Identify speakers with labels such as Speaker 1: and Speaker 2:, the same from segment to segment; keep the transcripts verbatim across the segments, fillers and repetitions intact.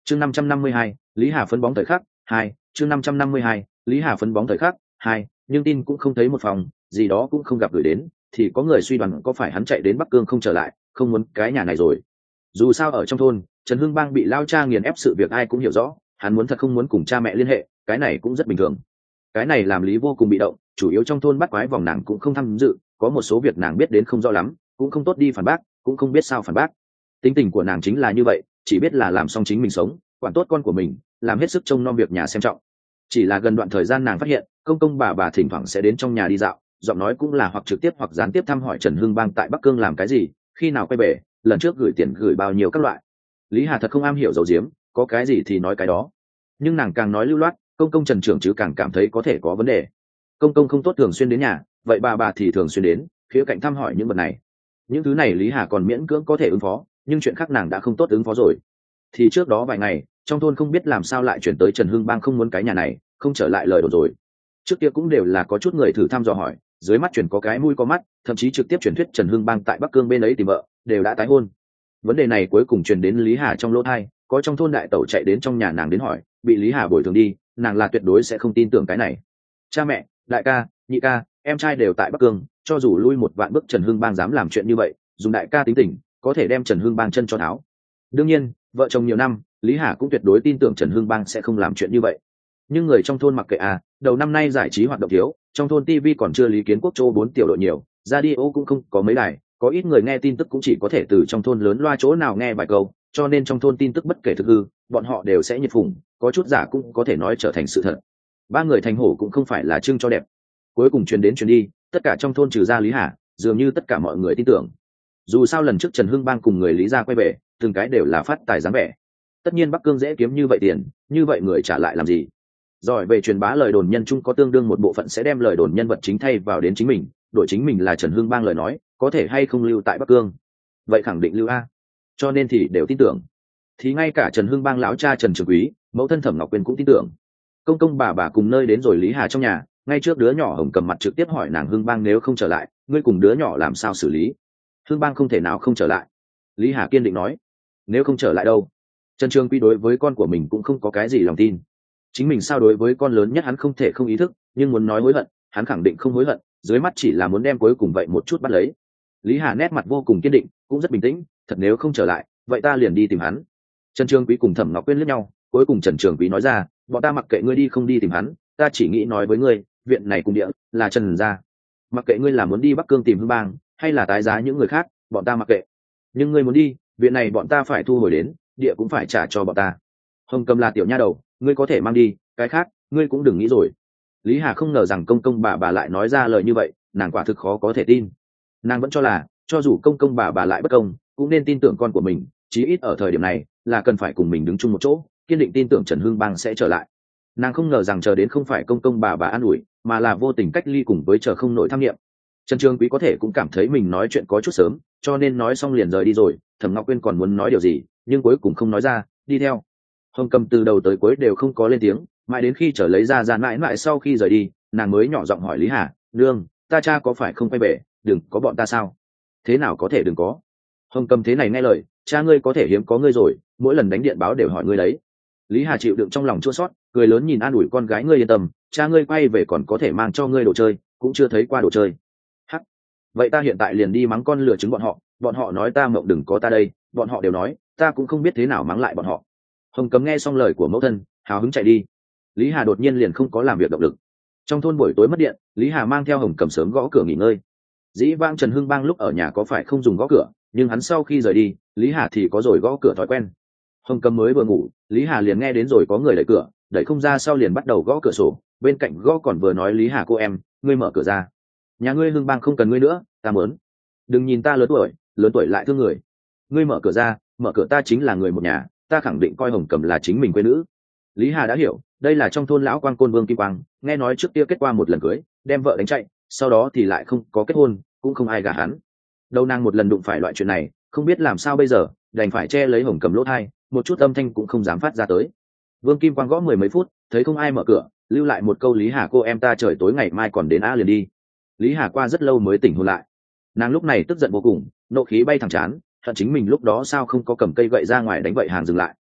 Speaker 1: chương năm trăm năm mươi hai, Lý Hà phấn bóng thời khắc hai, chương năm trăm năm mươi hai, Lý Hà phấn bóng thời khắc hai, nhưng tin cũng không thấy một phòng, gì đó cũng không gặp gửi đến, thì có người suy đoán có phải hắn chạy đến Bắc Cương không trở lại, không muốn cái nhà này rồi. Dù sao ở trong thôn, Trần Hưng Bang bị lao cha nghiền ép sự việc ai cũng hiểu rõ, hắn muốn thật không muốn cùng cha mẹ liên hệ, cái này cũng rất bình thường. Cái này làm Lý vô cùng bị động, chủ yếu trong thôn bắt quái vòng nàng cũng không tham dự, có một số việc nàng biết đến không rõ lắm, cũng không tốt đi phản bác, cũng không biết sao phản bác. Tính tình của nàng chính là như vậy, chỉ biết là làm xong chính mình sống, quản tốt con của mình, làm hết sức trông nom việc nhà xem trọng. Chỉ là gần đoạn thời gian nàng phát hiện, công công bà bà thỉnh thoảng sẽ đến trong nhà đi dạo, giọng nói cũng là hoặc trực tiếp hoặc gián tiếp thăm hỏi Trần Hưng Bang tại Bắc Cương làm cái gì, khi nào quay về, lần trước gửi tiền gửi bao nhiêu các loại. Lý Hà thật không am hiểu dấu diếm, có cái gì thì nói cái đó. Nhưng nàng càng nói lưu loát, công công Trần trưởng chứ càng cảm thấy có thể có vấn đề. Công công không tốt thường xuyên đến nhà, vậy bà bà thì thường xuyên đến, khía cạnh thăm hỏi những vật này. Những thứ này Lý Hà còn miễn cưỡng có thể ứng phó, nhưng chuyện khác nàng đã không tốt ứng phó rồi. Thì trước đó vài ngày, trong thôn không biết làm sao lại chuyển tới Trần Hưng Bang không muốn cái nhà này, không trở lại lời đồn rồi. Trước kia cũng đều là có chút người thử thăm dò hỏi, dưới mắt chuyển có cái mũi có mắt, thậm chí trực tiếp truyền thuyết Trần Hưng Bang tại Bắc Cương bên ấy tìm vợ, đều đã tái hôn. Vấn đề này cuối cùng truyền đến Lý Hà trong lỗ tai, có trong thôn đại tẩu chạy đến trong nhà nàng đến hỏi, bị Lý Hà bồi thường đi, nàng là tuyệt đối sẽ không tin tưởng cái này. Cha mẹ, đại ca, nhị ca, em trai đều tại Bắc Cương, cho dù lui một vạn bước Trần Hưng Bang dám làm chuyện như vậy, dùng đại ca tính tình, có thể đem Trần Hưng Bang chân cho tháo. Đương nhiên, vợ chồng nhiều năm, Lý Hà cũng tuyệt đối tin tưởng Trần Hưng Bang sẽ không làm chuyện như vậy. Nhưng người trong thôn mặc kệ à, đầu năm nay giải trí hoạt động thiếu, trong thôn ti vi còn chưa Lý Kiến Quốc châu bốn tiểu đội nhiều, radio cũng không có mấy đài, có ít người nghe tin tức cũng chỉ có thể từ trong thôn lớn loa chỗ nào nghe vài câu, cho nên trong thôn tin tức bất kể thực hư, bọn họ đều sẽ nhiệt phủng, có chút giả cũng có thể nói trở thành sự thật. Ba người thành hổ cũng không phải là trưng cho đẹp. Cuối cùng truyền đến truyền đi, tất cả trong thôn trừ ra Lý Hà, dường như tất cả mọi người tin tưởng. Dù sao lần trước Trần Hưng Bang cùng người Lý gia quay về, từng cái đều là phát tài dáng vẻ. Tất nhiên Bắc Cương dễ kiếm như vậy tiền, như vậy người trả lại làm gì? Giỏi về truyền bá lời đồn nhân chung có tương đương một bộ phận sẽ đem lời đồn nhân vật chính thay vào đến chính mình, đổi chính mình là Trần Hưng Bang lời nói, có thể hay không lưu tại Bắc Cương? Vậy khẳng định lưu a. Cho nên thì đều tin tưởng. Thì ngay cả Trần Hưng Bang lão cha Trần Trường Quý, mẫu thân Thẩm Ngọc Quyên cũng tin tưởng. Công công bà bà cùng nơi đến rồi Lý Hà trong nhà, ngay trước đứa nhỏ Hồng Cầm mặt trực tiếp hỏi nàng Hưng Bang nếu không trở lại, ngươi cùng đứa nhỏ làm sao xử lý? Hưng Bang không thể nào không trở lại. Lý Hà kiên định nói. Nếu không trở lại đâu? Trần Trường Quý đối với con của mình cũng không có cái gì lòng tin. Chính mình sao đối với con lớn nhất hắn không thể không ý thức, nhưng muốn nói hối hận, hắn khẳng định không hối hận, dưới mắt chỉ là muốn đem cuối cùng vậy một chút bắt lấy. Lý Hà nét mặt vô cùng kiên định, cũng rất bình tĩnh, thật nếu không trở lại, vậy ta liền đi tìm hắn. Trần Trường Quý cùng Thẩm Ngọc Quyên liếc nhau, cuối cùng Trần Trường Quý nói ra, bọn ta mặc kệ ngươi đi không đi tìm hắn, ta chỉ nghĩ nói với ngươi, viện này cùng địa là Trần gia. Mặc kệ ngươi là muốn đi Bắc Cương tìm Hưng Bang, hay là tái giá những người khác, bọn ta mặc kệ. Nhưng ngươi muốn đi, viện này bọn ta phải thu hồi đến, địa cũng phải trả cho bọn ta. Hồng Cầm là tiểu nha đầu, ngươi có thể mang đi, cái khác ngươi cũng đừng nghĩ rồi. Lý Hà không ngờ rằng công công bà bà lại nói ra lời như vậy, nàng quả thực khó có thể tin. Nàng vẫn cho là, cho dù công công bà bà lại bất công, cũng nên tin tưởng con của mình, chí ít ở thời điểm này là cần phải cùng mình đứng chung một chỗ, kiên định tin tưởng Trần Hưng Bang sẽ trở lại. Nàng không ngờ rằng chờ đến không phải công công bà bà an ủi, mà là vô tình cách ly cùng với chờ không nổi tham nghiệm. Trần Trường Quý có thể cũng cảm thấy mình nói chuyện có chút sớm, cho nên nói xong liền rời đi rồi. Thẩm Ngọc Quyên còn muốn nói điều gì, nhưng cuối cùng không nói ra, đi theo. Hồng Cầm từ đầu tới cuối đều không có lên tiếng, mãi đến khi trở lấy ra ra mãi mãi sau khi rời đi, nàng mới nhỏ giọng hỏi Lý Hà, nương, ta cha có phải không quay về, đừng có bọn ta sao? Thế nào có thể đừng có? Hồng Cầm thế này nghe lời, cha ngươi có thể hiếm có ngươi rồi, mỗi lần đánh điện báo đều hỏi ngươi đấy. Lý Hà chịu đựng trong lòng chua xót, cười lớn nhìn an ủi con gái, ngươi yên tâm, cha ngươi quay về còn có thể mang cho ngươi đồ chơi, cũng chưa thấy qua đồ chơi. Hắc, vậy ta hiện tại liền đi mắng con lừa chứng bọn họ, bọn họ nói ta mộng đừng có ta đây, bọn họ đều nói, ta cũng không biết thế nào mắng lại bọn họ. Hồng Cầm nghe xong lời của mẫu thân, hào hứng chạy đi. Lý Hà đột nhiên liền không có làm việc động lực. Trong thôn buổi tối mất điện, Lý Hà mang theo Hồng Cầm sớm gõ cửa nghỉ ngơi. Dĩ vãng Trần Hưng Bang lúc ở nhà có phải không dùng gõ cửa, nhưng hắn sau khi rời đi, Lý Hà thì có rồi gõ cửa thói quen. Hồng Cầm mới vừa ngủ, Lý Hà liền nghe đến rồi có người đẩy cửa, đẩy không ra sau liền bắt đầu gõ cửa sổ, bên cạnh gõ còn vừa nói Lý Hà cô em, ngươi mở cửa ra. Nhà ngươi Hưng Bang không cần ngươi nữa, ta muốn. Đừng nhìn ta lớn tuổi, lớn tuổi lại thương người. Ngươi mở cửa ra, mở cửa, ta chính là người một nhà, ta khẳng định coi Hồng Cầm là chính mình quê nữ. Lý Hà đã hiểu, đây là trong thôn lão quang côn Vương Kim Quang, nghe nói trước kia kết qua một lần cưới, đem vợ đánh chạy, sau đó thì lại không có kết hôn, cũng không ai gả hắn. Đâu nàng một lần đụng phải loại chuyện này, không biết làm sao bây giờ, đành phải che lấy Hồng Cầm lỗ tai, một chút âm thanh cũng không dám phát ra tới. Vương Kim Quang gõ mười mấy phút, thấy không ai mở cửa, lưu lại một câu, Lý Hà cô em, ta trời tối ngày mai còn đến a liền đi. Lý Hà qua rất lâu mới tỉnh hồn lại. Nàng lúc này tức giận vô cùng, nộ khí bay thẳng chán, hận chính mình lúc đó sao không có cầm cây gậy ra ngoài đánh vậy hàng dừng lại.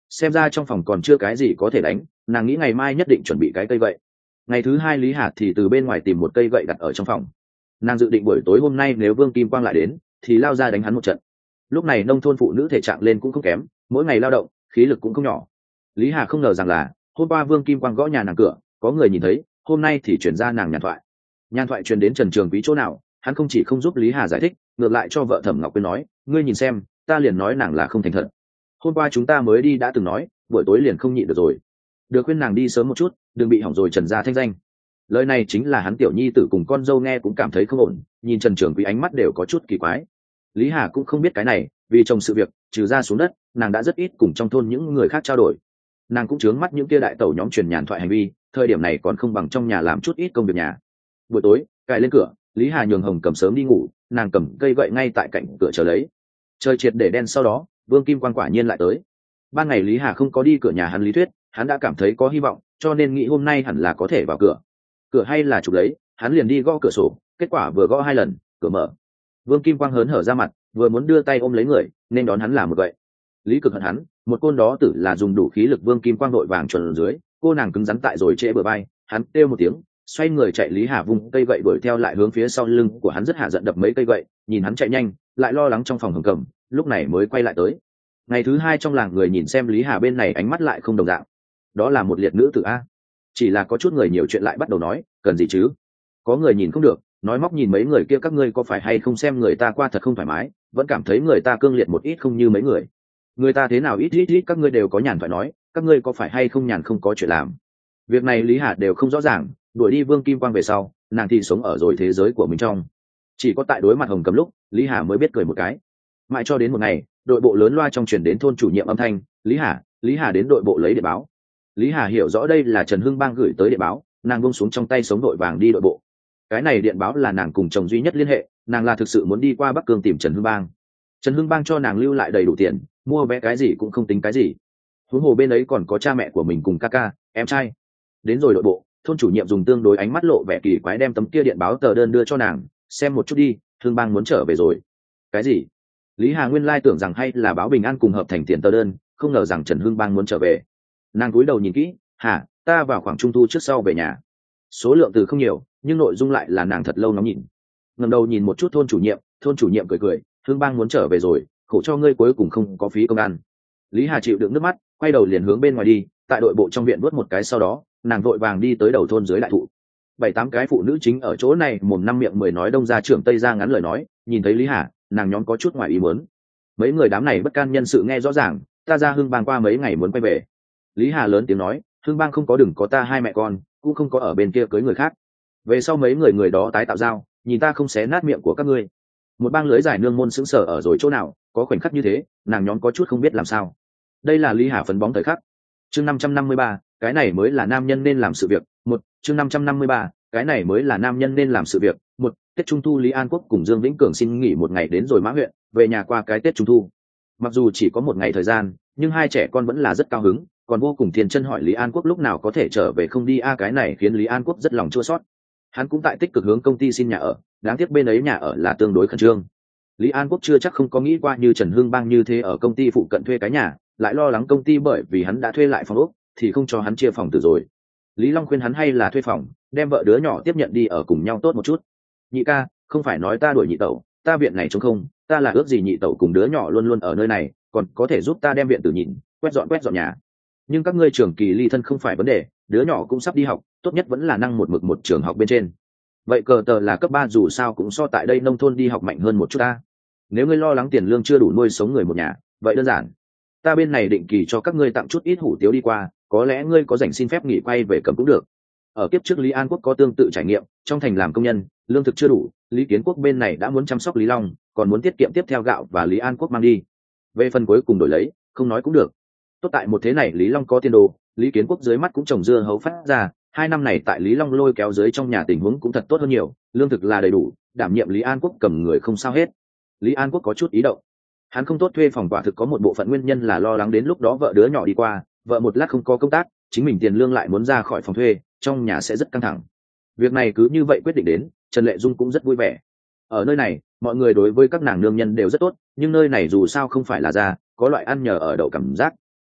Speaker 1: xem ra trong phòng còn chưa cái gì có thể đánh, nàng nghĩ ngày mai nhất định chuẩn bị cái cây gậy. Ngày thứ hai Lý Hà thì từ bên ngoài tìm một cây gậy đặt ở trong phòng. Nàng dự định buổi tối hôm nay nếu Vương Kim Quang lại đến thì lao ra đánh hắn một trận. Lúc này nông thôn phụ nữ thể trạng lên cũng không kém, mỗi ngày lao động khí lực cũng không nhỏ. Lý Hà không ngờ rằng là hôm qua Vương Kim Quang gõ nhà nàng cửa, có người nhìn thấy, hôm nay thì chuyển ra nàng nhàn thoại. Nhàn thoại truyền đến Trần Trường Quý chỗ nào, hắn không chỉ không giúp Lý Hà giải thích, ngược lại cho vợ Thẩm Ngọc Quyên nói, ngươi nhìn xem, ta liền nói nàng là không thành thật. Hôm qua chúng ta mới đi đã từng nói, buổi tối liền không nhịn được rồi, được khuyên nàng đi sớm một chút, đừng bị hỏng rồi Trần gia thanh danh. Lời này chính là hắn tiểu nhi tử cùng con dâu nghe cũng cảm thấy không ổn, nhìn Trần Trường Quý ánh mắt đều có chút kỳ quái. Lý Hà cũng không biết cái này, vì chồng sự việc trừ ra xuống đất, nàng đã rất ít cùng trong thôn những người khác trao đổi. Nàng cũng chướng mắt những kia đại tẩu nhóm truyền nhàn thoại hành vi, thời điểm này còn không bằng trong nhà làm chút ít công việc nhà. Buổi tối cài lên cửa, Lý Hà nhường Hồng Cầm sớm đi ngủ, nàng cầm cây gậy ngay tại cạnh cửa chờ lấy. Trời triệt để đen sau đó, Vương Kim Quang quả nhiên lại tới. Ban ngày Lý Hà không có đi cửa nhà hắn lý thuyết, hắn đã cảm thấy có hy vọng, cho nên nghĩ hôm nay hẳn là có thể vào cửa. Cửa hay là chụp lấy, hắn liền đi gõ cửa sổ, kết quả vừa gõ hai lần, cửa mở. Vương Kim Quang hớn hở ra mặt, vừa muốn đưa tay ôm lấy người, nên đón hắn là một gậy. Lý Cực hận hắn, một côn đó tử là dùng đủ khí lực. Vương Kim Quang đội vàng chuẩn dưới, cô nàng cứng rắn tại rồi trễ bờ bay, hắn kêu một tiếng, xoay người chạy. Lý Hà vung cây gậy đuổi theo lại hướng phía sau lưng của hắn rất hạ giận đập mấy cây gậy, nhìn hắn chạy nhanh, lại lo lắng trong phòng Hồng Cầm, lúc này mới quay lại tới. Ngày thứ hai trong làng người nhìn xem Lý Hà bên này ánh mắt lại không đồng dạng, đó là một liệt nữ tử a. Chỉ là có chút người nhiều chuyện lại bắt đầu nói, cần gì chứ? Có người nhìn không được, nói móc nhìn mấy người kia, các ngươi có phải hay không xem người ta qua thật không thoải mái, vẫn cảm thấy người ta cương liệt một ít không như mấy người. Người ta thế nào ít ít ít các ngươi đều có nhàn thoại nói, các ngươi có phải hay không nhàn không có chuyện làm. Việc này Lý Hà đều không rõ ràng, đuổi đi Vương Kim Quang về sau, nàng thì sống ở rồi thế giới của mình trong. Chỉ có tại đối mặt Hồng Cầm lúc, Lý Hà mới biết cười một cái. Mãi cho đến một ngày, đội bộ lớn loa trong truyền đến thôn chủ nhiệm âm thanh, Lý Hà, Lý Hà đến đội bộ lấy điện báo. Lý Hà hiểu rõ đây là Trần Hưng Bang gửi tới điện báo, nàng buông xuống trong tay sống đội vàng đi đội bộ. Cái này điện báo là nàng cùng chồng duy nhất liên hệ, nàng là thực sự muốn đi qua Bắc Cương tìm Trần Hưng Bang. Trần Hưng Bang cho nàng lưu lại đầy đủ tiền, mua vé cái gì cũng không tính cái gì. Huống hồ bên ấy còn có cha mẹ của mình cùng ca ca, em trai. Đến rồi đội bộ, thôn chủ nhiệm dùng tương đối ánh mắt lộ vẻ kỳ quái đem tấm kia điện báo tờ đơn đưa cho nàng, xem một chút đi, Hưng Bang muốn trở về rồi. Cái gì? Lý Hà nguyên lai tưởng rằng hay là báo bình an cùng hợp thành tiền tờ đơn, không ngờ rằng Trần Hưng Bang muốn trở về. Nàng cúi đầu nhìn kỹ, hả, ta vào khoảng trung thu trước sau về nhà. Số lượng từ không nhiều, nhưng nội dung lại là nàng thật lâu ngắm nhìn. Ngẩng đầu nhìn một chút thôn chủ nhiệm, thôn chủ nhiệm cười cười, Hưng Bang muốn trở về rồi, khổ cho ngươi cuối cùng không có phí công ăn. Lý Hà chịu đựng nước mắt, quay đầu liền hướng bên ngoài đi, tại đội bộ trong viện vuốt một cái sau đó, nàng vội vàng đi tới đầu thôn dưới đại thụ. Bảy tám cái phụ nữ chính ở chỗ này mồm năm miệng mười nói đông ra trưởng tây ra ngắn lời nói, nhìn thấy Lý Hà, nàng nhóm có chút ngoài ý muốn. Mấy người đám này bất can nhân sự nghe rõ ràng, ta ra Hưng Bang qua mấy ngày muốn quay về. Lý Hà lớn tiếng nói, Hưng Bang không có đừng có ta hai mẹ con, cũng không có ở bên kia cưới người khác. Về sau mấy người người đó tái tạo dao, nhìn ta không xé nát miệng của các ngươi. Một bang lưới giải nương môn sững sờ ở rồi chỗ nào, có khoảnh khắc như thế, nàng nhóm có chút không biết làm sao. Đây là Lý Hà phấn bóng thời khắc. Chương năm trăm năm mươi ba, cái này mới là nam nhân nên làm sự việc. Một, chương năm trăm năm mươi ba, cái này mới là nam nhân nên làm sự việc. Một, Tết Trung thu Lý An Quốc cùng Dương Vĩnh Cường xin nghỉ một ngày đến rồi Mã huyện, về nhà qua cái Tết Trung thu. Mặc dù chỉ có một ngày thời gian, nhưng hai trẻ con vẫn là rất cao hứng, còn vô cùng thiên chân hỏi Lý An Quốc lúc nào có thể trở về không đi a, cái này khiến Lý An Quốc rất lòng chua xót. Hắn cũng tại tích cực hướng công ty xin nhà ở, đáng tiếc bên ấy nhà ở là tương đối khẩn trương. Lý An Quốc chưa chắc không có nghĩ qua như Trần Hưng Bang như thế ở công ty phụ cận thuê cái nhà, lại lo lắng công ty bởi vì hắn đã thuê lại phòng ốc thì không cho hắn chia phòng từ rồi. Lý Long khuyên hắn hay là thuê phòng, đem vợ đứa nhỏ tiếp nhận đi ở cùng nhau tốt một chút. Nhị ca, không phải nói ta đuổi nhị tẩu, ta viện này trống không, ta là ước gì nhị tẩu cùng đứa nhỏ luôn luôn ở nơi này, còn có thể giúp ta đem viện tử nhìn, quét dọn quét dọn nhà. Nhưng các ngươi trường kỳ ly thân không phải vấn đề, đứa nhỏ cũng sắp đi học, tốt nhất vẫn là năng một mực một trường học bên trên. Vậy cờ tờ là cấp ba dù sao cũng so tại đây nông thôn đi học mạnh hơn một chút ta. Nếu ngươi lo lắng tiền lương chưa đủ nuôi sống người một nhà, vậy đơn giản, ta bên này định kỳ cho các ngươi tặng chút ít hủ tiếu đi qua, có lẽ ngươi có rảnh xin phép nghỉ quay về cầm cũng được. Ở kiếp trước Lý An Quốc có tương tự trải nghiệm, trong thành làm công nhân, lương thực chưa đủ, Lý Kiến Quốc bên này đã muốn chăm sóc Lý Long, còn muốn tiết kiệm tiếp theo gạo và Lý An Quốc mang đi. Về phần cuối cùng đổi lấy, không nói cũng được. Tốt tại một thế này Lý Long có tiền đồ, Lý Kiến Quốc dưới mắt cũng trồng dưa hấu phát ra, hai năm này tại Lý Long lôi kéo dưới trong nhà tình huống cũng thật tốt hơn nhiều, lương thực là đầy đủ, đảm nhiệm Lý An Quốc cầm người không sao hết. Lý An Quốc có chút ý động, hắn không tốt thuê phòng, quả thực có một bộ phận nguyên nhân là lo lắng đến lúc đó vợ đứa nhỏ đi qua, vợ một lát không có công tác, chính mình tiền lương lại muốn ra khỏi phòng thuê, trong nhà sẽ rất căng thẳng. Việc này cứ như vậy quyết định đến, Trần Lệ Dung cũng rất vui vẻ. Ở nơi này, mọi người đối với các nàng nương nhân đều rất tốt, nhưng nơi này dù sao không phải là ra, có loại ăn nhờ ở đậu cảm giác.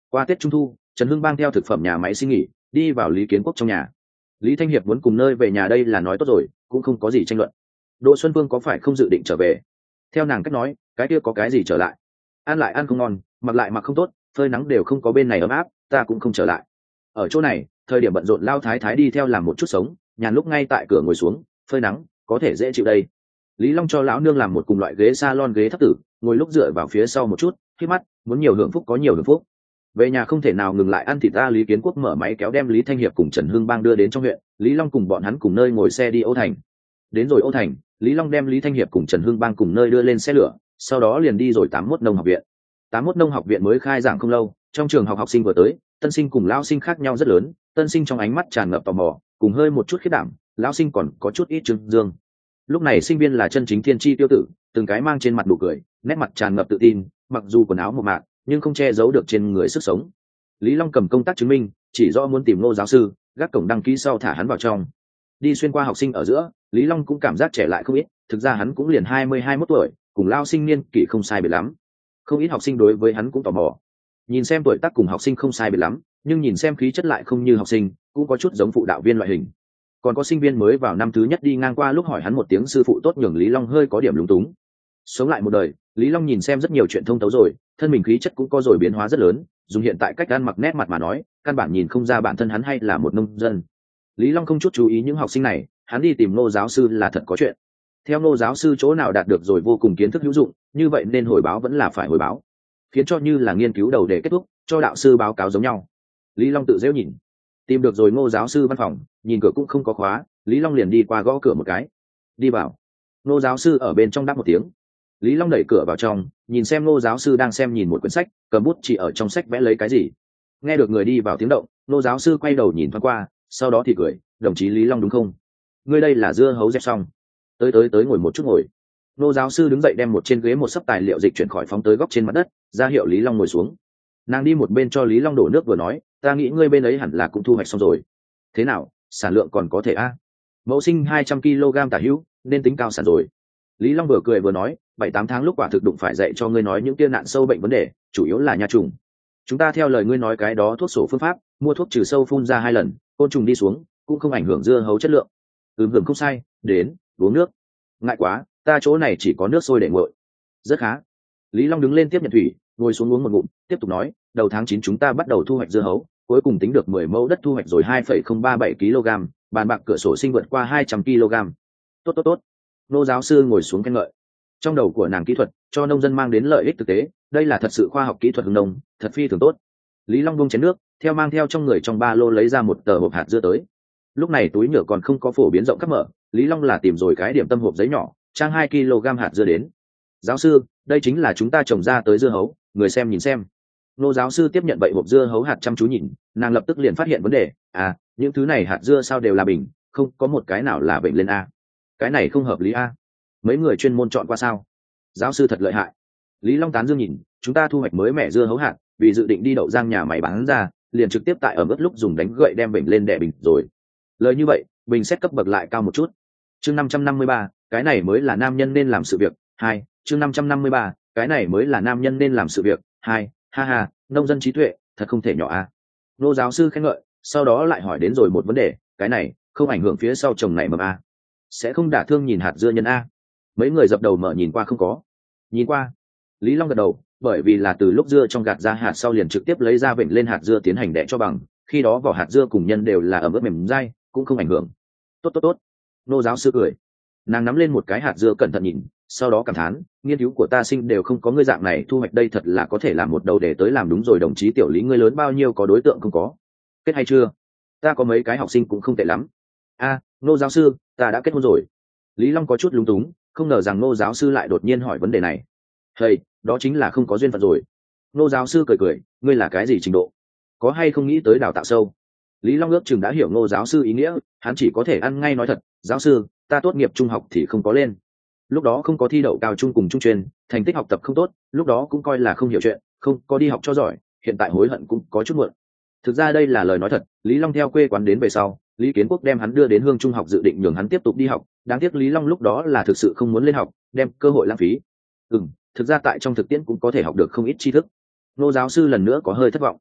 Speaker 1: Qua Tết Trung thu, Trần Hưng Bang theo thực phẩm nhà máy xin nghỉ, đi vào Lý Kiến Quốc trong nhà. Lý Thanh Hiệp muốn cùng nơi về nhà đây là nói tốt rồi, cũng không có gì tranh luận. Đỗ Xuân Phương có phải không dự định trở về? Theo nàng cách nói, cái kia có cái gì trở lại? Ăn lại ăn không ngon, mặc lại mặc không tốt, phơi nắng đều không có bên này ấm áp, ta cũng không trở lại. Ở chỗ này, thời điểm bận rộn Lao Thái Thái đi theo làm một chút sống, nhàn lúc ngay tại cửa ngồi xuống, phơi nắng, có thể dễ chịu đây. Lý Long cho lão nương làm một cùng loại ghế salon ghế thấp tử, ngồi lúc dựa vào phía sau một chút, khi mắt, muốn nhiều hưởng phúc có nhiều hưởng phúc. Về nhà không thể nào ngừng lại ăn thịt ta. Lý Kiến Quốc mở máy kéo đem Lý Thanh Hiệp cùng Trần Hưng Bang đưa đến trong huyện, Lý Long cùng bọn hắn cùng nơi ngồi xe đi Ô Thành. Đến rồi Ô Thành, Lý Long đem Lý Thanh Hiệp cùng Trần Hưng Bang cùng nơi đưa lên xe lửa, sau đó liền đi rồi tám mốt nông học viện. tám mốt nông học viện mới khai giảng không lâu, trong trường học học sinh vừa tới, tân sinh cùng lão sinh khác nhau rất lớn, tân sinh trong ánh mắt tràn ngập tò mò, cùng hơi một chút khiếp đảm, lão sinh còn có chút ít trưng dương. Lúc này sinh viên là chân chính thiên chi tiêu tử, từng cái mang trên mặt nụ cười, nét mặt tràn ngập tự tin, mặc dù quần áo mộc mạc nhưng không che giấu được trên người sức sống. Lý Long cầm công tác chứng minh, chỉ rõ muốn tìm Ngô giáo sư, gác cổng đăng ký sau thả hắn vào trong. Đi xuyên qua học sinh ở giữa, Lý Long cũng cảm giác trẻ lại không ít, thực ra hắn cũng liền hai mươi hai mốt tuổi, cùng lao sinh niên kỷ không sai biệt lắm. Không ít học sinh đối với hắn cũng tò mò. Nhìn xem tuổi tác cùng học sinh không sai biệt lắm, nhưng nhìn xem khí chất lại không như học sinh, cũng có chút giống phụ đạo viên loại hình. Còn có sinh viên mới vào năm thứ nhất đi ngang qua lúc hỏi hắn một tiếng sư phụ tốt, nhường Lý Long hơi có điểm lúng túng. Sống lại một đời, Lý Long nhìn xem rất nhiều chuyện thông thấu rồi, thân mình khí chất cũng có rồi biến hóa rất lớn, dùng hiện tại cách ăn mặc nét mặt mà nói, căn bản nhìn không ra bản thân hắn hay là một nông dân. Lý Long không chút chú ý những học sinh này, hắn đi tìm Ngô giáo sư là thật có chuyện. Theo Ngô giáo sư chỗ nào đạt được rồi vô cùng kiến thức hữu dụng, như vậy nên hồi báo vẫn là phải hồi báo, khiến cho như là nghiên cứu đầu để kết thúc, cho đạo sư báo cáo giống nhau. Lý Long tự dễu nhìn, tìm được rồi Ngô giáo sư văn phòng, nhìn cửa cũng không có khóa, Lý Long liền đi qua gõ cửa một cái. Đi vào. Ngô giáo sư ở bên trong đáp một tiếng. Lý Long đẩy cửa vào trong, nhìn xem Ngô giáo sư đang xem nhìn một quyển sách, cầm bút chỉ ở trong sách vẽ lấy cái gì. Nghe được người đi vào tiếng động, Ngô giáo sư quay đầu nhìn thoáng qua, sau đó thì cười, đồng chí Lý Long đúng không? Ngươi đây là dưa hấu dẹp xong. Tới tới tới ngồi một chút ngồi. Ngô giáo sư đứng dậy đem một trên ghế một sấp tài liệu dịch chuyển khỏi phóng tới góc trên mặt đất, ra hiệu Lý Long ngồi xuống. Nàng đi một bên cho Lý Long đổ nước vừa nói, ta nghĩ ngươi bên ấy hẳn là cũng thu hoạch xong rồi. Thế nào, sản lượng còn có thể a? À? Mẫu sinh hai trăm ki lô gam tả hữu, nên tính cao sản rồi. Lý Long vừa cười vừa nói, bảy tám tháng lúc quả thực đụng phải dạy cho ngươi nói những tiên nạn sâu bệnh vấn đề, chủ yếu là nha trùng. Chúng ta theo lời ngươi nói cái đó thuốc sổ phương pháp, mua thuốc trừ sâu phun ra hai lần, côn trùng đi xuống, cũng không ảnh hưởng dưa hấu chất lượng. Ừm hưởng không sai, đến, uống nước. Ngại quá, ta chỗ này chỉ có nước sôi để nguội. Rất khá. Lý Long đứng lên tiếp nhận thủy, ngồi xuống uống một ngụm, tiếp tục nói, đầu tháng chín chúng ta bắt đầu thu hoạch dưa hấu, cuối cùng tính được mười mẫu đất thu hoạch rồi hai phẩy không ba bảy ki lô gam, bàn bạc cửa sổ sinh vượt qua hai trăm ki lô gam. Tốt tốt tốt. Nô giáo sư ngồi xuống khen ngợi. Trong đầu của nàng kỹ thuật cho nông dân mang đến lợi ích thực tế, đây là thật sự khoa học kỹ thuật hưng nông, thật phi thường tốt. Lý Long bưng chén nước, theo mang theo trong người trong ba lô lấy ra một tờ hộp hạt dưa tới. Lúc này túi nhựa còn không có phổ biến rộng khắp mở, Lý Long là tìm rồi cái điểm tâm hộp giấy nhỏ, trang hai ki lô gam hạt dưa đến. Giáo sư, đây chính là chúng ta trồng ra tới dưa hấu, người xem nhìn xem. Nô giáo sư tiếp nhận vậy hộp dưa hấu hạt chăm chú nhìn, nàng lập tức liền phát hiện vấn đề, à, những thứ này hạt dưa sao đều là bình, không có một cái nào là bệnh lên a. Cái này không hợp lý a. Mấy người chuyên môn chọn qua sao? Giáo sư thật lợi hại. Lý Long tán dương nhìn, chúng ta thu hoạch mới mẻ dưa hấu hạt, vì dự định đi đậu giang nhà máy bán ra, liền trực tiếp tại ở mức lúc dùng đánh gậy đem bệnh lên đè bình rồi. Lời như vậy, bình xét cấp bậc lại cao một chút. Chương năm trăm năm mươi ba, cái này mới là nam nhân nên làm sự việc. Hai, chương năm trăm năm mươi ba, cái này mới là nam nhân nên làm sự việc. Hai, ha ha, nông dân trí tuệ, thật không thể nhỏ a. Nô giáo sư khen ngợi, sau đó lại hỏi đến rồi một vấn đề, cái này không ảnh hưởng phía sau trồng này mầm a? Sẽ không đả thương nhìn hạt dưa nhân a? Mấy người dập đầu mở nhìn qua không có. Nhìn qua. Lý Long gật đầu, bởi vì là từ lúc dưa trong gạt ra hạt sau liền trực tiếp lấy ra vịnh lên hạt dưa tiến hành đẻ cho bằng, khi đó vỏ hạt dưa cùng nhân đều là ẩm ướt mềm dai, cũng không ảnh hưởng. Tốt tốt tốt. Nô giáo sư cười. Nàng nắm lên một cái hạt dưa cẩn thận nhìn, sau đó cảm thán, nghiên cứu của ta sinh đều không có ngươi dạng này thu hoạch đây thật là có thể làm một đầu để tới làm đúng rồi. Đồng chí Tiểu Lý, ngươi lớn bao nhiêu có đối tượng không có? Kết hay chưa? Ta có mấy cái học sinh cũng không tệ lắm. A, nô giáo sư, ta đã kết hôn rồi. Lý Long có chút lúng túng, không ngờ rằng nô giáo sư lại đột nhiên hỏi vấn đề này. Hey, đó chính là không có duyên phận rồi. Nô giáo sư cười cười, ngươi là cái gì trình độ? Có hay không nghĩ tới đào tạo sâu? Lý Long ước chừng đã hiểu nô giáo sư ý nghĩa, hắn chỉ có thể ăn ngay nói thật, giáo sư, ta tốt nghiệp trung học thì không có lên. Lúc đó không có thi đậu cao trung cùng trung chuyên, thành tích học tập không tốt, lúc đó cũng coi là không hiểu chuyện, không có đi học cho giỏi, hiện tại hối hận cũng có chút muộn. Thực ra đây là lời nói thật, Lý Long theo quê quán đến về sau, Lý Kiến Quốc đem hắn đưa đến Hương Trung học dự định nhường hắn tiếp tục đi học, đáng tiếc Lý Long lúc đó là thực sự không muốn lên học, đem cơ hội lãng phí. Ừm, thực ra tại trong thực tiễn cũng có thể học được không ít tri thức. Nô giáo sư lần nữa có hơi thất vọng.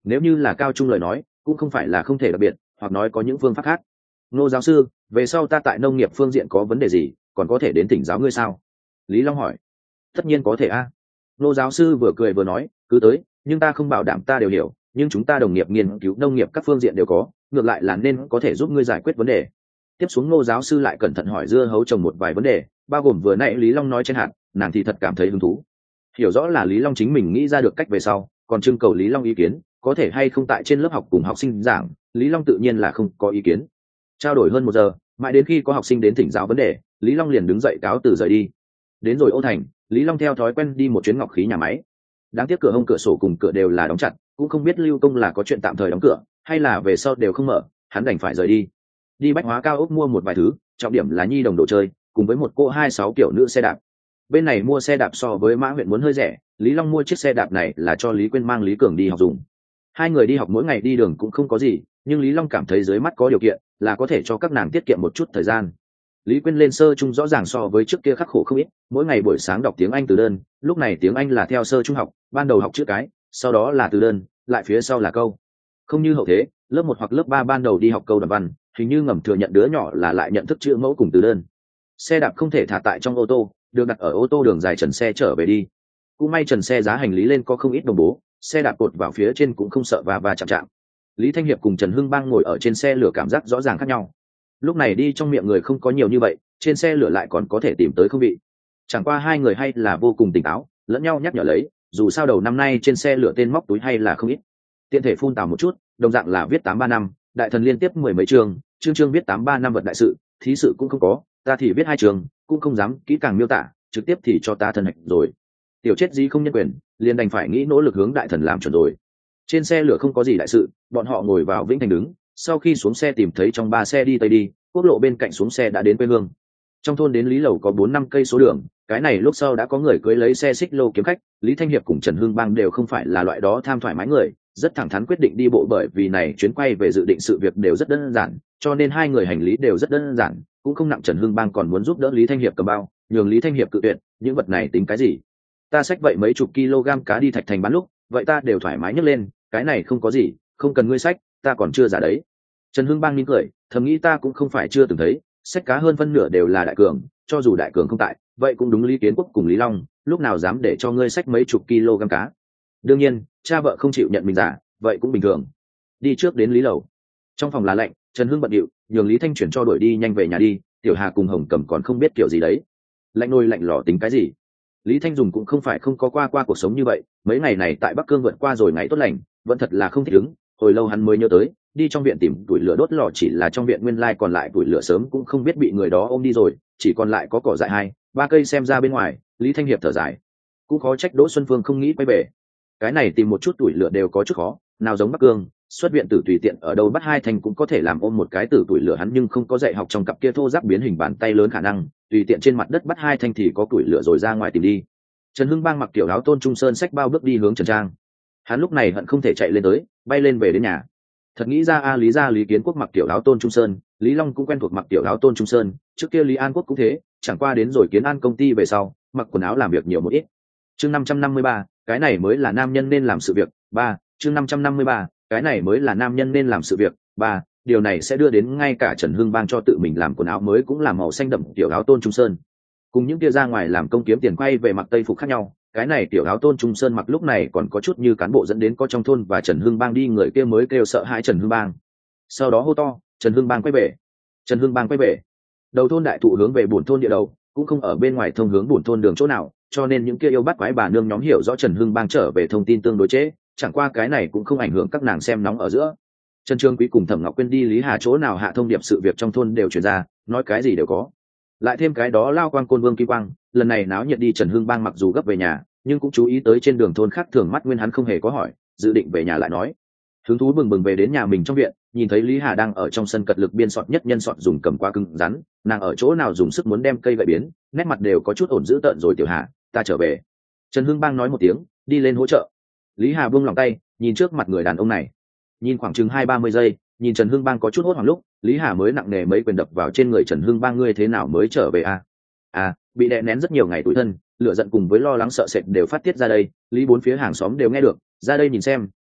Speaker 1: nếu như là cao trung lời nói cũng không phải là không thể đặc biệt, hoặc nói có những phương pháp khác. Ngô giáo sư, về sau ta tại nông nghiệp phương diện có vấn đề gì còn có thể đến thỉnh giáo ngươi sao? Lý Long hỏi. Tất nhiên có thể a. Ngô giáo sư vừa cười vừa nói, cứ tới, nhưng ta không bảo đảm ta đều hiểu, nhưng chúng ta đồng nghiệp nghiên cứu nông nghiệp các phương diện đều có, ngược lại là nên có thể giúp ngươi giải quyết vấn đề. Tiếp xuống Ngô giáo sư lại cẩn thận hỏi dưa hấu trồng một vài vấn đề, bao gồm vừa nãy Lý Long nói trên hạt, nàng thì thật cảm thấy hứng thú. Hiểu rõ là Lý Long chính mình nghĩ ra được cách về sau, còn trưng cầu Lý Long ý kiến, có thể hay không tại trên lớp học cùng học sinh giảng, Lý Long tự nhiên là không có ý kiến. Trao đổi hơn một giờ, mãi đến khi có học sinh đến thỉnh giáo vấn đề, Lý Long liền đứng dậy cáo từ rời đi. Đến rồi Ô Thành, Lý Long theo thói quen đi một chuyến ngọc khí nhà máy. Đáng tiếc cửa hông cửa sổ cùng cửa đều là đóng chặt, cũng không biết Lưu Công là có chuyện tạm thời đóng cửa, hay là về sau đều không mở, hắn đành phải rời đi. Đi bách hóa cao ốc mua một vài thứ, trọng điểm là nhi đồng đồ chơi, cùng với một cô hai sáu kiểu nữ xe đạp. Bên này mua xe đạp so với Mã huyện muốn hơi rẻ, Lý Long mua chiếc xe đạp này là cho Lý Quyên mang Lý Cường đi học dùng. Hai người đi học mỗi ngày đi đường cũng không có gì, nhưng Lý Long cảm thấy dưới mắt có điều kiện là có thể cho các nàng tiết kiệm một chút thời gian. Lý Quyên lên sơ trung rõ ràng so với trước kia khắc khổ không ít, mỗi ngày buổi sáng đọc tiếng Anh từ đơn, lúc này tiếng Anh là theo sơ trung học, ban đầu học chữ cái, sau đó là từ đơn, lại phía sau là câu. Không như hậu thế, lớp một hoặc lớp ba ban đầu đi học câu đoạn văn, hình như ngầm thừa nhận đứa nhỏ là lại nhận thức chữ mẫu cùng từ đơn. Xe đạp không thể thả tại trong ô tô, được đặt ở ô tô đường dài trần xe trở về đi. Cũng may trần xe giá hành lý lên có không ít đồng bố, xe đạp cột vào phía trên cũng không sợ va va chạm chạm. Lý Thanh Hiệp cùng Trần Hưng Bang ngồi ở trên xe lửa cảm giác rõ ràng khác nhau. Lúc này đi trong miệng người không có nhiều như vậy, trên xe lửa lại còn có thể tìm tới không vị. Chẳng qua hai người hay là vô cùng tỉnh táo, lẫn nhau nhắc nhở lấy, dù sao đầu năm nay trên xe lửa tên móc túi hay là không ít. Tiện thể phun tào một chút, đồng dạng là viết tám ba năm, đại thần liên tiếp mười mấy chương, chương chương viết tám ba năm vật đại sự, thí sự cũng không có, ta thì viết hai chương, cũng không dám kỹ càng miêu tả, trực tiếp thì cho ta thân hạch rồi. Tiểu chết gì không nhân quyền, liền đành phải nghĩ nỗ lực hướng đại thần làm chuẩn rồi. Trên xe lửa không có gì đại sự, bọn họ ngồi vào Vĩnh Thành đứng, sau khi xuống xe tìm thấy trong ba xe đi tây đi, quốc lộ bên cạnh xuống xe đã đến quê hương. Trong thôn đến Lý Lầu có bốn năm cây số đường, cái này lúc sau đã có người cưới lấy xe xích lô kiếm khách, Lý Thanh Hiệp cùng Trần Hưng Bang đều không phải là loại đó tham thoải mái người, rất thẳng thắn quyết định đi bộ, bởi vì này chuyến quay về dự định sự việc đều rất đơn giản, cho nên hai người hành lý đều rất đơn giản, cũng không nặng. Trần Hưng Bang còn muốn giúp đỡ Lý Thanh Hiệp cầm bao, nhường Lý Thanh Hiệp cự tuyệt, những vật này tính cái gì? Ta xách vậy mấy chục kg cá đi Thạch Thành bán lúc, vậy ta đều thoải mái nhấc lên, cái này không có gì, không cần ngươi xách, ta còn chưa giả đấy. Trần Hưng Bang nín cười, thầm nghĩ ta cũng không phải chưa từng thấy, xách cá hơn phân nửa đều là đại cường, cho dù đại cường không tại, vậy cũng đúng Lý Kiến Quốc cùng Lý Long, lúc nào dám để cho ngươi xách mấy chục kg cá. Đương nhiên, cha vợ không chịu nhận mình giả, vậy cũng bình thường. Đi trước đến Lý Lầu. Trong phòng là lạnh, Trần Hưng bận điệu, nhường Lý Thanh chuyển cho đuổi đi nhanh về nhà đi, Tiểu Hà cùng Hồng Cẩm còn không biết kiểu gì đấy. Lạnh nồi lạnh lò tính cái gì? Lý Thanh Dùng cũng không phải không có qua qua cuộc sống như vậy, mấy ngày này tại Bắc Cương vượt qua rồi ngày tốt lành, vẫn thật là không thích ứng, hồi lâu hắn mới nhớ tới, đi trong viện tìm tuổi lửa đốt lò, chỉ là trong viện nguyên lai còn lại tuổi lửa sớm cũng không biết bị người đó ôm đi rồi, chỉ còn lại có cỏ dại hai, ba cây xem ra bên ngoài. Lý Thanh Hiệp thở dài, cũng khó trách Đỗ Xuân Phương không nghĩ quay về. Cái này tìm một chút tuổi lửa đều có chút khó, nào giống Bắc Cương, xuất viện tử tùy tiện ở đâu bắt hai thành cũng có thể làm ôm một cái tử tuổi lửa, hắn nhưng không có dạy học trong cặp kia thô ráp biến hình bàn tay lớn khả năng, tùy tiện trên mặt đất bắt hai thanh thì có tuổi lửa rồi ra ngoài tìm đi. Trần Hưng Bang mặc kiểu áo Tôn Trung Sơn xách bao bước đi hướng Trần Trang. Hắn lúc này hận không thể chạy lên tới, bay lên về đến nhà. Thật nghĩ ra a, Lý gia Lý Kiến Quốc mặc kiểu áo Tôn Trung Sơn, Lý Long cũng quen thuộc mặc kiểu áo Tôn Trung Sơn, trước kia Lý An Quốc cũng thế, chẳng qua đến rồi Kiến An công ty về sau, mặc quần áo làm việc nhiều một ít. Chương năm trăm năm mươi ba, cái này mới là nam nhân nên làm sự việc. Ba, chương năm trăm năm mươi ba, cái này mới là nam nhân nên làm sự việc. Ba, điều này sẽ đưa đến ngay cả Trần Hưng Bang cho tự mình làm quần áo mới cũng làm màu xanh đậm kiểu áo Tôn Trung Sơn. Cùng những kia ra ngoài làm công kiếm tiền quay về mặc tây phục khác nhau, cái này tiểu áo Tôn Trung Sơn mặc lúc này còn có chút như cán bộ, dẫn đến có trong thôn và Trần Hưng Bang đi người kia mới kêu sợ hãi Trần Hưng Bang. Sau đó hô to, Trần Hưng Bang quay về, Trần Hưng Bang quay về. Đầu thôn đại thụ hướng về buồn thôn địa đầu, cũng không ở bên ngoài thông hướng buồn thôn đường chỗ nào, cho nên những kia yêu bắt quái bà nương nhóm hiểu rõ Trần Hưng Bang trở về thông tin tương đối trễ, chẳng qua cái này cũng không ảnh hưởng các nàng xem nóng ở giữa. Trần Trương Quý cùng Thẩm Ngọc Quyên đi Lý Hà chỗ nào hạ thông điệp, sự việc trong thôn đều truyền ra, nói cái gì đều có. Lại thêm cái đó lao quang côn vương Kim Quang, lần này náo nhiệt đi. Trần Hưng Bang mặc dù gấp về nhà, nhưng cũng chú ý tới trên đường thôn khác thường mắt nguyên, hắn không hề có hỏi, dự định về nhà lại nói. Hứng thú bừng bừng về đến nhà mình trong viện, nhìn thấy Lý Hà đang ở trong sân cật lực biên sọt nhất nhân sọt dùng cầm qua cứng rắn, nàng ở chỗ nào dùng sức muốn đem cây gậy biến, nét mặt đều có chút ổn dữ tợn rồi. Tiểu Hà, ta trở về. Trần Hưng Bang nói một tiếng, đi lên hỗ trợ. Lý Hà buông lòng tay, nhìn trước mặt người đàn ông này, nhìn khoảng chừng hai ba mươi giây, nhìn Trần Hưng Bang có chút hốt hoảng lúc, Lý Hà mới nặng nề mấy quyền đập vào trên người Trần Hưng Bang. Ngươi thế nào mới trở về à? À, bị đè nén rất nhiều ngày tủi thân, lửa giận cùng với lo lắng sợ sệt đều phát tiết ra đây. Lý bốn phía hàng xóm đều nghe được, ra đây nhìn xem,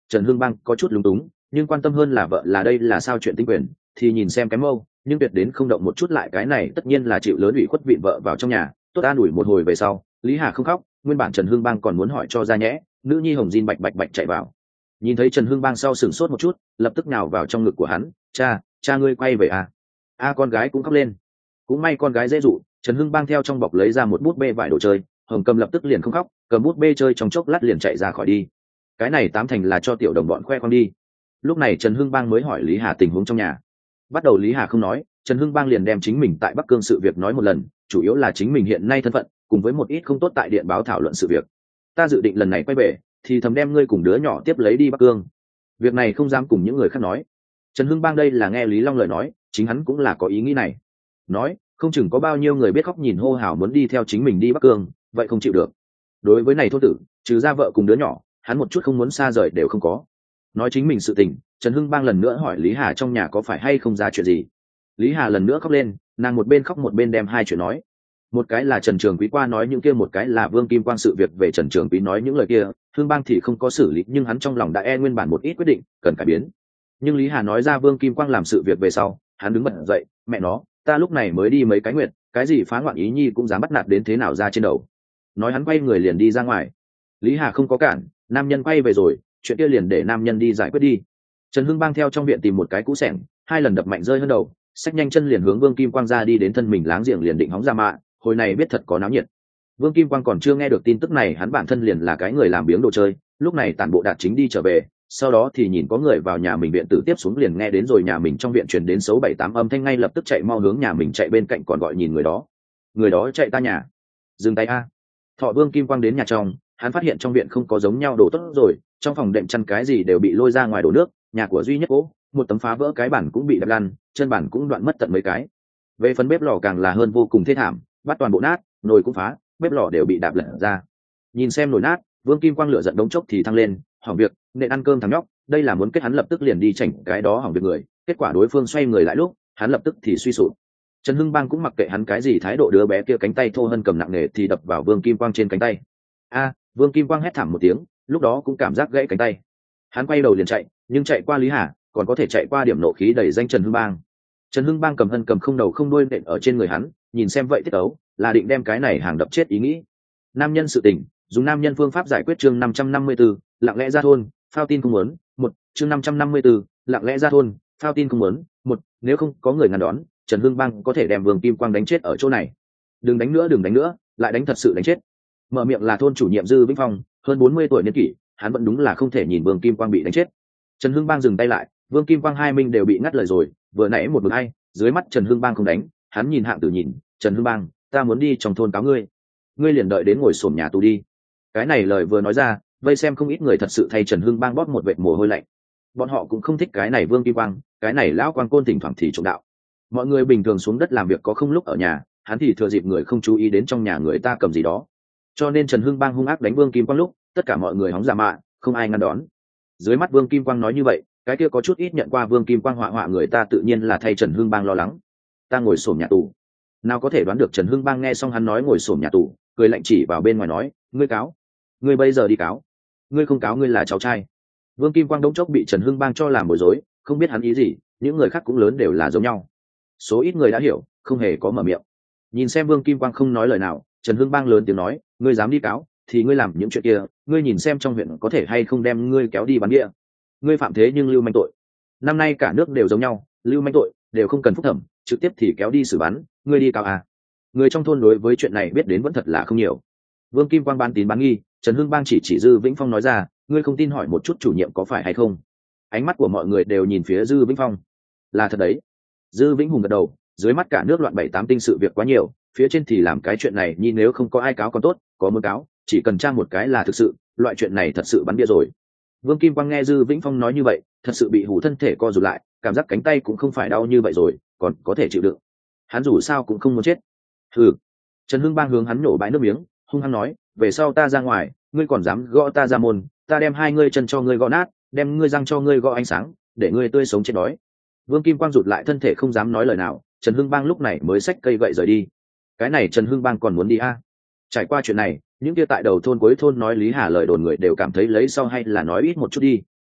Speaker 1: Trần Hưng Bang có chút lúng túng, nhưng quan tâm hơn là vợ là đây là sao chuyện tinh quyền, thì nhìn xem cái mâu, nhưng tuyệt đến không động một chút lại cái này tất nhiên là chịu lớn ủy khuất vịn vợ vào trong nhà, tốt an ủi một hồi về sau, Lý Hà không khóc, nguyên bản Trần Hưng Bang còn muốn hỏi cho ra nhẽ, nữ nhi Hồng Diên bạch bạch bạch chạy vào. Nhìn thấy Trần Hưng Bang sau sửng sốt một chút, lập tức nhào vào trong ngực của hắn, "Cha, cha ngươi quay về à?" A con gái cũng khóc lên. Cũng may con gái dễ dụ, Trần Hưng Bang theo trong bọc lấy ra một bút bê vải đồ chơi, Hồng Cầm lập tức liền không khóc, cầm bút bê chơi trong chốc lát liền chạy ra khỏi đi. Cái này tám thành là cho tiểu đồng bọn khoe khoang đi. Lúc này Trần Hưng Bang mới hỏi Lý Hà tình huống trong nhà. Bắt đầu Lý Hà không nói, Trần Hưng Bang liền đem chính mình tại Bắc Cương sự việc nói một lần, chủ yếu là chính mình hiện nay thân phận, cùng với một ít không tốt tại điện báo thảo luận sự việc. Ta dự định lần này quay về, thì thầm đem ngươi cùng đứa nhỏ tiếp lấy đi Bắc Cương. Việc này không dám cùng những người khác nói. Trần Hưng Bang đây là nghe Lý Long lời nói, chính hắn cũng là có ý nghĩ này. Nói, không chừng có bao nhiêu người biết khóc nhìn hô hào muốn đi theo chính mình đi Bắc Cương, vậy không chịu được. Đối với này thôn tử, trừ ra vợ cùng đứa nhỏ, hắn một chút không muốn xa rời đều không có. Nói chính mình sự tình, Trần Hưng Bang lần nữa hỏi Lý Hà trong nhà có phải hay không ra chuyện gì. Lý Hà lần nữa khóc lên, nàng một bên khóc một bên đem hai chuyện nói. Một cái là Trần Trường Quý qua nói những kia, một cái là Vương Kim Quang sự việc về Trần Trường Quý nói những lời kia, Hưng Bang thì không có xử lý, nhưng hắn trong lòng đã e nguyên bản một ít quyết định cần cải biến. Nhưng Lý Hà nói ra Vương Kim Quang làm sự việc về sau, hắn đứng bật dậy, "Mẹ nó, ta lúc này mới đi mấy cái nguyện, cái gì phá ngoạn ý nhi cũng dám bắt nạt đến thế nào ra trên đầu." Nói hắn quay người liền đi ra ngoài. Lý Hà không có cản, nam nhân quay về rồi, chuyện kia liền để nam nhân đi giải quyết đi. Trần Hưng Bang theo trong viện tìm một cái cũ xẻng, hai lần đập mạnh rơi hơn đầu, xách nhanh chân liền hướng Vương Kim Quang ra đi đến thân mình láng giềng liền định hóng ra mạ, hồi này biết thật có náo nhiệt. Vương Kim Quang còn chưa nghe được tin tức này, hắn bản thân liền là cái người làm biếng đồ chơi, lúc này tản bộ đạt chính đi trở về, sau đó thì nhìn có người vào nhà mình viện tử tiếp xuống liền nghe đến rồi nhà mình trong viện truyền đến xấu bảy tám âm thanh, ngay lập tức chạy mau hướng nhà mình chạy bên cạnh còn gọi nhìn người đó. Người đó chạy ta nhà. Dừng tay a. Thọ Vương Kim Quang đến nhà trong, hắn phát hiện trong viện không có giống nhau đồ tốt rồi, trong phòng đệm chăn cái gì đều bị lôi ra ngoài đổ nước, nhà của duy nhất cố, một tấm phá vỡ cái bản cũng bị đập lăn, chân bản cũng đoạn mất tận mấy cái. Về phần bếp lò càng là hơn vô cùng thê thảm, bắt toàn bộ nát, nồi cũng phá, bếp lò đều bị đạp lật ra. Nhìn xem nồi nát, Vương Kim Quang lửa giận đống chốc thì thăng lên, hỏng việc, nên ăn cơm thằng nhóc, đây là muốn kết hắn lập tức liền đi chảnh cái đó hỏng việc người, kết quả đối phương xoay người lại lúc, hắn lập tức thì suy sụp. Trần Hưng Bang cũng mặc kệ hắn cái gì thái độ, đứa bé kia cánh tay thô hơn cầm nặng nề thì đập vào Vương Kim Quang trên cánh tay. A, Vương Kim Quang hét thảm một tiếng, lúc đó cũng cảm giác gãy cánh tay. Hắn quay đầu liền chạy, nhưng chạy qua Lý Hà, còn có thể chạy qua điểm nộ khí đầy danh Trần Hưng Bang. Trần Hưng Bang cầm hân cầm không đầu không đuôi nện ở trên người hắn, nhìn xem vậy tiết ấu, là định đem cái này hàng đập chết ý nghĩ. Nam nhân sự tình, dùng nam nhân phương pháp giải quyết. Chương năm trăm năm mươi tư, lặng lẽ ra thôn, phao tin không muốn. Một, chương năm trăm năm mươi tư, lặng lẽ ra thôn, phao tin không muốn. Một, nếu không có người ngăn đón, Trần Hưng Bang có thể đem Vương Kim Quang đánh chết ở chỗ này. Đừng đánh nữa, đừng đánh nữa, lại đánh thật sự đánh chết. Mở miệng là thôn chủ nhiệm Dư Vĩnh Phong, hơn bốn mươi tuổi niên kỷ, hắn vẫn đúng là không thể nhìn Vương Kim Quang bị đánh chết. Trần Hưng Bang dừng tay lại, Vương Kim Quang hai minh đều bị ngắt lời rồi, vừa nãy một bực hai, dưới mắt Trần Hưng Bang không đánh, hắn nhìn hạng tử nhìn, "Trần Hưng Bang, ta muốn đi trong thôn cáo ngươi, ngươi liền đợi đến ngồi xổm nhà tù đi." Cái này lời vừa nói ra, vây xem không ít người thật sự thay Trần Hưng Bang bóp một vệt mồ hôi lạnh. Bọn họ cũng không thích cái này Vương Kim Quang, cái này lão quan côn thỉnh thoảng thì trộm đạo. Mọi người bình thường xuống đất làm việc có không lúc ở nhà, hắn thì thừa dịp người không chú ý đến trong nhà người ta cầm gì đó. Cho nên Trần Hưng Bang hung ác đánh Vương Kim Quang lúc, tất cả mọi người hóng ra mạ, không ai ngăn đón. Dưới mắt Vương Kim Quang nói như vậy, cái kia có chút ít nhận qua Vương Kim Quang họa họa người ta tự nhiên là thay Trần Hưng Bang lo lắng. Ta ngồi xổm nhà tù. Nào có thể đoán được Trần Hưng Bang nghe xong hắn nói ngồi xổm nhà tù, cười lạnh chỉ vào bên ngoài nói, "Ngươi cáo, ngươi bây giờ đi cáo. Ngươi không cáo ngươi là cháu trai." Vương Kim Quang đống chốc bị Trần Hưng Bang cho làm bối rối, không biết hắn ý gì, những người khác cũng lớn đều là giống nhau. Số ít người đã hiểu, không hề có mở miệng. Nhìn xem Vương Kim Quang không nói lời nào, Trần Hưng Bang lớn tiếng nói, "Ngươi dám đi cáo, thì ngươi làm những chuyện kia, ngươi nhìn xem trong huyện có thể hay không đem ngươi kéo đi bắn địa. Ngươi phạm thế nhưng lưu manh tội. Năm nay cả nước đều giống nhau, lưu manh tội đều không cần phúc thẩm, trực tiếp thì kéo đi xử bắn, ngươi đi cáo à?" Người trong thôn đối với chuyện này biết đến vẫn thật là không nhiều. Vương Kim Quang bán tín bán nghi, Trần Hưng Bang chỉ chỉ Dư Vĩnh Phong nói ra, "Ngươi không tin hỏi một chút chủ nhiệm có phải hay không." Ánh mắt của mọi người đều nhìn phía Dư Vĩnh Phong. Là thật đấy. Dư Vĩnh Hùng gật đầu, dưới mắt cả nước loạn bảy tám tinh sự việc quá nhiều, phía trên thì làm cái chuyện này nhi nếu không có ai cáo còn tốt, có muốn cáo, chỉ cần tra một cái là thực sự, loại chuyện này thật sự bắn bia rồi. Vương Kim Quang nghe Dư Vĩnh Phong nói như vậy, thật sự bị hủ thân thể co rụt lại, cảm giác cánh tay cũng không phải đau như vậy rồi, còn có thể chịu đựng. Hắn dù sao cũng không muốn chết. Hừ. Trần Hưng Bang hướng hắn nổ bãi nước miếng, hung hăng nói, "Về sau ta ra ngoài, ngươi còn dám gõ ta ra môn, ta đem hai ngươi chân cho ngươi gõ nát, đem ngươi răng cho ngươi gõ ánh sáng, để ngươi tươi sống chết đói." Vương Kim Quang rụt lại thân thể không dám nói lời nào, Trần Hưng Bang lúc này mới xách cây gậy rời đi. Cái này Trần Hưng Bang còn muốn đi a? À? Trải qua chuyện này, những kia tại đầu thôn cuối thôn nói Lý Hà lời đồn người đều cảm thấy lấy sau hay là nói ít một chút đi.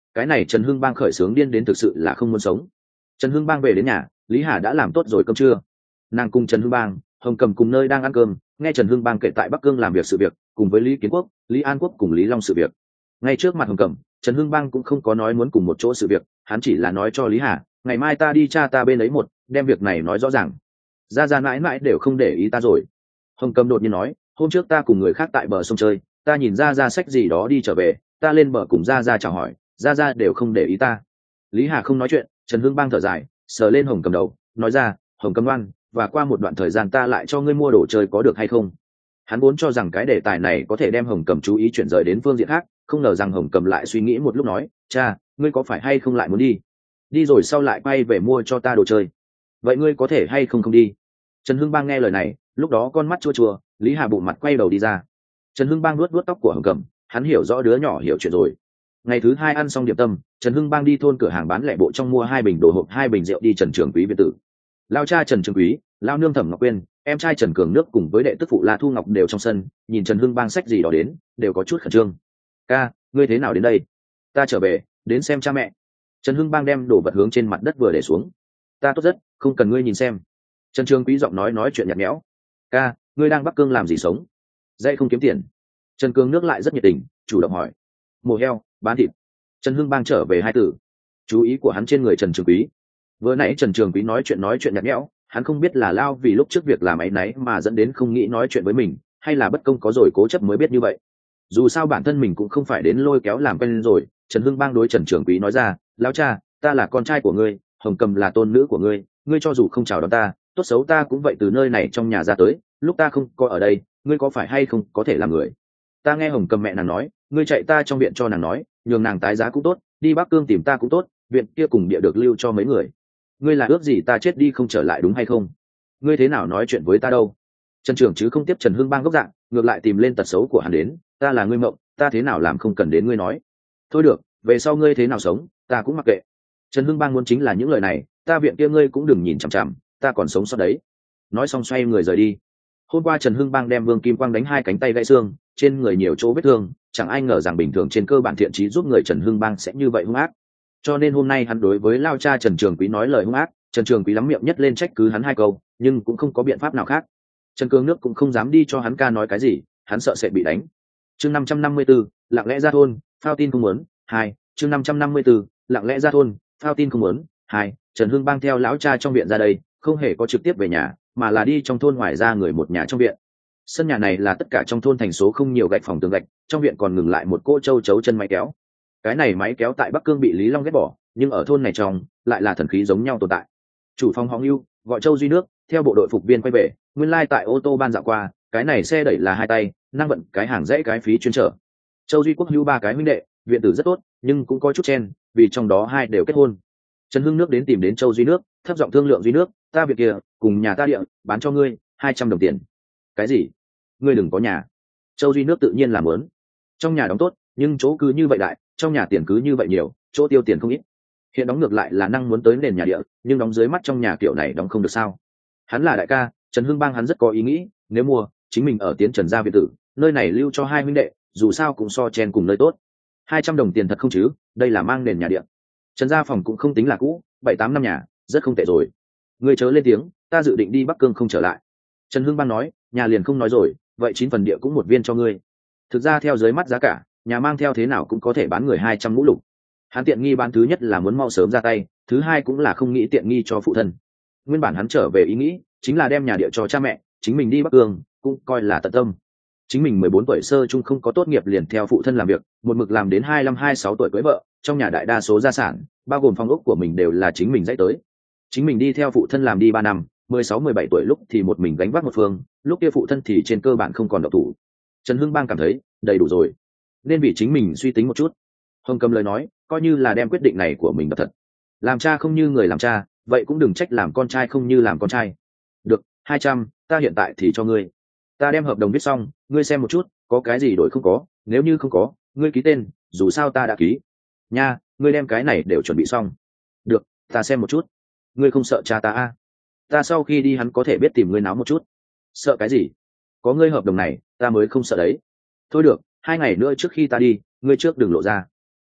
Speaker 1: cái này Trần Hưng Bang khởi sướng điên đến thực sự là không muốn sống. Trần Hưng Bang về đến nhà, Lý Hà đã làm tốt rồi cơm trưa. Nàng cùng Trần Hưng Bang, Hồng Cầm cùng nơi đang ăn cơm, nghe Trần Hưng Bang kể tại Bắc Cương làm việc sự việc, cùng với Lý Kiến Quốc, Lý An Quốc cùng Lý Long sự việc. Ngay trước mặt Hồng Cầm, Trần Hưng Bang cũng không có nói muốn cùng một chỗ sự việc, hắn chỉ là nói cho Lý Hà, ngày mai ta đi cha ta bên ấy một, đem việc này nói rõ ràng. Ra ra mãi mãi đều không để ý ta rồi. Hồng Cầm đột nhiên nói, hôm trước ta cùng người khác tại bờ sông chơi, ta nhìn ra ra sách gì đó đi trở về, ta lên bờ cùng ra ra chào hỏi, ra ra đều không để ý ta. Lý Hà không nói chuyện, Trần Hưng Bang thở dài, sờ lên Hồng Cầm đầu, nói ra, Hồng Cầm ngoan, và qua một đoạn thời gian ta lại cho ngươi mua đồ chơi có được hay không? Hắn vốn cho rằng cái đề tài này có thể đem Hồng Cầm chú ý chuyển rời đến phương diện khác, không ngờ rằng Hồng Cầm lại suy nghĩ một lúc nói, cha, ngươi có phải hay không lại muốn đi? Đi rồi sau lại quay về mua cho ta đồ chơi. Vậy ngươi có thể hay không không đi? Trần Hưng Bang nghe lời này, lúc đó con mắt chua chua, Lý Hà bụng mặt quay đầu đi ra. Trần Hưng Bang nuốt nuốt tóc của Hồng Cầm, hắn hiểu rõ đứa nhỏ hiểu chuyện rồi. Ngày thứ hai ăn xong điểm tâm, Trần Hưng Bang đi thôn cửa hàng bán lẻ bộ trong mua hai bình đồ hộp hai bình rượu đi Trần Trường Quý biệt tử. Lao cha Trần Trường Quý, lao nương Thẩm Ngọc Quyên, em trai Trần Cường Nước cùng với đệ tức phụ La Thu Ngọc đều trong sân, nhìn Trần Hưng Bang xách gì đó đến, đều có chút khẩn trương. Ca, ngươi thế nào đến đây? Ta trở về, đến xem cha mẹ. Trần Hưng Bang đem đồ vật hướng trên mặt đất vừa để xuống. Ta tốt rất, không cần ngươi nhìn xem. Trần Trường Quý giọng nói nói chuyện nhạt nhẽo. Ca, ngươi đang Bắc Cương làm gì sống? Dậy không kiếm tiền. Trần Cường Nước lại rất nhiệt tình, chủ động hỏi. Mổ heo, bán thịt. Trần Hưng Bang trở về hai từ. Chú ý của hắn trên người Trần Trường Quý. Vừa nãy Trần Trường Quý nói chuyện nói chuyện nhạt nhẽo, hắn không biết là lao vì lúc trước việc làm ấy nấy mà dẫn đến không nghĩ nói chuyện với mình, hay là bất công có rồi cố chấp mới biết như vậy. Dù sao bản thân mình cũng không phải đến lôi kéo làm quen rồi. Trần Hưng Bang đối Trần Trường Quý nói ra, lão cha, ta là con trai của ngươi, Hồng Cầm là tôn nữ của ngươi, ngươi cho dù không chào đón ta, tốt xấu ta cũng vậy từ nơi này trong nhà ra tới, lúc ta không có ở đây, ngươi có phải hay không có thể làm người? Ta nghe Hồng Cầm mẹ nàng nói, ngươi chạy ta trong viện cho nàng nói, nhường nàng tái giá cũng tốt, đi Bắc Cương tìm ta cũng tốt, viện kia cùng địa được lưu cho mấy người. Ngươi là ước gì ta chết đi không trở lại đúng hay không? Ngươi thế nào nói chuyện với ta đâu? Trần Trường chứ không tiếp Trần Hưng Bang gốc dạng, ngược lại tìm lên tật xấu của hắn đến, ta là ngươi mộng, ta thế nào làm không cần đến ngươi nói. Thôi được, về sau ngươi thế nào sống, ta cũng mặc kệ. Trần Hưng Bang muốn chính là những lời này, ta viện kia ngươi cũng đừng nhìn chằm chằm, ta còn sống sót đấy. Nói xong xoay người rời đi. Hôm qua Trần Hưng Bang đem Vương Kim Quang đánh hai cánh tay gãy xương, trên người nhiều chỗ vết thương, chẳng ai ngờ rằng bình thường trên cơ bản thiện trí giúp người Trần Hưng Bang sẽ như vậy hung ác. Cho nên hôm nay hắn đối với lao cha Trần Trường Quý nói lời hung ác, Trần Trường Quý lắm miệng nhất lên trách cứ hắn hai câu, nhưng cũng không có biện pháp nào khác. Trần Cường Nước cũng không dám đi cho hắn ca nói cái gì, hắn sợ sẽ bị đánh. Chương năm trăm năm mươi tư, lặng lẽ ra thôn, phao tin không muốn. Hai, chương năm trăm năm mươi tư, lặng lẽ ra thôn, phao tin không muốn. Hai, Trần Hưng Bang theo lão cha trong viện ra đây, không hề có trực tiếp về nhà, mà là đi trong thôn ngoài ra người một nhà trong viện. Sân nhà này là tất cả trong thôn thành số không nhiều gạch phòng tường gạch, trong viện còn ngừng lại một cỗ châu chấu chân máy kéo. Cái này máy kéo tại Bắc Cương bị Lý Long ghét bỏ, nhưng ở thôn này trong lại là thần khí giống nhau tồn tại. Chủ phòng Họng Ưu gọi Châu Duy Nước theo bộ đội phục viên quay về, nguyên lai tại ô tô ban dạo qua, cái này xe đẩy là hai tay, năng vận cái hàng dãy cái phí chuyên trở. Châu Duy Quốc hữu ba cái huynh đệ, viện tử rất tốt, nhưng cũng có chút chen, vì trong đó hai đều kết hôn. Trần Hưng Nước đến tìm đến Châu Duy Nước, thấp giọng thương lượng Duy Nước, ta việc kia, cùng nhà ta địa, bán cho ngươi hai trăm đồng tiền. Cái gì? Ngươi đừng có nhà. Châu Duy Nước tự nhiên làm muốn. Trong nhà đóng tốt, nhưng chỗ cứ như vậy đại, trong nhà tiền cứ như vậy nhiều, chỗ tiêu tiền không ít. Hiện đóng ngược lại là năng muốn tới nền nhà địa, nhưng đóng dưới mắt trong nhà kiểu này đóng không được sao? Hắn là đại ca, Trần Hưng Bang hắn rất có ý nghĩ, nếu mua, chính mình ở tiến Trần gia viện tử, nơi này lưu cho hai huynh đệ, dù sao cũng so chen cùng nơi tốt. Hai trăm đồng tiền thật không chứ? Đây là mang nền nhà địa. Trần gia phòng cũng không tính là cũ, bảy tám năm nhà, rất không tệ rồi. Ngươi chớ lên tiếng, ta dự định đi Bắc Cương không trở lại. Trần Hưng Bang nói, nhà liền không nói rồi, vậy chín phần địa cũng một viên cho ngươi. Thực ra theo dưới mắt giá cả, nhà mang theo thế nào cũng có thể bán người hai trăm ngũ lục. Hắn tiện nghi bán thứ nhất là muốn mau sớm ra tay, thứ hai cũng là không nghĩ tiện nghi cho phụ thân. Nguyên bản hắn trở về ý nghĩ chính là đem nhà địa cho cha mẹ, chính mình đi Bắc Cương cũng coi là tận tâm. Chính mình mười bốn tuổi sơ chung không có tốt nghiệp liền theo phụ thân làm việc, một mực làm đến hai mươi lăm hai mươi sáu tuổi cưới vợ, trong nhà đại đa số gia sản, bao gồm phòng ốc của mình đều là chính mình dãy tới. Chính mình đi theo phụ thân làm đi ba năm, mười sáu mười bảy tuổi lúc thì một mình gánh vác một phương, lúc kia phụ thân thì trên cơ bản không còn độc thủ. Trần Hưng Bang cảm thấy đầy đủ rồi, nên vì chính mình suy tính một chút. Hồng Cầm lời nói, coi như là đem quyết định này của mình đập thật. Làm cha không như người làm cha, vậy cũng đừng trách làm con trai không như làm con trai. Được, hai trăm, ta hiện tại thì cho ngươi. Ta đem hợp đồng viết xong, ngươi xem một chút, có cái gì đổi không có, nếu như không có, ngươi ký tên, dù sao ta đã ký. Nha, ngươi đem cái này đều chuẩn bị xong. Được, ta xem một chút. Ngươi không sợ cha ta à? Ta sau khi đi hắn có thể biết tìm ngươi náo một chút. Sợ cái gì? Có ngươi hợp đồng này, ta mới không sợ đấy. Thôi được, hai ngày nữa trước khi ta đi, ngươi trước đừng lộ ra.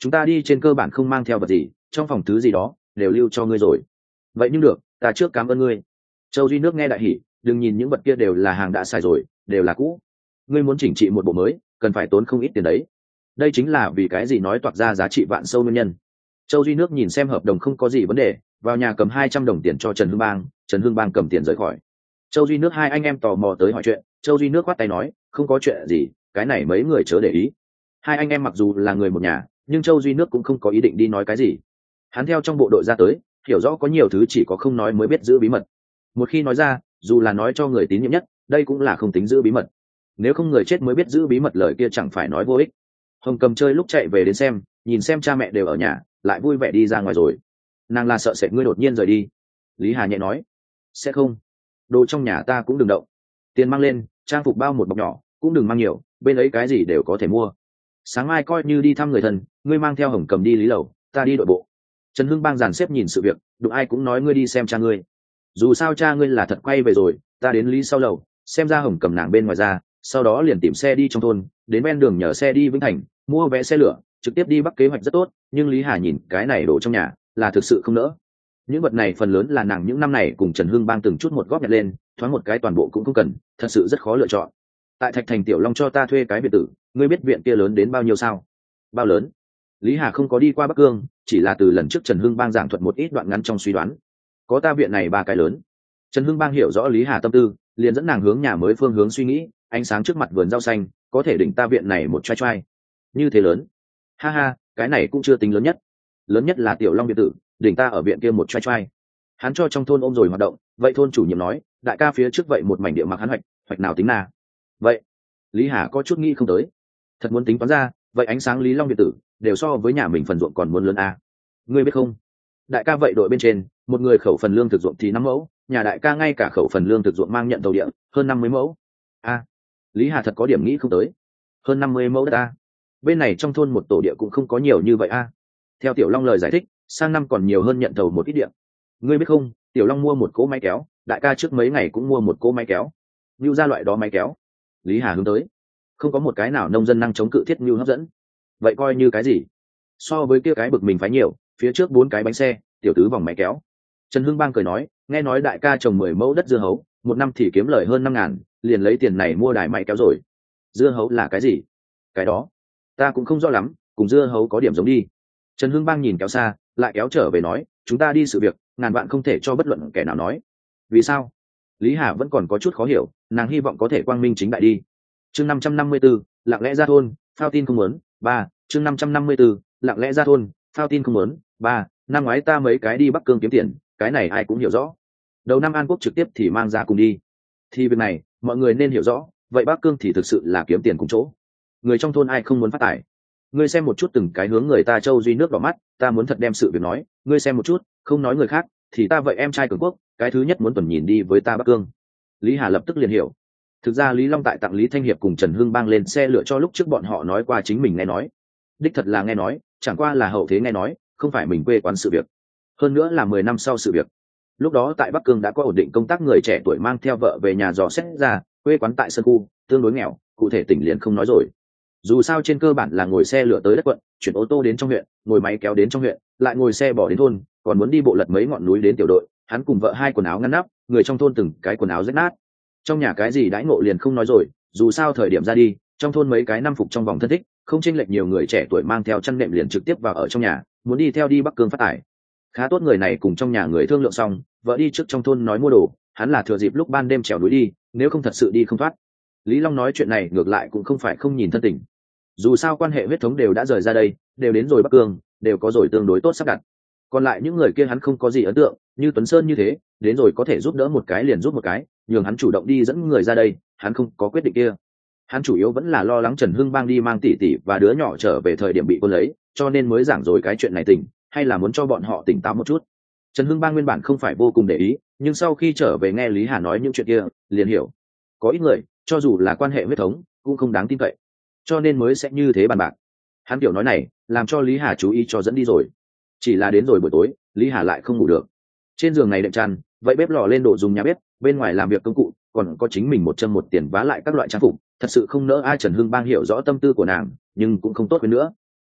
Speaker 1: chúng ta đi trên cơ bản không mang theo vật gì, trong phòng thứ gì đó đều lưu cho ngươi rồi. Vậy nhưng được, ta trước cảm ơn ngươi. Châu Duy Nước nghe đại hỉ, đừng nhìn những vật kia đều là hàng đã xài rồi, đều là cũ. Ngươi muốn chỉnh trị một bộ mới, cần phải tốn không ít tiền đấy. Đây chính là vì cái gì nói toạc ra giá trị vạn sâu nguyên nhân. Châu Duy Nước nhìn xem hợp đồng không có gì vấn đề, vào nhà cầm hai trăm đồng tiền cho Trần Hưng Bang, Trần Hưng Bang cầm tiền rời khỏi. Châu Duy Nước hai anh em tò mò tới hỏi chuyện, Châu Duy Nước khoát tay nói, không có chuyện gì, cái này mấy người chớ để ý. Hai anh em mặc dù là người một nhà, nhưng Châu Duy Nước cũng không có ý định đi nói cái gì. Hắn theo trong bộ đội ra tới, hiểu rõ có nhiều thứ chỉ có không nói mới biết giữ bí mật. Một khi nói ra, dù là nói cho người tín nhiệm nhất, đây cũng là không tính giữ bí mật. Nếu không người chết mới biết giữ bí mật, lời kia chẳng phải nói vô ích. Hồng Cầm chơi lúc chạy về đến xem, nhìn xem cha mẹ đều ở nhà, lại vui vẻ đi ra ngoài rồi. Nàng là sợ sệt ngươi đột nhiên rời đi. Lý Hà nhẹ nói, sẽ không, đồ trong nhà ta cũng đừng động, tiền mang lên, trang phục bao một bọc nhỏ, cũng đừng mang nhiều, bên ấy cái gì đều có thể mua. Sáng mai coi như đi thăm người thân, ngươi mang theo Hồng Cầm đi Lý Lầu, ta đi đội bộ. Trần Hưng Bang dàn xếp nhìn sự việc, đụng ai cũng nói ngươi đi xem cha ngươi. Dù sao cha ngươi là thật quay về rồi, ta đến Lý sau lầu, xem ra Hồng Cầm nàng bên ngoài ra, sau đó liền tìm xe đi trong thôn, đến ven đường nhờ xe đi Vĩnh Thành, mua vé xe lửa, trực tiếp đi Bắc. Kế hoạch rất tốt, nhưng Lý Hà nhìn cái này đổ trong nhà, là thực sự không nỡ. Những vật này phần lớn là nàng những năm này cùng Trần Hưng Bang từng chút một góp nhặt lên, thoáng một cái toàn bộ cũng không cần, thật sự rất khó lựa chọn. Tại Thạch Thành Tiểu Long cho ta thuê cái biệt tử, ngươi biết viện kia lớn đến bao nhiêu sao? Bao lớn? Lý Hà không có đi qua Bắc Cương, chỉ là từ lần trước Trần Hưng Bang giảng thuật một ít đoạn ngắn trong suy đoán. Có ta viện này ba cái lớn. Trần Hưng Bang hiểu rõ Lý Hà tâm tư, liền dẫn nàng hướng nhà mới phương hướng suy nghĩ, ánh sáng trước mặt vườn rau xanh, có thể đỉnh ta viện này một trai trai. Như thế lớn. Ha ha, cái này cũng chưa tính lớn nhất. Lớn nhất là Tiểu Long biệt tử, đỉnh ta ở viện kia một trai trai. Hắn cho trong thôn ôm rồi hoạt động, vậy thôn chủ nhiệm nói, đại ca phía trước vậy một mảnh địa mặc hắn hoạch, hoạch nào tính na. Vậy, Lý Hà có chút nghĩ không tới. Thật muốn tính toán ra, vậy ánh sáng Lý Long biệt tử đều so với nhà mình phần ruộng còn muốn lớn a. Ngươi biết không? Đại ca vậy đội bên trên, một người khẩu phần lương thực ruộng thì năm mẫu, nhà đại ca ngay cả khẩu phần lương thực ruộng mang nhận tàu địa, hơn năm mươi mẫu. A, Lý Hà thật có điểm nghĩ không tới. Hơn năm mươi mẫu đất a. Bên này trong thôn một tổ địa cũng không có nhiều như vậy a. Theo Tiểu Long lời giải thích, sang năm còn nhiều hơn nhận tàu một ít địa. Ngươi biết không, Tiểu Long mua một cỗ máy kéo, đại ca trước mấy ngày cũng mua một cỗ máy kéo. Nưu ra loại đó máy kéo. Lý Hà hướng tới. Không có một cái nào nông dân năng chống cự thiết nưu hấp dẫn. Vậy coi như cái gì? So với kia cái bực mình phái nhiều, phía trước bốn cái bánh xe, tiểu tứ vòng máy kéo. Trần Hưng Bang cười nói, nghe nói đại ca trồng mười mẫu đất dưa hấu, một năm thì kiếm lời hơn năm ngàn, liền lấy tiền này mua đài máy kéo rồi. Dưa hấu là cái gì? Cái đó, ta cũng không rõ lắm, cùng dưa hấu có điểm giống đi. Trần Hưng Bang nhìn kéo xa, lại kéo trở về nói, chúng ta đi sự việc, ngàn vạn không thể cho bất luận kẻ nào nói. Vì sao? Lý Hà vẫn còn có chút khó hiểu, nàng hy vọng có thể quang minh chính đại đi. Chương năm trăm năm mươi 554, lặng lẽ ra thôn, phao tin không muốn. Ba, chương năm trăm năm mươi 554, lặng lẽ ra thôn, phao tin không muốn. Ba, năm ngoái ta mấy cái đi Bắc Cương kiếm tiền, cái này ai cũng hiểu rõ. Đầu năm An Quốc trực tiếp thì mang ra cùng đi. Thì việc này, mọi người nên hiểu rõ, vậy Bắc Cương thì thực sự là kiếm tiền cùng chỗ. Người trong thôn ai không muốn phát tài. Ngươi xem một chút từng cái hướng người ta Châu Duy Nước đỏ mắt, ta muốn thật đem sự việc nói, ngươi xem một chút, không nói người khác, thì ta vậy em trai cường quốc, cái thứ nhất muốn tuần nhìn đi với ta Bắc Cương. Lý Hà lập tức liền hiểu. Thực ra Lý Long tại tặng Lý Thanh Hiệp cùng Trần Hưng Bang lên xe lựa cho lúc trước bọn họ nói qua chính mình nghe nói. Đích thật là nghe nói, chẳng qua là hậu thế nghe nói, không phải mình quê quán sự việc. Hơn nữa là mười năm sau sự việc. Lúc đó tại Bắc Cương đã có ổn định công tác, người trẻ tuổi mang theo vợ về nhà dò xét ra, quê quán tại Sơn Khu, tương đối nghèo, cụ thể tỉnh liền không nói rồi. Dù sao trên cơ bản là ngồi xe lửa tới đất quận, chuyển ô tô đến trong huyện, ngồi máy kéo đến trong huyện, lại ngồi xe bỏ đến thôn, còn muốn đi bộ lật mấy ngọn núi đến tiểu đội. Hắn cùng vợ hai quần áo ngăn nắp, người trong thôn từng cái quần áo rách nát. Trong nhà cái gì đãi ngộ liền không nói rồi, dù sao thời điểm ra đi, trong thôn mấy cái năm phục trong vòng thân thích, không chênh lệch nhiều, người trẻ tuổi mang theo chăn nệm liền trực tiếp vào ở trong nhà, muốn đi theo đi Bắc Cương phát tài. Khá tốt, người này cùng trong nhà người thương lượng xong, vợ đi trước trong thôn nói mua đồ, hắn là thừa dịp lúc ban đêm trèo núi đi, nếu không thật sự đi không thoát. Lý Long nói chuyện này ngược lại cũng không phải không nhìn thân tình. Dù sao quan hệ huyết thống đều đã rời ra đây, đều đến rồi Bắc Cương, đều có rồi tương đối tốt sắp đặt. Còn lại những người kia hắn không có gì ấn tượng, như Tuấn Sơn như thế, đến rồi có thể giúp đỡ một cái liền giúp một cái, nhường hắn chủ động đi dẫn người ra đây, hắn không có quyết định kia. Hắn chủ yếu vẫn là lo lắng Trần Hưng Bang đi mang tỷ tỷ và đứa nhỏ trở về thời điểm bị quân lấy, cho nên mới giảng dối cái chuyện này tình, hay là muốn cho bọn họ tỉnh táo một chút. Trần Hưng Bang nguyên bản không phải vô cùng để ý, nhưng sau khi trở về nghe Lý Hà nói những chuyện kia, liền hiểu. Có ít người, cho dù là quan hệ huyết thống, cũng không đáng tin cậy, cho nên mới sẽ như thế bàn bạc. Hắn kiểu nói này, làm cho Lý Hà chú ý cho dẫn đi rồi. Chỉ là đến rồi buổi tối, Lý Hà lại không ngủ được. Trên giường này đệm chăn, vậy bếp lò lên đồ dùng nhà bếp, bên ngoài làm việc công cụ, còn có chính mình một chân một tiền vá lại các loại trang phục, thật sự không nỡ ai. Trần Hưng Bang hiểu rõ tâm tư của nàng, nhưng cũng không tốt hơn nữa.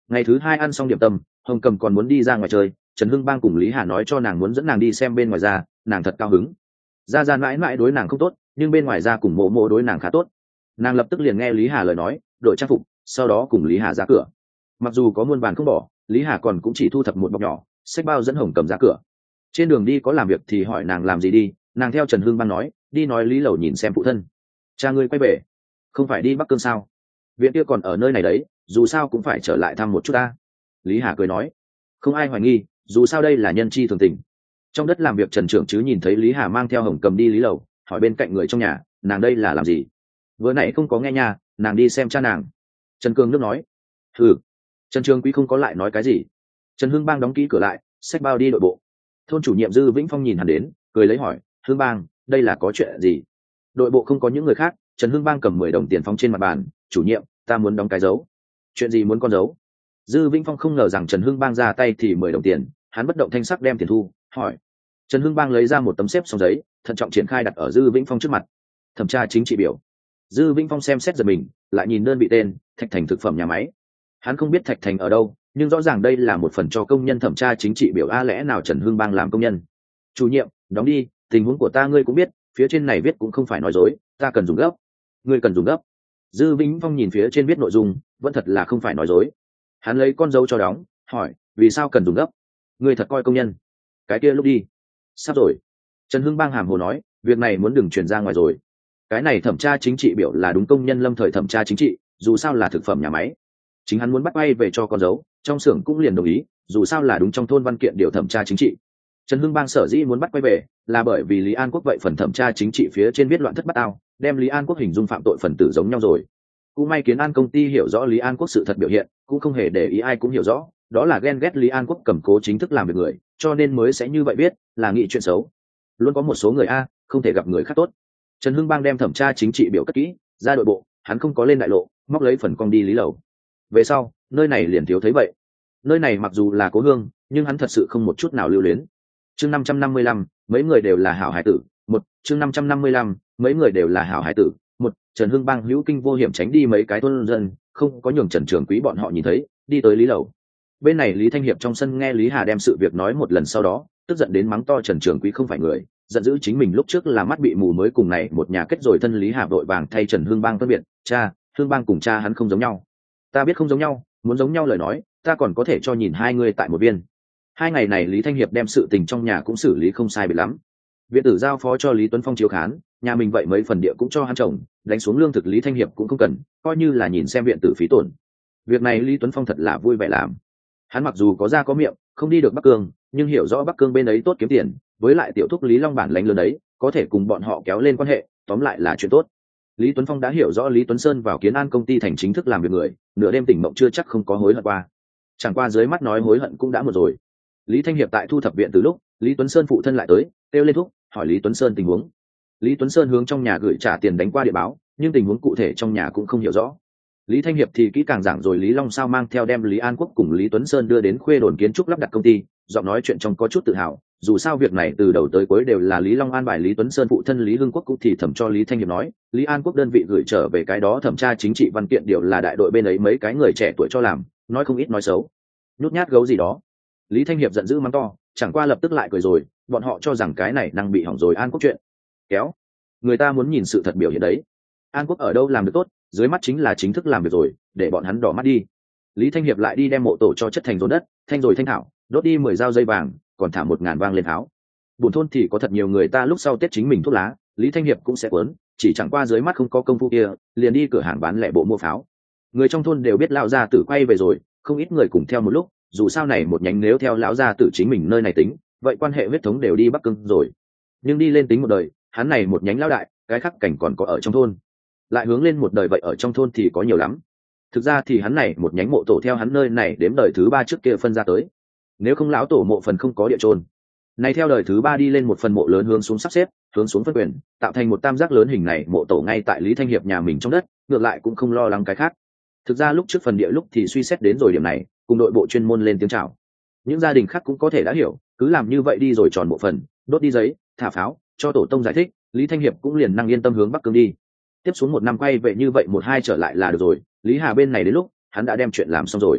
Speaker 1: Ngày thứ hai ăn xong điểm tâm, Hồng Cầm còn muốn đi ra ngoài chơi, Trần Hưng Bang cùng Lý Hà nói cho nàng muốn dẫn nàng đi xem bên ngoài ra, nàng thật cao hứng. Gia Gia mãi mãi đối nàng không tốt, nhưng bên ngoài ra cùng mộ mộ đối nàng khá tốt. Nàng lập tức liền nghe Lý Hà lời nói, đội trang phục, sau đó cùng Lý Hà ra cửa. Mặc dù có muôn bàn không bỏ, Lý Hà còn cũng chỉ thu thập một bọc nhỏ, xách bao dẫn Hồng Cầm ra cửa. Trên đường đi có làm việc thì hỏi nàng làm gì đi, nàng theo Trần Hưng Bang nói, đi nói Lý Lầu nhìn xem phụ thân. Cha ngươi quay về, không phải đi Bắc Cương sao? Viện kia còn ở nơi này đấy, dù sao cũng phải trở lại thăm một chút ta. Lý Hà cười nói, không ai hoài nghi, dù sao đây là nhân chi thường tình. Trong đất làm việc Trần trưởng chứ nhìn thấy Lý Hà mang theo Hồng Cầm đi Lý Lầu, hỏi bên cạnh người trong nhà, nàng đây là làm gì? Vừa nãy không có nghe nha, nàng đi xem cha nàng. Trần Cương nước nói, ừ. Trần Trường Quý không có lại nói cái gì. Trần Hưng Bang đóng kỹ cửa lại, xách bao đi đội bộ. Thôn chủ nhiệm Dư Vĩnh Phong nhìn hắn đến, cười lấy hỏi, Hưng Bang, đây là có chuyện gì? Đội bộ không có những người khác, Trần Hưng Bang cầm mười đồng tiền phóng trên mặt bàn, chủ nhiệm, ta muốn đóng cái dấu. Chuyện gì muốn con dấu? Dư Vĩnh Phong không ngờ rằng Trần Hưng Bang ra tay thì mười đồng tiền, hắn bất động thanh sắc đem tiền thu, hỏi. Trần Hưng Bang lấy ra một tấm xếp xong giấy, thận trọng triển khai đặt ở Dư Vĩnh Phong trước mặt. Thẩm tra chính trị biểu. Dư Vĩnh Phong xem xét giật mình, lại nhìn đơn vị tên, Thạch Thành thực phẩm nhà máy. Hắn không biết Thạch Thành ở đâu, nhưng rõ ràng đây là một phần cho công nhân thẩm tra chính trị biểu, a lẽ nào Trần Hưng Bang làm công nhân? Chủ nhiệm, đóng đi, tình huống của ta ngươi cũng biết, phía trên này viết cũng không phải nói dối, ta cần dùng gấp. Ngươi cần dùng gấp. Dư Vĩnh Phong nhìn phía trên viết nội dung, vẫn thật là không phải nói dối. Hắn lấy con dấu cho đóng, hỏi, vì sao cần dùng gấp? Ngươi thật coi công nhân? Cái kia lúc đi. Sắp rồi. Trần Hưng Bang hàm hồ nói, việc này muốn đừng truyền ra ngoài rồi. Cái này thẩm tra chính trị biểu là đúng công nhân lâm thời thẩm tra chính trị, dù sao là thực phẩm nhà máy. Chính hắn muốn bắt bay về cho con dấu, trong xưởng cũng liền đồng ý, dù sao là đúng trong thôn văn kiện điều thẩm tra chính trị. Trần Hưng Bang sở dĩ muốn bắt quay về là bởi vì Lý An Quốc vậy phần thẩm tra chính trị phía trên viết loạn thất bát ao, đem Lý An Quốc hình dung phạm tội phần tử giống nhau rồi. Cũng may Kiến An công ty hiểu rõ Lý An Quốc sự thật biểu hiện, cũng không hề để ý ai cũng hiểu rõ, đó là ghen ghét Lý An Quốc cầm cố chính thức làm việc người, cho nên mới sẽ như vậy biết, là nghĩ chuyện xấu. Luôn có một số người a, không thể gặp người khác tốt. Trần Hưng Bang đem thẩm tra chính trị biểu cất kỹ, ra đội bộ, hắn không có lên đại lộ, móc lấy phần cong đi Lý Lầu. Về sau, nơi này liền thiếu thấy vậy. Nơi này mặc dù là cố hương, nhưng hắn thật sự không một chút nào lưu luyến. Chương năm trăm năm mươi lăm, mấy người đều là hảo hải tử. Một, chương năm trăm năm mươi lăm, mấy người đều là hảo hải tử. Một, Trần Hưng Bang hữu kinh vô hiểm tránh đi mấy cái thôn dân, không có nhường Trần Trường Quý bọn họ nhìn thấy, đi tới Lý Lầu. Bên này Lý Thanh Hiệp trong sân nghe Lý Hà đem sự việc nói một lần sau đó, tức giận đến mắng to Trần Trường Quý không phải người, giận dữ chính mình lúc trước là mắt bị mù mới cùng này một nhà kết rồi thân. Lý Hà vội vàng thay Trần Hưng Bang phân biệt, cha, Hưng Bang cùng cha hắn không giống nhau. Ta biết không giống nhau, muốn giống nhau lời nói, ta còn có thể cho nhìn hai người tại một viên. Hai ngày này Lý Thanh Hiệp đem sự tình trong nhà cũng xử lý không sai biệt lắm. Viện tử giao phó cho Lý Tuấn Phong chiếu khán, nhà mình vậy mấy phần địa cũng cho hắn trồng, đánh xuống lương thực Lý Thanh Hiệp cũng không cần, coi như là nhìn xem viện tử phí tổn. Việc này Lý Tuấn Phong thật là vui vẻ làm. Hắn mặc dù có da có miệng, không đi được Bắc Cương, nhưng hiểu rõ Bắc Cương bên ấy tốt kiếm tiền, với lại tiểu thúc Lý Long bản lãnh lớn đấy, có thể cùng bọn họ kéo lên quan hệ, tóm lại là chuyện tốt. Lý Tuấn Phong đã hiểu rõ Lý Tuấn Sơn vào Kiến An công ty thành chính thức làm việc người, nửa đêm tỉnh mộng chưa chắc không có hối hận qua. Chẳng qua dưới mắt nói hối hận cũng đã một rồi. Lý Thanh Hiệp tại thu thập viện từ lúc, Lý Tuấn Sơn phụ thân lại tới, kêu lên thúc, hỏi Lý Tuấn Sơn tình huống. Lý Tuấn Sơn hướng trong nhà gửi trả tiền đánh qua địa báo, nhưng tình huống cụ thể trong nhà cũng không hiểu rõ. Lý Thanh Hiệp thì kỹ càng giảng rồi Lý Long sao mang theo đem Lý An Quốc cùng Lý Tuấn Sơn đưa đến Khuê Đồn kiến trúc lắp đặt công ty, giọng nói chuyện trong có chút tự hào, dù sao việc này từ đầu tới cuối đều là Lý Long an bài. Lý Tuấn Sơn phụ thân Lý Hưng Quốc cũng thì thẩm cho Lý Thanh Hiệp nói, Lý An Quốc đơn vị gửi trở về cái đó thẩm tra chính trị văn kiện điều là đại đội bên ấy mấy cái người trẻ tuổi cho làm, nói không ít nói xấu, nhút nhát gấu gì đó. Lý Thanh Hiệp giận dữ mắng to, chẳng qua lập tức lại cười rồi, bọn họ cho rằng cái này năng bị hỏng rồi An Quốc chuyện. Kéo, người ta muốn nhìn sự thật biểu hiện đấy. An Quốc ở đâu làm được tốt, dưới mắt chính là chính thức làm việc rồi, để bọn hắn đỏ mắt đi. Lý Thanh Hiệp lại đi đem mộ tổ cho chất thành rốn đất, thanh rồi thanh thảo, đốt đi mười dao dây vàng, còn thả một ngàn vang lên tháo. Buồn thôn thì có thật nhiều người ta lúc sau Tết chính mình thuốc lá, Lý Thanh Hiệp cũng sẽ quấn, chỉ chẳng qua dưới mắt không có công phu kia, liền đi cửa hàng bán lẻ bộ mua pháo. Người trong thôn đều biết lão gia tử quay về rồi, không ít người cùng theo một lúc, dù sao này một nhánh nếu theo lão gia tử chính mình nơi này tính, vậy quan hệ huyết thống đều đi Bắc Cương rồi. Nhưng đi lên tính một đời, hắn này một nhánh lão đại, cái khắc cảnh còn có ở trong thôn. Lại hướng lên một đời vậy ở trong thôn thì có nhiều lắm. Thực ra thì hắn này một nhánh mộ tổ theo hắn nơi này đếm đời thứ ba trước kia phân ra tới. Nếu không lão tổ mộ phần không có địa chôn, này theo đời thứ ba đi lên một phần mộ lớn hướng xuống sắp xếp, hướng xuống phân quyền, tạo thành một tam giác lớn hình này mộ tổ ngay tại Lý Thanh Hiệp nhà mình trong đất, ngược lại cũng không lo lắng cái khác. Thực ra lúc trước phần địa lúc thì suy xét đến rồi điểm này, cùng đội bộ chuyên môn lên tiếng chào. Những gia đình khác cũng có thể đã hiểu, cứ làm như vậy đi rồi tròn bộ phần, đốt đi giấy, thả pháo, cho tổ tông giải thích, Lý Thanh Hiệp cũng liền năng yên tâm hướng Bắc Cương đi. Tiếp xuống một năm quay về như vậy một hai trở lại là được rồi. Lý Hà bên này đến lúc hắn đã đem chuyện làm xong rồi.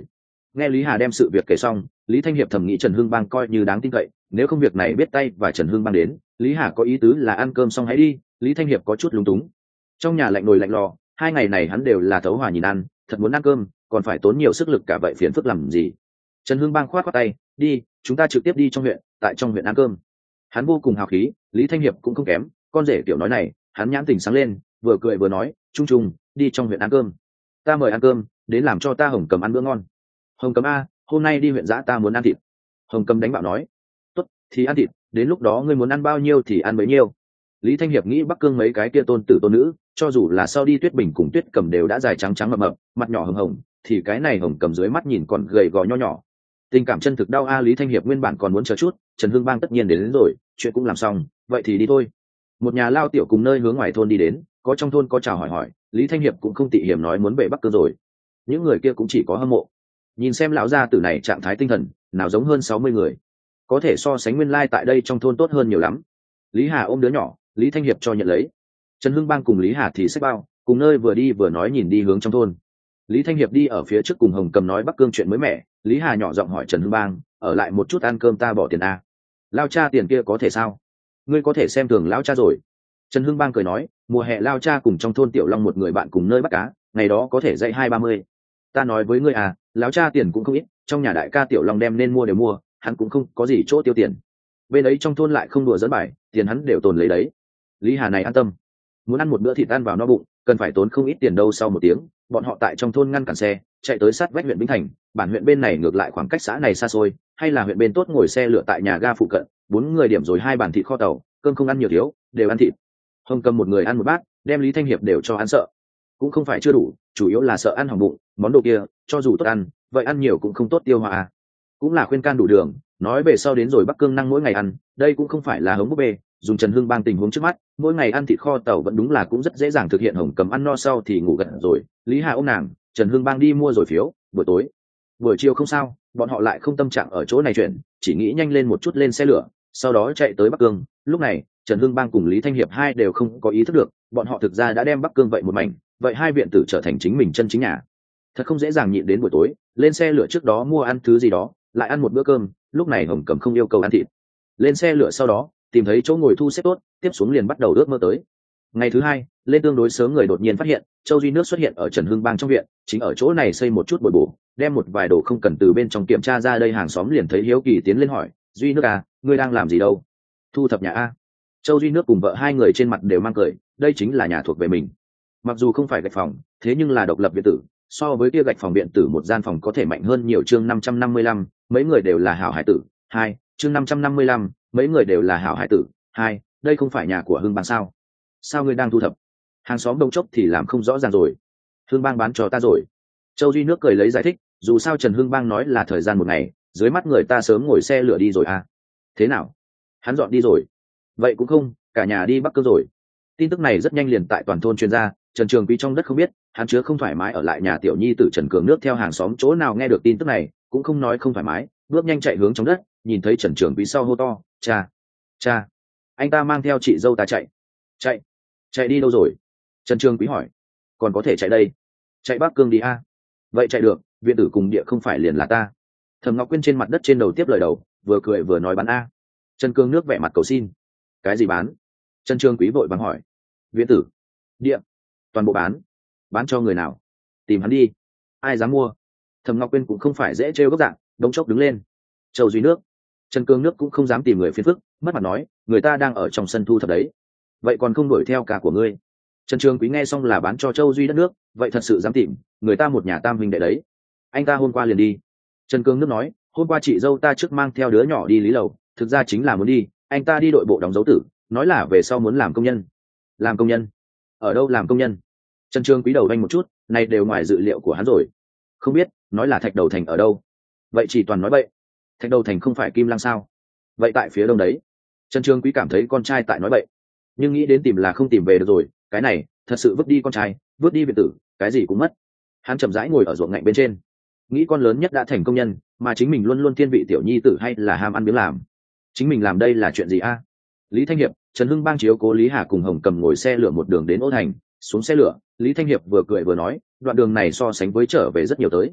Speaker 1: Nghe Lý Hà đem sự việc kể xong, Lý Thanh Hiệp thầm nghĩ Trần Hưng Bang coi như đáng tin cậy, nếu không việc này biết tay và Trần Hưng Bang đến, Lý Hà có ý tứ là ăn cơm xong hãy đi. Lý Thanh Hiệp có chút lúng túng. Trong nhà lạnh nồi lạnh lò, hai ngày này hắn đều là thấu hòa nhìn ăn, thật muốn ăn cơm, còn phải tốn nhiều sức lực cả vậy phiền phức làm gì. Trần Hưng Bang khoát khoát tay, đi, chúng ta trực tiếp đi trong huyện, tại trong huyện ăn cơm. Hắn vô cùng hào khí, Lý Thanh Hiệp cũng không kém, con rể kiểu nói này, hắn nhãn tình sáng lên, vừa cười vừa nói, trung trung, đi trong huyện ăn cơm. Ta mời ăn cơm, đến làm cho ta Hồng Cầm ăn bữa ngon. Hồng Cầm a, hôm nay đi huyện giã ta muốn ăn thịt. Hồng Cầm đánh bạo nói, tốt, thì ăn thịt, đến lúc đó ngươi muốn ăn bao nhiêu thì ăn bấy nhiêu. Lý Thanh Hiệp nghĩ Bắc Cương mấy cái kia tôn tử tôn nữ, cho dù là sau đi Tuyết Bình cùng Tuyết Cầm đều đã dài trắng trắng mập mập, mặt nhỏ hồng hồng, thì cái này Hồng Cầm dưới mắt nhìn còn gầy gò nho nhỏ. Tình cảm chân thực đau a. Lý Thanh Hiệp nguyên bản còn muốn chờ chút, Trần Hưng Bang tất nhiên đến, đến rồi, chuyện cũng làm xong, vậy thì đi thôi. Một nhà lao tiểu cùng nơi hướng ngoài thôn đi đến, có trong thôn có chào hỏi hỏi, Lý Thanh Hiệp cũng không tị hiểm nói muốn về Bắc Cương rồi. Những người kia cũng chỉ có hâm mộ. Nhìn xem lão gia tử này trạng thái tinh thần, nào giống hơn sáu mươi người, có thể so sánh nguyên lai tại đây trong thôn tốt hơn nhiều lắm. Lý Hà ôm đứa nhỏ, Lý Thanh Hiệp cho nhận lấy. Trần Hưng Bang cùng Lý Hà thì xách bao, cùng nơi vừa đi vừa nói nhìn đi hướng trong thôn. Lý Thanh Hiệp đi ở phía trước cùng Hồng Cầm nói Bắc Cương chuyện mới mẻ. Lý Hà nhỏ giọng hỏi Trần Hưng Bang, ở lại một chút ăn cơm ta bỏ tiền a. Lao cha tiền kia có thể sao? Ngươi có thể xem thường lão cha rồi. Trần Hưng Bang cười nói, mùa hè lao cha cùng trong thôn Tiểu Long một người bạn cùng nơi bắt cá, ngày đó có thể dạy hai ba mươi. Ta nói với ngươi à, lão cha tiền cũng không ít, trong nhà đại ca Tiểu Long đem nên mua đều mua, hắn cũng không có gì chỗ tiêu tiền. Bên ấy trong thôn lại không đùa dẫn bài, tiền hắn đều tồn lấy đấy. Lý Hà này an tâm, muốn ăn một bữa thịt ăn vào no bụng, cần phải tốn không ít tiền đâu. Sau một tiếng, bọn họ tại trong thôn ngăn cản xe, chạy tới sát vách huyện Vĩnh Thành. Bản huyện bên này ngược lại khoảng cách xã này xa xôi, hay là huyện bên tốt ngồi xe lửa tại nhà ga phụ cận. Bốn người điểm rồi hai bàn thịt kho tàu, cơm không ăn nhiều thiếu, đều ăn thịt. Hồng Cầm một người ăn một bát, đem Lý Thanh Hiệp đều cho ăn sợ. Cũng không phải chưa đủ, chủ yếu là sợ ăn hỏng bụng, món đồ kia cho dù tốt ăn, vậy ăn nhiều cũng không tốt tiêu hóa à. Cũng là khuyên can đủ đường, nói về sau đến rồi Bắc Cương năng mỗi ngày ăn, đây cũng không phải là hống búp bê. Dùng Trần Hưng Bang tình huống trước mắt, mỗi ngày ăn thịt kho tàu vẫn đúng là cũng rất dễ dàng thực hiện. Hồng Cầm ăn no sau thì ngủ gật rồi, Lý Hà ôm nàng, Trần Hưng Bang đi mua rồi phiếu. Buổi tối, buổi chiều không sao, bọn họ lại không tâm trạng ở chỗ này chuyện, chỉ nghĩ nhanh lên một chút lên xe lửa, sau đó chạy tới Bắc Cương. Lúc này Trần Hưng Bang cùng Lý Thanh Hiệp hai đều không có ý thức được, bọn họ thực ra đã đem Bắc Cương vậy một mảnh, vậy hai viện tử trở thành chính mình chân chính nhà. Thật không dễ dàng nhịn đến buổi tối, lên xe lửa trước đó mua ăn thứ gì đó, lại ăn một bữa cơm. Lúc này Hồng Cầm không yêu cầu ăn thịt. Lên xe lửa sau đó, tìm thấy chỗ ngồi thu xếp tốt, tiếp xuống liền bắt đầu ước mơ tới. Ngày thứ hai, lên tương đối sớm người đột nhiên phát hiện, Châu Duy Nước xuất hiện ở Trần Hưng Bang trong viện, chính ở chỗ này xây một chút bồi bổ, đem một vài đồ không cần từ bên trong kiểm tra ra đây. Hàng xóm liền thấy hiếu kỳ tiến lên hỏi, Duy Nước à, ngươi đang làm gì đâu? Thu thập nhà a. Châu Duy Nước cùng vợ hai người trên mặt đều mang cười, đây chính là nhà thuộc về mình. Mặc dù không phải gạch phòng, thế nhưng là độc lập viện tử, so với kia gạch phòng viện tử một gian phòng có thể mạnh hơn nhiều. Chương năm trăm năm mươi lăm, mấy người đều là hảo hải tử. Hai, chương năm trăm năm mươi lăm, mấy người đều là hảo hải tử. Hai, đây không phải nhà của Hưng Bang sao? Sao ngươi đang thu thập? Hàng xóm đông chốc thì làm không rõ ràng rồi. Hưng Bang bán cho ta rồi. Châu Duy Nước cười lấy giải thích, dù sao Trần Hưng Bang nói là thời gian một ngày, dưới mắt người ta sớm ngồi xe lửa đi rồi à? Thế nào? Hắn dọn đi rồi? Vậy cũng không, cả nhà đi Bắc Cương rồi. Tin tức này rất nhanh liền tại toàn thôn truyền ra. Trần Trường Quý trong đất không biết, hắn chứa không thoải mái ở lại nhà tiểu nhi tử Trần Cường Nước theo hàng xóm chỗ nào nghe được tin tức này, cũng không nói không thoải mái, bước nhanh chạy hướng trong đất, nhìn thấy Trần Trường Quý sau hô to, cha, cha, anh ta mang theo chị dâu ta chạy, chạy, chạy đi đâu rồi? Trần Trường Quý hỏi, còn có thể chạy đây, chạy Bắc Cương đi a. Vậy chạy được, viện tử cùng địa không phải liền là ta. Thẩm Ngọc Quyên trên mặt đất trên đầu tiếp lời đầu, vừa cười vừa nói bán a. Trần Cường Nước vẻ mặt cầu xin, cái gì bán? Trần Trường Quý vội vàng hỏi, viện tử, địa, toàn bộ bán. Bán cho người nào? Tìm hắn đi. Ai dám mua? Thẩm Ngọc Quyên cũng không phải dễ trêu gốc dạng, đống chốc đứng lên. Châu Duy Nước, Trần Cương Nước cũng không dám tìm người phiền phức, mất mặt nói, người ta đang ở trong sân thu thập đấy, vậy còn không đuổi theo cả của ngươi. Trần Trường Quý nghe xong là bán cho Châu Duy Đất Nước, vậy thật sự dám tìm, người ta một nhà tam huynh đệ đấy. Anh ta hôm qua liền đi. Trần Cương Nước nói, hôm qua chị dâu ta trước mang theo đứa nhỏ đi Lý Lầu, thực ra chính là muốn đi, anh ta đi đội bộ đóng dấu tử, nói là về sau muốn làm công nhân. Làm công nhân? Ở đâu làm công nhân? Trần Trường Quý đầu đanh một chút, này đều ngoài dự liệu của hắn rồi. Không biết, nói là Thạch Đầu Thành ở đâu. Vậy chỉ toàn nói bậy. Thạch Đầu Thành không phải Kim Lăng sao? Vậy tại phía đông đấy. Trần Trường Quý cảm thấy con trai tại nói bậy, nhưng nghĩ đến tìm là không tìm về được rồi, cái này thật sự vứt đi con trai, vứt đi viện tử, cái gì cũng mất. Hắn chậm rãi ngồi ở ruộng ngạnh bên trên, nghĩ con lớn nhất đã thành công nhân, mà chính mình luôn luôn thiên vị tiểu nhi tử hay là ham ăn biếng làm. Chính mình làm đây là chuyện gì a? Lý Thanh Hiệp, Trần Hưng Bang chiếu cố Lý Hà cùng Hồng Cầm ngồi xe lửa một đường đến Ô Thành. Xuống xe lửa, Lý Thanh Hiệp vừa cười vừa nói, đoạn đường này so sánh với trở về rất nhiều tới.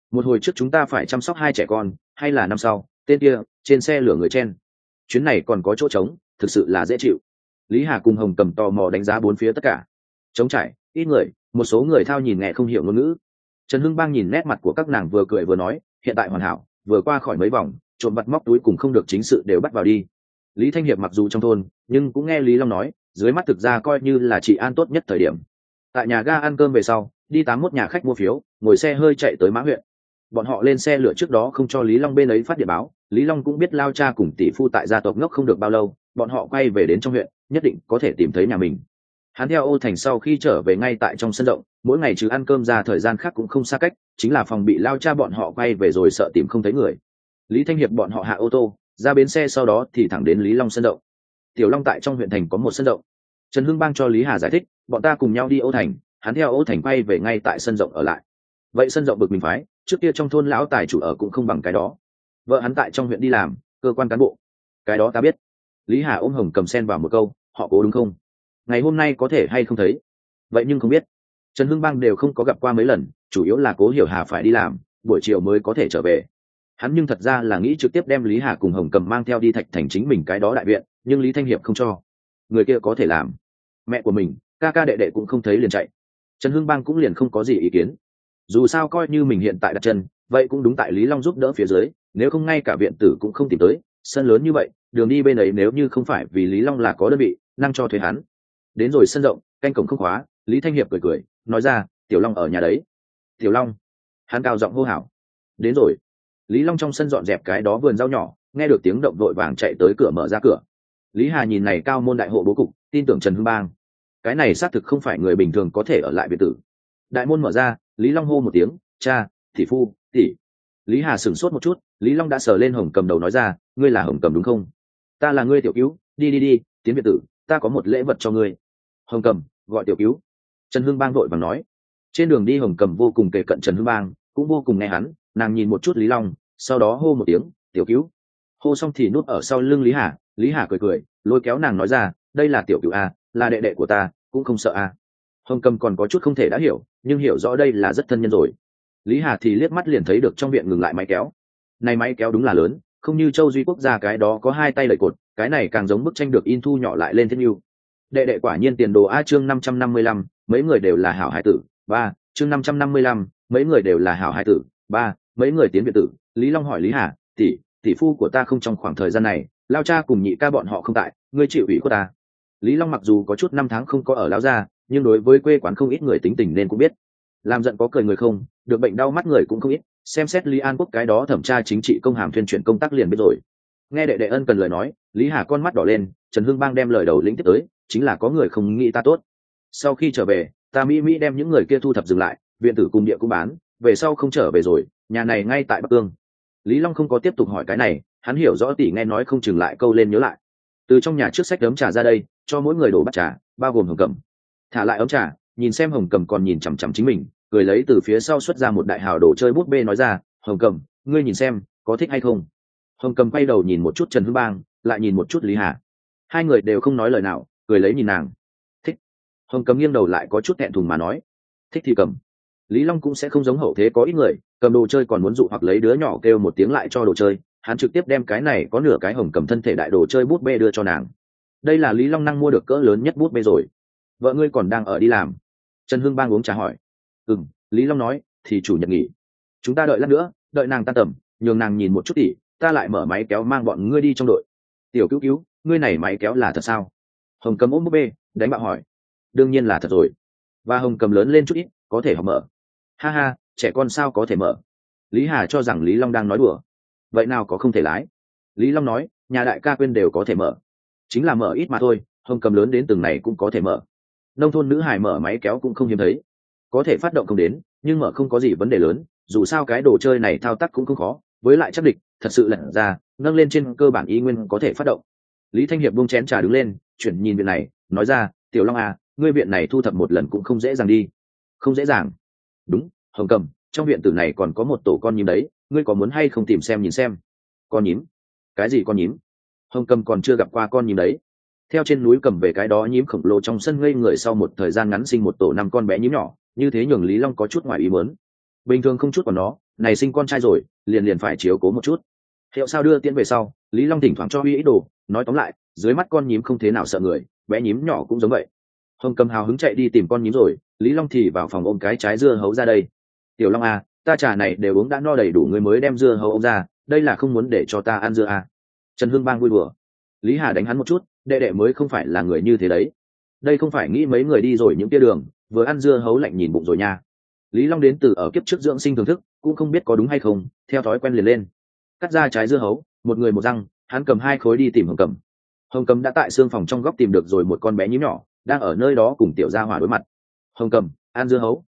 Speaker 1: một hồi trước chúng ta phải chăm sóc hai trẻ con, hay là năm sau tên kia trên xe lửa người chen, chuyến này còn có chỗ trống, thực sự là dễ chịu. Lý Hà cùng Hồng Cầm tò mò đánh giá bốn phía tất cả. Trống trải, ít người, một số người thao nhìn nghe không hiểu ngôn ngữ. Trần Hưng Bang nhìn nét mặt của các nàng vừa cười vừa nói, hiện tại hoàn hảo, vừa qua khỏi mấy vòng, trộm vặt móc túi cùng không được chính sự đều bắt vào đi. Lý Thanh Hiệp mặc dù trong thôn, nhưng cũng nghe Lý Long nói, dưới mắt thực ra coi như là trị an tốt nhất thời điểm. Tại nhà ga ăn cơm về sau, đi tám mốt nhà khách mua phiếu, ngồi xe hơi chạy tới Mã huyện. Bọn họ lên xe lửa trước đó không cho Lý Long bên ấy phát điện báo, Lý Long cũng biết Lao cha cùng tỷ phu tại gia tộc ngốc không được bao lâu, bọn họ quay về đến trong huyện, nhất định có thể tìm thấy nhà mình. Hắn theo Ô Thành sau khi trở về ngay tại trong sân rộng, mỗi ngày trừ ăn cơm ra thời gian khác cũng không xa cách, chính là phòng bị Lao cha bọn họ quay về rồi sợ tìm không thấy người. Lý Thanh Hiệp bọn họ hạ ô tô, ra bến xe sau đó thì thẳng đến Lý Long sân rộng. Tiểu Long tại trong huyện thành có một sân rộng. Trần Hưng Bang cho Lý Hà giải thích, bọn ta cùng nhau đi Ô Thành, hắn theo Ô Thành quay về ngay tại sân rộng ở lại. Vậy sân rộng bực mình phái, trước kia trong thôn lão tài chủ ở cũng không bằng cái đó. Vợ hắn tại trong huyện đi làm, cơ quan cán bộ. Cái đó ta biết. Lý Hà ôm Hồng Cầm sen vào một câu, họ cố đúng không? Ngày hôm nay có thể hay không thấy? Vậy nhưng không biết. Trần Hưng Bang đều không có gặp qua mấy lần, chủ yếu là Cố Hiểu Hà phải đi làm, buổi chiều mới có thể trở về. Hắn nhưng thật ra là nghĩ trực tiếp đem Lý Hà cùng Hồng Cầm mang theo đi Thạch Thành chính mình cái đó đại viện, nhưng Lý Thanh Hiệp không cho. Người kia có thể làm. Mẹ của mình, ca ca đệ đệ cũng không thấy liền chạy. Trần Hưng Bang cũng liền không có gì ý kiến. Dù sao coi như mình hiện tại đặt chân, vậy cũng đúng tại Lý Long giúp đỡ phía dưới, nếu không ngay cả viện tử cũng không tìm tới, sân lớn như vậy, đường đi bên ấy nếu như không phải vì Lý Long là có đơn vị, năng cho thuê hắn. Đến rồi sân rộng, canh cổng không khóa, Lý Thanh Hiệp cười cười, nói ra, Tiểu Long ở nhà đấy. Tiểu Long. Hắn cao giọng hô hào. Đến rồi. Lý Long trong sân dọn dẹp cái đó vườn rau nhỏ, nghe được tiếng động vội vàng chạy tới cửa mở ra cửa. Lý Hà nhìn này cao môn đại hộ bố cục, tin tưởng Trần Hưng Bang. Cái này xác thực không phải người bình thường có thể ở lại biệt tử. Đại môn mở ra, Lý Long hô một tiếng, cha, tỷ phu, tỷ. Lý Hà sửng sốt một chút, Lý Long đã sờ lên Hồng Cầm đầu nói ra, ngươi là Hồng Cầm đúng không? Ta là ngươi tiểu cứu, đi đi đi, tiến biệt tử, ta có một lễ vật cho ngươi. Hồng Cầm, gọi tiểu cứu. Trần Hưng Bang vội vàng nói. Trên đường đi Hồng Cầm vô cùng kề cận Trần Hưng Bang, cũng vô cùng nghe hắn, nàng nhìn một chút Lý Long, sau đó hô một tiếng, tiểu cứu. Hô xong thì núp ở sau lưng Lý Hà, Lý Hà cười cười, lôi kéo nàng nói ra, đây là tiểu cứu a, là đệ đệ của ta, cũng không sợ a. Hồng Cầm còn có chút không thể đã hiểu, nhưng hiểu rõ đây là rất thân nhân rồi. Lý Hà thì liếc mắt liền thấy được trong viện ngừng lại máy kéo. Này máy kéo đúng là lớn, không như Châu Duy Quốc gia cái đó có hai tay đẩy cột, cái này càng giống bức tranh được in thu nhỏ lại lên thiết yêu. Đệ đệ quả nhiên tiền đồ a. Chương năm trăm năm mươi lăm, mấy người đều là hảo hải tử. Ba, chương năm trăm năm mươi lăm, mấy người đều là hảo hải tử. Ba, mấy người tiến biệt tử. Lý Long hỏi Lý Hà, tỷ, tỷ phu của ta không trong khoảng thời gian này, lao cha cùng nhị ca bọn họ không tại, ngươi chịu ủy của ta. Lý Long mặc dù có chút năm tháng không có ở lao gia, nhưng đối với quê quán không ít người tính tình nên cũng biết, làm giận có cười người không, được bệnh đau mắt người cũng không ít. Xem xét Lý An Quốc cái đó thẩm tra chính trị công hàm tuyên truyền công tác liền biết rồi. Nghe đệ đệ ân cần lời nói, Lý Hà con mắt đỏ lên. Trần Hưng Bang đem lời đầu lĩnh tiếp tới, chính là có người không nghĩ ta tốt. Sau khi trở về, ta mỹ mỹ đem những người kia thu thập dừng lại, viện tử cùng địa cũng bán, về sau không trở về rồi, nhà này ngay tại Bắc Cương. Lý Long không có tiếp tục hỏi cái này, hắn hiểu rõ tỷ nghe nói không chừng lại câu lên nhớ lại. Từ trong nhà trước sách ấm trà ra đây, cho mỗi người đổ bát trà, bao gồm Hồng Cầm. Thả lại ấm trà, nhìn xem Hồng Cầm còn nhìn chằm chằm chính mình, cười lấy từ phía sau xuất ra một đại hào đồ chơi bút bê nói ra, Hồng Cầm, ngươi nhìn xem, có thích hay không? Hồng Cầm quay đầu nhìn một chút Trần Hưng Bang, lại nhìn một chút Lý Hà. Hai người đều không nói lời nào, cười lấy nhìn nàng. Thích. Hồng Cầm nghiêng đầu lại có chút thẹn thùng mà nói, thích thì cầm. Lý Long cũng sẽ không giống hậu thế có ít người, cầm đồ chơi còn muốn dụ hoặc lấy đứa nhỏ kêu một tiếng lại cho đồ chơi, hắn trực tiếp đem cái này có nửa cái Hồng Cầm thân thể đại đồ chơi bút bê đưa cho nàng. Đây là Lý Long năng mua được cỡ lớn nhất bút bê rồi. Vợ ngươi còn đang ở đi làm? Trần Hưng Bang uống trà hỏi. Ừm, Lý Long nói, thì chủ nhật nghỉ. Chúng ta đợi lát nữa, đợi nàng tan tầm, nhường nàng nhìn một chút tỉ, ta lại mở máy kéo mang bọn ngươi đi trong đội. Tiểu cứu cứu, ngươi này máy kéo là thật sao? Hồng Cầm ôm búp bê, đánh bạo hỏi. Đương nhiên là thật rồi. Và Hồng Cầm lớn lên chút ít, có thể học mở. Ha ha, trẻ con sao có thể mở? Lý Hà cho rằng Lý Long đang nói đùa. Vậy nào có không thể lái? Lý Long nói, nhà đại ca quên đều có thể mở. Chính là mở ít mà thôi, Hồng Cầm lớn đến từng này cũng có thể mở. Nông thôn nữ hài mở máy kéo cũng không hiếm thấy, có thể phát động không đến, nhưng mở không có gì vấn đề lớn, dù sao cái đồ chơi này thao tác cũng không khó, với lại chắc địch thật sự lật ra nâng lên trên cơ bản ý nguyên có thể phát động. Lý Thanh Hiệp buông chén trà đứng lên, chuyển nhìn viện này, nói ra, Tiểu Long à, ngươi viện này thu thập một lần cũng không dễ dàng đi. Không dễ dàng? Đúng, Hồng Cầm, trong viện tử này còn có một tổ con nhím đấy, ngươi có muốn hay không tìm xem nhìn xem? Con nhím? Cái gì con nhím? Hồng Cầm còn chưa gặp qua con nhím đấy. Theo trên núi cầm về cái đó nhím khổng lồ trong sân ngây người sau một thời gian ngắn sinh một tổ năm con bé nhím nhỏ, như thế nhường Lý Long có chút ngoài ý muốn. bình thường không chút còn nó này sinh con trai rồi liền liền phải chiếu cố một chút. Hiệu sao đưa tiễn về sau, Lý Long thỉnh thoảng cho uy ý đồ, nói tóm lại dưới mắt con nhím không thế nào sợ người, bé nhím nhỏ cũng giống vậy. Hồng Cầm hào hứng chạy đi tìm con nhím rồi, Lý Long thì vào phòng ôm cái trái dưa hấu ra đây. Tiểu Long à, ta trà này đều uống đã no đầy đủ, người mới đem dưa hấu ôm ra, đây là không muốn để cho ta ăn dưa à. Trần Hưng Bang vui đùa. Lý Hà đánh hắn một chút, đệ đệ mới không phải là người như thế đấy. Đây không phải nghĩ mấy người đi rồi những kia đường, vừa ăn dưa hấu lạnh nhìn bụng rồi nha. Lý Long đến từ ở kiếp trước dưỡng sinh thưởng thức, cũng không biết có đúng hay không, theo thói quen liền lên. Cắt ra trái dưa hấu, một người một răng, hắn cầm hai khối đi tìm Hồng Cầm. Hồng Cầm đã tại xương phòng trong góc tìm được rồi một con bé nhím nhỏ, đang ở nơi đó cùng tiểu gia hỏa đối mặt. Hồng Cầm, ăn dưa hấu.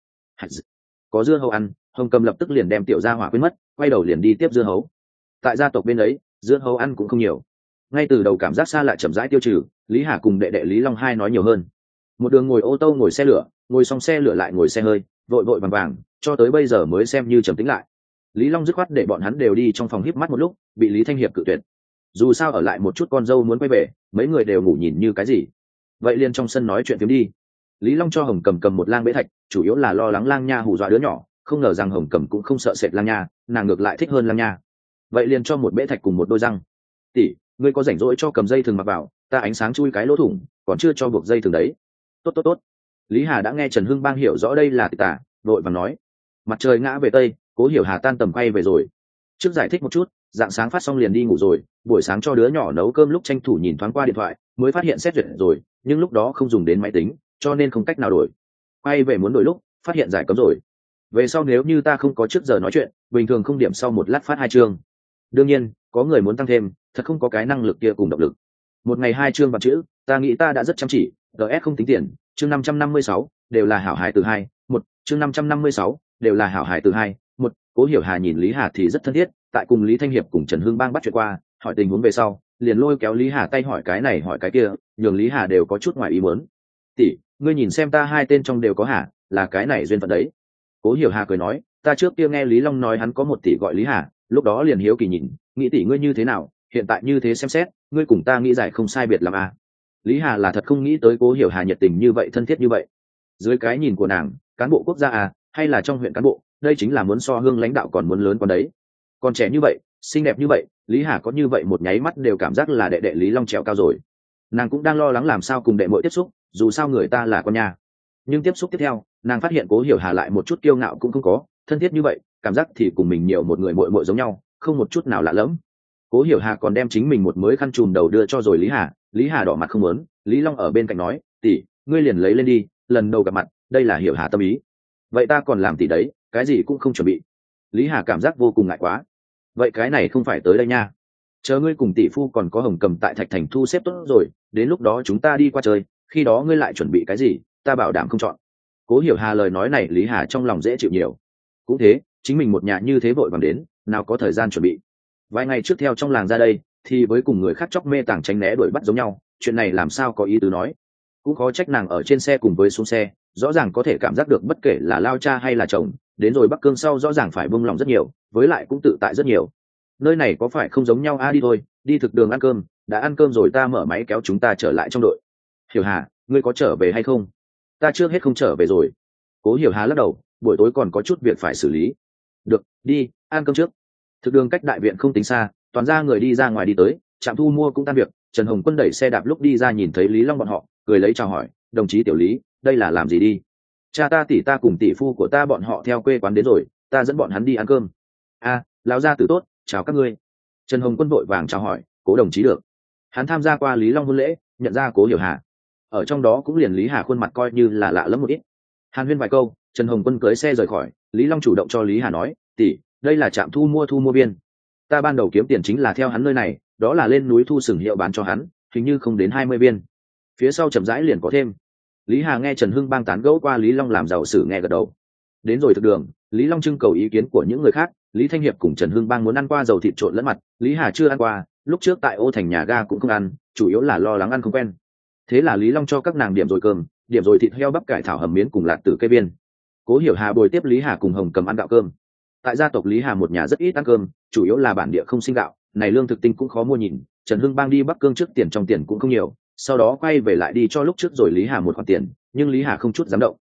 Speaker 1: Có dưa hấu ăn, Hồng Cầm lập tức liền đem tiểu gia hỏa quên mất, quay đầu liền đi tiếp dưa hấu. Tại gia tộc bên ấy, dưa hấu ăn cũng không nhiều. Ngay từ đầu cảm giác xa lạ chậm rãi tiêu trừ, Lý Hà cùng đệ đệ Lý Long hai nói nhiều hơn. Một đường ngồi ô tô ngồi xe lửa, ngồi xong xe lửa lại ngồi xe hơi, vội vội vàng vàng, cho tới bây giờ mới xem như trầm tĩnh lại. Lý Long dứt khoát để bọn hắn đều đi trong phòng híp mắt một lúc, bị Lý Thanh Hiệp cự tuyệt. Dù sao ở lại một chút con dâu muốn quay về, mấy người đều ngủ nhìn như cái gì. Vậy liền trong sân nói chuyện phiếm đi. Lý Long cho Hồng Cầm cầm một lang bế thạch, chủ yếu là lo lắng lang nha hù dọa đứa nhỏ, không ngờ rằng Hồng Cầm cũng không sợ sệt lang nha, nàng ngược lại thích hơn lang nha. Vậy liền cho một bế thạch cùng một đôi răng. Tỷ, ngươi có rảnh rỗi cho cầm dây thừng mặc vào, ta ánh sáng chui cái lỗ thủng, còn chưa cho buộc dây thừng đấy. Tốt tốt tốt. Lý Hà đã nghe Trần Hưng Bang hiểu rõ đây là tà, đội vàng nói. Mặt trời ngã về tây, Cố Hiểu Hà tan tầm quay về rồi. Trước giải thích một chút, dạng sáng phát xong liền đi ngủ rồi, buổi sáng cho đứa nhỏ nấu cơm lúc tranh thủ nhìn thoáng qua điện thoại, mới phát hiện xét duyệt rồi, nhưng lúc đó không dùng đến máy tính, cho nên không cách nào đổi. Quay về muốn đổi lúc, phát hiện giải cấm rồi. Về sau nếu như ta không có trước giờ nói chuyện, bình thường không điểm sau một lát phát hai chương. Đương nhiên, có người muốn tăng thêm, thật không có cái năng lực kia cùng động lực. Một ngày hai chương bằng chữ, ta nghĩ ta đã rất chăm chỉ, ds không tính tiền, chương năm trăm năm mươi sáu, đều là hảo hài từ hai, một, chương năm trăm năm mươi sáu, đều là hảo hài từ hai, một. Cố Hiểu Hà nhìn Lý Hà thì rất thân thiết, tại cùng Lý Thanh Hiệp cùng Trần Hưng Bang bắt chuyện qua, hỏi tình huống về sau, liền lôi kéo Lý Hà tay hỏi cái này hỏi cái kia, nhường Lý Hà đều có chút ngoài ý muốn. Tỷ, ngươi nhìn xem ta hai tên trong đều có Hà, là cái này duyên phận đấy. Cố Hiểu Hà cười nói, ta trước kia nghe Lý Long nói hắn có một tỷ gọi Lý Hà, lúc đó liền hiếu kỳ nhìn, nghĩ tỷ ngươi như thế nào, hiện tại như thế xem xét, ngươi cùng ta nghĩ giải không sai biệt lắm à. Lý Hà là thật không nghĩ tới Cố Hiểu Hà nhiệt tình như vậy, thân thiết như vậy. Dưới cái nhìn của nàng, cán bộ quốc gia à, hay là trong huyện cán bộ, đây chính là muốn so hương lãnh đạo còn muốn lớn con đấy. Còn trẻ như vậy, xinh đẹp như vậy, Lý Hà có như vậy một nháy mắt đều cảm giác là đệ đệ Lý Long trèo cao rồi. Nàng cũng đang lo lắng làm sao cùng đệ muội tiếp xúc, dù sao người ta là con nhà. Nhưng tiếp xúc tiếp theo, nàng phát hiện Cố Hiểu Hà lại một chút kiêu ngạo cũng không có, thân thiết như vậy, cảm giác thì cùng mình nhiều một người muội muội giống nhau, không một chút nào lạ lẫm. Cố Hiểu Hà còn đem chính mình một mới khăn trùm đầu đưa cho rồi Lý Hà, Lý Hà đỏ mặt không muốn, Lý Long ở bên cạnh nói, tỷ, ngươi liền lấy lên đi, lần đầu gặp mặt, đây là Hiểu Hà tâm ý. Vậy ta còn làm tỷ đấy, cái gì cũng không chuẩn bị. Lý Hà cảm giác vô cùng ngại quá. Vậy cái này không phải tới đây nha. Chờ ngươi cùng tỷ phu còn có Hồng Cầm tại Thạch Thành thu xếp tốt rồi, đến lúc đó chúng ta đi qua chơi, khi đó ngươi lại chuẩn bị cái gì, ta bảo đảm không chọn. Cố Hiểu Hà lời nói này Lý Hà trong lòng dễ chịu nhiều. Cũng thế, chính mình một nhà như thế vội vàng đến, nào có thời gian chuẩn bị. Vài ngày trước theo trong làng ra đây, thì với cùng người khác chóc mê tàng tránh né đuổi bắt giống nhau, chuyện này làm sao có ý tứ nói. Cũng khó trách nàng ở trên xe cùng với xuống xe, rõ ràng có thể cảm giác được bất kể là lao cha hay là chồng, đến rồi Bắc Cương sau rõ ràng phải buông lòng rất nhiều, với lại cũng tự tại rất nhiều. Nơi này có phải không giống nhau a, à, đi thôi, đi thực đường ăn cơm, đã ăn cơm rồi ta mở máy kéo chúng ta trở lại trong đội. Hiểu Hà, ngươi có trở về hay không? Ta trước hết không trở về rồi. Cố Hiểu Hà lắc đầu, buổi tối còn có chút việc phải xử lý. Được, đi, ăn cơm trước. Thực đường cách đại viện không tính xa, toàn ra người đi ra ngoài đi tới, trạm thu mua cũng tan việc. Trần Hồng Quân đẩy xe đạp lúc đi ra nhìn thấy Lý Long bọn họ, cười lấy chào hỏi, đồng chí tiểu Lý, đây là làm gì đi? Cha ta tỷ ta cùng tỷ phu của ta bọn họ theo quê quán đến rồi, ta dẫn bọn hắn đi ăn cơm. A, à, lão gia tử tốt, chào các ngươi. Trần Hồng Quân vội vàng chào hỏi, Cố đồng chí được. Hắn tham gia qua Lý Long hôn lễ, nhận ra Cố Hiểu Hà. Ở trong đó cũng liền Lý Hà khuôn mặt coi như là lạ lẫm một ít. Hàn huyên vài câu, Trần Hồng Quân cưới xe rời khỏi, Lý Long chủ động cho Lý Hà nói, tỷ, đây là trạm thu mua thu mua viên. Ta ban đầu kiếm tiền chính là theo hắn nơi này, đó là lên núi thu sừng hiệu bán cho hắn, hình như không đến hai mươi viên. Phía sau chậm rãi liền có thêm. Lý Hà nghe Trần Hưng Bang tán gẫu qua Lý Long làm giàu sử nghe gật đầu. Đến rồi thực đường, Lý Long trưng cầu ý kiến của những người khác, Lý Thanh Hiệp cùng Trần Hưng Bang muốn ăn qua dầu thịt trộn lẫn mặt, Lý Hà chưa ăn qua, lúc trước tại Ô Thành nhà ga cũng không ăn, chủ yếu là lo lắng ăn không quen. Thế là Lý Long cho các nàng điểm rồi cơm, điểm rồi thịt heo bắp cải thảo hầm miến cùng lạt tử cây biên. Cố Hiểu Hà bồi tiếp Lý Hà cùng Hồng Cầm ăn gạo cơm. Tại gia tộc Lý Hà một nhà rất ít ăn cơm, chủ yếu là bản địa không sinh gạo, này lương thực tinh cũng khó mua nhìn, Trần Hưng Bang đi Bắc Cương trước tiền trong tiền cũng không nhiều, sau đó quay về lại đi cho lúc trước rồi Lý Hà một khoản tiền, nhưng Lý Hà không chút dám động.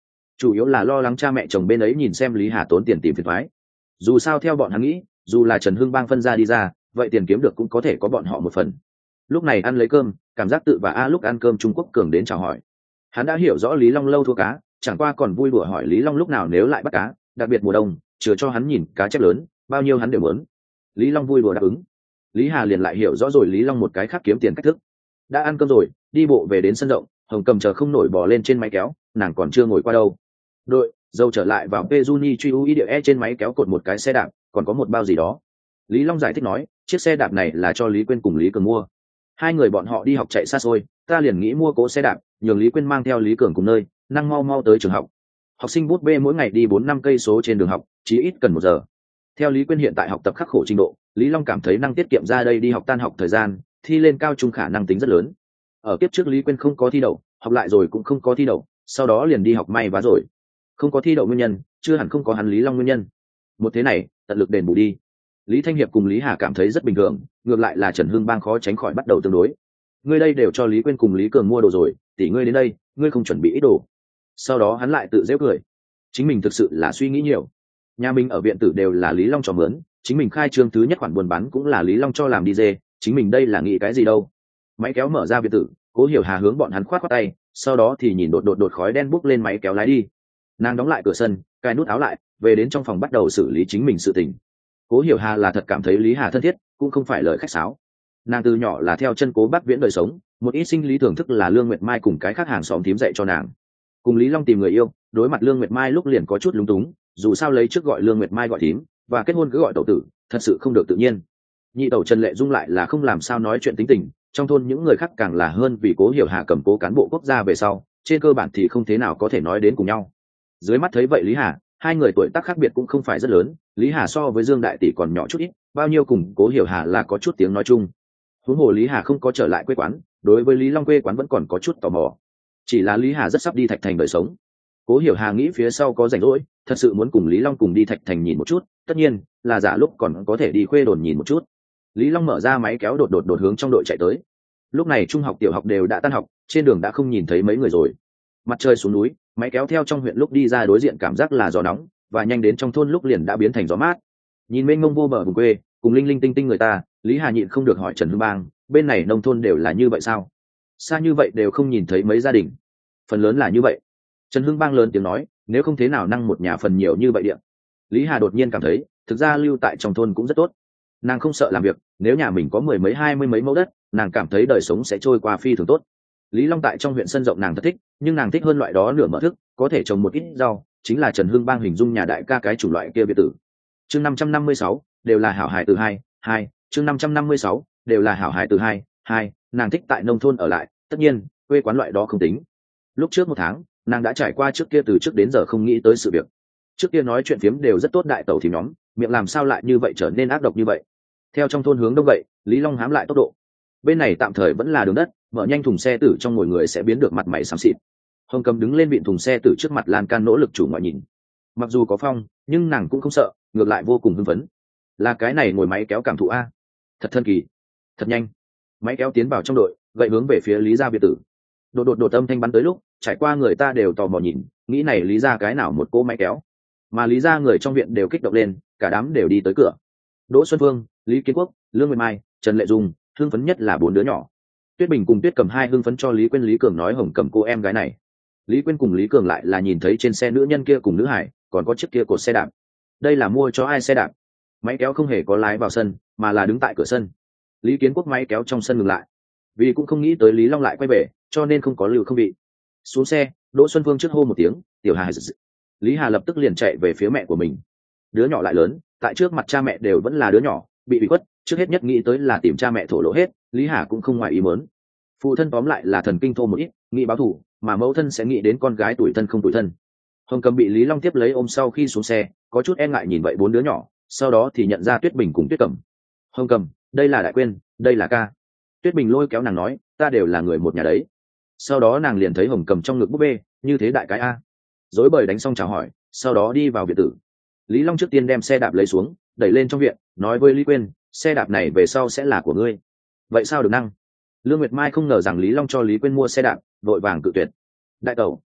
Speaker 1: chủ yếu là lo lắng cha mẹ chồng bên ấy nhìn xem lý hà tốn tiền tìm phiền thoái. Dù sao theo bọn hắn nghĩ, dù là Trần Hưng Bang phân ra đi ra, vậy tiền kiếm được cũng có thể có bọn họ một phần. Lúc này ăn lấy cơm, cảm giác tự và a lúc ăn cơm Trung Quốc Cường đến chào hỏi. Hắn đã hiểu rõ Lý Long lâu thua cá, chẳng qua còn vui đùa hỏi Lý Long lúc nào nếu lại bắt cá, đặc biệt mùa đông chừa cho hắn nhìn cá chép lớn, bao nhiêu hắn đều muốn. Lý Long vui đùa đáp ứng. Lý Hà liền lại hiểu rõ rồi Lý Long một cái khác kiếm tiền cách thức. Đã ăn cơm rồi, đi bộ về đến sân rộng, Hồng Cầm chờ không nổi bò lên trên máy kéo, nàng còn chưa ngồi qua đâu. Đội dâu trở lại vào Pezuni truy u ý địa e trên máy kéo cột một cái xe đạp, còn có một bao gì đó. Lý Long giải thích nói, chiếc xe đạp này là cho Lý Quyên cùng Lý Cường mua. Hai người bọn họ đi học chạy xa xôi, ta liền nghĩ mua cố xe đạp, nhường Lý Quyên mang theo Lý Cường cùng nơi, năng mau mau tới trường học. Học sinh bút bê mỗi ngày đi bốn năm cây số trên đường học, chí ít cần một giờ. Theo Lý Quyên hiện tại học tập khắc khổ trình độ, Lý Long cảm thấy năng tiết kiệm ra đây đi học tan học thời gian, thi lên cao trung khả năng tính rất lớn. Ở kiếp trước Lý Quyên không có thi đậu, học lại rồi cũng không có thi đậu, sau đó liền đi học may vá rồi. Không có thi đậu nguyên nhân, chưa hẳn không có hắn Lý Long nguyên nhân. Một thế này, tận lực đền bù đi. Lý Thanh Hiệp cùng Lý Hà cảm thấy rất bình thường, ngược lại là Trần Hưng Bang khó tránh khỏi bắt đầu tương đối. Ngươi đây đều cho Lý Quyên cùng Lý Cường mua đồ rồi, tỷ ngươi đến đây, ngươi không chuẩn bị ít đồ. Sau đó hắn lại tự giễu cười. Chính mình thực sự là suy nghĩ nhiều. Nhà mình ở viện tử đều là Lý Long cho mướn, chính mình khai trương thứ nhất khoản buôn bán cũng là Lý Long cho làm đi dê, chính mình đây là nghĩ cái gì đâu. Máy kéo mở ra viện tử, Cố Hiểu Hà hướng bọn hắn khoát khoát tay, sau đó thì nhìn đột đột đột khói đen bốc lên máy kéo lái đi. Nàng đóng lại cửa sân, cài nút áo lại, về đến trong phòng bắt đầu xử lý chính mình sự tình. Cố Hiểu Hà là thật cảm thấy Lý Hà thân thiết, cũng không phải lời khách sáo. Nàng từ nhỏ là theo chân Cố Bác Viễn đời sống, một ít sinh lý thưởng thức là Lương Nguyệt Mai cùng cái khác hàng xóm thím dạy cho nàng. Cùng Lý Long tìm người yêu, đối mặt Lương Nguyệt Mai lúc liền có chút lúng túng, dù sao lấy trước gọi Lương Nguyệt Mai gọi thím, và kết hôn cứ gọi tẩu tử, thật sự không được tự nhiên. Nhị tẩu Trần Lệ Dung lại là không làm sao nói chuyện tính tình, trong thôn những người khác càng là hơn vì Cố Hiểu Hà cầm cố cán bộ quốc gia về sau, trên cơ bản thì không thế nào có thể nói đến cùng nhau. Dưới mắt thấy vậy Lý Hà, hai người tuổi tác khác biệt cũng không phải rất lớn, Lý Hà so với Dương Đại Tỷ còn nhỏ chút ít, bao nhiêu cùng Cố Hiểu Hà là có chút tiếng nói chung. Huống hồ Lý Hà không có trở lại quê quán, đối với Lý Long quê quán vẫn còn có chút tò mò. Chỉ là Lý Hà rất sắp đi Thạch Thành đời sống. Cố Hiểu Hà nghĩ phía sau có rảnh rỗi, thật sự muốn cùng Lý Long cùng đi Thạch Thành nhìn một chút, tất nhiên là giả lúc còn có thể đi khuê đồn nhìn một chút. Lý Long mở ra máy kéo đột đột đột hướng trong đội chạy tới. Lúc này trung học tiểu học đều đã tan học, trên đường đã không nhìn thấy mấy người rồi. Mặt trời xuống núi, máy kéo theo trong huyện lúc đi ra đối diện cảm giác là gió nóng, và nhanh đến trong thôn lúc liền đã biến thành gió mát. Nhìn mênh mông vô bờ vùng quê, cùng linh linh tinh tinh người ta, Lý Hà nhịn không được hỏi Trần Hưng Bang, bên này nông thôn đều là như vậy sao? Xa như vậy đều không nhìn thấy mấy gia đình. Phần lớn là như vậy. Trần Hưng Bang lớn tiếng nói, nếu không thế nào năng một nhà phần nhiều như vậy điện. Lý Hà đột nhiên cảm thấy, thực ra lưu tại trong thôn cũng rất tốt. Nàng không sợ làm việc, nếu nhà mình có mười mấy hai mươi mấy mẫu đất, nàng cảm thấy đời sống sẽ trôi qua phi thường tốt. Lý Long tại trong huyện sân rộng nàng thật thích, nhưng nàng thích hơn loại đó nửa mở thức, có thể trồng một ít rau, chính là Trần Hưng Bang hình dung nhà đại ca cái chủng loại kia biệt tử. Chương năm trăm năm mươi sáu, đều là hảo hài từ hai, hai, chương năm trăm năm mươi sáu, đều là hảo hài từ hai, hai, nàng thích tại nông thôn ở lại, tất nhiên, quê quán loại đó không tính. Lúc trước một tháng, nàng đã trải qua trước kia từ trước đến giờ không nghĩ tới sự việc. Trước kia nói chuyện phiếm đều rất tốt đại tẩu thím nhóm, miệng làm sao lại như vậy trở nên ác độc như vậy. Theo trong thôn hướng đông vậy, Lý Long hám lại tốc độ. Bên này tạm thời vẫn là đường đất, mở nhanh thùng xe tử trong ngồi người sẽ biến được mặt mày xám xịt. Hồng Cầm đứng lên vịn thùng xe tử trước mặt lan can nỗ lực chủ ngoại nhìn. Mặc dù có phong, nhưng nàng cũng không sợ, ngược lại vô cùng hưng phấn. Là cái này ngồi máy kéo cảm thụ a, thật thân kỳ, thật nhanh. Máy kéo tiến vào trong đội, gậy hướng về phía Lý gia biệt tử. Đột đột đột âm thanh bắn tới lúc, trải qua người ta đều tò mò nhìn, nghĩ này Lý gia cái nào một cỗ máy kéo. Mà Lý gia người trong viện đều kích động lên, cả đám đều đi tới cửa. Đỗ Xuân Phương, Lý Kiến Quốc, Lương Nguyệt Mai, Trần Lệ Dung, hưng phấn nhất là bốn đứa nhỏ. Tuyết Bình cùng Tuyết Cầm hai hưng phấn cho Lý Quyên Lý Cường nói Hồng Cầm cô em gái này. Lý Quyên cùng Lý Cường lại là nhìn thấy trên xe nữ nhân kia cùng nữ hải, còn có chiếc kia cột xe đạp. Đây là mua cho ai xe đạp? Máy kéo không hề có lái vào sân, mà là đứng tại cửa sân. Lý Kiến Quốc máy kéo trong sân ngừng lại, vì cũng không nghĩ tới Lý Long lại quay về, cho nên không có lưu không bị. Xuống xe, Đỗ Xuân Phương trước hô một tiếng, "Tiểu Hà." Lý Hà lập tức liền chạy về phía mẹ của mình. Đứa nhỏ lại lớn, tại trước mặt cha mẹ đều vẫn là đứa nhỏ, bị bị khuất, trước hết nhất nghĩ tới là tìm cha mẹ thổ lộ hết, Lý Hà cũng không ngoài ý muốn. Phụ thân tóm lại là thần kinh thô một ít, nghĩ báo thù, mà mẫu thân sẽ nghĩ đến con gái tuổi thân không tuổi thân. Hồng Cầm bị Lý Long tiếp lấy ôm sau khi xuống xe, có chút e ngại nhìn vậy bốn đứa nhỏ, sau đó thì nhận ra Tuyết Bình cùng Tuyết Cầm. "Hồng Cầm, đây là Đại Quyên, đây là ca." Tuyết Bình lôi kéo nàng nói, "Ta đều là người một nhà đấy." Sau đó nàng liền thấy Hồng Cầm trong ngực búp bê, như thế đại cái a. Dối bời đánh xong chào hỏi, sau đó đi vào viện tử. Lý Long trước tiên đem xe đạp lấy xuống, đẩy lên trong viện, nói với Lý Quyên, "Xe đạp này về sau sẽ là của ngươi." "Vậy sao được năng?" Lương Nguyệt Mai không ngờ rằng Lý Long cho Lý Quyên mua xe đạp, vội vàng cự tuyệt. "Đại tẩu,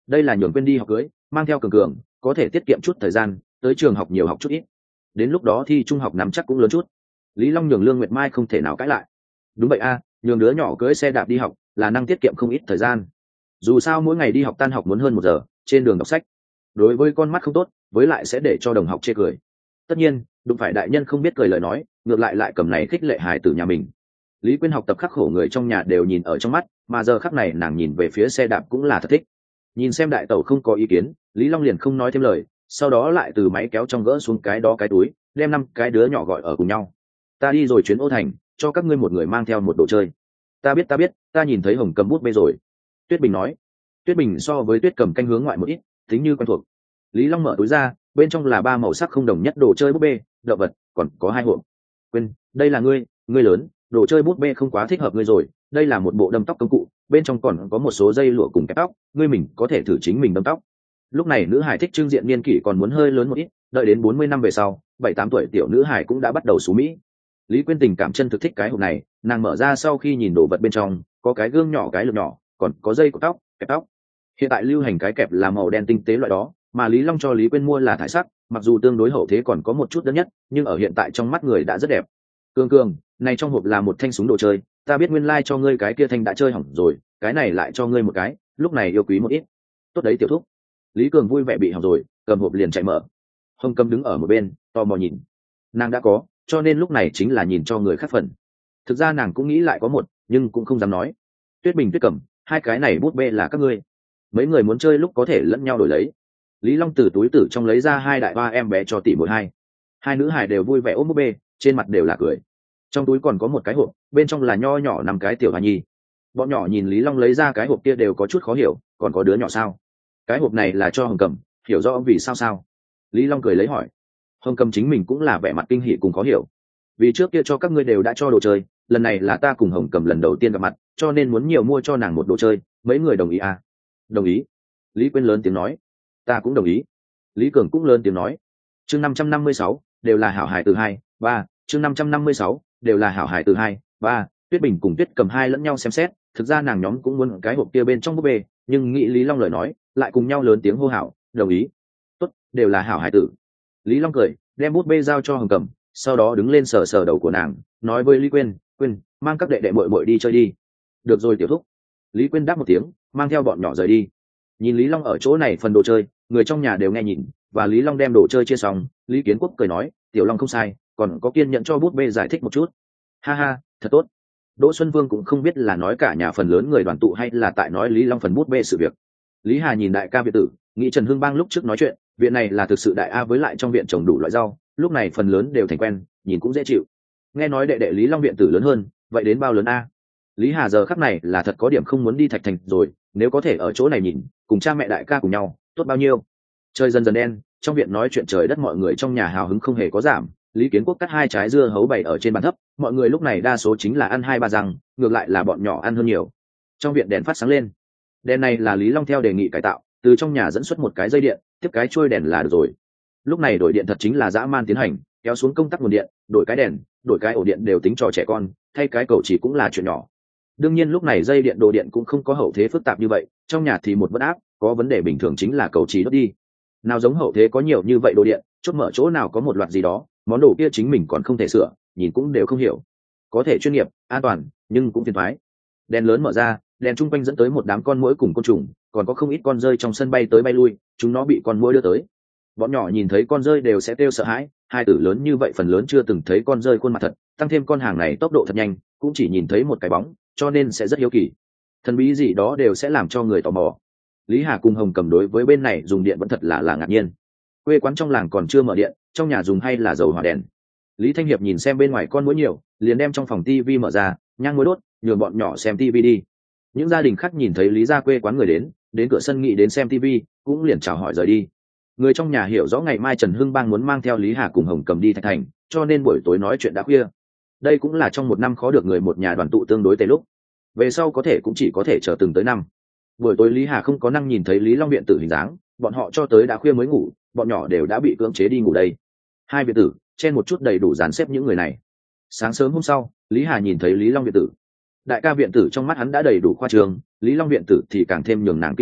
Speaker 1: đây là nhường quên đi học cưới, mang theo cường cường có thể tiết kiệm chút thời gian, tới trường học nhiều học chút ít, đến lúc đó thi trung học nắm chắc cũng lớn chút. Lý Long nhường Lương Nguyệt Mai không thể nào cãi lại. Đúng vậy a, nhường đứa nhỏ cưỡi xe đạp đi học là năng tiết kiệm không ít thời gian, dù sao mỗi ngày đi học tan học muốn hơn một giờ trên đường đọc sách, đối với con mắt không tốt, với lại sẽ để cho đồng học chê cười. Tất nhiên đụng phải đại nhân không biết cười lời nói, ngược lại lại cầm này khích lệ hài tử nhà mình. Lý Quyên học tập khắc khổ người trong nhà đều nhìn ở trong mắt, mà giờ khắc này nàng nhìn về phía xe đạp cũng là thật thích. Nhìn xem đại tẩu không có ý kiến, Lý Long liền không nói thêm lời, sau đó lại từ máy kéo trong gỡ xuống cái đó cái túi, đem năm cái đứa nhỏ gọi ở cùng nhau. Ta đi rồi chuyến Ô Thành, cho các ngươi một người mang theo một đồ chơi. Ta biết ta biết, ta nhìn thấy Hồng Cầm bút bê rồi. Tuyết Bình nói. Tuyết Bình so với Tuyết Cầm canh hướng ngoại một ít, tính như quen thuộc. Lý Long mở túi ra, bên trong là ba màu sắc không đồng nhất đồ chơi bút bê, động vật, còn có hai hộp. Quên, đây là ngươi, ngươi lớn, đồ chơi bút bê không quá thích hợp ngươi rồi. Đây là một bộ đâm tóc công cụ, bên trong còn có một số dây lụa cùng kẹp tóc, ngươi mình có thể thử chính mình đâm tóc. Lúc này nữ hải thích trưng diện niên kỷ còn muốn hơi lớn một ít, đợi đến bốn mươi năm về sau, bảy tám tuổi tiểu nữ hải cũng đã bắt đầu xú mỹ. Lý Quyên tình cảm chân thực thích cái hộp này, nàng mở ra sau khi nhìn đồ vật bên trong, có cái gương nhỏ cái lược nhỏ, còn có dây của tóc, kẹp tóc. Hiện tại lưu hành cái kẹp là màu đen tinh tế loại đó, mà Lý Long cho Lý Quyên mua là thải sắc, mặc dù tương đối hậu thế còn có một chút đơn nhất, nhưng ở hiện tại trong mắt người đã rất đẹp. Cường cường, này trong hộp là một thanh súng đồ chơi, ta biết nguyên lai like cho ngươi cái kia thanh đã chơi hỏng rồi, cái này lại cho ngươi một cái, lúc này yêu quý một ít. Tốt đấy tiểu thúc. Lý Cường vui vẻ bị hỏng rồi, cầm hộp liền chạy mở. Hồng Cầm đứng ở một bên, tò mò nhìn. Nàng đã có, cho nên lúc này chính là nhìn cho người khác phần. Thực ra nàng cũng nghĩ lại có một, nhưng cũng không dám nói. Tuyết Bình, Tuyết Cẩm, hai cái này bút bê là các ngươi. Mấy người muốn chơi lúc có thể lẫn nhau đổi lấy. Lý Long từ túi tử trong lấy ra hai đại ba em bé cho tỷ mỗi hai. Hai nữ hài đều vui vẻ ôm bút bê, trên mặt đều là cười. Trong túi còn có một cái hộp, bên trong là nho nhỏ năm cái tiểu hoa nhi. Bọn nhỏ nhìn Lý Long lấy ra cái hộp kia đều có chút khó hiểu, còn có đứa nhỏ sao? Cái hộp này là cho Hồng Cầm, hiểu rõ vì sao sao? Lý Long cười lấy hỏi. Hồng Cầm chính mình cũng là vẻ mặt kinh hỉ cùng khó hiểu. Vì trước kia cho các ngươi đều đã cho đồ chơi, lần này là ta cùng Hồng Cầm lần đầu tiên gặp mặt, cho nên muốn nhiều mua cho nàng một đồ chơi, mấy người đồng ý à? Đồng ý. Lý Quyên lớn tiếng nói. Ta cũng đồng ý. Lý Cường cũng lớn tiếng nói. Chương năm trăm năm mươi sáu, đều là hảo hài từ hai, ba, chương năm trăm năm mươi sáu, đều là hảo hài từ hai, ba. Tuyết Bình cùng Tuyết Cầm hai lẫn nhau xem xét, thực ra nàng nhóm cũng muốn cái hộp kia bên trong búp bê, nhưng nghĩ Lý Long lời nói, lại cùng nhau lớn tiếng hô hào, đồng ý. Tốt, đều là hảo hài tử. Lý Long cười, đem bút bê giao cho Hồng Cầm, sau đó đứng lên sờ sờ đầu của nàng, nói với Lý Quyên, Quyên, mang các đệ đệ muội muội đi chơi đi. Được rồi tiểu thúc. Lý Quyên đáp một tiếng, mang theo bọn nhỏ rời đi. Nhìn Lý Long ở chỗ này phần đồ chơi, người trong nhà đều nghe nhìn, và Lý Long đem đồ chơi chia xong, Lý Kiến Quốc cười nói, tiểu Long không sai, còn có kiên nhẫn cho bút bê giải thích một chút. Ha ha, thật tốt. Đỗ Xuân Vương cũng không biết là nói cả nhà phần lớn người đoàn tụ hay là tại nói Lý Long phần bút bê sự việc. Lý Hà nhìn đại ca viện tử, nghĩ Trần Hưng Bang lúc trước nói chuyện, viện này là thực sự đại a, với lại trong viện trồng đủ loại rau, lúc này phần lớn đều thành quen, nhìn cũng dễ chịu. Nghe nói đệ đệ Lý Long viện tử lớn hơn, vậy đến bao lớn a? Lý Hà giờ khắc này là thật có điểm không muốn đi Thạch Thành rồi, nếu có thể ở chỗ này nhìn, cùng cha mẹ đại ca cùng nhau, tốt bao nhiêu. Trời dần dần đen, trong viện nói chuyện trời đất mọi người trong nhà hào hứng không hề có giảm. Lý Kiến Quốc cắt hai trái dưa hấu bày ở trên bàn thấp, mọi người lúc này đa số chính là ăn hai ba răng, ngược lại là bọn nhỏ ăn hơn nhiều. Trong viện đèn phát sáng lên. Đèn này là Lý Long theo đề nghị cải tạo, từ trong nhà dẫn xuất một cái dây điện, tiếp cái chuôi đèn là được rồi. Lúc này đổi điện thật chính là dã man tiến hành, kéo xuống công tắc nguồn điện, đổi cái đèn, đổi cái ổ điện đều tính trò trẻ con, thay cái cầu chỉ cũng là chuyện nhỏ. Đương nhiên lúc này dây điện đồ điện cũng không có hậu thế phức tạp như vậy, trong nhà thì một vẫn áp, có vấn đề bình thường chính là cầu chỉ đốt đi. Nào giống hậu thế có nhiều như vậy đồ điện, chốt mở chỗ nào có một loạt gì đó, món đồ kia chính mình còn không thể sửa, nhìn cũng đều không hiểu. Có thể chuyên nghiệp, an toàn, nhưng cũng phiền toái. Đèn lớn mở ra, đèn chung quanh dẫn tới một đám con muỗi cùng côn trùng, còn có không ít con rơi trong sân bay tới bay lui, chúng nó bị con muỗi đưa tới. Bọn nhỏ nhìn thấy con rơi đều sẽ kêu sợ hãi, hai tử lớn như vậy phần lớn chưa từng thấy con rơi khuôn mặt thật, tăng thêm con hàng này tốc độ thật nhanh, cũng chỉ nhìn thấy một cái bóng, cho nên sẽ rất hiếu kỳ. Thần bí gì đó đều sẽ làm cho người tò mò. Lý Hà cùng Hồng Cầm đối với bên này dùng điện vẫn thật là là ngạc nhiên. Quê quán trong làng còn chưa mở điện, trong nhà dùng hay là dầu hỏa đèn. Lý Thanh Hiệp nhìn xem bên ngoài con muỗi nhiều, liền đem trong phòng tivi mở ra, nhang muối đốt, nhường bọn nhỏ xem tivi đi. Những gia đình khác nhìn thấy Lý gia quê quán người đến, đến cửa sân nghị đến xem tivi, cũng liền chào hỏi rời đi. Người trong nhà hiểu rõ ngày mai Trần Hưng Bang muốn mang theo Lý Hà cùng Hồng Cầm đi Thạch Thành, cho nên buổi tối nói chuyện đã khuya. Đây cũng là trong một năm khó được người một nhà đoàn tụ tương đối tệ lúc. Về sau có thể cũng chỉ có thể chờ từng tới năm. Buổi tối Lý Hà không có năng nhìn thấy Lý Long viện tử hình dáng, bọn họ cho tới đã khuya mới ngủ, bọn nhỏ đều đã bị cưỡng chế đi ngủ đây. Hai viện tử chen một chút đầy đủ dàn xếp những người này. Sáng sớm hôm sau, Lý Hà nhìn thấy Lý Long viện tử. Đại ca viện tử trong mắt hắn đã đầy đủ khoa trương, Lý Long viện tử thì càng thêm nhường nàng kinh ngạc,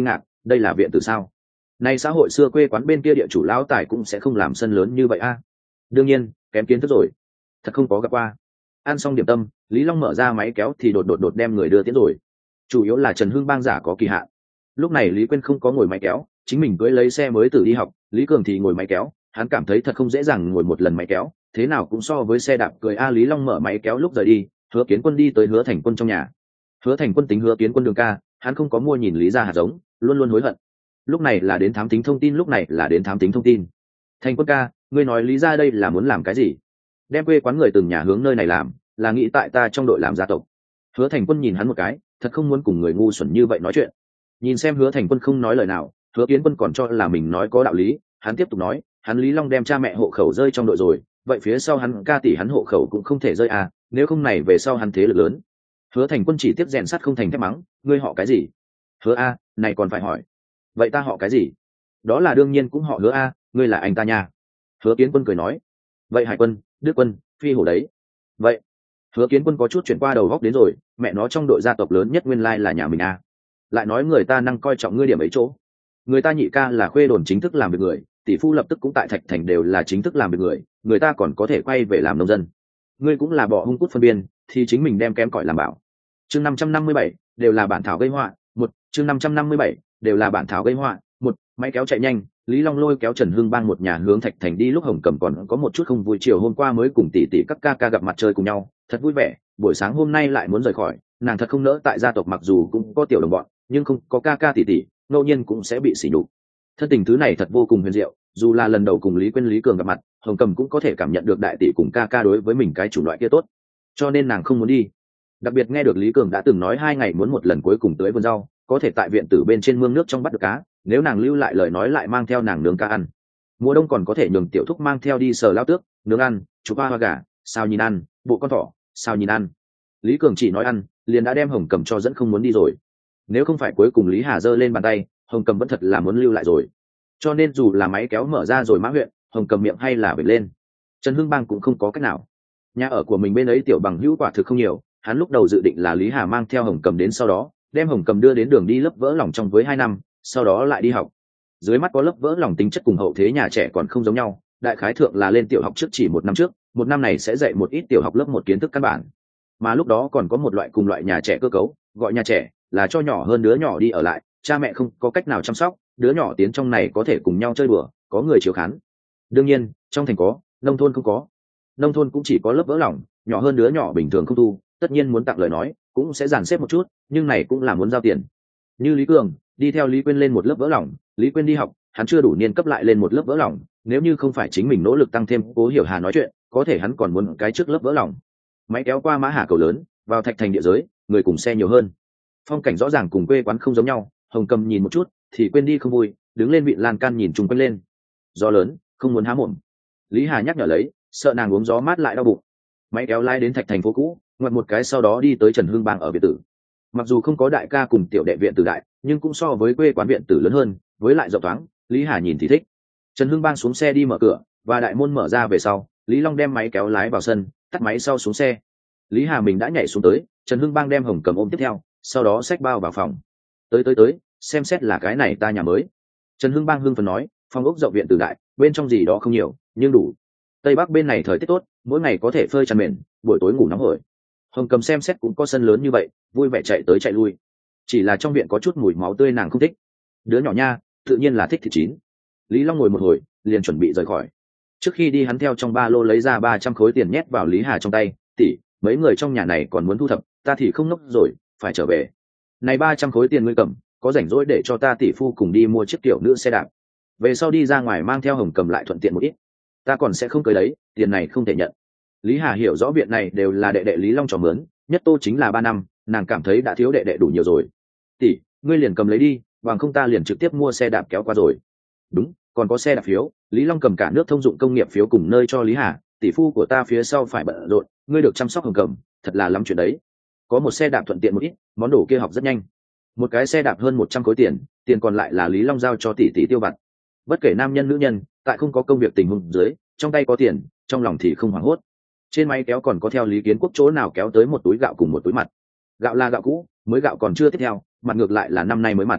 Speaker 1: đây là viện tử sao? Nay xã hội xưa quê quán bên kia địa chủ lão tài cũng sẽ không làm sân lớn như vậy a. Đương nhiên kém kiến thức rồi, thật không có gặp qua. Ăn xong điểm tâm, Lý Long mở ra máy kéo thì đột đột đột đem người đưa tiến rồi. Chủ yếu là Trần Hưng Bang giả có kỳ hạn. Lúc này Lý Quyên không có ngồi máy kéo, chính mình cưỡi lấy xe mới từ đi học, Lý Cường thì ngồi máy kéo, hắn cảm thấy thật không dễ dàng ngồi một lần máy kéo, thế nào cũng so với xe đạp cười a. Lý Long mở máy kéo lúc rời đi, Hứa Kiến Quân đi tới Hứa Thành Quân trong nhà. Hứa Thành Quân tính Hứa Kiến Quân đường ca, hắn không có mua nhìn Lý gia hạt giống, luôn luôn hối hận. Lúc này là đến thám tính thông tin, lúc này là đến thám tính thông tin. Thành Quân ca, ngươi nói Lý gia đây là muốn làm cái gì? Đem quê quán người từng nhà hướng nơi này làm, là nghĩ tại ta trong đội làm gia tộc. Hứa Thành Quân nhìn hắn một cái, thật không muốn cùng người ngu xuẩn như vậy nói chuyện. Nhìn xem Hứa Thành Quân không nói lời nào, Hứa Kiến Quân còn cho là mình nói có đạo lý, hắn tiếp tục nói, hắn Lý Long đem cha mẹ hộ khẩu rơi trong đội rồi, vậy phía sau hắn ca tỷ hắn hộ khẩu cũng không thể rơi à, nếu không này về sau hắn thế lực lớn. Hứa Thành Quân chỉ tiếp rèn sắt không thành thép mắng, ngươi họ cái gì? Hứa a, này còn phải hỏi. Vậy ta họ cái gì? Đó là đương nhiên cũng họ Hứa a, ngươi là anh ta nha. Hứa Kiến Quân cười nói, vậy Hải Quân, Đức Quân, Phi Hổ đấy. Vậy Hứa Kiến Quân có chút chuyển qua đầu góc đến rồi, mẹ nó trong đội gia tộc lớn nhất nguyên lai là nhà mình à. Lại nói người ta năng coi trọng ngươi điểm ấy chỗ. Người ta nhị ca là khuê đồn chính thức làm việc người, tỷ phu lập tức cũng tại Thạch Thành đều là chính thức làm việc người, người ta còn có thể quay về làm nông dân. Ngươi cũng là bỏ hung cút phân biên, thì chính mình đem kém cỏi làm bảo. Chương năm trăm năm mươi bảy đều là bản thảo gây họa, một, chương năm trăm năm mươi bảy đều là bản thảo gây họa, một, máy kéo chạy nhanh, Lý Long lôi kéo Trần Hưng Bang một nhà hướng Thạch Thành đi. Lúc Hồng Cẩm còn có một chút không vui, chiều hôm qua mới cùng tỷ tỷ các ca ca gặp mặt chơi cùng nhau, thật vui vẻ, buổi sáng hôm nay lại muốn rời khỏi, nàng thật không nỡ tại gia tộc mặc dù cũng có tiểu đồng bọn, nhưng không có ca ca tỷ tỷ, ngẫu nhiên cũng sẽ bị sỉ nhục. Thân tình thứ này thật vô cùng huyền diệu, dù là lần đầu cùng Lý Quyên Lý Cường gặp mặt, Hồng Cẩm cũng có thể cảm nhận được đại tỷ cùng ca ca đối với mình cái chủng loại kia tốt, cho nên nàng không muốn đi. Đặc biệt nghe được Lý Cường đã từng nói hai ngày muốn một lần cuối cùng tưới vườn rau, có thể tại viện tử bên trên mương nước trong bắt được cá, nếu nàng lưu lại lời nói lại mang theo nàng nướng cá ăn. Mùa đông còn có thể nhường tiểu thúc mang theo đi sờ lao tước, nướng ăn, chụp hoa hoa gà, sao nhìn ăn, bộ con thỏ, sao nhìn ăn. Lý Cường chỉ nói ăn, liền đã đem Hồng Cẩm cho dẫn không muốn đi rồi. Nếu không phải cuối cùng Lý Hà giơ lên bàn tay, Hồng Cẩm vẫn thật là muốn lưu lại rồi. Cho nên dù là máy kéo mở ra rồi mã huyện, Hồng Cẩm miệng hay là bật lên. Trần Hưng Bang cũng không có cách nào. Nhà ở của mình bên ấy tiểu bằng hữu quả thực không nhiều, hắn lúc đầu dự định là Lý Hà mang theo Hồng Cẩm đến, sau đó đem Hồng Cẩm đưa đến đường đi lớp vỡ lòng trong với hai năm, sau đó lại đi học. Dưới mắt có lớp vỡ lòng tính chất cùng hậu thế nhà trẻ còn không giống nhau, đại khái thượng là lên tiểu học trước chỉ một năm trước, một năm này sẽ dạy một ít tiểu học lớp một kiến thức căn bản. Mà lúc đó còn có một loại cùng loại nhà trẻ cơ cấu, gọi nhà trẻ, là cho nhỏ hơn đứa nhỏ đi ở lại, cha mẹ không có cách nào chăm sóc, đứa nhỏ tiến trong này có thể cùng nhau chơi đùa, có người chiếu khán. Đương nhiên, trong thành có, nông thôn không có. Nông thôn cũng chỉ có lớp vỡ lòng, nhỏ hơn đứa nhỏ bình thường không thu, tất nhiên muốn tặng lời nói, cũng sẽ dàn xếp một chút, nhưng này cũng là muốn giao tiền. Như Lý Cường, đi theo Lý Quyên lên một lớp vỡ lòng, Lý Quyên đi học, hắn chưa đủ niên cấp lại lên một lớp vỡ lòng, nếu như không phải chính mình nỗ lực tăng thêm Cố Hiểu Hà nói chuyện, có thể hắn còn muốn cái trước lớp vỡ lòng. Máy kéo qua Mã Hà cầu lớn, vào Thạch Thành địa giới, người cùng xe nhiều hơn. Phong cảnh rõ ràng cùng quê quán không giống nhau, Hồng Cầm nhìn một chút, thì quên đi không vui, đứng lên vịn lan can nhìn chung quanh lên. Gió lớn, không muốn há mồm. Lý Hà nhắc nhở lấy, sợ nàng uống gió mát lại đau bụng. Máy kéo lái đến Thạch Thành phố cũ, ngoặt một cái sau đó đi tới Trần Hưng Bang ở biệt tử. Mặc dù không có đại ca cùng tiểu đệ viện tử đại, nhưng cũng so với quê quán viện tử lớn hơn, với lại rộng thoáng, Lý Hà nhìn thì thích. Trần Hưng Bang xuống xe đi mở cửa, và đại môn mở ra về sau, Lý Long đem máy kéo lái vào sân, tắt máy sau xuống xe. Lý Hà mình đã nhảy xuống tới, Trần Hưng Bang đem Hồng Cầm ôm tiếp theo, sau đó xách bao vào phòng. Tới tới tới, xem xét là cái này ta nhà mới. Trần Hưng Bang hưng phấn nói, phòng ốc rộng viện tử đại, bên trong gì đó không nhiều, nhưng đủ. Tây Bắc bên này thời tiết tốt, mỗi ngày có thể phơi chăn mền, buổi tối ngủ nóng hổi. Hồng Cầm xem xét cũng có sân lớn như vậy, vui vẻ chạy tới chạy lui. Chỉ là trong viện có chút mùi máu tươi nàng không thích. Đứa nhỏ nha, tự nhiên là thích thịt chín. Lý Long ngồi một hồi, liền chuẩn bị rời khỏi. Trước khi đi hắn theo trong ba lô lấy ra ba trăm khối tiền nhét vào Lý Hà trong tay, tỷ, mấy người trong nhà này còn muốn thu thập, ta thì không nốc rồi, phải trở về. Này ba trăm khối tiền ngươi cầm, có rảnh rỗi để cho ta tỷ phu cùng đi mua chiếc tiểu nữ xe đạp. Về sau đi ra ngoài mang theo Hồng Cầm lại thuận tiện một ít. Ta còn sẽ không cưới đấy, tiền này không thể nhận. Lý Hà hiểu rõ viện này đều là đệ đệ Lý Long trò mướn, nhất tô chính là ba năm, nàng cảm thấy đã thiếu đệ đệ đủ nhiều rồi. Tỷ, ngươi liền cầm lấy đi, bằng không ta liền trực tiếp mua xe đạp kéo qua rồi. Đúng, còn có xe đạp phiếu, Lý Long cầm cả nước thông dụng công nghiệp phiếu cùng nơi cho Lý Hà, tỷ phu của ta phía sau phải bận rộn, ngươi được chăm sóc Hồng Cầm, thật là lắm chuyện đấy. Có một xe đạp thuận tiện một ít, món đồ kia học rất nhanh. Một cái xe đạp hơn một trăm khối tiền, tiền còn lại là Lý Long giao cho tỷ tỷ tiêu vặt. Bất kể nam nhân nữ nhân, tại không có công việc tình huống dưới, trong tay có tiền, trong lòng thì không hoảng hốt. Trên máy kéo còn có theo Lý Kiến Quốc chỗ nào kéo tới một túi gạo cùng một túi mặt. Gạo là gạo cũ, mới gạo còn chưa tiếp theo, mặt ngược lại là năm nay mới mặt.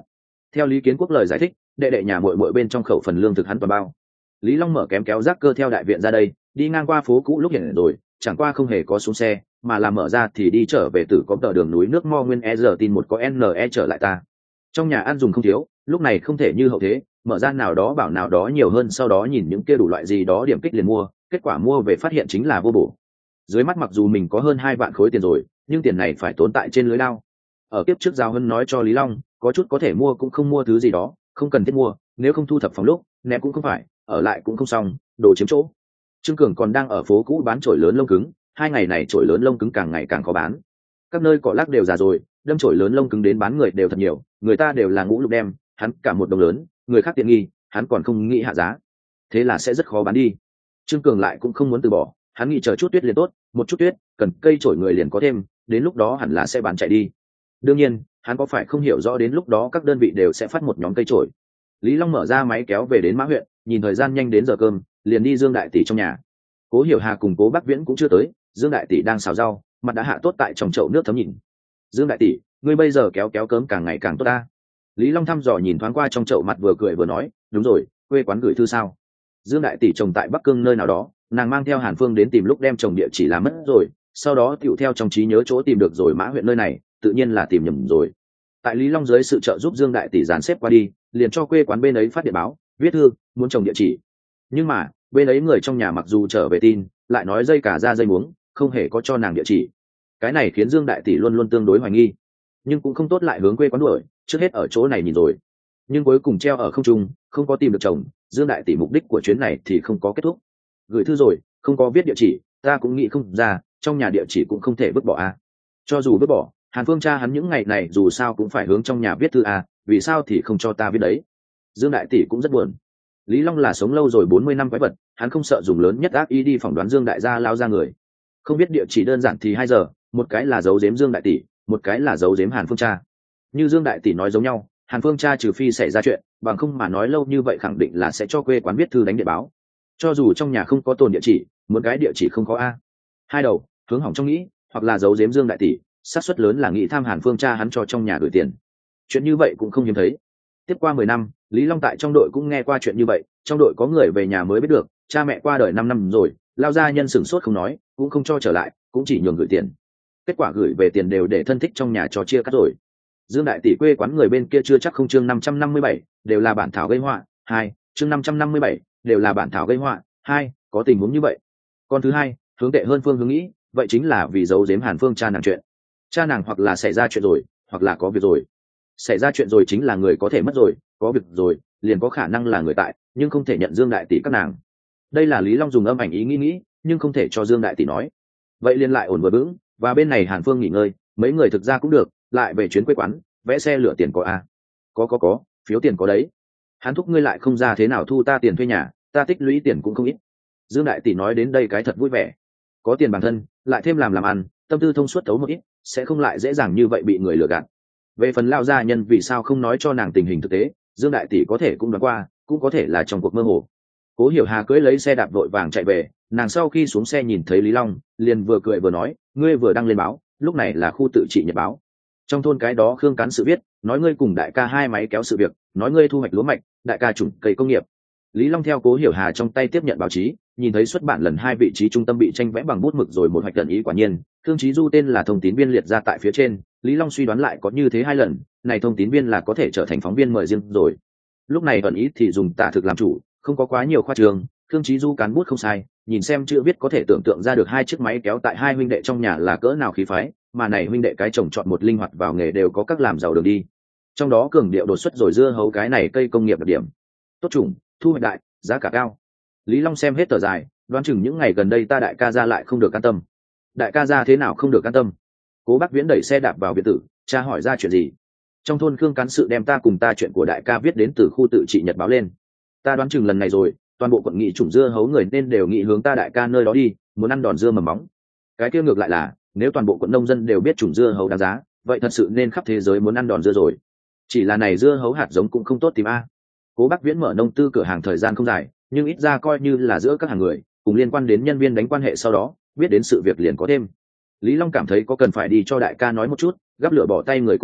Speaker 1: Theo Lý Kiến Quốc lời giải thích, đệ đệ nhà muội muội bên trong khẩu phần lương thực hắn toàn bao. Lý Long mở kém kéo rác cơ theo đại viện ra đây, đi ngang qua phố cũ lúc hiện rồi, chẳng qua không hề có xuống xe, mà là mở ra thì đi trở về từ có tờ đường núi nước Mo Nguyên e giờ tin một có en e trở lại ta. Trong nhà ăn dùng không thiếu, lúc này không thể như hậu thế, mở ra nào đó bảo nào đó nhiều hơn, sau đó nhìn những kia đủ loại gì đó điểm kích liền mua, kết quả mua về phát hiện chính là vô bổ. Dưới mắt mặc dù mình có hơn hai vạn khối tiền rồi, nhưng tiền này phải tốn tại trên lưới lao. Ở kiếp trước Giao Hân nói cho Lý Long, có chút có thể mua cũng không mua thứ gì đó, không cần thiết mua, nếu không thu thập phòng lúc, ném cũng không phải, ở lại cũng không xong, đồ chiếm chỗ. Trương Cường còn đang ở phố cũ bán chổi lớn lông cứng, hai ngày này chổi lớn lông cứng càng ngày càng khó bán. Các nơi cỏ lác đều già rồi, đâm chổi lớn lông cứng đến bán người đều thật nhiều, người ta đều là ngũ lục đem, hắn cả một đồng lớn, người khác tiện nghi, hắn còn không nghĩ hạ giá, thế là sẽ rất khó bán đi. Trương Cường lại cũng không muốn từ bỏ, hắn nghĩ chờ chút tuyết liền tốt, một chút tuyết, cần cây chổi người liền có thêm, đến lúc đó hẳn là sẽ bán chạy đi. Đương nhiên, hắn có phải không hiểu rõ đến lúc đó các đơn vị đều sẽ phát một nhóm cây chổi. Lý Long mở ra máy kéo về đến Mã huyện, nhìn thời gian nhanh đến giờ cơm, liền đi Dương đại tỷ trong nhà. Cố Hiểu Hà cùng Cố Bắc Viễn cũng chưa tới, Dương đại tỷ đang xào rau, mặt đã hạ tốt tại trong chậu nước thấm nhìn. Dương đại tỷ, ngươi bây giờ kéo kéo cơm càng ngày càng tốt ta. Lý Long thăm dò nhìn thoáng qua trong chậu mặt, vừa cười vừa nói, đúng rồi, quê quán gửi thư sao? Dương đại tỷ trồng tại Bắc Cương nơi nào đó, nàng mang theo Hàn Phương đến tìm lúc đem trồng địa chỉ làm mất rồi, sau đó tựu theo trong trí nhớ chỗ tìm được rồi Mã huyện nơi này, tự nhiên là tìm nhầm rồi. Tại Lý Long dưới sự trợ giúp Dương đại tỷ dàn xếp qua đi, liền cho quê quán bên ấy phát điện báo, viết thư, muốn trồng địa chỉ. Nhưng mà, bên ấy người trong nhà mặc dù trở về tin, lại nói dây cả ra dây muống, không hề có cho nàng địa chỉ. Cái này khiến Dương đại tỷ luôn luôn tương đối hoài nghi, nhưng cũng không tốt lại hướng quê quán đuổi, trước hết ở chỗ này nhìn rồi. Nhưng cuối cùng treo ở không trung, không có tìm được chồng, Dương đại tỷ mục đích của chuyến này thì không có kết thúc. Gửi thư rồi, không có viết địa chỉ, ta cũng nghĩ không ra, trong nhà địa chỉ cũng không thể vứt bỏ à. Cho dù vứt bỏ, Hàn Phương cha hắn những ngày này dù sao cũng phải hướng trong nhà viết thư à, vì sao thì không cho ta viết đấy. Dương đại tỷ cũng rất buồn. Lý Long là sống lâu rồi bốn mươi năm quái vật, hắn không sợ dùng lớn nhất ác ý đi phỏng đoán Dương đại gia lao ra người. Không biết địa chỉ đơn giản thì hai giờ, một cái là giấu giếm Dương đại tỷ, một cái là giấu giếm Hàn Phương cha. Như Dương đại tỷ nói giống nhau, Hàn Phương cha trừ phi xảy ra chuyện, bằng không mà nói lâu như vậy khẳng định là sẽ cho quê quán viết thư đánh điện báo. Cho dù trong nhà không có tồn địa chỉ, muốn cái địa chỉ không có a. Hai đầu, hướng hỏng trong nghĩ, hoặc là giấu giếm Dương đại tỷ, xác suất lớn là nghĩ tham Hàn Phương cha hắn cho trong nhà gửi tiền. Chuyện như vậy cũng không hiếm thấy. Tiếp qua mười năm, Lý Long tại trong đội cũng nghe qua chuyện như vậy, trong đội có người về nhà mới biết được, cha mẹ qua đời năm năm rồi, lao gia nhân sửng sốt không nói, cũng không cho trở lại, cũng chỉ nhường gửi tiền. Kết quả gửi về tiền đều để thân thích trong nhà cho chia cắt rồi. Dương đại tỷ quê quán người bên kia chưa chắc không chương năm trăm năm mươi bảy, đều là bản thảo gây họa, hai, chương năm trăm năm mươi bảy, đều là bản thảo gây họa, hai, có tình huống như vậy. Còn thứ hai, hướng tệ hơn phương hướng nghĩ, vậy chính là vì giấu giếm Hàn Phương cha nàng chuyện. Cha nàng hoặc là xảy ra chuyện rồi, hoặc là có việc rồi. Xảy ra chuyện rồi chính là người có thể mất rồi, có việc rồi, liền có khả năng là người tại, nhưng không thể nhận Dương đại tỷ các nàng. Đây là Lý Long dùng âm ảnh ý nghĩ nghĩ, nhưng không thể cho Dương đại tỷ nói. Vậy liền lại ổn vừa vững, và bên này Hàn Phương nghỉ ngơi, mấy người thực ra cũng được, lại về chuyến quê quán, vẽ xe lửa tiền có a. Có có có, phiếu tiền có đấy. Hắn thúc ngươi lại không ra thế nào thu ta tiền thuê nhà, ta tích lũy tiền cũng không ít. Dương đại tỷ nói đến đây cái thật vui vẻ. Có tiền bản thân, lại thêm làm làm ăn, tâm tư thông suốt thấu một ít, sẽ không lại dễ dàng như vậy bị người lừa gạt. Về phần lao gia nhân vì sao không nói cho nàng tình hình thực tế, Dương đại tỷ có thể cũng đoán qua, cũng có thể là trong cuộc mơ hồ. Cố Hiểu Hà cưỡi lấy xe đạp vội vàng chạy về, nàng sau khi xuống xe nhìn thấy Lý Long, liền vừa cười vừa nói, ngươi vừa đăng lên báo, lúc này là khu tự trị nhật báo. Trong thôn cái đó Khương Cán sự viết, nói ngươi cùng đại ca hai máy kéo sự việc, nói ngươi thu hoạch lúa mạch, đại ca trùng cây công nghiệp. Lý Long theo Cố Hiểu Hà trong tay tiếp nhận báo chí, nhìn thấy xuất bản lần hai vị trí trung tâm bị tranh vẽ bằng bút mực rồi một hoạch tận ý, quả nhiên Thương Chí Du tên là thông tín viên liệt ra tại phía trên. Lý Long suy đoán lại có như thế hai lần, này thông tín viên là có thể trở thành phóng viên mời riêng rồi. Lúc này ẩn ý thì dùng tả thực làm chủ, không có quá nhiều khoa trường. Thương Chí Du cán bút không sai, nhìn xem chữ viết có thể tưởng tượng ra được hai chiếc máy kéo tại hai huynh đệ trong nhà là cỡ nào khí phái, mà này huynh đệ cái chồng chọn một linh hoạt vào nghề đều có các làm giàu đường đi. Trong đó cường điệu đột xuất rồi dưa hấu cái này cây công nghiệp đặc điểm. Tốt chủng, thu hoạch đại, giá cả cao. Lý Long xem hết tờ dài, đoán chừng những ngày gần đây ta đại ca gia lại không được an tâm. Đại ca gia thế nào không được an tâm? Cố Bắc Viễn đẩy xe đạp vào biệt tử, cha hỏi ra chuyện gì. Trong thôn Khương Cán sự đem ta cùng ta chuyện của đại ca viết đến từ khu tự trị nhật báo lên. Ta đoán chừng lần này rồi, toàn bộ quận nghị chủng dưa hấu người nên đều nghị hướng ta đại ca nơi đó đi, muốn ăn đòn dưa mầm móng. Cái kia ngược lại là, nếu toàn bộ quận nông dân đều biết chủng dưa hấu đáng giá, vậy thật sự nên khắp thế giới muốn ăn đòn dưa rồi. Chỉ là này dưa hấu hạt giống cũng không tốt tìm a. Cố Bắc Viễn mở nông tư cửa hàng thời gian không dài, nhưng ít ra coi như là giữa các hàng người cùng liên quan đến nhân viên đánh quan hệ, sau đó biết đến sự việc liền có thêm. Lý Long cảm thấy có cần phải đi cho đại ca nói một chút, gắp lửa bỏ tay người cũng tốt,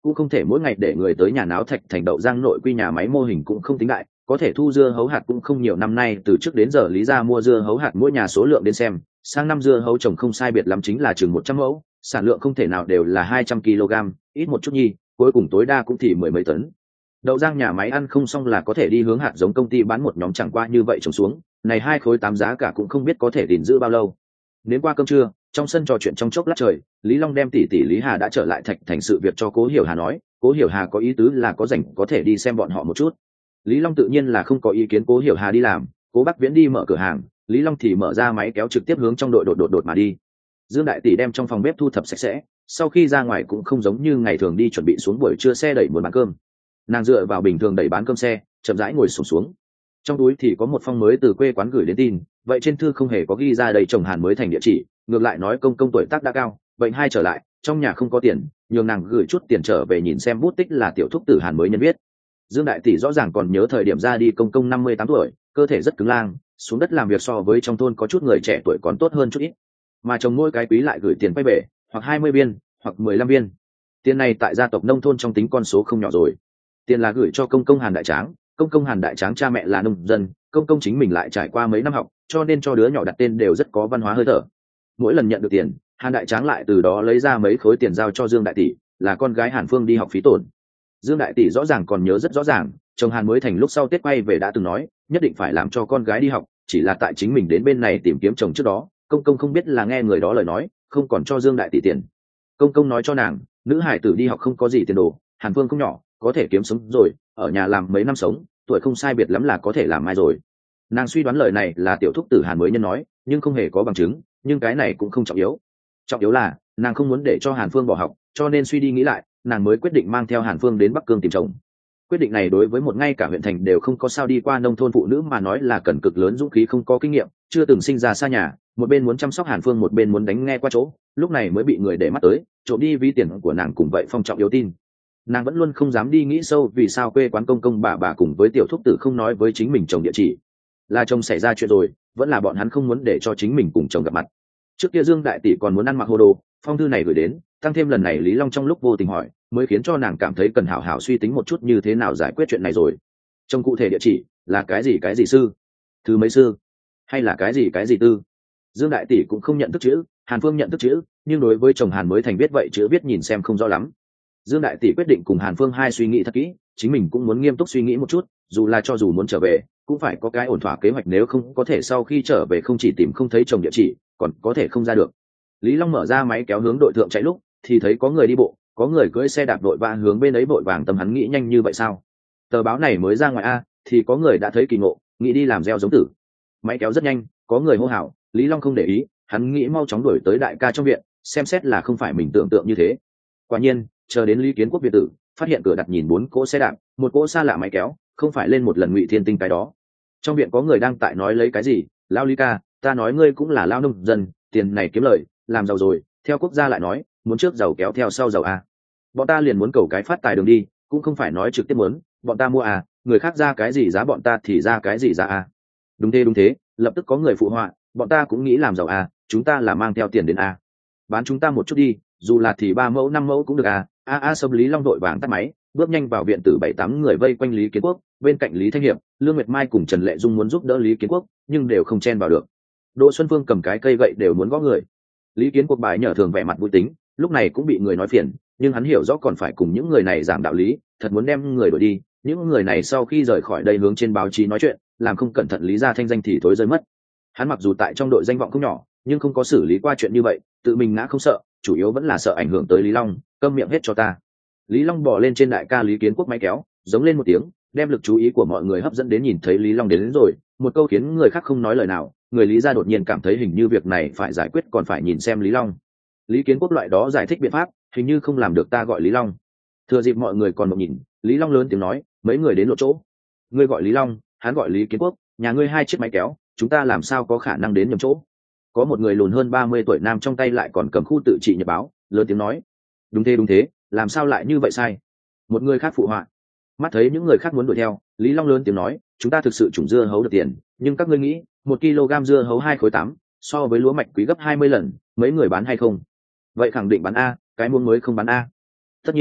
Speaker 1: cũng không thể mỗi ngày để người tới nhà náo thạch thành đậu giang nội quy nhà máy mô hình cũng không tính đại, có thể thu dưa hấu hạt cũng không nhiều. Năm nay từ trước đến giờ Lý gia mua dưa hấu hạt mỗi nhà số lượng đến xem, sang năm dưa hấu trồng không sai biệt lắm chính là chừng một trăm mẫu, sản lượng không thể nào đều là hai trăm ki lô gam, ít một chút nhi, cuối cùng tối đa cũng thì mười mấy tấn. Đậu giang nhà máy ăn không xong là có thể đi hướng hạt giống công ty bán một nhóm, chẳng qua như vậy trồng xuống, này hai khối tám giá cả cũng không biết có thể gìn giữ bao lâu. Đến qua cơm trưa, trong sân trò chuyện trong chốc lát trời, Lý Long đem tỷ tỷ Lý Hà đã trở lại thạch thành sự việc cho Cố Hiểu Hà nói, Cố Hiểu Hà có ý tứ là có rảnh có thể đi xem bọn họ một chút. Lý Long tự nhiên là không có ý kiến Cố Hiểu Hà đi làm, Cố Bắc Viễn đi mở cửa hàng, Lý Long thì mở ra máy kéo trực tiếp hướng trong đội đột đột đột mà đi. Dương đại tỷ đem trong phòng bếp thu thập sạch sẽ, sau khi ra ngoài cũng không giống như ngày thường đi chuẩn bị xuống buổi trưa xe đẩy muốn bán cơm. Nàng dựa vào bình thường đẩy bán cơm xe, chậm rãi ngồi xổm xuống. Trong túi thì có một phong mới từ quê quán gửi đến tin, vậy trên thư không hề có ghi ra đầy chồng Hàn mới thành địa chỉ, ngược lại nói công công tuổi tác đã cao, bệnh hai trở lại, trong nhà không có tiền, nhường nàng gửi chút tiền trở về nhìn xem bút tích là tiểu thúc tử Hàn mới nhân viết. Dương đại tỷ rõ ràng còn nhớ thời điểm ra đi công công năm mươi tám tuổi, cơ thể rất cứng lang, xuống đất làm việc so với trong thôn có chút người trẻ tuổi còn tốt hơn chút ít. Mà chồng mỗi cái quý lại gửi tiền quay về, hoặc hai mươi viên, hoặc mười lăm viên. Tiền này tại gia tộc nông thôn trong tính con số không nhỏ rồi. Tiền là gửi cho công công Hàn đại tráng, công công Hàn đại tráng cha mẹ là nông dân, công công chính mình lại trải qua mấy năm học, cho nên cho đứa nhỏ đặt tên đều rất có văn hóa hơi thở. Mỗi lần nhận được tiền, Hàn đại tráng lại từ đó lấy ra mấy khối tiền giao cho Dương đại tỷ, là con gái Hàn Phương đi học phí tổn. Dương đại tỷ rõ ràng còn nhớ rất rõ ràng, chồng Hàn mới thành lúc sau Tết quay về đã từng nói, nhất định phải làm cho con gái đi học, chỉ là tại chính mình đến bên này tìm kiếm chồng trước đó, công công không biết là nghe người đó lời nói, không còn cho Dương đại tỷ tiền. Công công nói cho nàng, nữ hải tử đi học không có gì tiền đồ, Hàn Phương không nhỏ, có thể kiếm sống rồi, ở nhà làm mấy năm sống, tuổi không sai biệt lắm là có thể làm mai rồi. Nàng suy đoán lời này là tiểu thúc tử Hàn mới nhân nói, nhưng không hề có bằng chứng, nhưng cái này cũng không trọng yếu. Trọng yếu là nàng không muốn để cho Hàn Phương bỏ học, cho nên suy đi nghĩ lại, nàng mới quyết định mang theo Hàn Phương đến Bắc Cương tìm chồng. Quyết định này đối với một ngay cả huyện thành đều không có sao đi qua nông thôn phụ nữ mà nói là cần cực lớn dũng khí, không có kinh nghiệm, chưa từng sinh ra xa nhà, một bên muốn chăm sóc Hàn Phương một bên muốn đánh nghe qua chỗ, lúc này mới bị người để mắt tới, trộm đi ví tiền của nàng cùng vậy phong trọng yếu tin. Nàng vẫn luôn không dám đi nghĩ sâu vì sao quê quán công công bà bà cùng với tiểu thúc tử không nói với chính mình chồng địa chỉ, là chồng xảy ra chuyện rồi, vẫn là bọn hắn không muốn để cho chính mình cùng chồng gặp mặt. Trước kia Dương đại tỷ còn muốn ăn mặc hồ đồ, phong thư này gửi đến, tăng thêm lần này Lý Long trong lúc vô tình hỏi, mới khiến cho nàng cảm thấy cần hảo hảo suy tính một chút như thế nào giải quyết chuyện này rồi. Trong cụ thể địa chỉ là cái gì cái gì sư, thứ mấy sư, hay là cái gì cái gì tư. Dương đại tỷ cũng không nhận thức chữ, Hàn Phương nhận thức chữ, nhưng đối với chồng Hàn mới thành biết vậy chữ biết nhìn xem không rõ lắm. Dương đại tỷ quyết định cùng Hàn Phương hai suy nghĩ thật kỹ, chính mình cũng muốn nghiêm túc suy nghĩ một chút, dù là cho dù muốn trở về cũng phải có cái ổn thỏa kế hoạch, nếu không có thể sau khi trở về không chỉ tìm không thấy chồng địa chỉ, còn có thể không ra được. Lý Long mở ra máy kéo hướng đội thượng chạy lúc thì thấy có người đi bộ, có người cưỡi xe đạp đội vàng hướng bên ấy vội vàng, tầm hắn nghĩ nhanh như vậy sao? Tờ báo này mới ra ngoài a, thì có người đã thấy kỳ ngộ, nghĩ đi làm gieo giống tử. Máy kéo rất nhanh, có người hô hào, Lý Long không để ý, hắn nghĩ mau chóng đuổi tới đại ca trong viện, xem xét là không phải mình tưởng tượng như thế. Quả nhiên, chờ đến Lý Kiến Quốc biệt tử, phát hiện cửa đặt nhìn bốn cỗ xe đạp, một cỗ xa lạ máy kéo, không phải lên một lần Ngụy Thiên Tinh cái đó. Trong viện có người đang tại nói lấy cái gì, lao Lý ca, ta nói ngươi cũng là lao nông dân, tiền này kiếm lời, làm giàu rồi, theo quốc gia lại nói, muốn trước giàu kéo theo sau giàu a. Bọn ta liền muốn cầu cái phát tài đường đi, cũng không phải nói trực tiếp muốn, bọn ta mua à, người khác ra cái gì giá bọn ta thì ra cái gì giá a. Đúng thế đúng thế, lập tức có người phụ họa, bọn ta cũng nghĩ làm giàu à, chúng ta là mang theo tiền đến a. Bán chúng ta một chút đi, dù là thì ba mẫu năm mẫu cũng được à. A a sâm Lý Long đội vàng tắt máy, bước nhanh vào viện tử, bảy tám người vây quanh Lý Kiến Quốc, bên cạnh Lý Thanh Hiệp, Lương Nguyệt Mai cùng Trần Lệ Dung muốn giúp đỡ Lý Kiến Quốc, nhưng đều không chen vào được. Đỗ Xuân Phương cầm cái cây gậy đều muốn gõ người. Lý Kiến Quốc bài nhờ thường vẻ mặt vui tính, lúc này cũng bị người nói phiền, nhưng hắn hiểu rõ còn phải cùng những người này giảng đạo lý, thật muốn đem người đuổi đi, những người này sau khi rời khỏi đây hướng trên báo chí nói chuyện, làm không cẩn thận Lý gia thanh danh thì thối rơi mất. Hắn mặc dù tại trong đội danh vọng không nhỏ, nhưng không có xử lý qua chuyện như vậy, tự mình ngã không sợ, chủ yếu vẫn là sợ ảnh hưởng tới Lý Long, câm miệng hết cho ta. Lý Long bò lên trên đại ca Lý Kiến Quốc máy kéo, giống lên một tiếng, đem lực chú ý của mọi người hấp dẫn đến, nhìn thấy Lý Long đến, đến rồi, một câu khiến người khác không nói lời nào, người Lý gia đột nhiên cảm thấy hình như việc này phải giải quyết còn phải nhìn xem Lý Long. Lý Kiến Quốc loại đó giải thích biện pháp, hình như không làm được, ta gọi Lý Long. Thừa dịp mọi người còn một nhìn, Lý Long lớn tiếng nói, mấy người đến lộ chỗ. Ngươi gọi Lý Long, hắn gọi Lý Kiến Quốc, nhà ngươi hai chiếc máy kéo, chúng ta làm sao có khả năng đến nhầm chỗ. Có một người lùn hơn ba mươi tuổi nam trong tay lại còn cầm khu tự trị nhật báo, lớn tiếng nói, đúng thế đúng thế, làm sao lại như vậy sai. Một người khác phụ họa. Mắt thấy những người khác muốn đuổi theo, Lý Long lớn tiếng nói, chúng ta thực sự trồng dưa hấu được tiền, nhưng các ngươi nghĩ, một kg dưa hấu hai khối tám, so với lúa mạch quý gấp hai mươi lần, mấy người bán hay không? Vậy khẳng định bán a, cái muông mới không bán a. Tất nhiên,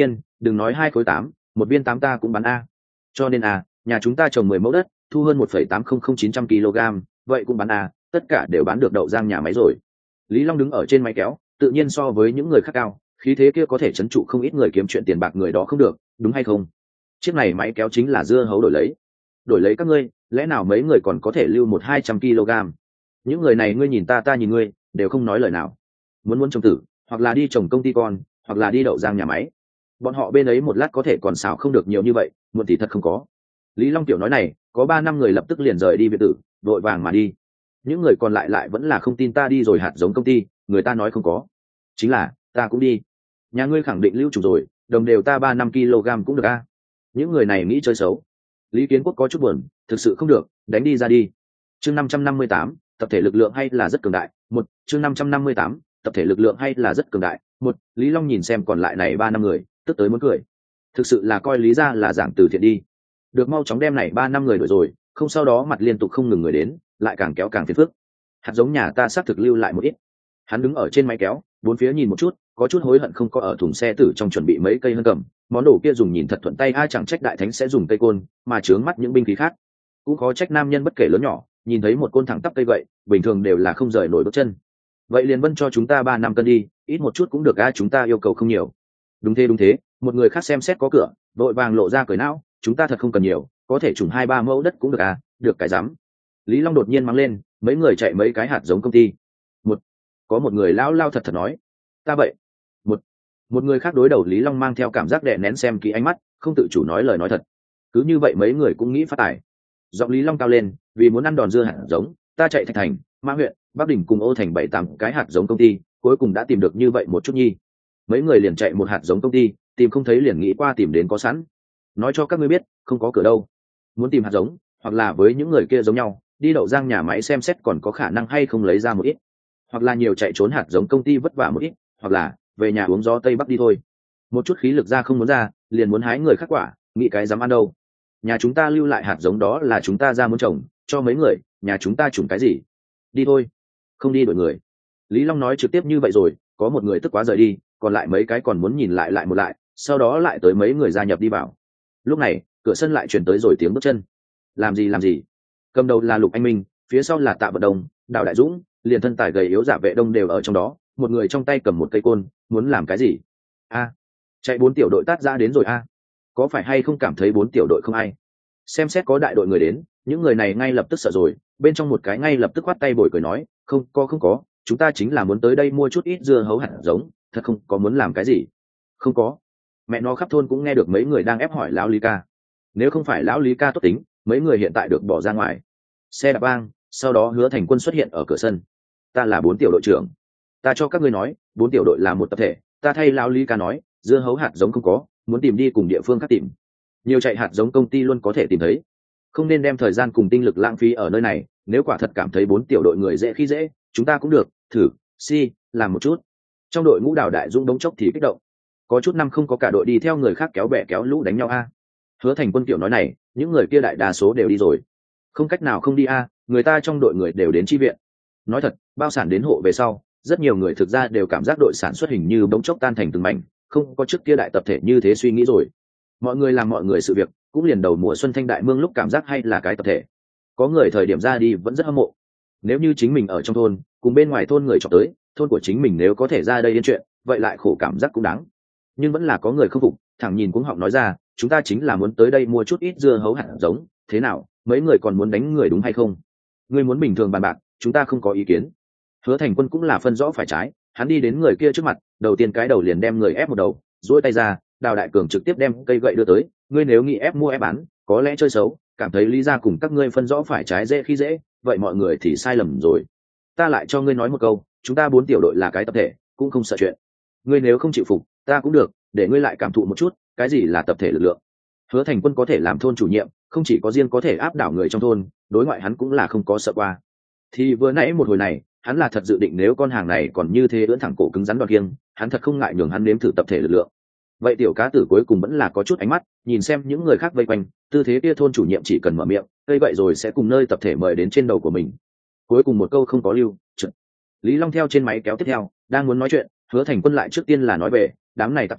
Speaker 1: đừng nói hai khối tám, một viên tám ta cũng bán a. Cho nên a, nhà chúng ta trồng mười mẫu đất, thu hơn một phẩy tám không không chín trăm kg, vậy cũng bán a, tất cả đều bán được đậu giang nhà máy rồi. Lý Long đứng ở trên máy kéo, tự nhiên so với những người khác cao, khí thế kia có thể trấn trụ không ít người kiếm chuyện tiền bạc người đó không được, đúng hay không? Chiếc này máy kéo chính là dưa hấu đổi lấy. Đổi lấy các ngươi, lẽ nào mấy người còn có thể lưu một hai trăm kg? Những người này ngươi nhìn ta ta nhìn ngươi, đều không nói lời nào. Muốn muốn trồng tử, hoặc là đi trồng công ty con, hoặc là đi đậu giang nhà máy. Bọn họ bên ấy một lát có thể còn xào không được nhiều như vậy, muộn thì thật không có. Lý Long tiểu nói này, có ba năm người lập tức liền rời đi biệt tử, vội vàng mà đi. Những người còn lại lại vẫn là không tin ta đi rồi hạt giống công ty, người ta nói không có. Chính là, ta cũng đi. Nhà ngươi khẳng định lưu chủ rồi, đồng đều ta ba năm kg cũng được a. Những người này nghĩ chơi xấu. Lý Kiến Quốc có chút buồn, thực sự không được, đánh đi ra đi. Chương năm trăm năm mươi tám, tập thể lực lượng hay là rất cường đại. Một, chương năm trăm năm mươi tám, tập thể lực lượng hay là rất cường đại. Một, Lý Long nhìn xem còn lại này ba năm người, tức tới muốn cười. Thực sự là coi Lý gia là giảng từ thiện đi. Được mau chóng đem này ba năm người đổi rồi, không sau đó mặt liên tục không ngừng người đến, lại càng kéo càng phiền phức. Hạt giống nhà ta xác thực lưu lại một ít. Hắn đứng ở trên máy kéo, bốn phía nhìn một chút, có chút hối hận không có ở thùng xe tử trong chuẩn bị mấy cây hơn cầm, món đồ kia dùng nhìn thật thuận tay, ai chẳng trách đại thánh sẽ dùng cây côn, mà chướng mắt những binh khí khác. Cũng khó trách nam nhân bất kể lớn nhỏ, nhìn thấy một côn thẳng tắp cây vậy, bình thường đều là không rời nổi bước chân. Vậy liền vân cho chúng ta ba năm cân đi, ít một chút cũng được a, chúng ta yêu cầu không nhiều. Đúng thế đúng thế, một người khác xem xét có cửa, vội vàng lộ ra cười não, chúng ta thật không cần nhiều, có thể trùng hai ba mẫu đất cũng được à, được cái dám. Lý Long đột nhiên mắng lên, mấy người chạy mấy cái hạt giống công ty. Một, có một người lão lao thật thật nói, ta vậy. Một, một người khác đối đầu Lý Long mang theo cảm giác đè nén xem kỹ ánh mắt, không tự chủ nói lời nói thật. Cứ như vậy mấy người cũng nghĩ phát tài. Giọng Lý Long cao lên, vì muốn ăn đòn dưa hạt giống, ta chạy Thạch Thành, Mã huyện, Bắc Đình cùng Ô Thành bảy tám cái hạt giống công ty, cuối cùng đã tìm được như vậy một chút nhi. Mấy người liền chạy một hạt giống công ty, tìm không thấy liền nghĩ qua tìm đến có sẵn. Nói cho các ngươi biết, không có cửa đâu. Muốn tìm hạt giống, hoặc là với những người kia giống nhau, đi đậu giang nhà máy xem xét còn có khả năng hay không lấy ra một ít, hoặc là nhiều chạy trốn hạt giống công ty vất vả một ít, hoặc là về nhà uống gió tây bắc đi thôi. Một chút khí lực ra không muốn ra, liền muốn hái người khác quả, nghĩ cái dám ăn đâu. Nhà chúng ta lưu lại hạt giống đó là chúng ta ra muốn trồng, cho mấy người, nhà chúng ta trồng cái gì? Đi thôi. Không đi đổi người. Lý Long nói trực tiếp như vậy rồi, có một người tức quá rời đi, còn lại mấy cái còn muốn nhìn lại lại một lại, sau đó lại tới mấy người gia nhập đi vào. Lúc này, cửa sân lại truyền tới rồi tiếng bước chân. Làm gì làm gì? Cầm đầu là Lục Anh Minh, phía sau là Tạ Vận Đông, Đào Đại Dũng, liền thân tài gầy yếu giả vệ đông đều ở trong đó, một người trong tay cầm một cây côn, muốn làm cái gì? A, chạy bốn tiểu đội tát ra đến rồi a. Có phải hay không cảm thấy bốn tiểu đội không ai? Xem xét có đại đội người đến, những người này ngay lập tức sợ rồi, bên trong một cái ngay lập tức khoát tay bồi cười nói, không có không có, chúng ta chính là muốn tới đây mua chút ít dưa hấu hạt giống, thật không có muốn làm cái gì. Không có. Mẹ nó khắp thôn cũng nghe được mấy người đang ép hỏi lão Lý ca. Nếu không phải lão Lý ca tốt tính, mấy người hiện tại được bỏ ra ngoài. Xe đạp bang, sau đó Hứa Thành Quân xuất hiện ở cửa sân. Ta là bốn tiểu đội trưởng. Ta cho các ngươi nói, bốn tiểu đội là một tập thể, ta thay lão Lý ca nói, dưa hấu hạt giống không có, muốn tìm đi cùng địa phương khác tìm. Nhiều chạy hạt giống công ty luôn có thể tìm thấy. Không nên đem thời gian cùng tinh lực lãng phí ở nơi này, nếu quả thật cảm thấy bốn tiểu đội người dễ khi dễ, chúng ta cũng được, thử, si, làm một chút. Trong đội ngũ Đào Đại Dũng đống chốc thì kích động. Có chút năm không có cả đội đi theo người khác kéo bè kéo lũ đánh nhau a. Hứa Thành Quân kiểu nói này, những người kia đại đa số đều đi rồi. Không cách nào không đi a, người ta trong đội người đều đến chi viện. Nói thật, bao sản đến hộ về sau, rất nhiều người thực ra đều cảm giác đội sản xuất hình như bỗng chốc tan thành từng mảnh, không có trước kia đại tập thể như thế suy nghĩ rồi. Mọi người làm mọi người sự việc, cũng liền đầu mùa xuân thanh đại mương lúc cảm giác hay là cái tập thể. Có người thời điểm ra đi vẫn rất hâm mộ. Nếu như chính mình ở trong thôn, cùng bên ngoài thôn người chọn tới, thôn của chính mình nếu có thể ra đây yên chuyện, vậy lại khổ cảm giác cũng đáng. Nhưng vẫn là có người không phục, thẳng nhìn cuống họng nói ra, chúng ta chính là muốn tới đây mua chút ít dưa hấu hạt giống, thế nào, mấy người còn muốn đánh người đúng hay không? Ngươi muốn bình thường bàn bạc, chúng ta không có ý kiến. Hứa Thành Quân cũng là phân rõ phải trái, hắn đi đến người kia trước mặt, đầu tiên cái đầu liền đem người ép một đầu, duỗi tay ra, Đào Đại Cường trực tiếp đem cây gậy đưa tới, ngươi nếu nghĩ ép mua ép bán, có lẽ chơi xấu, cảm thấy lý ra cùng các ngươi phân rõ phải trái dễ khi dễ, vậy mọi người thì sai lầm rồi. Ta lại cho ngươi nói một câu, chúng ta bốn tiểu đội là cái tập thể, cũng không sợ chuyện. Ngươi nếu không chịu phục, ta cũng được, để ngươi lại cảm thụ một chút, cái gì là tập thể lực lượng. Hứa Thành Quân có thể làm thôn chủ nhiệm, không chỉ có riêng có thể áp đảo người trong thôn, đối ngoại hắn cũng là không có sợ qua. Thì vừa nãy một hồi này, hắn là thật dự định nếu con hàng này còn như thế ưỡn thẳng cổ cứng rắn đoạt kiêng, hắn thật không ngại nhường hắn nếm thử tập thể lực lượng. Vậy tiểu cá tử cuối cùng vẫn là có chút ánh mắt, nhìn xem những người khác vây quanh, tư thế kia thôn chủ nhiệm chỉ cần mở miệng, cây vậy rồi sẽ cùng nơi tập thể mời đến trên đầu của mình. Cuối cùng một câu không có lưu. Trật. Lý Long theo trên máy kéo tiếp theo, đang muốn nói chuyện, Hứa Thành Quân lại trước tiên là nói về, đám này tạp thoái,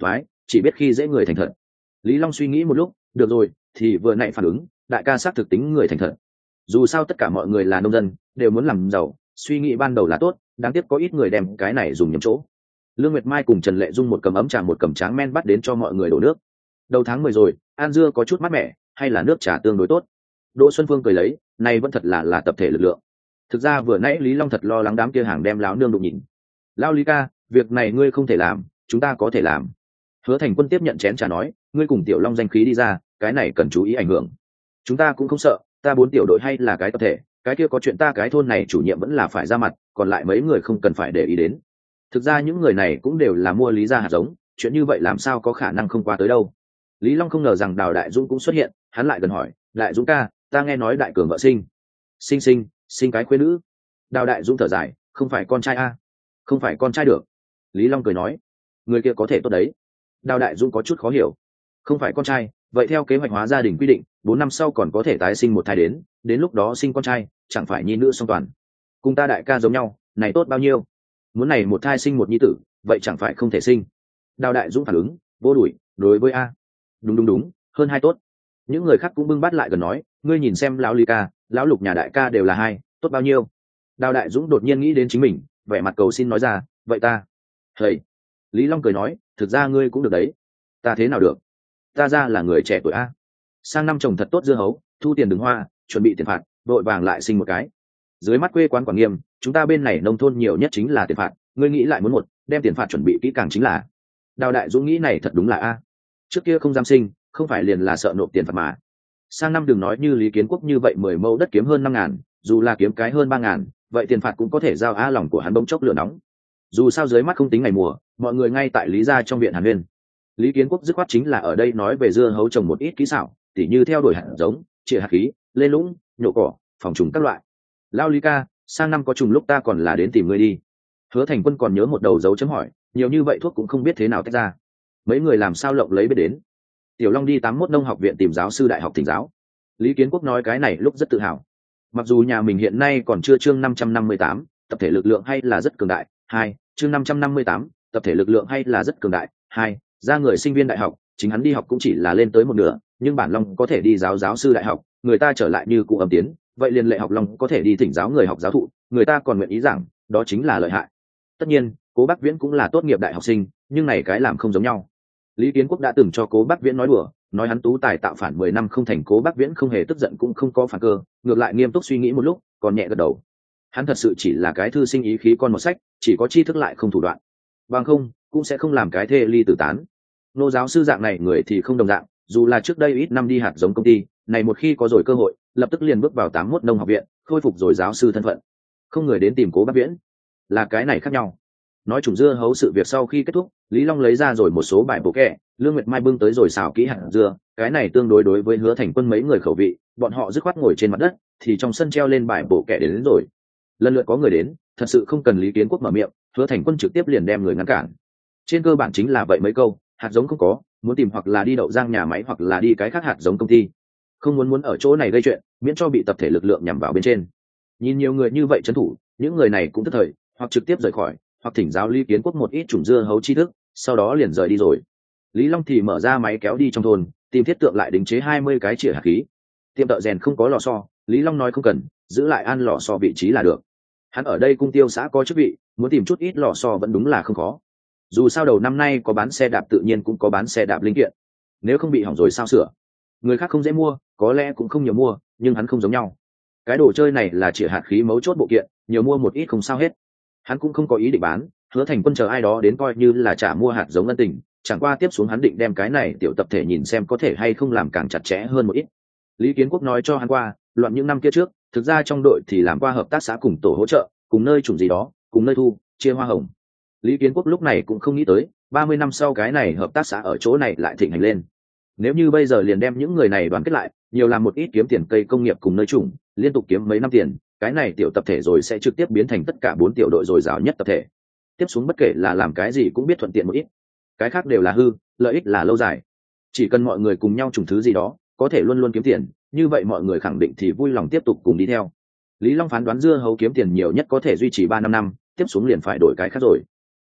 Speaker 1: chỉ biết khi dễ người thành thật. Lý Long suy nghĩ một lúc, được rồi, thì vừa nãy phản ứng, đại ca xác thực tính người thành thật. Dù sao tất cả mọi người là nông dân, đều muốn làm giàu, suy nghĩ ban đầu là tốt, đáng tiếc có ít người đem cái này dùng nhầm chỗ. Lương Nguyệt Mai cùng Trần Lệ Dung một cầm ấm trà một cầm tráng men bắt đến cho mọi người đổ nước. Đầu tháng mười rồi, An Dưa có chút mát mẻ, hay là nước trà tương đối tốt. Đỗ Xuân Phương cười lấy, này vẫn thật là là tập thể lực lượng. Thực ra vừa nãy Lý Long thật lo lắng đám kia hàng đem láo nương đụng nhìn. Lao Lý ca, việc này ngươi không thể làm, chúng ta có thể làm. Hứa Thành Quân tiếp nhận chén trà nói, ngươi cùng Tiểu Long danh khí đi ra, cái này cần chú ý ảnh hưởng. Chúng ta cũng không sợ, ta bốn tiểu đội hay là cái tập thể, cái kia có chuyện ta cái thôn này chủ nhiệm vẫn là phải ra mặt, còn lại mấy người không cần phải để ý đến. Thực ra những người này cũng đều là mua Lý gia hạt giống, chuyện như vậy làm sao có khả năng không qua tới đâu. Lý Long không ngờ rằng Đào Đại Dũng cũng xuất hiện, hắn lại gần hỏi, Đại Dũng ca, ta nghe nói Đại Cường vợ sinh, sinh sinh, sinh cái khuê nữ. Đào Đại Dũng thở dài, không phải con trai a, không phải con trai được. Lý Long cười nói, người kia có thể tốt đấy. Đào Đại Dũng có chút khó hiểu, không phải con trai, vậy theo kế hoạch hóa gia đình quy định, bốn năm sau còn có thể tái sinh một thai đến, đến lúc đó sinh con trai, chẳng phải nhi nữ song toàn. Cùng ta đại ca giống nhau, này tốt bao nhiêu. Muốn này một thai sinh một nhi tử, vậy chẳng phải không thể sinh. Đào Đại Dũng phản ứng, vô đuổi, đối với a, đúng đúng đúng, hơn hai tốt. Những người khác cũng bưng bát lại gần nói, ngươi nhìn xem lão Lý ca, lão Lục nhà đại ca đều là hai, tốt bao nhiêu. Đào Đại Dũng đột nhiên nghĩ đến chính mình, vẻ mặt cầu xin nói ra, vậy ta, hầy. Lý Long cười nói, thực ra ngươi cũng được đấy. Ta thế nào được, ta ra là người trẻ tuổi a. Sang năm trồng thật tốt dưa hấu, thu tiền đường hoa, chuẩn bị tiền phạt, đội vàng lại sinh một cái. Dưới mắt quê quán Quảng Nghiêm, chúng ta bên này nông thôn nhiều nhất chính là tiền phạt, ngươi nghĩ lại muốn một, đem tiền phạt chuẩn bị kỹ càng chính là. Đào Đại Dũng nghĩ này thật đúng là a. Trước kia không dám sinh, không phải liền là sợ nộp tiền phạt mà. Sang năm đừng nói như Lý Kiến Quốc như vậy mười mẫu đất kiếm hơn năm ngàn, dù là kiếm cái hơn ba ngàn, vậy tiền phạt cũng có thể giao a lòng của hắn bỗng chốc lửa nóng. Dù sao dưới mắt không tính ngày mùa, mọi người ngay tại Lý gia trong viện Hàn Nguyên. Lý Kiến Quốc dứt khoát chính là ở đây nói về dưa hấu trồng một ít kỹ xảo, tỉ như theo đuổi hạt giống, chĩa hạt khí, lên lũng, nhổ cỏ, phòng trùng các loại. Lao Lý ca, sang năm có trùng lúc ta còn là đến tìm ngươi đi. Hứa Thành Quân còn nhớ một đầu dấu chấm hỏi, nhiều như vậy thuốc cũng không biết thế nào tách ra. Mấy người làm sao lộng lấy biết đến. Tiểu Long đi tám mốt nông học viện tìm giáo sư đại học thỉnh giáo. Lý Kiến Quốc nói cái này lúc rất tự hào. Mặc dù nhà mình hiện nay còn chưa chương năm trăm năm mươi tám, tập thể lực lượng hay là rất cường đại. Hai, chương năm trăm năm mươi tám, tập thể lực lượng hay là rất cường đại. Hai, ra người sinh viên đại học, chính hắn đi học cũng chỉ là lên tới một nửa, nhưng bản Long có thể đi giáo giáo sư đại học, người ta trở lại như cụ âm tiến, vậy liền lệ học Long có thể đi thỉnh giáo người học giáo thụ, người ta còn nguyện ý giảng, đó chính là lợi hại. Tất nhiên, Cố Bắc Viễn cũng là tốt nghiệp đại học sinh, nhưng này cái làm không giống nhau. Lý Kiến Quốc đã từng cho Cố Bắc Viễn nói đùa, nói hắn tú tài tạo phản mười năm không thành. Cố Bắc Viễn không hề tức giận cũng không có phản cơ, ngược lại nghiêm túc suy nghĩ một lúc, còn nhẹ gật đầu. Hắn thật sự chỉ là cái thư sinh ý khí con một sách, chỉ có tri thức lại không thủ đoạn. Bằng không, cũng sẽ không làm cái thê ly tử tán. Nô giáo sư dạng này người thì không đồng dạng, dù là trước đây ít năm đi hạt giống công ty, này một khi có rồi cơ hội, lập tức liền bước vào tám mốt nông học viện, khôi phục rồi giáo sư thân phận. Không người đến tìm Cố Bắc Viễn, là cái này khác nhau. Nói trùng dưa hấu sự việc sau khi kết thúc, Lý Long lấy ra rồi một số bài bộ kệ, Lương Nguyệt Mai bưng tới rồi xào kỹ hạt dưa, cái này tương đối đối với Hứa Thành Quân mấy người khẩu vị, bọn họ dứt khoát ngồi trên mặt đất, thì trong sân treo lên bài bộ kệ đến, đến rồi. Lần lượt có người đến, thật sự không cần Lý Kiến Quốc mở miệng, Hứa Thành Quân trực tiếp liền đem người ngăn cản. Trên cơ bản chính là vậy mấy câu, hạt giống không có, muốn tìm hoặc là đi đậu giang nhà máy hoặc là đi cái khác hạt giống công ty. Không muốn muốn ở chỗ này gây chuyện, miễn cho bị tập thể lực lượng nhằm vào bên trên. Nhìn nhiều người như vậy trấn thủ, những người này cũng tức thời, hoặc trực tiếp rời khỏi, hoặc thỉnh giáo Lý Kiến Quốc một ít chủng dưa hấu tri thức, sau đó liền rời đi rồi. Lý Long thì mở ra máy kéo đi trong thôn, tìm thiết tượng lại đính chế hai mươi cái chĩa hạt khí. Tiệm thợ rèn không có lò xo, Lý Long nói không cần, giữ lại ăn lò xo vị trí là được. Hắn ở đây cung tiêu xã có chức vị, muốn tìm chút ít lò xo vẫn đúng là không khó. Dù sao đầu năm nay có bán xe đạp tự nhiên cũng có bán xe đạp linh kiện. Nếu không bị hỏng rồi sao sửa? Người khác không dễ mua, có lẽ cũng không nhiều mua, nhưng hắn không giống nhau. Cái đồ chơi này là chĩa hạt khí mấu chốt bộ kiện, nhiều mua một ít không sao hết. Hắn cũng không có ý định bán, Hứa Thành Quân chờ ai đó đến coi như là trả mua hạt giống ân tình, chẳng qua tiếp xuống hắn định đem cái này tiểu tập thể nhìn xem có thể hay không làm càng chặt chẽ hơn một ít. Lý Kiến Quốc nói cho hắn qua, loạn những năm kia trước, thực ra trong đội thì làm qua hợp tác xã cùng tổ hỗ trợ, cùng nơi chủng gì đó, cùng nơi thu, chia hoa hồng. Lý Kiến Quốc lúc này cũng không nghĩ tới, ba mươi năm sau cái này hợp tác xã ở chỗ này lại thịnh hành lên. Nếu như bây giờ liền đem những người này đoàn kết lại, nhiều làm một ít kiếm tiền cây công nghiệp cùng nơi chủng, liên tục kiếm mấy năm tiền, cái này tiểu tập thể rồi sẽ trực tiếp biến thành tất cả bốn tiểu đội dồi dào nhất tập thể. Tiếp xuống bất kể là làm cái gì cũng biết thuận tiện một ít, cái khác đều là hư, lợi ích là lâu dài. Chỉ cần mọi người cùng nhau trùng thứ gì đó, có thể luôn luôn kiếm tiền, như vậy mọi người khẳng định thì vui lòng tiếp tục cùng đi theo. Lý Long phán đoán dưa hấu kiếm tiền nhiều nhất có thể duy trì ba năm năm, tiếp xuống liền phải đổi cái khác rồi.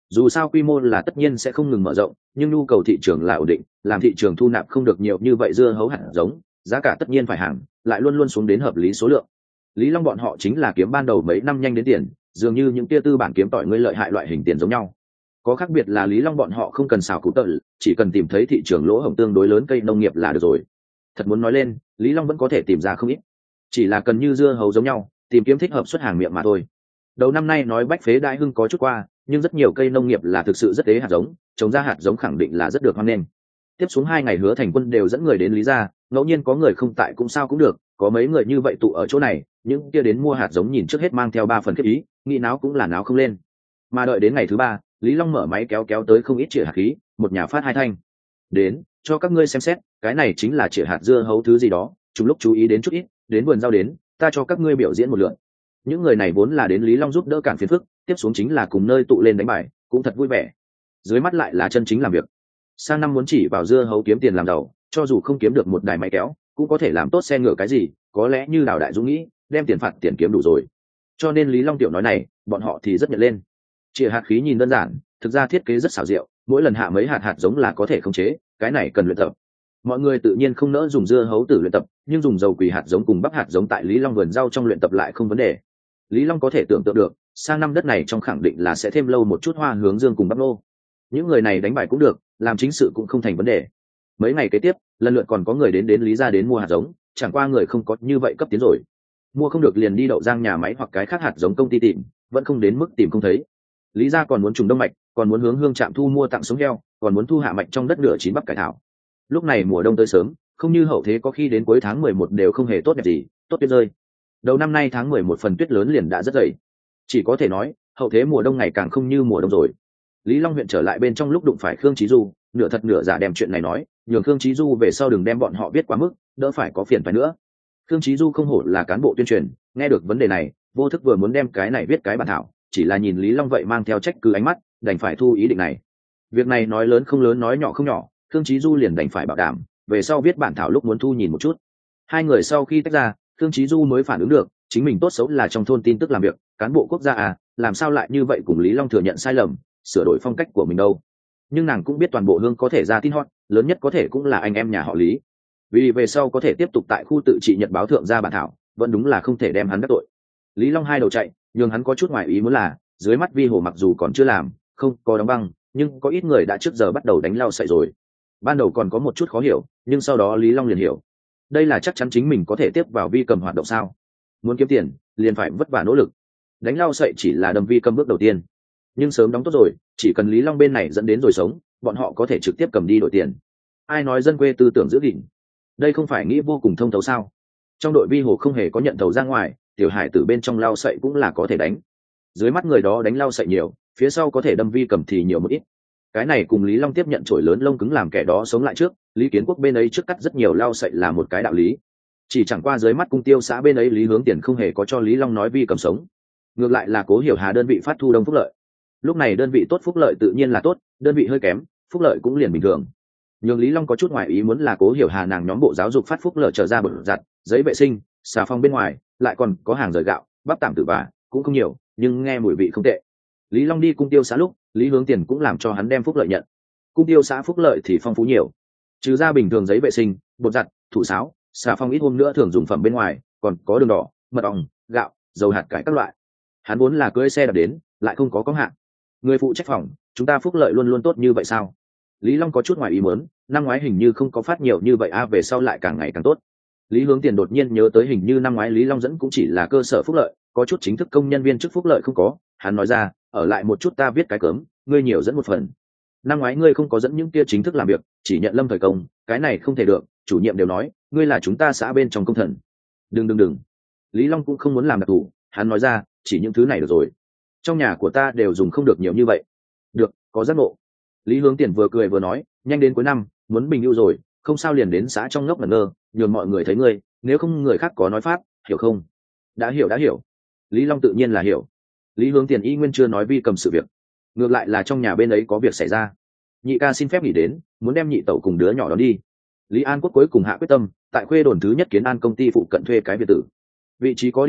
Speaker 1: Dù sao quy mô là tất nhiên sẽ không ngừng mở rộng, nhưng nhu cầu thị trường là ổn định, làm thị trường thu nạp không được nhiều như vậy dưa hấu hạt giống, giá cả tất nhiên phải hàng, lại luôn luôn xuống đến hợp lý số lượng. Lý Long bọn họ chính là kiếm ban đầu mấy năm nhanh đến tiền, dường như những tia tư bản kiếm tỏi ngươi lợi hại loại hình tiền giống nhau. Có khác biệt là Lý Long bọn họ không cần xào cụ tợ, chỉ cần tìm thấy thị trường lỗ hổng tương đối lớn cây nông nghiệp là được rồi. Thật muốn nói lên, Lý Long vẫn có thể tìm ra không ít, chỉ là cần như dưa hấu giống nhau, tìm kiếm thích hợp xuất hàng miệng mà thôi. Đầu năm nay nói bách phế đại hưng có chút qua, nhưng rất nhiều cây nông nghiệp là thực sự rất tế hạt giống, trồng ra hạt giống khẳng định là rất được hoan nghênh. Tiếp xuống hai ngày Hứa Thành Quân đều dẫn người đến Lý gia, ngẫu nhiên có người không tại cũng sao cũng được, có mấy người như vậy tụ ở chỗ này, những kia đến mua hạt giống nhìn trước hết mang theo ba phần kết ý, nghĩ náo cũng là náo không lên. Mà đợi đến ngày thứ ba, Lý Long mở máy kéo kéo tới không ít chĩa hạt khí, một nhà phát hai thanh. Đến, cho các ngươi xem xét, cái này chính là chĩa hạt dưa hấu thứ gì đó, chúng lúc chú ý đến chút ít, đến vườn rau đến, ta cho các ngươi biểu diễn một lượt. Những người này vốn là đến Lý Long giúp đỡ cản phiền phức, tiếp xuống chính là cùng nơi tụ lên đánh bài, cũng thật vui vẻ. Dưới mắt lại là chân chính làm việc. Sang năm muốn chỉ vào dưa hấu kiếm tiền làm giàu, cho dù không kiếm được một đài máy kéo, cũng có thể làm tốt xe ngựa cái gì, có lẽ như Đào Đại Dũng nghĩ, đem tiền phạt tiền kiếm đủ rồi. Cho nên Lý Long tiểu nói này, bọn họ thì rất nhận lên. Chĩa hạt khí nhìn đơn giản, thực ra thiết kế rất xảo diệu, mỗi lần hạ mấy hạt hạt giống là có thể khống chế, cái này cần luyện tập. Mọi người tự nhiên không nỡ dùng dưa hấu tử luyện tập, nhưng dùng dầu quỳ hạt giống cùng bắp hạt giống tại Lý Long vườn rau trong luyện tập lại không vấn đề. Lý Long có thể tưởng tượng được, sang năm đất này trong khẳng định là sẽ thêm lâu một chút hoa hướng dương cùng bắp nô. Những người này đánh bài cũng được, làm chính sự cũng không thành vấn đề. Mấy ngày kế tiếp, lần lượt còn có người đến đến Lý gia đến mua hạt giống, chẳng qua người không có như vậy cấp tiến rồi. Mua không được liền đi đậu giang nhà máy hoặc cái khác hạt giống công ty tìm, vẫn không đến mức tìm không thấy. Lý gia còn muốn trùng đông mạch, còn muốn hướng hương trạm thu mua tặng sống heo, còn muốn thu hạ mạch trong đất nửa chín bắp cải thảo. Lúc này mùa đông tới sớm, không như hậu thế có khi đến cuối tháng mười một đều không hề tốt đẹp gì, tốt tuyết rơi. Đầu năm nay tháng mười một phần tuyết lớn liền đã rất dày. Chỉ có thể nói, hậu thế mùa đông ngày càng không như mùa đông rồi. Lý Long huyện trở lại bên trong lúc đụng phải Khương Chí Du, nửa thật nửa giả đem chuyện này nói, nhường Khương Chí Du về sau đừng đem bọn họ biết quá mức, đỡ phải có phiền phải nữa. Khương Chí Du không hổ là cán bộ tuyên truyền, nghe được vấn đề này, vô thức vừa muốn đem cái này viết cái bản thảo, chỉ là nhìn Lý Long vậy mang theo trách cứ ánh mắt, đành phải thu ý định này. Việc này nói lớn không lớn nói nhỏ không nhỏ, Khương Chí Du liền đành phải bảo đảm, về sau viết bản thảo lúc muốn thu nhìn một chút. Hai người sau khi tách ra, Khương Chí Du mới phản ứng được, chính mình tốt xấu là trong thôn tin tức làm việc, cán bộ quốc gia à, làm sao lại như vậy cùng Lý Long thừa nhận sai lầm, sửa đổi phong cách của mình đâu. Nhưng nàng cũng biết toàn bộ hương có thể ra tin hot, lớn nhất có thể cũng là anh em nhà họ Lý. Vì về sau có thể tiếp tục tại khu tự trị nhật báo thượng ra bản thảo, vẫn đúng là không thể đem hắn đắc tội. Lý Long hai đầu chạy, nhưng hắn có chút ngoài ý muốn là, dưới mắt Vi Hồ mặc dù còn chưa làm, không có đóng băng, nhưng có ít người đã trước giờ bắt đầu đánh lao sậy rồi. Ban đầu còn có một chút khó hiểu, nhưng sau đó Lý Long liền hiểu. Đây là chắc chắn chính mình có thể tiếp vào Vi Cầm hoạt động sao? Muốn kiếm tiền, liền phải vất vả nỗ lực. Đánh lao sậy chỉ là đâm Vi Cầm bước đầu tiên, nhưng sớm đóng tốt rồi, chỉ cần Lý Long bên này dẫn đến rồi sống, bọn họ có thể trực tiếp cầm đi đổi tiền. Ai nói dân quê tư tưởng giữ gìn? Đây không phải nghĩ vô cùng thông thấu sao? Trong đội Vi Hồ không hề có nhận thầu ra ngoài, tiểu hải tử bên trong lao sậy cũng là có thể đánh. Dưới mắt người đó đánh lao sậy nhiều, phía sau có thể đâm Vi Cầm thì nhiều một ít. Cái này cùng Lý Long tiếp nhận chổi lớn lông cứng làm kẻ đó sống lại trước, Lý Kiến Quốc bên ấy trước cắt rất nhiều lao sậy là một cái đạo lý. Chỉ chẳng qua dưới mắt cung tiêu xã bên ấy Lý Hướng Tiền không hề có cho Lý Long nói Vi Cầm sống, ngược lại là Cố Hiểu Hà đơn vị phát thu đông phúc lợi. Lúc này đơn vị tốt phúc lợi tự nhiên là tốt, đơn vị hơi kém, phúc lợi cũng liền bình thường. Nhưng Lý Long có chút ngoài ý muốn là Cố Hiểu Hà nàng nhóm bộ giáo dục phát phúc lợi trở ra bột giặt, giấy vệ sinh, xà phòng bên ngoài, lại còn có hàng rời gạo, bắp tạm tử và cũng không nhiều, nhưng nghe mùi vị không tệ. Lý Long đi cung tiêu xã lúc, Lý Hướng Tiền cũng làm cho hắn đem phúc lợi nhận. Cung tiêu xã phúc lợi thì phong phú nhiều, trừ ra bình thường giấy vệ sinh, bột giặt, thủ sáo, xà phòng ít hôm nữa thường dùng phẩm bên ngoài, còn có đường đỏ, mật ong, gạo, dầu hạt cải các loại. Hắn vốn là cưỡi xe đạp đến, lại không có có hạn. Người phụ trách phòng, chúng ta phúc lợi luôn luôn tốt như vậy sao? Lý Long có chút ngoài ý muốn, năm ngoái hình như không có phát nhiều như vậy a, à, về sau lại càng ngày càng tốt. Lý Hướng Tiền đột nhiên nhớ tới hình như năm ngoái Lý Long dẫn cũng chỉ là cơ sở phúc lợi, có chút chính thức công nhân viên chức phúc lợi không có. Hắn nói ra, ở lại một chút ta viết cái cớm, ngươi nhiều dẫn một phần. Năm ngoái ngươi không có dẫn những kia chính thức làm việc, chỉ nhận lâm thời công, cái này không thể được, chủ nhiệm đều nói, ngươi là chúng ta xã bên trong công thần. Đừng đừng đừng. Lý Long cũng không muốn làm đặc thù, hắn nói ra, chỉ những thứ này được rồi. Trong nhà của ta đều dùng không được nhiều như vậy. Được, có giác ngộ. Lý Hướng Tiền vừa cười vừa nói, nhanh đến cuối năm, muốn bình ưu rồi, không sao liền đến xã trong ngốc ngẩn ngơ, nhường mọi người thấy ngươi, nếu không người khác có nói pháp, hiểu không? Đã hiểu đã hiểu. Lý Long tự nhiên là hiểu. Lý Hướng Tiền y nguyên chưa nói Vi Cầm sự việc, ngược lại là trong nhà bên ấy có việc xảy ra. Nhị ca xin phép nghỉ đến, muốn đem nhị tẩu cùng đứa nhỏ đó đi. Lý An Quốc cuối cùng hạ quyết tâm, tại khuê đồn thứ nhất Kiến An công ty phụ cận thuê cái biệt tử. Vị trí có điểm chết,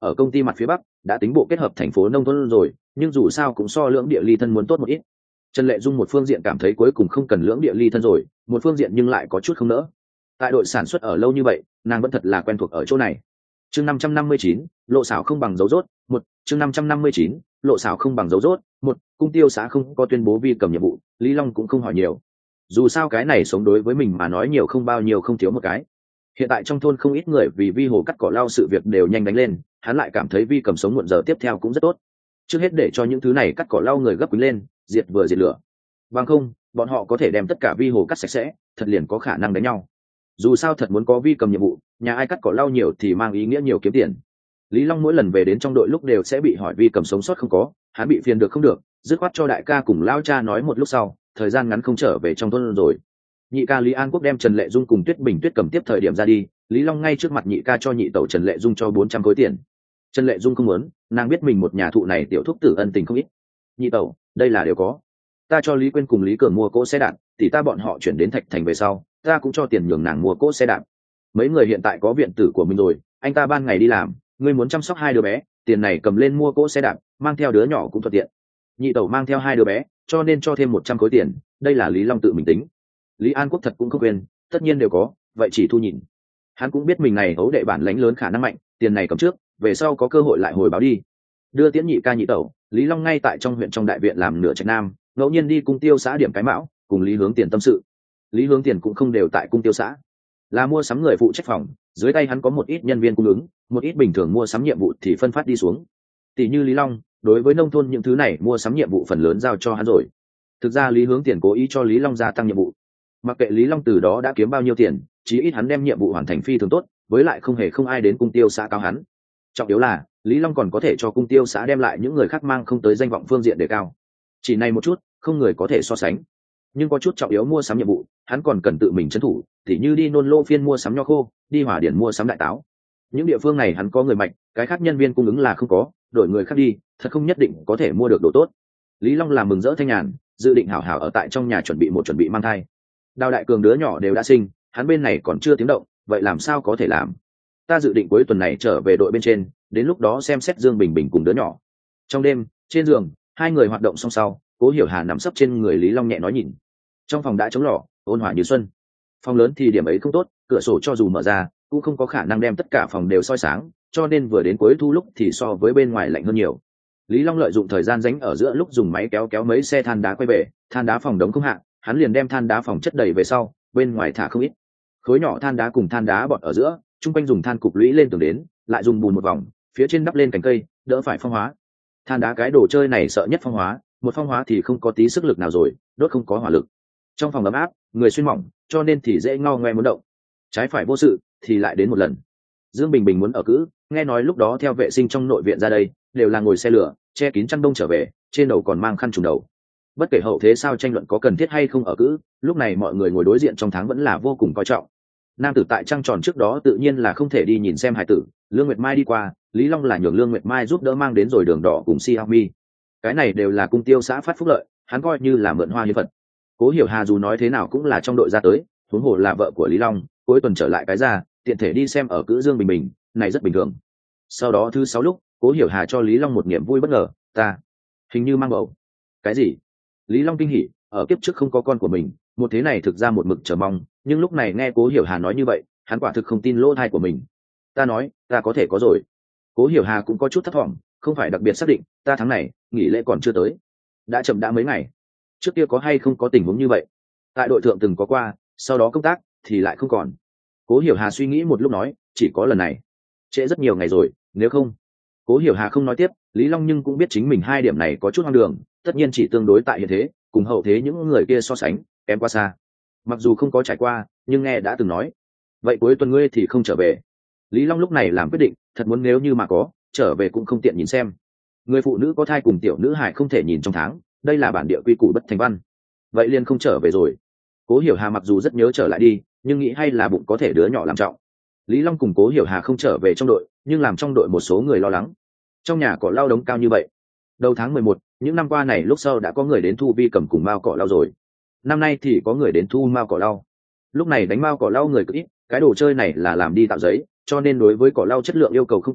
Speaker 1: ở công ty mặt phía bắc đã tính bộ kết hợp thành phố nông thôn rồi, nhưng dù sao cũng so lưỡng địa ly thân muốn tốt một ít. Trần Lệ Dung một phương diện cảm thấy cuối cùng không cần lưỡng địa ly thân rồi, một phương diện nhưng lại có chút không nỡ. Tại đội sản xuất ở lâu như vậy, nàng vẫn thật là quen thuộc ở chỗ này. Chương năm trăm năm mươi chín, lộ xảo không bằng dấu rốt, một, chương năm trăm năm mươi chín, lộ xảo không bằng dấu rốt, một, cung tiêu xã không có tuyên bố vi cầm nhiệm vụ, Lý Long cũng không hỏi nhiều. Dù sao cái này sống đối với mình mà nói nhiều không bao nhiêu không thiếu một cái. Hiện tại trong thôn không ít người vì vi hồ cắt cỏ lau sự việc đều nhanh đánh lên, hắn lại cảm thấy vi cầm sống muộn giờ tiếp theo cũng rất tốt. Trước hết để cho những thứ này cắt cỏ lau người gấp quý lên, diệt vừa diệt lửa. Bằng không, bọn họ có thể đem tất cả vi hồ cắt sạch sẽ, thật liền có khả năng đánh nhau. Dù sao thật muốn có vi cầm nhiệm vụ, nhà ai cắt cỏ lau nhiều thì mang ý nghĩa nhiều kiếm tiền. Lý Long mỗi lần về đến trong đội lúc đều sẽ bị hỏi vi cầm sống sót không có, hắn bị phiền được không được, dứt khoát cho đại ca cùng lao cha nói một lúc sau, thời gian ngắn không trở về trong thôn rồi. Nhị ca Lý An Quốc đem Trần Lệ Dung cùng Tuyết Bình Tuyết cầm tiếp thời điểm ra đi, Lý Long ngay trước mặt nhị ca cho nhị tẩu Trần Lệ Dung cho bốn trăm khối tiền. Trần Lệ Dung không muốn, nàng biết mình một nhà thụ này tiểu thúc tử ân tình không ít. Nhị tẩu, đây là đều có. Ta cho Lý Quyên cùng Lý Cường mua cỗ xe đạp, thì ta bọn họ chuyển đến Thạch Thành về sau, ta cũng cho tiền nhường nàng mua cỗ xe đạp. Mấy người hiện tại có viện tử của mình rồi, anh ta ban ngày đi làm, ngươi muốn chăm sóc hai đứa bé, tiền này cầm lên mua cỗ xe đạp, mang theo đứa nhỏ cũng thuận tiện. Nhị tẩu mang theo hai đứa bé, cho nên cho thêm một trăm khối tiền, đây là Lý Long tự mình tính. Lý An Quốc thật cũng không quên, tất nhiên đều có, vậy chỉ thu nhìn. Hắn cũng biết mình này ấu đệ bản lãnh lớn khả năng mạnh, tiền này cầm trước, về sau có cơ hội lại hồi báo đi. Đưa tiễn nhị ca nhị tẩu, Lý Long ngay tại trong huyện trong đại viện làm nửa trạch nam, ngẫu nhiên đi cung tiêu xã điểm cái mão, cùng Lý Hướng Tiền tâm sự. Lý Hướng Tiền cũng không đều tại cung tiêu xã, là mua sắm người phụ trách phòng, dưới tay hắn có một ít nhân viên cung ứng, một ít bình thường mua sắm nhiệm vụ thì phân phát đi xuống. Tỷ như Lý Long, đối với nông thôn những thứ này mua sắm nhiệm vụ phần lớn giao cho hắn rồi. Thực ra Lý Hướng Tiền cố ý cho Lý Long gia tăng nhiệm vụ. Mặc kệ Lý Long từ đó đã kiếm bao nhiêu tiền, chí ít hắn đem nhiệm vụ hoàn thành phi thường tốt, với lại không hề không ai đến cung tiêu xã cao hắn. Trọng yếu là Lý Long còn có thể cho cung tiêu xã đem lại những người khác mang không tới danh vọng phương diện đề cao. Chỉ này một chút, không người có thể so sánh. Nhưng có chút trọng yếu mua sắm nhiệm vụ, hắn còn cần tự mình trấn thủ, tỉ như đi Nôn Lô phiên mua sắm nho khô, đi Hỏa Điển mua sắm đại táo. Những địa phương này hắn có người mạnh, cái khác nhân viên cung ứng là không có, đổi người khác đi, thật không nhất định có thể mua được đồ tốt. Lý Long làm mừng rỡ thanh nhàn, dự định hảo hảo ở tại trong nhà chuẩn bị một chuẩn bị mang thai. Đào Đại Cường đứa nhỏ đều đã sinh, hắn bên này còn chưa tiếng động, vậy làm sao có thể làm? Ta dự định cuối tuần này trở về đội bên trên, đến lúc đó xem xét Dương Bình Bình cùng đứa nhỏ. Trong đêm, trên giường, hai người hoạt động song sau, Cố Hiểu Hà nằm sấp trên người Lý Long nhẹ nói nhìn. Trong phòng đã trống lỏ, ôn hòa như xuân. Phòng lớn thì điểm ấy không tốt, cửa sổ cho dù mở ra, cũng không có khả năng đem tất cả phòng đều soi sáng, cho nên vừa đến cuối thu lúc thì so với bên ngoài lạnh hơn nhiều. Lý Long lợi dụng thời gian rảnh ở giữa lúc dùng máy kéo kéo mấy xe than đá quay về, than đá phòng đống không hạ, hắn liền đem than đá phòng chất đầy về sau, bên ngoài thả không ít. Khối nhỏ than đá cùng than đá bọt ở giữa, trung quanh dùng than cục lũy lên tường đến, lại dùng bùn một vòng, phía trên đắp lên cành cây, đỡ phải phong hóa. Than đá cái đồ chơi này sợ nhất phong hóa, một phong hóa thì không có tí sức lực nào rồi, đốt không có hỏa lực. Trong phòng ấm áp, người xuyên mỏng, cho nên thì dễ ngao ngoe muốn động. Trái phải vô sự, thì lại đến một lần. Dương Bình Bình muốn ở cữ, nghe nói lúc đó theo vệ sinh trong nội viện ra đây, đều là ngồi xe lửa, che kín chăn đông trở về, trên đầu còn mang khăn trùm đầu. Bất kể hậu thế sao tranh luận có cần thiết hay không ở cữ, lúc này mọi người ngồi đối diện trong tháng vẫn là vô cùng coi trọng. Nam tử tại trăng tròn trước đó tự nhiên là không thể đi nhìn xem hài tử, Lương Nguyệt Mai đi qua, Lý Long là nhường Lương Nguyệt Mai giúp đỡ mang đến rồi đường đỏ cùng Xiaomi. Cái này đều là cung tiêu xã phát phúc lợi, hắn coi như là mượn hoa như vật. Cố Hiểu Hà dù nói thế nào cũng là trong đội ra tới, huống hồ là vợ của Lý Long, cuối tuần trở lại cái ra, tiện thể đi xem ở cữ Dương Bình Bình, này rất bình thường. Sau đó thứ sáu lúc, Cố Hiểu Hà cho Lý Long một niềm vui bất ngờ, ta hình như mang bầu. Cái gì? Lý Long kinh hỉ, ở kiếp trước không có con của mình, một thế này thực ra một mực chờ mong, nhưng lúc này nghe Cố Hiểu Hà nói như vậy, hắn quả thực không tin lỗ tai của mình. Ta nói, ta có thể có rồi. Cố Hiểu Hà cũng có chút thất vọng, không phải đặc biệt xác định, ta tháng này nghỉ lễ còn chưa tới, đã chậm đã mấy ngày. Trước kia có hay không có tình huống như vậy? Tại đội thượng từng có qua, sau đó công tác thì lại không còn. Cố Hiểu Hà suy nghĩ một lúc nói, chỉ có lần này. Trễ rất nhiều ngày rồi, nếu không. Cố Hiểu Hà không nói tiếp, Lý Long nhưng cũng biết chính mình hai điểm này có chút hoang đường, tất nhiên chỉ tương đối tại hiện thế, cùng hậu thế những người kia so sánh, kém quá xa. Mặc dù không có trải qua, nhưng nghe đã từng nói. Vậy cuối tuần ngươi thì không trở về. Lý Long lúc này làm quyết định, thật muốn nếu như mà có, trở về cũng không tiện nhìn xem. Người phụ nữ có thai cùng tiểu nữ hài không thể nhìn trong tháng, đây là bản địa quy củ bất thành văn. Vậy liền không trở về rồi. Cố Hiểu Hà mặc dù rất nhớ trở lại đi, nhưng nghĩ hay là bụng có thể đứa nhỏ làm trọng. Lý Long cùng Cố Hiểu Hà không trở về trong đội, nhưng làm trong đội một số người lo lắng. Trong nhà cỏ lau đống cao như vậy. Đầu tháng mười một, những năm qua này lúc sau đã có người đến thu vi cầm cùng mao cỏ lau rồi. Năm nay thì có người đến thu mao cỏ lau. Lúc này đánh mao cỏ lau người cực ít, cái đồ chơi này là làm đi tạo giấy, cho nên đối với cỏ lau chất lượng yêu cầu không cao,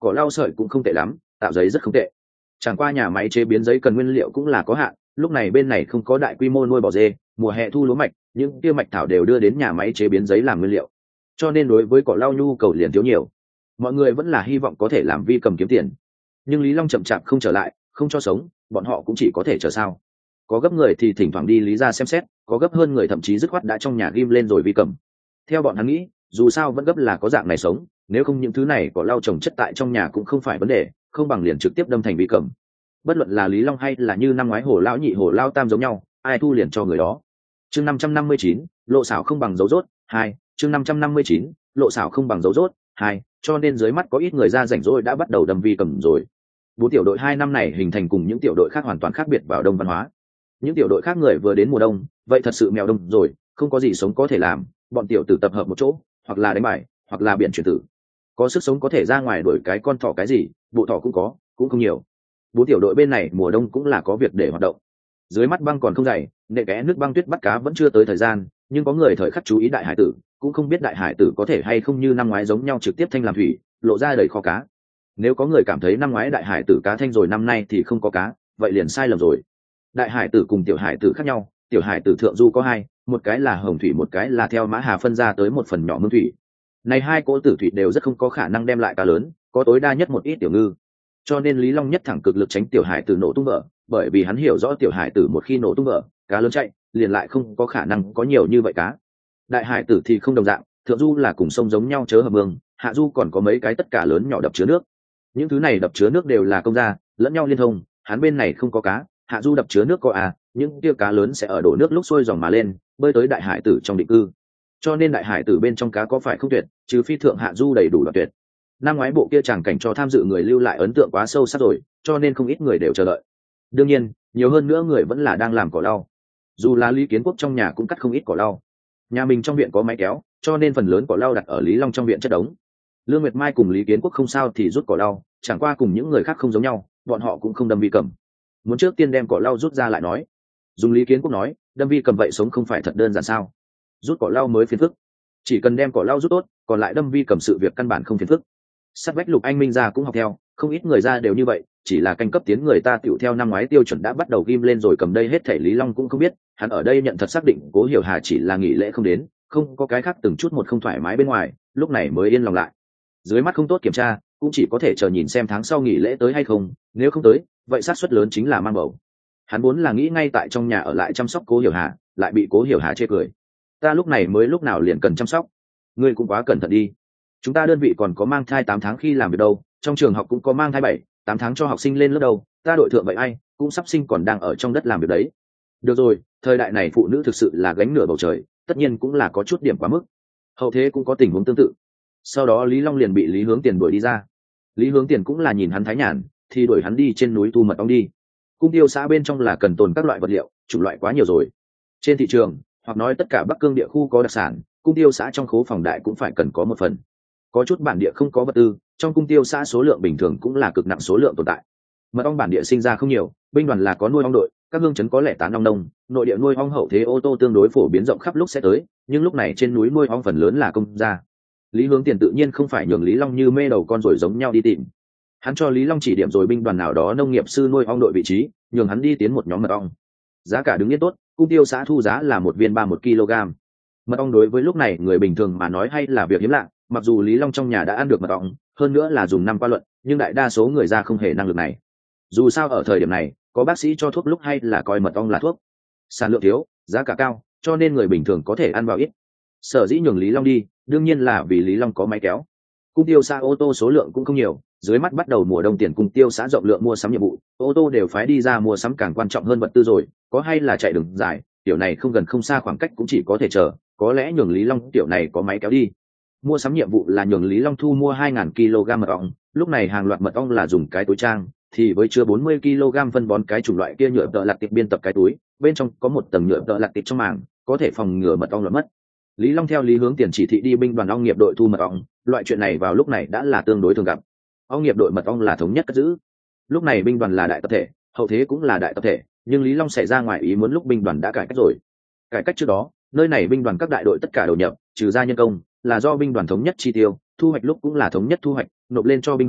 Speaker 1: cỏ lau sợi cũng không tệ lắm, tạo giấy rất không tệ. Chẳng qua nhà máy chế biến giấy cần nguyên liệu cũng là có hạn, lúc này bên này không có đại quy mô nuôi bò dê, mùa hè thu lúa mạch, những kia mạch thảo đều đưa đến nhà máy chế biến giấy làm nguyên liệu, cho nên đối với cỏ lau nhu cầu liền thiếu nhiều. Mọi người vẫn là hy vọng có thể làm vi cầm kiếm tiền, nhưng Lý Long chậm chạp không trở lại, không cho sống, bọn họ cũng chỉ có thể chờ sao. Có gấp người thì thỉnh thoảng đi Lý ra xem xét, có gấp hơn người thậm chí dứt khoát đã trong nhà ghim lên rồi vi cầm. Theo bọn hắn nghĩ, dù sao vẫn gấp là có dạng này sống, nếu không những thứ này cỏ lau trồng chất tại trong nhà cũng không phải vấn đề, không bằng liền trực tiếp đâm thành vi cầm. Bất luận là Lý Long hay là như năm ngoái Hồ lão nhị Hồ lao tam giống nhau, ai thu liền cho người đó. Chương năm trăm năm mươi chín, lộ xảo không bằng dấu rốt, hai, chương năm trăm năm mươi chín, lộ xảo không bằng dấu rốt, hai, cho nên dưới mắt có ít người ra rảnh rỗi đã bắt đầu đâm vi cầm rồi. Bốn tiểu đội hai năm này hình thành cùng những tiểu đội khác hoàn toàn khác biệt vào đông văn hóa. Những tiểu đội khác người vừa đến mùa đông, vậy thật sự mèo đông rồi, không có gì sống có thể làm, bọn tiểu tử tập hợp một chỗ, hoặc là đánh bài, hoặc là biển chuyển tử. Có sức sống có thể ra ngoài đuổi cái con thỏ cái gì, bộ thỏ cũng có, cũng không nhiều. Bốn tiểu đội bên này mùa đông cũng là có việc để hoạt động. Dưới mắt băng còn không dày, nệ kẽ nước băng tuyết bắt cá vẫn chưa tới thời gian, nhưng có người thời khắc chú ý đại hải tử, cũng không biết đại hải tử có thể hay không như năm ngoái giống nhau trực tiếp thanh làm thủy, lộ ra đầy kho cá. Nếu có người cảm thấy năm ngoái đại hải tử cá thanh rồi năm nay thì không có cá, vậy liền sai lầm rồi. Đại hải tử cùng tiểu hải tử khác nhau, tiểu hải tử thượng du có hai, một cái là hồng thủy, một cái là theo mã hà phân ra tới một phần nhỏ mương thủy. Này hai cỗ tử thủy đều rất không có khả năng đem lại cá lớn, có tối đa nhất một ít tiểu ngư. Cho nên Lý Long nhất thẳng cực lực tránh tiểu hải tử nổ tung vỡ, bởi vì hắn hiểu rõ tiểu hải tử một khi nổ tung vỡ, cá lớn chạy, liền lại không có khả năng có nhiều như vậy cá. Đại hải tử thì không đồng dạng, thượng du là cùng sông giống nhau chớ hợp mương, hạ du còn có mấy cái tất cả lớn nhỏ đập chứa nước. Những thứ này đập chứa nước đều là công gia, lẫn nhau liên thông, hắn bên này không có cá, hạ du đập chứa nước có à, những kia cá lớn sẽ ở đổ nước lúc xuôi dòng mà lên, bơi tới đại hải tử trong định cư. Cho nên đại hải tử bên trong cá có phải không tuyệt, trừ phi thượng hạ du đầy đủ đoạn tuyệt. Năm ngoái bộ kia tràng cảnh cho tham dự người lưu lại ấn tượng quá sâu sắc rồi, cho nên không ít người đều chờ đợi. Đương nhiên, nhiều hơn nữa người vẫn là đang làm cỏ lau. Dù là Lý Kiến Quốc trong nhà cũng cắt không ít cỏ lau. Nhà mình trong viện có máy kéo, cho nên phần lớn cỏ lau đặt ở Lý Long trong viện chất đống. Lương Nguyệt Mai cùng Lý Kiến Quốc không sao thì rút cỏ lau, chẳng qua cùng những người khác không giống nhau, bọn họ cũng không đâm vi cầm. Muốn trước tiên đem cỏ lau rút ra lại nói. Dùng Lý Kiến Quốc nói, đâm vi cầm vậy sống không phải thật đơn giản sao? Rút cỏ lau mới phiền phức. Chỉ cần đem cỏ lau rút tốt, còn lại đâm vi cầm sự việc căn bản không phiền phức. Sát vách Lục Anh Minh ra cũng học theo, không ít người ra đều như vậy, chỉ là canh cấp tiến người ta tiểu theo năm ngoái tiêu chuẩn đã bắt đầu ghim lên rồi cầm đây hết thảy Lý Long cũng không biết, hắn ở đây nhận thật xác định Cố Hiểu Hà chỉ là nghỉ lễ không đến, không có cái khác từng chút một không thoải mái bên ngoài, lúc này mới yên lòng lại. Dưới mắt không tốt kiểm tra, cũng chỉ có thể chờ nhìn xem tháng sau nghỉ lễ tới hay không, nếu không tới, vậy xác suất lớn chính là mang bầu. Hắn vốn là nghĩ ngay tại trong nhà ở lại chăm sóc Cố Hiểu Hà, lại bị Cố Hiểu Hà chê cười. Ta lúc này mới lúc nào liền cần chăm sóc, ngươi cũng quá cẩn thận đi. Chúng ta đơn vị còn có mang thai tám tháng khi làm việc đâu, trong trường học cũng có mang thai bảy, tám tháng cho học sinh lên lớp đâu, ta đội thượng vậy ai, cũng sắp sinh còn đang ở trong đất làm việc đấy. Được rồi, thời đại này phụ nữ thực sự là gánh nửa bầu trời, tất nhiên cũng là có chút điểm quá mức. Hậu thế cũng có tình huống tương tự. Sau đó Lý Long liền bị Lý Hướng Tiền đuổi đi ra. Lý Hướng Tiền cũng là nhìn hắn thái nhàn, thì đuổi hắn đi trên núi thu mật ong đi. Cung tiêu xã bên trong là cần tồn các loại vật liệu, chủng loại quá nhiều rồi. Trên thị trường, hoặc nói tất cả Bắc Cương địa khu có đặc sản, cung tiêu xã trong khố phòng đại cũng phải cần có một phần. Có chút bản địa không có vật tư, trong cung tiêu xã số lượng bình thường cũng là cực nặng số lượng tồn tại. Mật ong bản địa sinh ra không nhiều, binh đoàn là có nuôi ong đội, các hương chấn có lẻ tán ong nông, nội địa nuôi ong hậu thế ô tô tương đối phổ biến rộng khắp lúc sẽ tới, nhưng lúc này trên núi nuôi ong phần lớn là công gia. Lý Hướng Tiền tự nhiên không phải nhường Lý Long như mê đầu con rồi giống nhau đi tìm. Hắn cho Lý Long chỉ điểm rồi binh đoàn nào đó nông nghiệp sư nuôi ong đội vị trí, nhường hắn đi tiến một nhóm mật ong. Giá cả đứng yên tốt, cung tiêu xã thu giá là một viên ba một kg. Mật ong đối với lúc này người bình thường mà nói hay là việc hiếm lạ, mặc dù Lý Long trong nhà đã ăn được mật ong, hơn nữa là dùng năm qua luận, nhưng đại đa số người ra không hề năng lực này. Dù sao ở thời điểm này, có bác sĩ cho thuốc lúc hay là coi mật ong là thuốc. Sản lượng thiếu, giá cả cao, cho nên người bình thường có thể ăn vào ít. Sở dĩ nhường Lý Long đi, đương nhiên là vì Lý Long có máy kéo. Cung tiêu xã ô tô số lượng cũng không nhiều, dưới mắt bắt đầu mùa đông tiền cung tiêu xã rộng lượng mua sắm nhiệm vụ, ô tô đều phái đi ra mua sắm càng quan trọng hơn vật tư rồi, có hay là chạy đường dài, tiểu này không gần không xa khoảng cách cũng chỉ có thể chờ, có lẽ nhường Lý Long tiểu này có máy kéo đi. Mua sắm nhiệm vụ là nhường Lý Long thu mua hai nghìn ki lô gam mật ong, lúc này hàng loạt mật ong là dùng cái túi trang, thì với chứa bốn mươi ki lô gam phân bón cái chủng loại kia nhựa tợ lặt tiệp biên tập cái túi, bên trong có một tầng nhựa tợ lặt tiệp trong màng, có thể phòng ngừa mật ong lọt mất. Lý Long theo Lý Hướng Tiền chỉ thị đi binh đoàn ong nghiệp đội thu mật ong, loại chuyện này vào lúc này đã là tương đối thường gặp. Ong nghiệp đội mật ong là thống nhất cất giữ. Lúc này binh đoàn là đại tập thể, hậu thế cũng là đại tập thể, nhưng Lý Long xảy ra ngoài ý muốn lúc binh đoàn đã cải cách rồi. Cải cách trước đó, nơi này binh đoàn các đại đội tất cả đầu nhập, trừ ra nhân công, là do binh đoàn thống nhất chi tiêu, thu hoạch lúc cũng là thống nhất thu hoạch, nộp lên cho binh đoàn,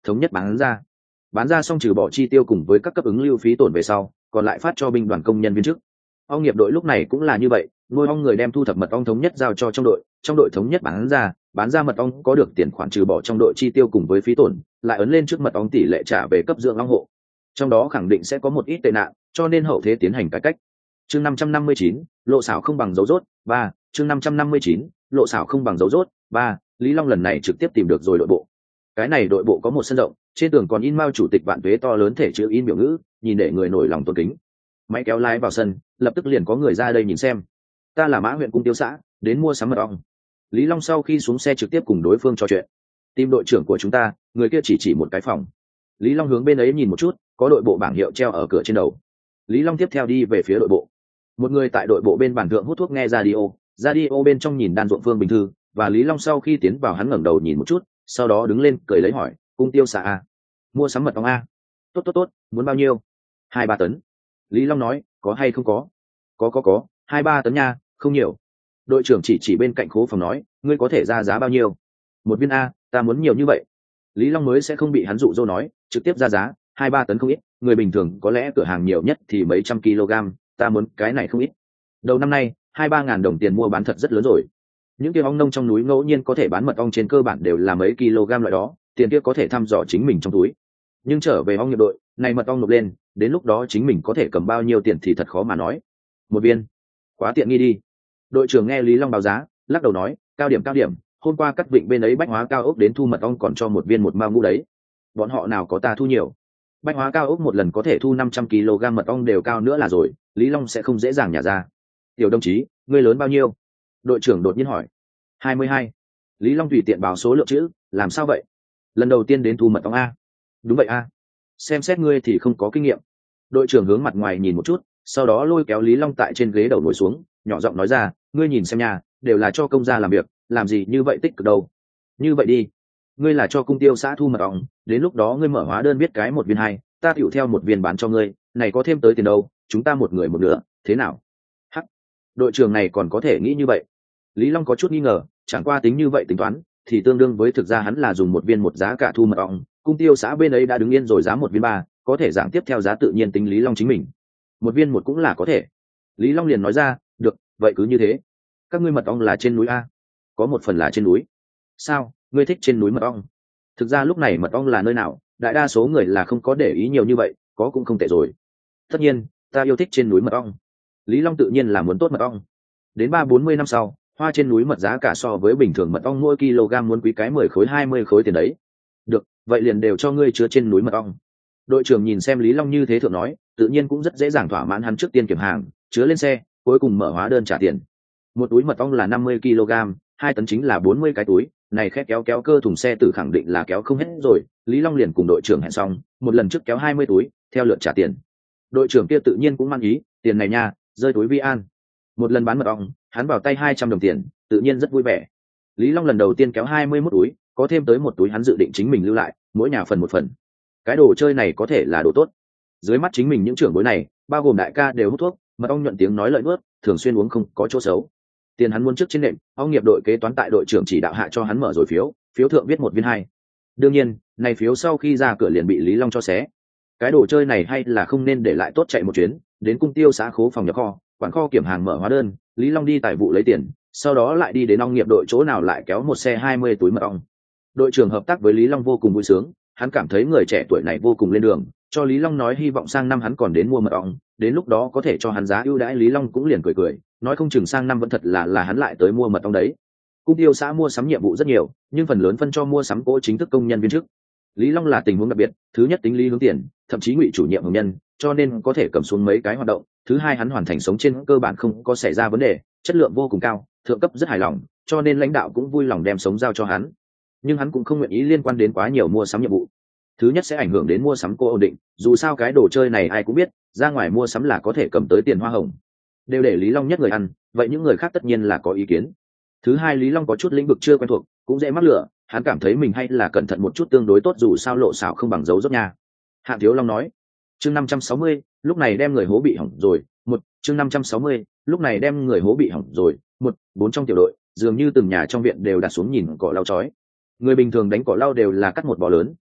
Speaker 1: thống nhất bán ra. Bán ra xong trừ bỏ chi tiêu cùng với các cấp ứng lưu phí tổn về sau, còn lại phát cho binh đoàn công nhân viên chức. Ong nghiệp đội lúc này cũng là như vậy, nuôi ong người đem thu thập mật ong thống nhất giao cho trong đội, trong đội thống nhất bán ra, bán ra mật ong có được tiền khoản trừ bỏ trong đội chi tiêu cùng với phí tổn, lại ấn lên trước mật ong tỷ lệ trả về cấp dưỡng ong hộ. Trong đó khẳng định sẽ có một ít tệ nạn, cho nên hậu thế tiến hành cải cách. Chương năm trăm năm mươi chín, lộ xảo không bằng dấu rốt, ba, chương năm trăm năm mươi chín, lộ xảo không bằng dấu rốt, ba, Lý Long lần này trực tiếp tìm được rồi đội bộ. Cái này đội bộ có một sân rộng, trên tường còn in mao chủ tịch Vạn Tuế to lớn thể chữ in biểu ngữ, nhìn để người nổi lòng tôn kính. Máy kéo lái vào sân, lập tức liền có người ra đây nhìn xem. Ta là Mã huyện cung tiêu xã, đến mua sắm mật ong. Lý Long sau khi xuống xe trực tiếp cùng đối phương trò chuyện. Tìm đội trưởng của chúng ta, người kia chỉ chỉ một cái phòng. Lý Long hướng bên ấy nhìn một chút, có đội bộ bảng hiệu treo ở cửa trên đầu. Lý Long tiếp theo đi về phía đội bộ. Một người tại đội bộ bên bàn thượng hút thuốc nghe radio, radio bên trong nhìn đan ruộng phương bình thư, và Lý Long sau khi tiến vào hắn ngẩng đầu nhìn một chút, sau đó đứng lên cười lấy hỏi, cung tiêu xã a, mua sắm mật ong a. Tốt tốt tốt, muốn bao nhiêu? Hai ba tấn. Lý Long nói, có hay không có? Có có có, hai ba tấn nha, không nhiều. Đội trưởng chỉ chỉ bên cạnh khố phòng nói, ngươi có thể ra giá bao nhiêu? Một viên a, ta muốn nhiều như vậy. Lý Long mới sẽ không bị hắn dụ dỗ nói, trực tiếp ra giá, hai ba tấn không ít, người bình thường có lẽ cửa hàng nhiều nhất thì mấy trăm kg, ta muốn cái này không ít. Đầu năm nay, hai ba ngàn đồng tiền mua bán thật rất lớn rồi. Những cái ong nông trong núi ngẫu nhiên có thể bán mật ong trên cơ bản đều là mấy kg loại đó, tiền kia có thể thăm dò chính mình trong túi. Nhưng trở về ong nghiệp đội, này mật ong nộp lên, đến lúc đó chính mình có thể cầm bao nhiêu tiền thì thật khó mà nói. Một viên, quá tiện nghi đi. Đội trưởng nghe Lý Long báo giá, lắc đầu nói, cao điểm cao điểm, hôm qua cắt vịnh bên ấy Bách Hóa cao ốc đến thu mật ong còn cho một viên một mao ngũ đấy. Bọn họ nào có ta thu nhiều. Bách Hóa cao ốc một lần có thể thu năm trăm kg mật ong đều cao nữa là rồi, Lý Long sẽ không dễ dàng nhả ra. Tiểu đồng chí, ngươi lớn bao nhiêu? Đội trưởng đột nhiên hỏi. Hai mươi hai. Lý Long tùy tiện báo số lượng chữ, làm sao vậy? Lần đầu tiên đến thu mật ong a? Đúng vậy a. Xem xét ngươi thì không có kinh nghiệm. Đội trưởng hướng mặt ngoài nhìn một chút, sau đó lôi kéo Lý Long tại trên ghế đầu ngồi xuống, nhỏ giọng nói ra, ngươi nhìn xem nhà, đều là cho công gia làm việc, làm gì như vậy tích cực đâu. Như vậy đi, ngươi là cho cung tiêu xã thu mật ong, đến lúc đó ngươi mở hóa đơn viết cái một viên hai, ta tiểu theo một viên bán cho ngươi, này có thêm tới tiền đâu, chúng ta một người một nửa, thế nào? Hắc, đội trưởng này còn có thể nghĩ như vậy. Lý Long có chút nghi ngờ, chẳng qua tính như vậy tính toán, thì tương đương với thực ra hắn là dùng một viên một giá cả thu mật ong, cung tiêu xã bên ấy đã đứng yên rồi giá một viên ba, có thể giảm tiếp theo giá tự nhiên tính Lý Long chính mình. Một viên một cũng là có thể. Lý Long liền nói ra, được, vậy cứ như thế. Các ngươi mật ong là trên núi a? Có một phần là trên núi. Sao, ngươi thích trên núi mật ong? Thực ra lúc này mật ong là nơi nào, đại đa số người là không có để ý nhiều như vậy, có cũng không tệ rồi. Tất nhiên, ta yêu thích trên núi mật ong. Lý Long tự nhiên là muốn tốt mật ong. Đến ba bốn mươi năm sau, hoa trên núi mật giá cả so với bình thường mật ong mỗi kg muốn quý cái mười khối hai mươi khối tiền đấy. Được, vậy liền đều cho ngươi chứa trên núi mật ong. Đội trưởng nhìn xem Lý Long như thế thượng nói, tự nhiên cũng rất dễ dàng thỏa mãn hắn trước tiên kiểm hàng, chứa lên xe, cuối cùng mở hóa đơn trả tiền. Một túi mật ong là năm mươi kg, hai tấn chính là bốn mươi cái túi, này khét kéo kéo cơ thùng xe tử khẳng định là kéo không hết rồi. Lý Long liền cùng đội trưởng hẹn xong, một lần trước kéo hai mươi túi, theo lượt trả tiền. Đội trưởng kia tự nhiên cũng mang ý, tiền này nha, rơi túi vi an. Một lần bán mật ong, hắn vào tay hai trăm đồng tiền, tự nhiên rất vui vẻ. Lý Long lần đầu tiên kéo hai mươi mốt túi, có thêm tới một túi hắn dự định chính mình lưu lại, mỗi nhà phần một phần. Cái đồ chơi này có thể là đồ tốt. Dưới mắt chính mình những trưởng bối này, bao gồm đại ca đều hút thuốc, mật ong nhuận tiếng nói lợi nuốt, thường xuyên uống không có chỗ xấu. Tiền hắn muốn trước trên nệm, ong nghiệp đội kế toán tại đội trưởng chỉ đạo hạ cho hắn mở rồi phiếu, phiếu thượng viết một viên hai. Đương nhiên, này phiếu sau khi ra cửa liền bị Lý Long cho xé. Cái đồ chơi này hay là không nên để lại tốt chạy một chuyến, đến cung tiêu xã khố phòng nhập kho, quản kho kiểm hàng mở hóa đơn, Lý Long đi tài vụ lấy tiền, sau đó lại đi đến ong nghiệp đội chỗ nào lại kéo một xe hai mươi túi mật ong. Đội trưởng hợp tác với Lý Long vô cùng vui sướng, hắn cảm thấy người trẻ tuổi này vô cùng lên đường, cho Lý Long nói hy vọng sang năm hắn còn đến mua mật ong, đến lúc đó có thể cho hắn giá ưu đãi. Lý Long cũng liền cười cười, nói không chừng sang năm vẫn thật là là hắn lại tới mua mật ong đấy. Cung tiêu xã mua sắm nhiệm vụ rất nhiều, nhưng phần lớn phân cho mua sắm cỗ chính thức công nhân viên chức. Lý Long là tình huống đặc biệt, thứ nhất tính lý hướng tiền, thậm chí ngụy chủ nhiệm hồng nhân, cho nên có thể cầm xuống mấy cái hoạt động. Thứ hai hắn hoàn thành sống trên cơ bản không có xảy ra vấn đề, chất lượng vô cùng cao, thượng cấp rất hài lòng, cho nên lãnh đạo cũng vui lòng đem sống giao cho hắn. Nhưng hắn cũng không nguyện ý liên quan đến quá nhiều mua sắm nhiệm vụ. Thứ nhất sẽ ảnh hưởng đến mua sắm cô ổn định, dù sao cái đồ chơi này ai cũng biết, ra ngoài mua sắm là có thể cầm tới tiền hoa hồng. Đều để Lý Long nhất người ăn, vậy những người khác tất nhiên là có ý kiến. Thứ hai, Lý Long có chút lĩnh vực chưa quen thuộc, cũng dễ mắc lửa, hắn cảm thấy mình hay là cẩn thận một chút tương đối tốt, dù sao lộ xảo không bằng dấu rốt nha. Hạ Thiếu Long nói. Chương năm trăm sáu mươi, lúc này đem người hố bị hỏng rồi. Một, chương năm trăm sáu mươi, lúc này đem người hố bị hỏng rồi. Một, bốn trong tiểu đội, dường như từng nhà trong viện đều đặt xuống nhìn cỏ lau chói. Người bình thường đánh cỏ lau đều là cắt một bó lớn,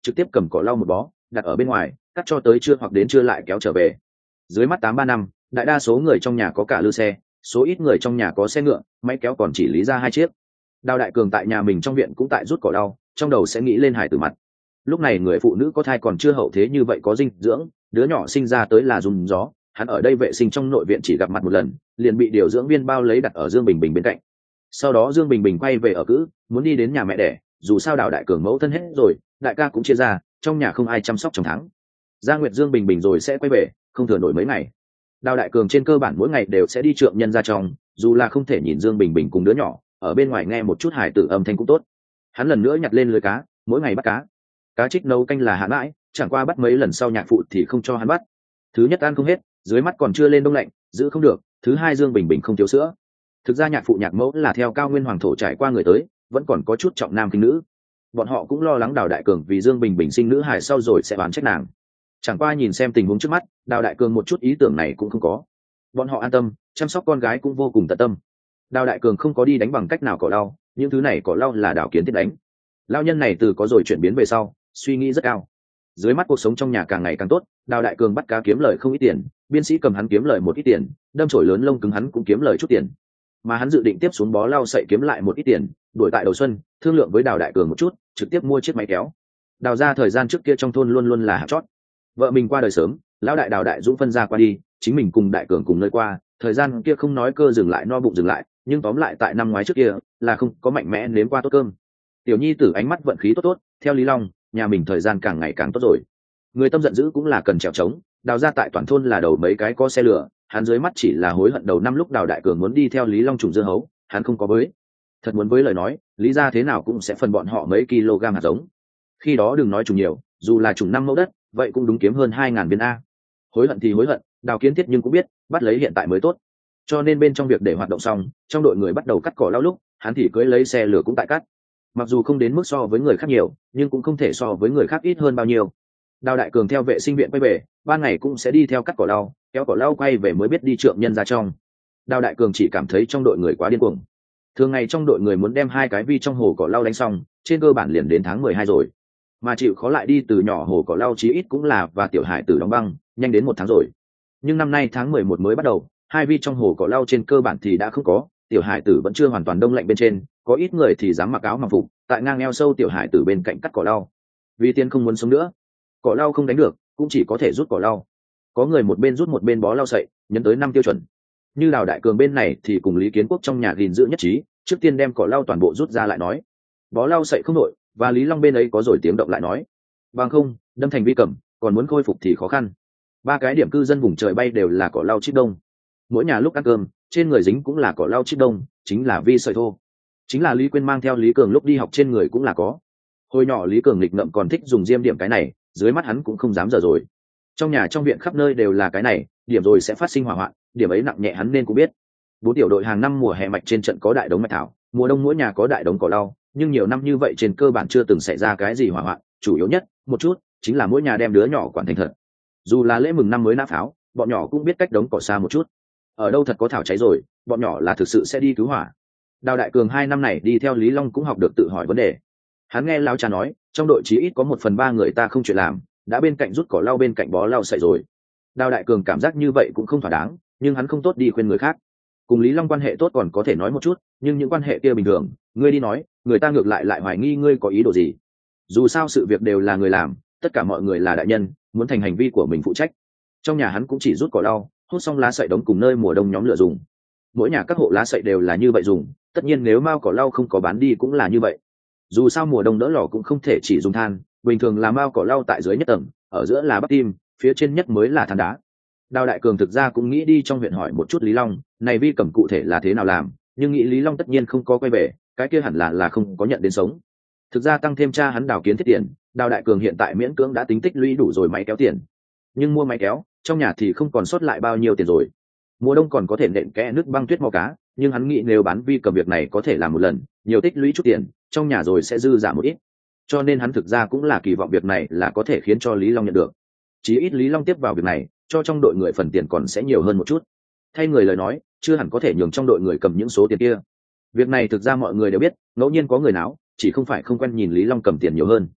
Speaker 1: trực tiếp cầm cỏ lau một bó đặt ở bên ngoài, cắt cho tới trưa hoặc đến trưa lại kéo trở về. Dưới mắt tám ba năm, đại đa số người trong nhà có cả lư xe, số ít người trong nhà có xe ngựa, máy kéo còn chỉ lý ra hai chiếc. Đào Đại Cường tại nhà mình trong viện cũng tại rút cỏ lau, trong đầu sẽ nghĩ lên hải tử mặt. Lúc này người phụ nữ có thai còn chưa hậu thế như vậy có dinh dưỡng, đứa nhỏ sinh ra tới là dùng gió, hắn ở đây vệ sinh trong nội viện chỉ gặp mặt một lần, liền bị điều dưỡng viên bao lấy đặt ở Dương Bình Bình bên cạnh. Sau đó Dương Bình Bình quay về ở cữ, muốn đi đến nhà mẹ đẻ, dù sao Đào Đại Cường mẫu thân hết rồi, đại ca cũng chia ra, trong nhà không ai chăm sóc trong tháng. Gia Nguyệt Dương Bình Bình rồi sẽ quay về, không thừa nổi mấy ngày. Đào Đại Cường trên cơ bản mỗi ngày đều sẽ đi trượng nhân ra trong, dù là không thể nhìn Dương Bình Bình cùng đứa nhỏ, ở bên ngoài nghe một chút hài tử âm thanh cũng tốt. Hắn lần nữa nhặt lên lưới cá, mỗi ngày bắt cá. Cá trích nấu canh là hạn mãi, chẳng qua bắt mấy lần sau nhạc phụ thì không cho hắn bắt. Thứ nhất ăn không hết, dưới mắt còn chưa lên đông lạnh, giữ không được. Thứ hai Dương Bình Bình không thiếu sữa. Thực ra nhạc phụ nhạc mẫu là theo cao nguyên hoàng thổ trải qua người tới, vẫn còn có chút trọng nam khinh nữ. Bọn họ cũng lo lắng Đào Đại Cường vì Dương Bình Bình sinh nữ hài sau rồi sẽ oán trách nàng. Chẳng qua nhìn xem tình huống trước mắt, Đào Đại Cường một chút ý tưởng này cũng không có. Bọn họ an tâm, chăm sóc con gái cũng vô cùng tận tâm. Đào Đại Cường không có đi đánh bằng cách nào cỏ lau, những thứ này cỏ lau là Đào Kiến Thiết đánh. Lao nhân này từ có rồi chuyển biến về sau, suy nghĩ rất cao. Dưới mắt cuộc sống trong nhà càng ngày càng tốt, Đào Đại Cường bắt cá kiếm lời không ít tiền, biên sĩ cầm hắn kiếm lời một ít tiền, đâm chổi lớn lông cứng hắn cũng kiếm lời chút tiền. Mà hắn dự định tiếp xuống bó lau sậy kiếm lại một ít tiền, đuổi tại đầu xuân, thương lượng với Đào Đại Cường một chút, trực tiếp mua chiếc máy kéo. Đào ra thời gian trước kia trong thôn luôn luôn là hạt chót. Vợ mình qua đời sớm, lão đại Đào Đại Dũng phân ra qua đi, chính mình cùng Đại Cường cùng nơi qua, thời gian kia không nói cơ dừng lại no bụng dừng lại, nhưng tóm lại tại năm ngoái trước kia là không có mạnh mẽ nếm qua tốt cơm. Tiểu nhi tử ánh mắt vận khí tốt tốt, theo Lý Long, nhà mình thời gian càng ngày càng tốt rồi. Người tâm giận dữ cũng là cần trèo trống, Đào ra tại toàn thôn là đầu mấy cái có xe lửa, hắn dưới mắt chỉ là hối hận đầu năm lúc Đào Đại Cường muốn đi theo Lý Long trùng dưa hấu, hắn không có với. Thật muốn với lời nói, Lý ra thế nào cũng sẽ phần bọn họ mấy kg hạt giống. Khi đó đừng nói trùng nhiều, dù là trùng năm mẫu đất, vậy cũng đúng kiếm hơn hai ngàn viên a. Hối hận thì hối hận, Đào Kiến Thiết nhưng cũng biết, bắt lấy hiện tại mới tốt. Cho nên bên trong việc để hoạt động xong, trong đội người bắt đầu cắt cỏ lau lúc, hắn thì cưỡi lấy xe lửa cũng tại cắt. Mặc dù không đến mức so với người khác nhiều, nhưng cũng không thể so với người khác ít hơn bao nhiêu. Đào Đại Cường theo vệ sinh viện quay về, ban ngày cũng sẽ đi theo cắt cỏ lau, kéo cỏ lau quay về mới biết đi trượng nhân ra trong. Đào Đại Cường chỉ cảm thấy trong đội người quá điên cuồng. Thường ngày trong đội người muốn đem hai cái vi trong hồ cỏ lau đánh xong, trên cơ bản liền đến tháng mười hai rồi. Mà chịu khó lại đi từ nhỏ hồ cỏ lau chí ít cũng là và tiểu hải tử đóng băng, nhanh đến một tháng rồi. Nhưng năm nay tháng mười một mới bắt đầu, hai vi trong hồ cỏ lau trên cơ bản thì đã không có, tiểu hải tử vẫn chưa hoàn toàn đông lạnh bên trên, có ít người thì dám mặc áo mặc phục, tại ngang eo sâu tiểu hải tử bên cạnh cắt cỏ lau. Vì tiên không muốn sống nữa, cỏ lau không đánh được, cũng chỉ có thể rút cỏ lau. Có người một bên rút một bên bó lau sậy, nhấn tới năm tiêu chuẩn. Như Đào Đại Cường bên này thì cùng Lý Kiến Quốc trong nhà gìn giữ nhất trí, trước tiên đem cỏ lau toàn bộ rút ra lại nói. Bó lau sậy không nổi, và Lý Long bên ấy có rồi tiếng động lại nói. Bằng không, đâm thành vi cầm, còn muốn khôi phục thì khó khăn. Ba cái điểm cư dân vùng trời bay đều là cỏ lau chít đông. Mỗi nhà lúc ăn cơm, trên người dính cũng là cỏ lau chít đông, chính là vi sợi thô. Chính là Lý Quyên mang theo Lý Cường lúc đi học trên người cũng là có. Hồi nhỏ Lý Cường nghịch ngợm còn thích dùng diêm điểm cái này, dưới mắt hắn cũng không dám giờ rồi. Trong nhà trong viện khắp nơi đều là cái này, điểm rồi sẽ phát sinh hỏa hoạn, điểm ấy nặng nhẹ hắn nên cũng biết. Bốn tiểu đội hàng năm mùa hè mạch trên trận có đại đống mạch thảo, mùa đông mỗi nhà có đại đống cỏ lau, nhưng nhiều năm như vậy trên cơ bản chưa từng xảy ra cái gì hỏa hoạn, chủ yếu nhất một chút chính là mỗi nhà đem đứa nhỏ quản thành thật. Dù là lễ mừng năm mới nã pháo, bọn nhỏ cũng biết cách đống cỏ xa một chút. Ở đâu thật có thảo cháy rồi, bọn nhỏ là thực sự sẽ đi cứu hỏa. Đào Đại Cường hai năm này đi theo Lý Long cũng học được tự hỏi vấn đề. Hắn nghe lão cha nói, trong đội chí ít có một phần ba người ta không chuyện làm, đã bên cạnh rút cỏ lau bên cạnh bó lau sậy rồi. Đào Đại Cường cảm giác như vậy cũng không thỏa đáng, nhưng hắn không tốt đi khuyên người khác. Cùng Lý Long quan hệ tốt còn có thể nói một chút, nhưng những quan hệ kia bình thường, ngươi đi nói, người ta ngược lại lại hoài nghi ngươi có ý đồ gì. Dù sao sự việc đều là người làm, tất cả mọi người là đại nhân, muốn thành hành vi của mình phụ trách. Trong nhà hắn cũng chỉ rút cỏ lau, hút xong lá sậy đống cùng nơi mùa đông nhóm lửa dùng. Mỗi nhà các hộ lá sậy đều là như vậy dùng, tất nhiên nếu mao cỏ lau không có bán đi cũng là như vậy. Dù sao mùa đông đỡ lò cũng không thể chỉ dùng than, bình thường là mao cỏ lau tại dưới nhất tầng, ở giữa là bắp tim, phía trên nhất mới là than đá. Đào Đại Cường thực ra cũng nghĩ đi trong huyện hỏi một chút Lý Long, này vi cầm cụ thể là thế nào làm, nhưng nghĩ Lý Long tất nhiên không có quay về, cái kia hẳn là là không có nhận đến sống. Thực ra tăng thêm cha hắn Đào Kiến Thiết tiền, Đào Đại Cường hiện tại miễn cưỡng đã tính tích lũy đủ rồi máy kéo tiền. Nhưng mua máy kéo, trong nhà thì không còn sót lại bao nhiêu tiền rồi. Mùa đông còn có thể nện kẽ nước băng tuyết mò cá, nhưng hắn nghĩ nếu bán vi cầm việc này có thể làm một lần, nhiều tích lũy chút tiền, trong nhà rồi sẽ dư giả một ít. Cho nên hắn thực ra cũng là kỳ vọng việc này là có thể khiến cho Lý Long nhận được. Chí ít Lý Long tiếp vào việc này, cho trong đội người phần tiền còn sẽ nhiều hơn một chút. Thay người lời nói, chưa hẳn có thể nhường trong đội người cầm những số tiền kia. Việc này thực ra mọi người đều biết, ngẫu nhiên có người nào, chỉ không phải không quen nhìn Lý Long cầm tiền nhiều hơn.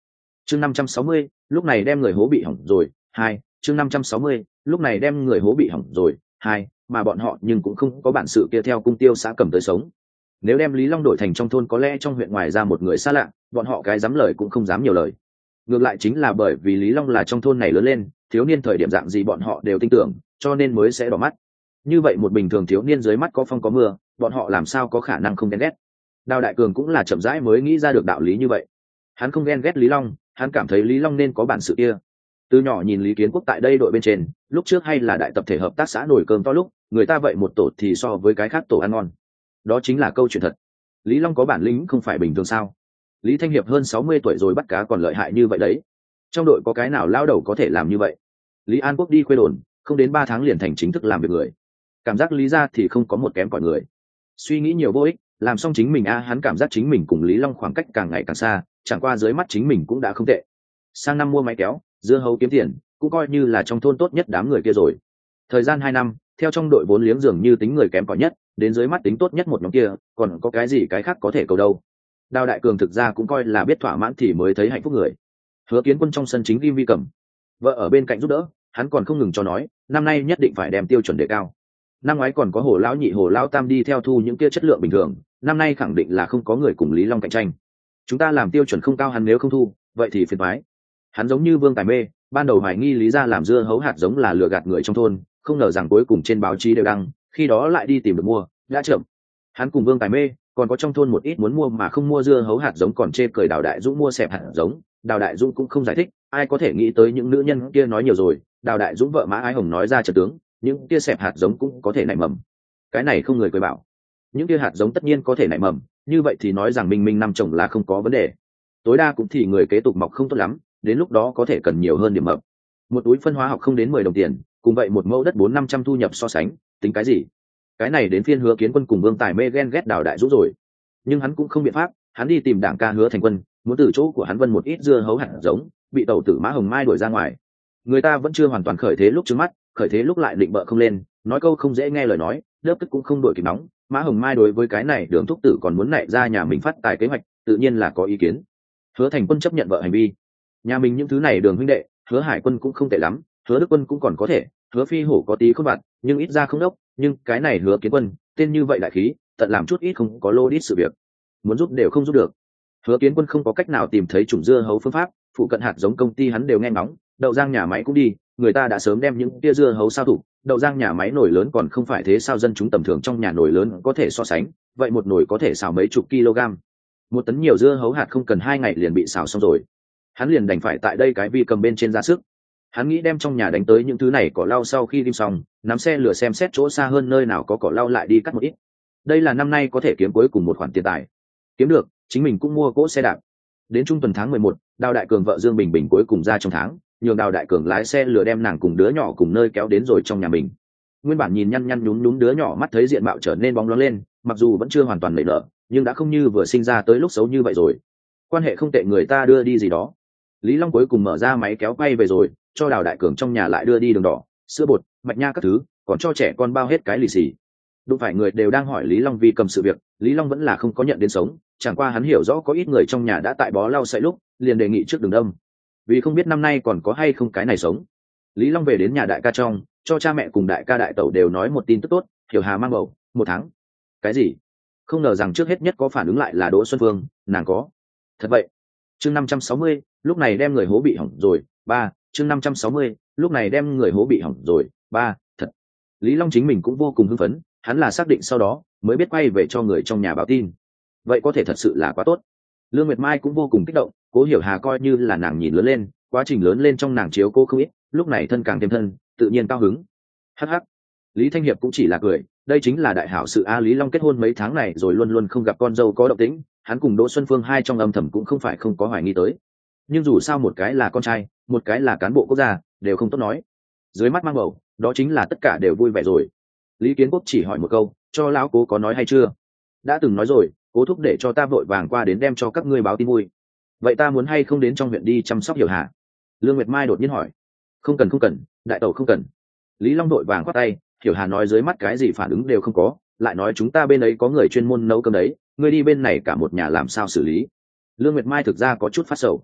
Speaker 1: chương năm trăm sáu mươi lúc này đem người hố bị hỏng rồi hai chương năm trăm sáu mươi lúc này đem người hố bị hỏng rồi hai mà bọn họ nhưng cũng không có bản sự kia theo cung tiêu xã cầm tới sống. Nếu đem Lý Long đổi thành trong thôn có lẽ trong huyện ngoài ra một người xa lạ, bọn họ cái dám lời cũng không dám nhiều lời. Ngược lại chính là bởi vì Lý Long là trong thôn này lớn lên, thiếu niên thời điểm dạng gì bọn họ đều tin tưởng, cho nên mới sẽ đỏ mắt. Như vậy một bình thường thiếu niên dưới mắt có phong có mưa, bọn họ làm sao có khả năng không ghen ghét. Đào Đại Cường cũng là chậm rãi mới nghĩ ra được đạo lý như vậy. Hắn không ghen ghét Lý Long, hắn cảm thấy Lý Long nên có bản sự kia. Từ nhỏ nhìn Lý Kiến Quốc tại đây đội bên trên, lúc trước hay là đại tập thể hợp tác xã nổi cơm to lúc, người ta vậy một tổ thì so với cái khác tổ ăn ngon. Đó chính là câu chuyện thật. Lý Long có bản lĩnh không phải bình thường sao? Lý Thanh Hiệp hơn sáu mươi tuổi rồi bắt cá còn lợi hại như vậy đấy. Trong đội có cái nào lao đầu có thể làm như vậy? Lý An Quốc đi khuê đồn, không đến ba tháng liền thành chính thức làm việc người. Cảm giác Lý ra thì không có một kém cỏi người. Suy nghĩ nhiều vô ích, làm xong chính mình a hắn cảm giác chính mình cùng Lý Long khoảng cách càng ngày càng xa, chẳng qua dưới mắt chính mình cũng đã không tệ. Sang năm mua máy kéo, dưa hấu kiếm tiền, cũng coi như là trong thôn tốt nhất đám người kia rồi. Thời gian hai năm, theo trong đội vốn liếng dường như tính người kém cỏi nhất, đến dưới mắt tính tốt nhất một nhóm kia, còn có cái gì cái khác có thể cầu đâu. Đào Đại Cường thực ra cũng coi là biết thỏa mãn thì mới thấy hạnh phúc người. Hứa Kiến Quân trong sân chính Kim Vi Cẩm, vợ ở bên cạnh giúp đỡ, hắn còn không ngừng cho nói, năm nay nhất định phải đem tiêu chuẩn đề cao. Năm ngoái còn có Hồ lão nhị Hồ lão tam đi theo thu những kia chất lượng bình thường, năm nay khẳng định là không có người cùng Lý Long cạnh tranh. Chúng ta làm tiêu chuẩn không cao, hắn nếu không thu, vậy thì phiền toái. Hắn giống như Vương Tài Mê, ban đầu hoài nghi Lý gia làm dưa hấu hạt giống là lừa gạt người trong thôn, không ngờ rằng cuối cùng trên báo chí đều đăng, khi đó lại đi tìm được mua, đã chậm. Hắn cùng Vương Tài Mê, còn có trong thôn một ít muốn mua mà không mua dưa hấu hạt giống còn chê cười Đào Đại Dũng mua xẹp hạt giống. Đào Đại Dũng cũng không giải thích, ai có thể nghĩ tới những nữ nhân kia nói nhiều rồi. Đào Đại Dũng vợ Mã Ái Hồng nói ra trận tướng, những kia xẹp hạt giống cũng có thể nảy mầm. Cái này không người cười bảo, những kia hạt giống tất nhiên có thể nảy mầm, như vậy thì nói rằng Minh Minh năm trồng là không có vấn đề. Tối đa cũng thì người kế tục mọc không tốt lắm, đến lúc đó có thể cần nhiều hơn điểm mập. Một túi phân hóa học không đến mười đồng tiền, cùng vậy một mẫu đất bốn năm trăm thu nhập so sánh, tính cái gì? Cái này đến phiên Hứa Kiến Quân cùng Vương Tài Mê ghen ghét Đào Đại Dũng rồi. Nhưng hắn cũng không biện pháp, hắn đi tìm đảng ca Hứa Thành Quân, muốn từ chỗ của hắn vân một ít dưa hấu hạt giống, bị tẩu tử Mã Hồng Mai đuổi ra ngoài. Người ta vẫn chưa hoàn toàn khởi thế lúc trước mắt, khởi thế lúc lại định bợ không lên, nói câu không dễ nghe lời nói, lớp tức cũng không đổi kịp nóng. Mã Hồng Mai đối với cái này Đường thúc tử còn muốn nảy ra nhà mình phát tài kế hoạch, tự nhiên là có ý kiến. Hứa Thành Quân chấp nhận vợ hành vi, nhà mình những thứ này Đường huynh đệ, Hứa Hải Quân cũng không tệ lắm, Hứa Đức Quân cũng còn có thể, Hứa Phi Hổ có tí không vặt, nhưng ít ra không đốc, nhưng cái này Hứa Kiến Quân, tên như vậy đại khí, tận làm chút ít không có lô ít sự việc, muốn giúp đều không giúp được. Hứa Kiến Quân không có cách nào tìm thấy chủng dưa hấu phương pháp, phụ cận hạt giống công ty hắn đều nghe ngóng, đậu giang nhà máy cũng đi, người ta đã sớm đem những tia dưa hấu sao thủ, đậu giang nhà máy nồi lớn còn không phải thế sao dân chúng tầm thường trong nhà nồi lớn có thể so sánh, vậy một nồi có thể xào mấy chục kg, một tấn nhiều dưa hấu hạt không cần hai ngày liền bị xào xong rồi. Hắn liền đành phải tại đây cái vi cầm bên trên ra sức. Hắn nghĩ đem trong nhà đánh tới những thứ này cỏ lau sau khi lim xong, nắm xe lửa xem xét chỗ xa hơn nơi nào có cỏ lau lại đi cắt một ít. Đây là năm nay có thể kiếm cuối cùng một khoản tiền tài. Kiếm được, chính mình cũng mua cỗ xe đạp. Đến trung tuần tháng mười một, Đào Đại Cường vợ Dương Bình Bình cuối cùng ra trong tháng, nhường Đào Đại Cường lái xe lửa đem nàng cùng đứa nhỏ cùng nơi kéo đến rồi trong nhà mình. Nguyên bản nhìn nhăn nhăn nhúm nhúm đứa nhỏ mắt thấy diện mạo trở nên bóng loáng lên, mặc dù vẫn chưa hoàn toàn nảy nở, nhưng đã không như vừa sinh ra tới lúc xấu như vậy rồi. Quan hệ không tệ người ta đưa đi gì đó. Lý Long cuối cùng mở ra máy kéo quay về rồi, cho Đào Đại Cường trong nhà lại đưa đi đường đỏ, sữa bột, mạch nha các thứ, còn cho trẻ con bao hết cái lì xì. Đúng phải người đều đang hỏi Lý Long vì cầm sự việc, Lý Long vẫn là không có nhận đến sống, chẳng qua hắn hiểu rõ có ít người trong nhà đã tại bó lau sậy lúc, liền đề nghị trước đường đông. Vì không biết năm nay còn có hay không cái này sống. Lý Long về đến nhà đại ca trong, cho cha mẹ cùng đại ca đại tẩu đều nói một tin tức tốt, Hiểu Hà mang bầu, một tháng. Cái gì? Không ngờ rằng trước hết nhất có phản ứng lại là Đỗ Xuân Phương, nàng có. Thật vậy. Chương năm trăm sáu mươi, lúc này đem người hố bị hỏng rồi, ba, chương năm trăm sáu mươi, lúc này đem người hố bị hỏng rồi, ba, thật. Lý Long chính mình cũng vô cùng hưng phấn, hắn là xác định sau đó mới biết quay về cho người trong nhà báo tin. Vậy có thể thật sự là quá tốt. Lương Nguyệt Mai cũng vô cùng kích động, Cố Hiểu Hà coi như là nàng nhìn lớn lên, quá trình lớn lên trong nàng chiếu cô không ít, lúc này thân càng thêm thân, tự nhiên cao hứng. Hắc hắc. Lý Thanh Hiệp cũng chỉ là cười, đây chính là đại hảo sự a. Lý Long kết hôn mấy tháng này rồi luôn luôn không gặp con dâu có động tĩnh, hắn cùng Đỗ Xuân Phương hai trong âm thầm cũng không phải không có hoài nghi tới. Nhưng dù sao một cái là con trai, một cái là cán bộ quốc gia, đều không tốt nói. Dưới mắt mang bầu, đó chính là tất cả đều vui vẻ rồi. Lý Kiến Quốc chỉ hỏi một câu, cho lão Cố có nói hay chưa? Đã từng nói rồi, Cố thúc để cho ta vội vàng qua đến đem cho các ngươi báo tin vui. Vậy ta muốn hay không đến trong huyện đi chăm sóc Hiểu Hà? Lương Nguyệt Mai đột nhiên hỏi. Không cần không cần, đại tẩu không cần. Lý Long vội vàng khoát tay, Hiểu Hà nói dưới mắt cái gì phản ứng đều không có, lại nói chúng ta bên ấy có người chuyên môn nấu cơm đấy, ngươi đi bên này cả một nhà làm sao xử lý? Lương Nguyệt Mai thực ra có chút phát sầu.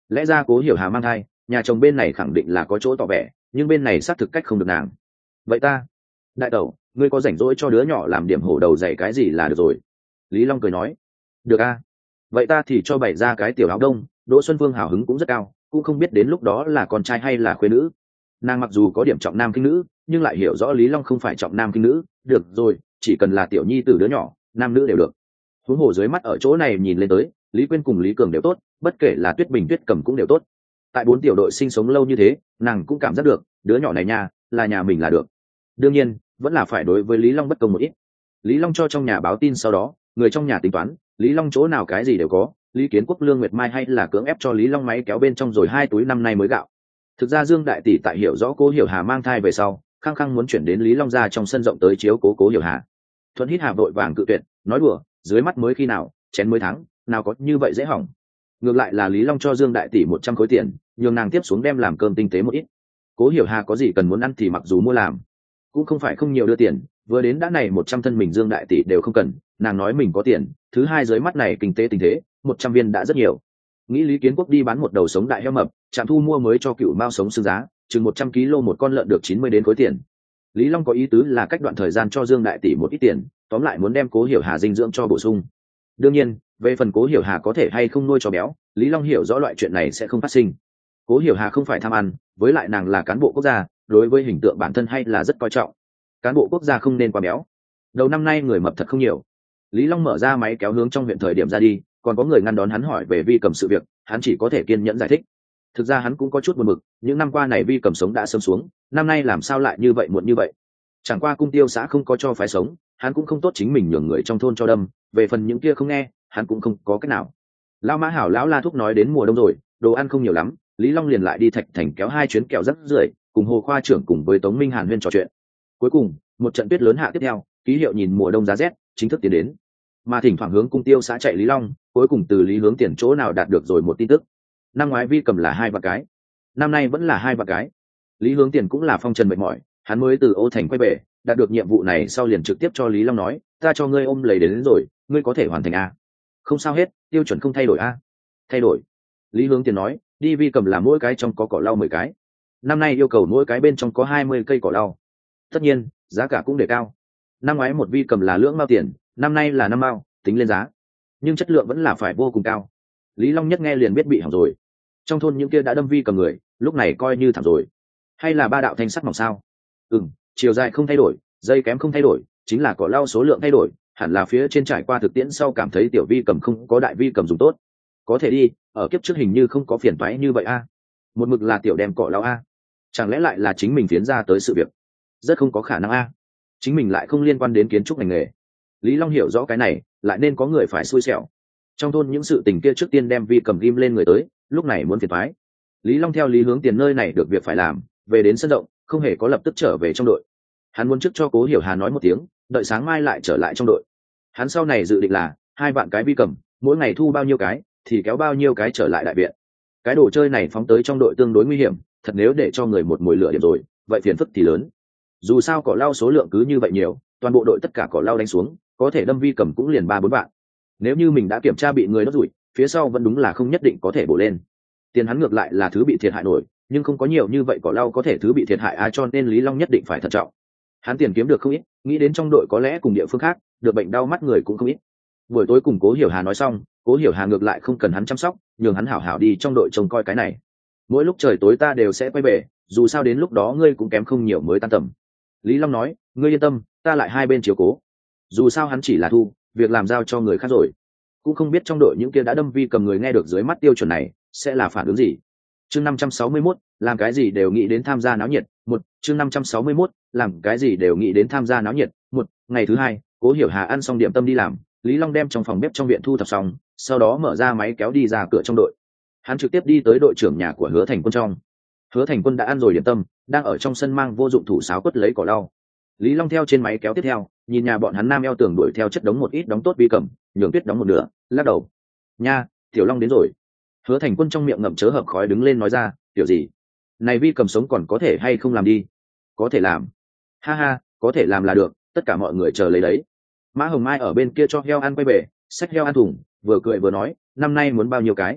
Speaker 1: lẽ ra Cố Hiểu Hà mang thai, nhà chồng bên này khẳng định là có chỗ tỏ vẻ, nhưng bên này xác thực cách không được nàng. Vậy ta, đại tẩu, ngươi có rảnh rỗi cho đứa nhỏ làm điểm hổ đầu dạy cái gì là được rồi. Lý Long cười nói. Được a, vậy ta thì cho bày ra cái tiểu áo đông. Đỗ Xuân Phương hào hứng cũng rất cao, cũng không biết đến lúc đó là con trai hay là khuê nữ. Nàng mặc dù có điểm trọng nam khinh nữ, nhưng lại hiểu rõ Lý Long không phải trọng nam khinh nữ. Được rồi, chỉ cần là tiểu nhi từ đứa nhỏ, nam nữ đều được. Huống hồ dưới mắt ở chỗ này nhìn lên tới, Lý Quyên cùng Lý Cường đều tốt, bất kể là Tuyết Bình Tuyết Cầm cũng đều tốt. Tại bốn tiểu đội sinh sống lâu như thế, nàng cũng cảm giác được đứa nhỏ này nha là nhà mình là được. Đương nhiên vẫn là phải đối với Lý Long bất công một ít. Lý Long cho trong nhà báo tin, sau đó người trong nhà tính toán Lý Long chỗ nào cái gì đều có, Lý Kiến Quốc, Lương Nguyệt Mai hay là cưỡng ép cho Lý Long máy kéo bên trong rồi hai túi năm nay mới gạo. Thực ra Dương đại tỷ tại hiểu rõ Cố Hiểu Hà mang thai về sau, khăng khăng muốn chuyển đến Lý Long ra trong sân rộng tới chiếu cố Cố Hiểu Hà. Thuận Hít Hà vội vàng cự tuyệt, nói đùa, dưới mắt mới khi nào, chén mới thắng, nào có như vậy dễ hỏng. Ngược lại là Lý Long cho Dương đại tỷ một trăm khối tiền, nhường nàng tiếp xuống đem làm cơm tinh tế một ít. Cố Hiểu Hà có gì cần muốn ăn thì mặc dù mua làm, cũng không phải không nhiều đưa tiền, vừa đến đã này một trăm thân mình Dương đại tỷ đều không cần, nàng nói mình có tiền, thứ hai dưới mắt này kinh tế tình thế, một trăm viên đã rất nhiều. Nghĩ Lý Kiến Quốc đi bán một đầu sống đại heo mập, trạm thu mua mới cho cựu mao sống xương giá, chừng một trăm ki lô một con lợn được chín mươi đến khối tiền. Lý Long có ý tứ là cách đoạn thời gian cho Dương đại tỷ một ít tiền, tóm lại muốn đem Cố Hiểu Hà dinh dưỡng cho bổ sung. Đương nhiên, về phần Cố Hiểu Hà có thể hay không nuôi cho béo, Lý Long hiểu rõ loại chuyện này sẽ không phát sinh. Cố Hiểu Hà không phải tham ăn, với lại nàng là cán bộ quốc gia, đối với hình tượng bản thân hay là rất coi trọng. Cán bộ quốc gia không nên quá béo. Đầu năm nay người mập thật không nhiều. Lý Long mở ra máy kéo hướng trong huyện thời điểm ra đi, còn có người ngăn đón hắn hỏi về Vi Cầm sự việc, hắn chỉ có thể kiên nhẫn giải thích. Thực ra hắn cũng có chút buồn bực, những năm qua này Vi Cầm sống đã sớm xuống, năm nay làm sao lại như vậy muộn như vậy. Chẳng qua cung tiêu xã không có cho phái sống, hắn cũng không tốt chính mình nhường người trong thôn cho đâm, về phần những kia không nghe, hắn cũng không có cách nào. Lão Mã Hảo lão La Thúc nói đến mùa đông rồi, đồ ăn không nhiều lắm, Lý Long liền lại đi Thạch Thành kéo hai chuyến kẹo rất rưởi, cùng Hồ khoa trưởng cùng với Tống Minh Hàn huyên trò chuyện. Cuối cùng, một trận tuyết lớn hạ tiếp theo, ký hiệu nhìn mùa đông giá rét chính thức tiến đến. Mà thỉnh thoảng hướng cung tiêu xã chạy Lý Long, cuối cùng từ Lý Hướng Tiền chỗ nào đạt được rồi một tin tức. Năm ngoái Vi Cầm là hai vạn cái, năm nay vẫn là hai vạn cái. Lý Hướng Tiền cũng là phong trần mệt mỏi, hắn mới từ Ô Thành quay về, đạt được nhiệm vụ này sau liền trực tiếp cho Lý Long nói, ta cho ngươi ôm lấy đến, đến rồi, ngươi có thể hoàn thành a. Không sao hết, tiêu chuẩn không thay đổi a. Thay đổi. Lý Hướng Tiền nói, đi Vi Cầm là mỗi cái trong có cỏ lau mười cái, năm nay yêu cầu mỗi cái bên trong có hai mươi cây cỏ lau. Tất nhiên giá cả cũng đề cao, năm ngoái một Vi Cầm là lưỡng mao tiền, năm nay là năm mao, tính lên giá, nhưng chất lượng vẫn là phải vô cùng cao. Lý Long nhất nghe liền biết bị hỏng rồi. Trong thôn những kia đã đâm Vi Cầm người, lúc này coi như thảm rồi. Hay là ba đạo thanh sắt mỏng sao? Ừm, chiều dài không thay đổi, dây kém không thay đổi, chính là cỏ lau số lượng thay đổi, hẳn là phía trên trải qua thực tiễn sau cảm thấy tiểu Vi Cầm không có đại Vi Cầm dùng tốt. Có thể đi, ở kiếp trước hình như không có phiền toái như vậy a. Một mực là tiểu đem cỏ lau a. Chẳng lẽ lại là chính mình phiến ra tới sự việc? Rất không có khả năng a. Chính mình lại không liên quan đến kiến trúc ngành nghề. Lý Long hiểu rõ cái này, lại nên có người phải xui xẻo. Trong thôn những sự tình kia trước tiên đem Vi Cầm ghim lên người tới, lúc này muốn phiền toái. Lý Long theo Lý Hướng Tiền nơi này được việc phải làm, về đến sân rộng, không hề có lập tức trở về trong đội. Hắn muốn trước cho Cố Hiểu Hà nói một tiếng, đợi sáng mai lại trở lại trong đội. Hắn sau này dự định là hai vạn cái Vi Cầm, mỗi ngày thu bao nhiêu cái thì kéo bao nhiêu cái trở lại đại viện. Cái đồ chơi này phóng tới trong đội tương đối nguy hiểm, thật nếu để cho người một mồi lửa điểm rồi, vậy phiền phức thì lớn. Dù sao cỏ lau số lượng cứ như vậy nhiều, toàn bộ đội tất cả cỏ lau đánh xuống, có thể đâm Vi Cầm cũng liền ba bốn vạn. Nếu như mình đã kiểm tra bị người đốt rủi, phía sau vẫn đúng là không nhất định có thể bổ lên. Tiền hắn ngược lại là thứ bị thiệt hại nổi, nhưng không có nhiều như vậy cỏ lau có thể thứ bị thiệt hại ai, cho nên Lý Long nhất định phải thận trọng. Hắn tiền kiếm được không ít, nghĩ đến trong đội có lẽ cùng địa phương khác được bệnh đau mắt người cũng không ít. Buổi tối cùng Cố Hiểu Hà nói xong, Cố Hiểu Hà ngược lại không cần hắn chăm sóc, nhường hắn hảo hảo đi trong đội trông coi cái này. Mỗi lúc trời tối ta đều sẽ quay về, dù sao đến lúc đó ngươi cũng kém không nhiều mới tan tầm. Lý Long nói, ngươi yên tâm, ta lại hai bên chiếu cố. Dù sao hắn chỉ là thu, việc làm giao cho người khác rồi. Cũng không biết trong đội những kia đã đâm Vi Cầm người nghe được dưới mắt tiêu chuẩn này sẽ là phản ứng gì. Chương năm trăm sáu mươi mốt, làm cái gì đều nghĩ đến tham gia náo nhiệt. Một, chương năm trăm sáu mươi mốt, làm cái gì đều nghĩ đến tham gia náo nhiệt. Một, ngày thứ hai, Cố Hiểu Hà ăn xong điểm tâm đi làm, Lý Long đem trong phòng bếp trong viện thu thập xong, sau đó mở ra máy kéo đi ra cửa trong đội. Hắn trực tiếp đi tới đội trưởng nhà của Hứa Thành Quân trong. Hứa Thành Quân đã ăn rồi điểm tâm, đang ở trong sân mang vô dụng thủ sáo quất lấy cỏ lau. Lý Long theo trên máy kéo tiếp theo, nhìn nhà bọn hắn nam eo tường đuổi theo chất đống một ít đóng tốt Vi Cầm, nhường Tuyết đóng một nửa, lắc đầu. Nha, Tiểu Long đến rồi. Hứa Thành Quân trong miệng ngậm chớ hợp khói đứng lên nói ra, tiểu gì? Này Vi Cầm sống còn có thể hay không làm đi? Có thể làm. Ha ha, có thể làm là được, tất cả mọi người chờ lấy đấy. Mã Hồng Mai ở bên kia cho heo ăn quay về, xách heo ăn thùng, vừa cười vừa nói, năm nay muốn bao nhiêu cái?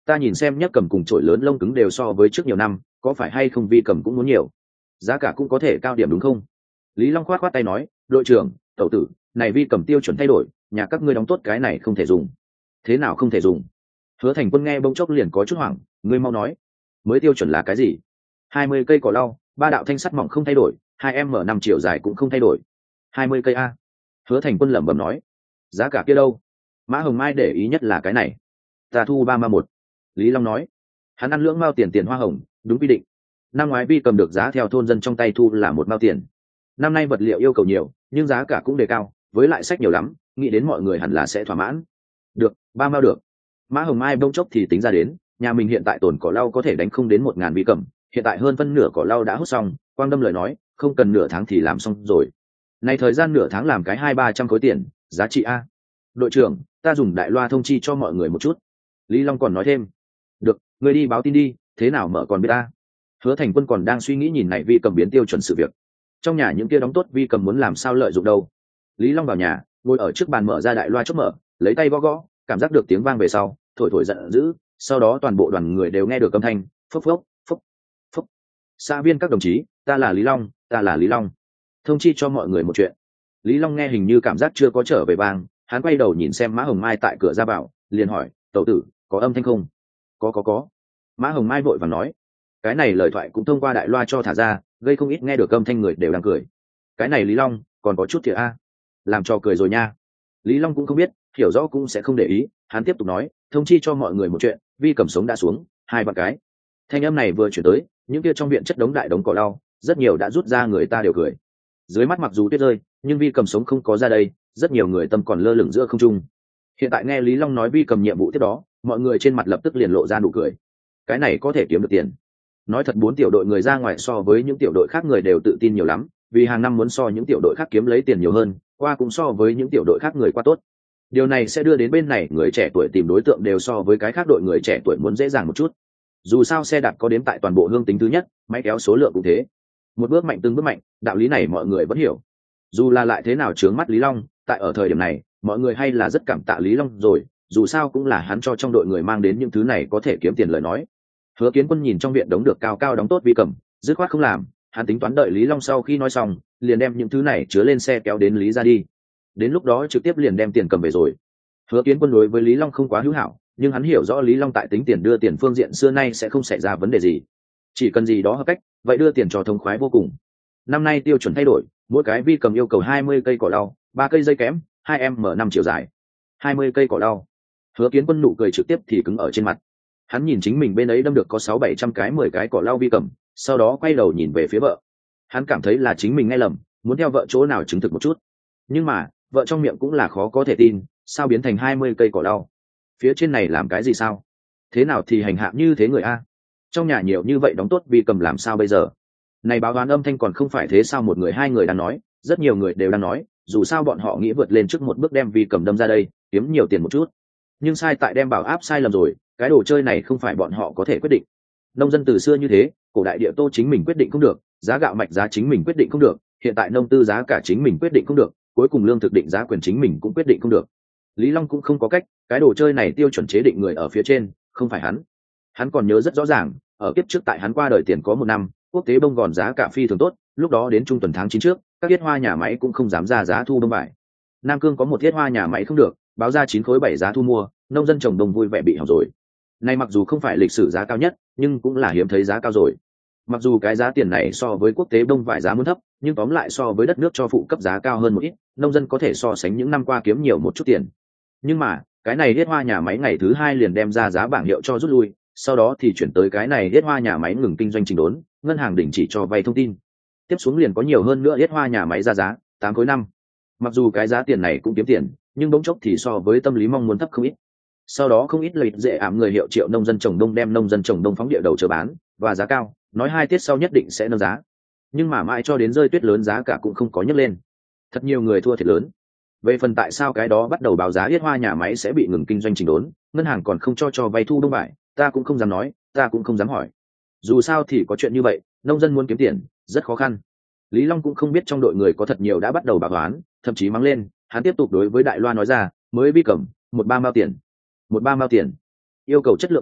Speaker 1: ta nhìn xem nhấc cầm cùng chổi lớn lông cứng đều so với trước nhiều năm, có phải hay không vi cầm cũng muốn nhiều, giá cả cũng có thể cao điểm đúng không? Lý Long khoát khoát tay nói, đội trưởng, tẩu tử, này vi cầm tiêu chuẩn thay đổi, nhà các ngươi đóng tốt cái này không thể dùng. Thế nào không thể dùng? Hứa Thành Quân nghe bỗng chốc liền có chút hoảng, ngươi mau nói, mới tiêu chuẩn là cái gì? Hai mươi cây cỏ lau, ba đạo thanh sắt mỏng không thay đổi, hai m năm chiều dài cũng không thay đổi. Hai mươi cây a. Hứa Thành Quân lẩm bẩm nói, giá cả kia đâu? Mã Hồng Mai để ý nhất là cái này. Ta thu ba ma một. Lý Long nói, hắn ăn lưỡng mao tiền tiền hoa hồng, đúng quy định. Năm ngoái vi cầm được giá theo thôn dân trong tay thu là một mao tiền. Năm nay vật liệu yêu cầu nhiều, nhưng giá cả cũng đề cao, với lại sách nhiều lắm, nghĩ đến mọi người hẳn là sẽ thỏa mãn. Được, ba mao được. Mã Hồng Mai bỗng chốc thì tính ra đến, nhà mình hiện tại tồn cỏ lau có thể đánh không đến một ngàn vi cầm, hiện tại hơn phân nửa cỏ lau đã hút xong, Quang Đâm lời nói, không cần nửa tháng thì làm xong rồi. Này thời gian nửa tháng làm cái hai ba trăm khối tiền, giá trị a. Đội trưởng, ta dùng đại loa thông chi cho mọi người một chút. Lý Long còn nói thêm, được, người đi báo tin đi, thế nào mở còn biết ta. Hứa Thành Quân còn đang suy nghĩ nhìn này vi cầm biến tiêu chuẩn sự việc, trong nhà những kia đóng tốt vi cầm muốn làm sao lợi dụng đâu. Lý Long vào nhà, ngồi ở trước bàn mở ra đại loa chốt mở, lấy tay gõ gõ, cảm giác được tiếng vang về sau, thổi thổi giận dữ, sau đó toàn bộ đoàn người đều nghe được âm thanh, phốc phốc phốc phốc. Xã viên các đồng chí, ta là Lý Long, ta là Lý Long, thông chi cho mọi người một chuyện. Lý Long nghe hình như cảm giác chưa có trở về vang, hắn quay đầu nhìn xem Mã Hồng Mai tại cửa ra vào, liền hỏi, tẩu tử, có âm thanh không? Có có có. Mã Hồng Mai vội vàng nói, cái này lời thoại cũng thông qua đại loa cho thả ra, gây không ít nghe được âm thanh người đều đang cười. Cái này Lý Long còn có chút thiệt a, làm cho cười rồi nha. Lý Long cũng không biết, hiểu rõ cũng sẽ không để ý, hắn tiếp tục nói, thông chi cho mọi người một chuyện, vi cầm sống đã xuống hai ba cái. Thanh âm này vừa chuyển tới, những kia trong viện chất đống đại đống cỏ lau, rất nhiều đã rút ra, người ta đều cười. Dưới mắt mặc dù tuyết rơi, nhưng vi cầm sống không có ra đây, rất nhiều người tâm còn lơ lửng giữa không trung. Hiện tại nghe Lý Long nói vi cầm nhiệm vụ tiếp đó, mọi người trên mặt lập tức liền lộ ra nụ cười. Cái này có thể kiếm được tiền. Nói thật, bốn tiểu đội người ra ngoài so với những tiểu đội khác người đều tự tin nhiều lắm, vì hàng năm muốn so những tiểu đội khác kiếm lấy tiền nhiều hơn, qua cũng so với những tiểu đội khác người qua tốt. Điều này sẽ đưa đến bên này người trẻ tuổi tìm đối tượng đều so với cái khác đội người trẻ tuổi muốn dễ dàng một chút. Dù sao xe đạp có đếm tại toàn bộ Hương Tính thứ nhất, máy kéo số lượng cũng thế. Một bước mạnh từng bước mạnh, đạo lý này mọi người vẫn hiểu. Dù là lại thế nào trướng mắt Lý Long, tại ở thời điểm này, mọi người hay là rất cảm tạ Lý Long rồi, dù sao cũng là hắn cho trong đội người mang đến những thứ này có thể kiếm tiền lời nói. Hứa Kiến Quân nhìn trong viện đống được cao cao đóng tốt vi cầm, dứt khoát không làm, hắn tính toán đợi Lý Long sau khi nói xong, liền đem những thứ này chứa lên xe kéo đến Lý ra đi. Đến lúc đó trực tiếp liền đem tiền cầm về rồi. Hứa Kiến Quân đối với Lý Long không quá hữu hảo, nhưng hắn hiểu rõ Lý Long tại tính tiền đưa tiền phương diện xưa nay sẽ không xảy ra vấn đề gì, chỉ cần gì đó hợp cách, vậy đưa tiền cho thông khoái vô cùng. Năm nay tiêu chuẩn thay đổi, mỗi cái vi cầm yêu cầu hai mươi cây cỏ lau, ba cây dây kẽm, hai m năm chiều dài. hai mươi cây cỏ lau. Hứa Kiến Quân nụ cười trực tiếp thì cứng ở trên mặt. Hắn nhìn chính mình bên ấy đâm được có sáu bảy trăm cái mười cái cỏ lau vi cầm, sau đó quay đầu nhìn về phía vợ. Hắn cảm thấy là chính mình nghe lầm, muốn theo vợ chỗ nào chứng thực một chút. Nhưng mà, vợ trong miệng cũng là khó có thể tin, sao biến thành hai mươi cây cỏ lau? Phía trên này làm cái gì sao? Thế nào thì hành hạ như thế người a? Trong nhà nhiều như vậy đóng tốt vi cầm làm sao bây giờ? Này báo đoán âm thanh còn không phải thế sao, một người hai người đang nói, rất nhiều người đều đang nói, dù sao bọn họ nghĩ vượt lên trước một bước đem vi cầm đâm ra đây, kiếm nhiều tiền một chút. Nhưng sai tại đem bảo áp sai lầm rồi, cái đồ chơi này không phải bọn họ có thể quyết định. Nông dân từ xưa như thế, cổ đại địa tô chính mình quyết định không được, giá gạo mạch giá chính mình quyết định không được, hiện tại nông tư giá cả chính mình quyết định không được, cuối cùng lương thực định giá quyền chính mình cũng quyết định không được. Lý Long cũng không có cách, cái đồ chơi này tiêu chuẩn chế định người ở phía trên, không phải hắn. Hắn còn nhớ rất rõ ràng, ở kiếp trước tại hắn qua đời tiền có một năm, quốc tế bông gòn giá cả phi thường tốt, lúc đó đến trung tuần tháng chín trước, các thiết hoa nhà máy cũng không dám ra giá thu bông vải. Nam Cương có một thiết hoa nhà máy không được, báo ra chín khối bảy giá thu mua, nông dân trồng đông vui vẻ bị hỏng rồi. Này mặc dù không phải lịch sử giá cao nhất, nhưng cũng là hiếm thấy giá cao rồi. Mặc dù cái giá tiền này so với quốc tế bông vải giá muốn thấp, nhưng tóm lại so với đất nước cho phụ cấp giá cao hơn một ít, nông dân có thể so sánh những năm qua kiếm nhiều một chút tiền. Nhưng mà, cái này thiết hoa nhà máy ngày thứ hai liền đem ra giá bảng hiệu cho rút lui, sau đó thì chuyển tới cái này thiết hoa nhà máy ngừng kinh doanh chỉnh đốn, ngân hàng đình chỉ cho vay thông tin. Tiếp xuống liền có nhiều hơn nữa thiết hoa nhà máy ra giá tám khối năm. Mặc dù cái giá tiền này cũng kiếm tiền, nhưng bỗng chốc thì so với tâm lý mong muốn thấp không ít. Sau đó không ít lợi dễ ảm người hiệu triệu nông dân trồng đông đem nông dân trồng đông phóng địa đầu chờ bán và giá cao, nói hai tiết sau nhất định sẽ nâng giá. Nhưng mà mãi cho đến rơi tuyết lớn giá cả cũng không có nhấc lên. Thật nhiều người thua thiệt lớn. Về phần tại sao cái đó bắt đầu báo giá thiết hoa nhà máy sẽ bị ngừng kinh doanh chỉnh đốn, ngân hàng còn không cho cho vay thu đông vải, ta cũng không dám nói, ta cũng không dám hỏi. Dù sao thì có chuyện như vậy, nông dân muốn kiếm tiền rất khó khăn. Lý Long cũng không biết trong đội người có thật nhiều đã bắt đầu bạc toán, thậm chí mắng lên. Hắn tiếp tục đối với Đại Loa nói ra, mới vi cầm một ba mao tiền, một ba mao tiền, yêu cầu chất lượng cao,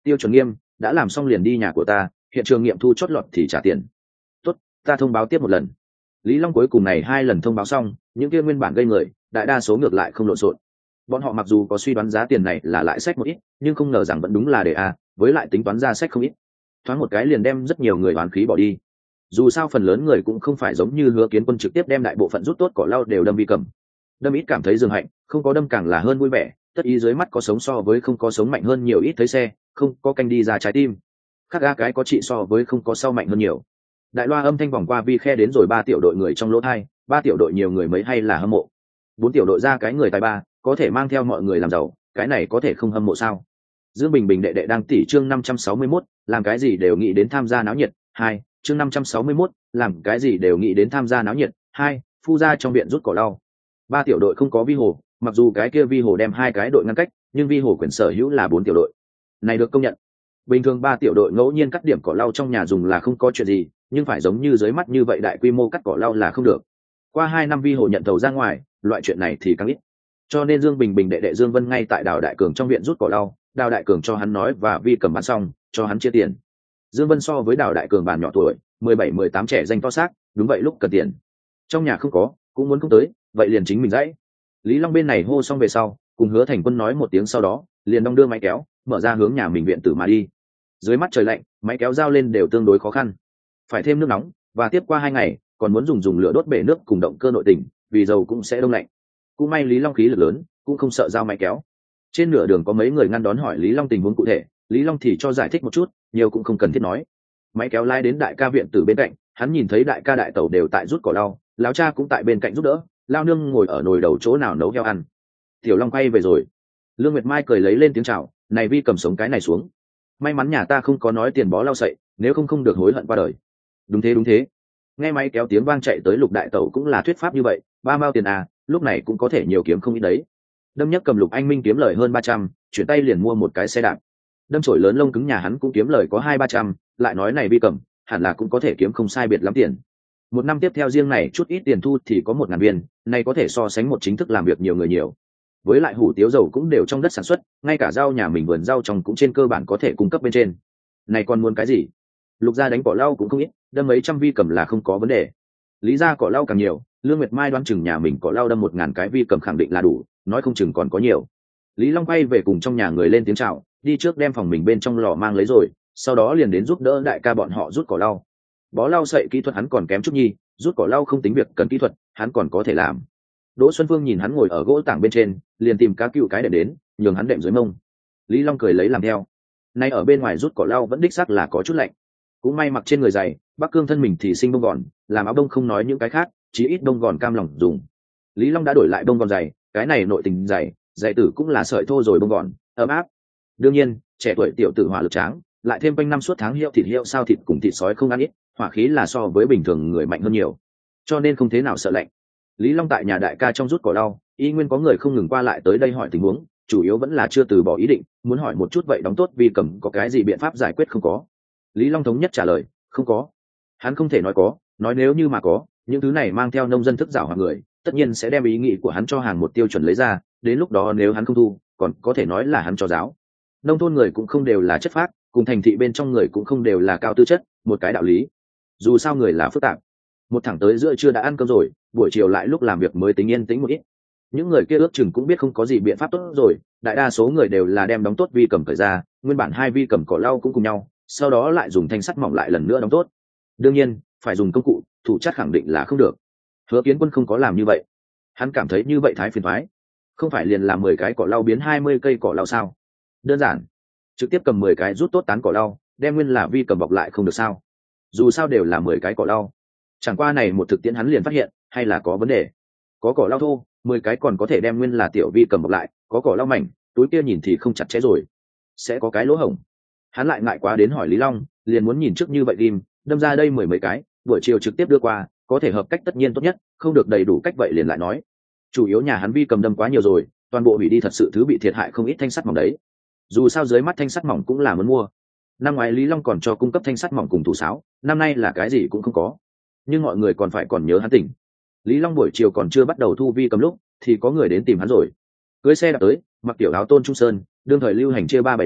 Speaker 1: Tiêu chuẩn nghiêm, đã làm xong liền đi nhà của ta, hiện trường nghiệm thu chót lọt thì trả tiền. Tốt, ta thông báo tiếp một lần. Lý Long cuối cùng này hai lần thông báo xong, những kia nguyên bản gây người, đại đa số ngược lại không lộn xộn. Bọn họ mặc dù có suy đoán giá tiền này là lãi sách một ít, nhưng không ngờ rằng vẫn đúng là để a, với lại tính toán ra sách không ít. Thoáng một cái liền đem rất nhiều người oán khí bỏ đi. Dù sao phần lớn người cũng không phải giống như Hứa Kiến Quân trực tiếp đem đại bộ phận rút tốt cỏ lau đều đâm vi cầm. Đâm ít cảm thấy dương hạnh, không có đâm càng là hơn vui vẻ, tất ý dưới mắt có sống so với không có sống mạnh hơn nhiều ít thấy xe, không có canh đi ra trái tim. Khác ga cái có trị so với không có sau mạnh hơn nhiều. Đại loa âm thanh vòng qua vi khe đến rồi ba tiểu đội người trong lỗ hai, ba tiểu đội nhiều người mấy hay là hâm mộ. Bốn tiểu đội ra cái người tài ba, có thể mang theo mọi người làm giàu, cái này có thể không hâm mộ sao? Dương Bình Bình đệ đệ đang tỉ chương năm trăm sáu mươi mốt, làm cái gì đều nghĩ đến tham gia náo nhiệt. Hai, chương năm trăm sáu mươi mốt, làm cái gì đều nghĩ đến tham gia náo nhiệt. Hai, phu gia trong viện rút cỏ lau. Ba tiểu đội không có vi hồ, mặc dù cái kia vi hồ đem hai cái đội ngăn cách, nhưng vi hồ quyền sở hữu là bốn tiểu đội. Này được công nhận. Bình thường ba tiểu đội ngẫu nhiên cắt điểm cỏ lau trong nhà dùng là không có chuyện gì, nhưng phải giống như dưới mắt như vậy đại quy mô cắt cỏ lau là không được. Qua hai năm vi hồ nhận thầu ra ngoài, loại chuyện này thì càng ít. Cho nên Dương Bình Bình đệ đệ Dương Vân ngay tại Đào Đại Cường trong viện rút cỏ lau, Đào Đại Cường cho hắn nói và vi cầm bán xong, cho hắn chia tiền. Dương Vân so với Đào Đại Cường bàn nhỏ tuổi, mười bảy mười tám trẻ danh to xác, đúng vậy lúc cần tiền. Trong nhà không có, cũng muốn không tới, vậy liền chính mình dãy. Lý Long bên này hô xong về sau, cùng Hứa Thành Quân nói một tiếng sau đó, liền đong đưa máy kéo, mở ra hướng nhà mình viện tử mà đi. Dưới mắt trời lạnh, máy kéo giao lên đều tương đối khó khăn. Phải thêm nước nóng, và tiếp qua hai ngày, còn muốn dùng dùng lửa đốt bể nước cùng động cơ nội tình, vì dầu cũng sẽ đông lạnh. Cũng may Lý Long khí lực lớn, cũng không sợ giao máy kéo. Trên nửa đường có mấy người ngăn đón hỏi Lý Long tình huống cụ thể, Lý Long thì cho giải thích một chút, nhiều cũng không cần thiết nói. Máy kéo lái đến đại ca viện tử bên cạnh, hắn nhìn thấy đại ca đại tẩu đều tại rút cỏ lau, lão cha cũng tại bên cạnh giúp đỡ, lao nương ngồi ở nồi đầu chỗ nào nấu heo ăn. Tiểu Long quay về rồi. Lương Nguyệt Mai cười lấy lên tiếng chào, này vi cầm sống cái này xuống. May mắn nhà ta không có nói tiền bó lau sậy, nếu không không được hối hận qua đời. Đúng thế đúng thế. Nghe máy kéo tiếng vang chạy tới Lục đại tẩu cũng là thuyết pháp như vậy, ba mao tiền à, lúc này cũng có thể nhiều kiếm không ít đấy. Đâm nhất cầm Lục Anh Minh kiếm lời hơn ba trăm, chuyển tay liền mua một cái xe đạp. Đâm chổi lớn lông cứng nhà hắn cũng kiếm lời có hai ba trăm, lại nói này vi cầm, hẳn là cũng có thể kiếm không sai biệt lắm tiền. Một năm tiếp theo riêng này chút ít tiền thu thì có một ngàn viên, này có thể so sánh một chính thức làm việc nhiều người nhiều. Với lại hủ tiếu dầu cũng đều trong đất sản xuất, ngay cả rau nhà mình vườn rau trồng cũng trên cơ bản có thể cung cấp bên trên. Này còn muốn cái gì? Lục gia đánh cỏ lau cũng không ít, đâm mấy trăm vi cầm là không có vấn đề. Lý gia cỏ lau càng nhiều, Lương Nguyệt Mai đoán chừng nhà mình cỏ lau đâm một ngàn cái vi cầm khẳng định là đủ, nói không chừng còn có nhiều. Lý Long quay về cùng trong nhà người lên tiếng chào, đi trước đem phòng mình bên trong lò mang lấy rồi, sau đó liền đến giúp đỡ đại ca bọn họ rút cỏ lau. Bó lau sậy kỹ thuật hắn còn kém chút nhi, rút cỏ lau không tính việc cần kỹ thuật, hắn còn có thể làm. Đỗ Xuân Phương nhìn hắn ngồi ở gỗ tảng bên trên, liền tìm cá cựu cái đệm đến, nhường hắn đệm dưới mông. Lý Long cười lấy làm theo. Nay ở bên ngoài rút cỏ lau vẫn đích xác là có chút lạnh. Cũng may mặc trên người dày, Bắc Cương thân mình thì sinh bông gòn, làm áo đông không nói những cái khác, chí ít bông gòn cam lòng dùng. Lý Long đã đổi lại bông gòn dày, cái này nội tình dày, dày tử cũng là sợi thô rồi bông gòn, ấm áp. Đương nhiên, trẻ tuổi tiểu tử hỏa lực tráng, lại thêm quanh năm suốt tháng hiệu thịt hiệu sao thịt cùng thịt sói không ăn ít, hỏa khí là so với bình thường người mạnh hơn nhiều, cho nên không thế nào sợ lạnh. Lý Long tại nhà đại ca trong rút cỏ lau, y nguyên có người không ngừng qua lại tới đây hỏi tình huống, chủ yếu vẫn là chưa từ bỏ ý định, muốn hỏi một chút vậy đóng tốt vì cầm có cái gì biện pháp giải quyết không có. Lý Long thống nhất trả lời, không có. Hắn không thể nói có, nói nếu như mà có, những thứ này mang theo nông dân thức giảo hoặc người, tất nhiên sẽ đem ý nghĩ của hắn cho hàng một tiêu chuẩn lấy ra, đến lúc đó nếu hắn không thu, còn có thể nói là hắn cho giáo. Nông thôn người cũng không đều là chất phác, cùng thành thị bên trong người cũng không đều là cao tư chất, một cái đạo lý. Dù sao người là phức tạp. Một thẳng tới giữa trưa đã ăn cơm rồi, buổi chiều lại lúc làm việc mới tính yên tĩnh một ít. Những người kia ước chừng cũng biết không có gì biện pháp tốt rồi, đại đa số người đều là đem đóng tốt vi cầm thời ra, nguyên bản hai vi cầm cỏ lau cũng cùng nhau, sau đó lại dùng thanh sắt mỏng lại lần nữa đóng tốt. Đương nhiên, phải dùng công cụ, thủ chất khẳng định là không được. Hứa Kiến Quân không có làm như vậy. Hắn cảm thấy như vậy thái phiền toái. Không phải liền làm mười cái cỏ lau biến hai mươi cây cỏ lau sao? Đơn giản. Trực tiếp cầm mười cái rút tốt tán cỏ lau, đem nguyên là vi cầm bọc lại không được sao? Dù sao đều là mười cái cỏ lau. Chẳng qua này một thực tiễn hắn liền phát hiện, hay là có vấn đề. Có cỏ lau thô, mười cái còn có thể đem nguyên là tiểu vi cầm bọc lại, có cỏ lau mảnh, túi kia nhìn thì không chặt chẽ rồi, sẽ có cái lỗ hổng. Hắn lại ngại quá đến hỏi Lý Long, liền muốn nhìn trước như vậy ghim, đâm ra đây mười mấy cái, buổi chiều trực tiếp đưa qua, có thể hợp cách tất nhiên tốt nhất, không được đầy đủ cách vậy liền lại nói. Chủ yếu nhà hắn vi cầm đâm quá nhiều rồi, toàn bộ hủy đi thật sự thứ bị thiệt hại không ít thanh sắt mỏng đấy. Dù sao dưới mắt thanh sắt mỏng cũng là muốn mua. Năm ngoái Lý Long còn cho cung cấp thanh sắt mỏng cùng thủ sáo, năm nay là cái gì cũng không có. Nhưng mọi người còn phải còn nhớ hắn tỉnh. Lý Long buổi chiều còn chưa bắt đầu thu vi cầm lúc, thì có người đến tìm hắn rồi. Cưới xe đã tới, mặc tiểu áo tôn trung sơn, đương thời lưu hành chia ba bảy đầu,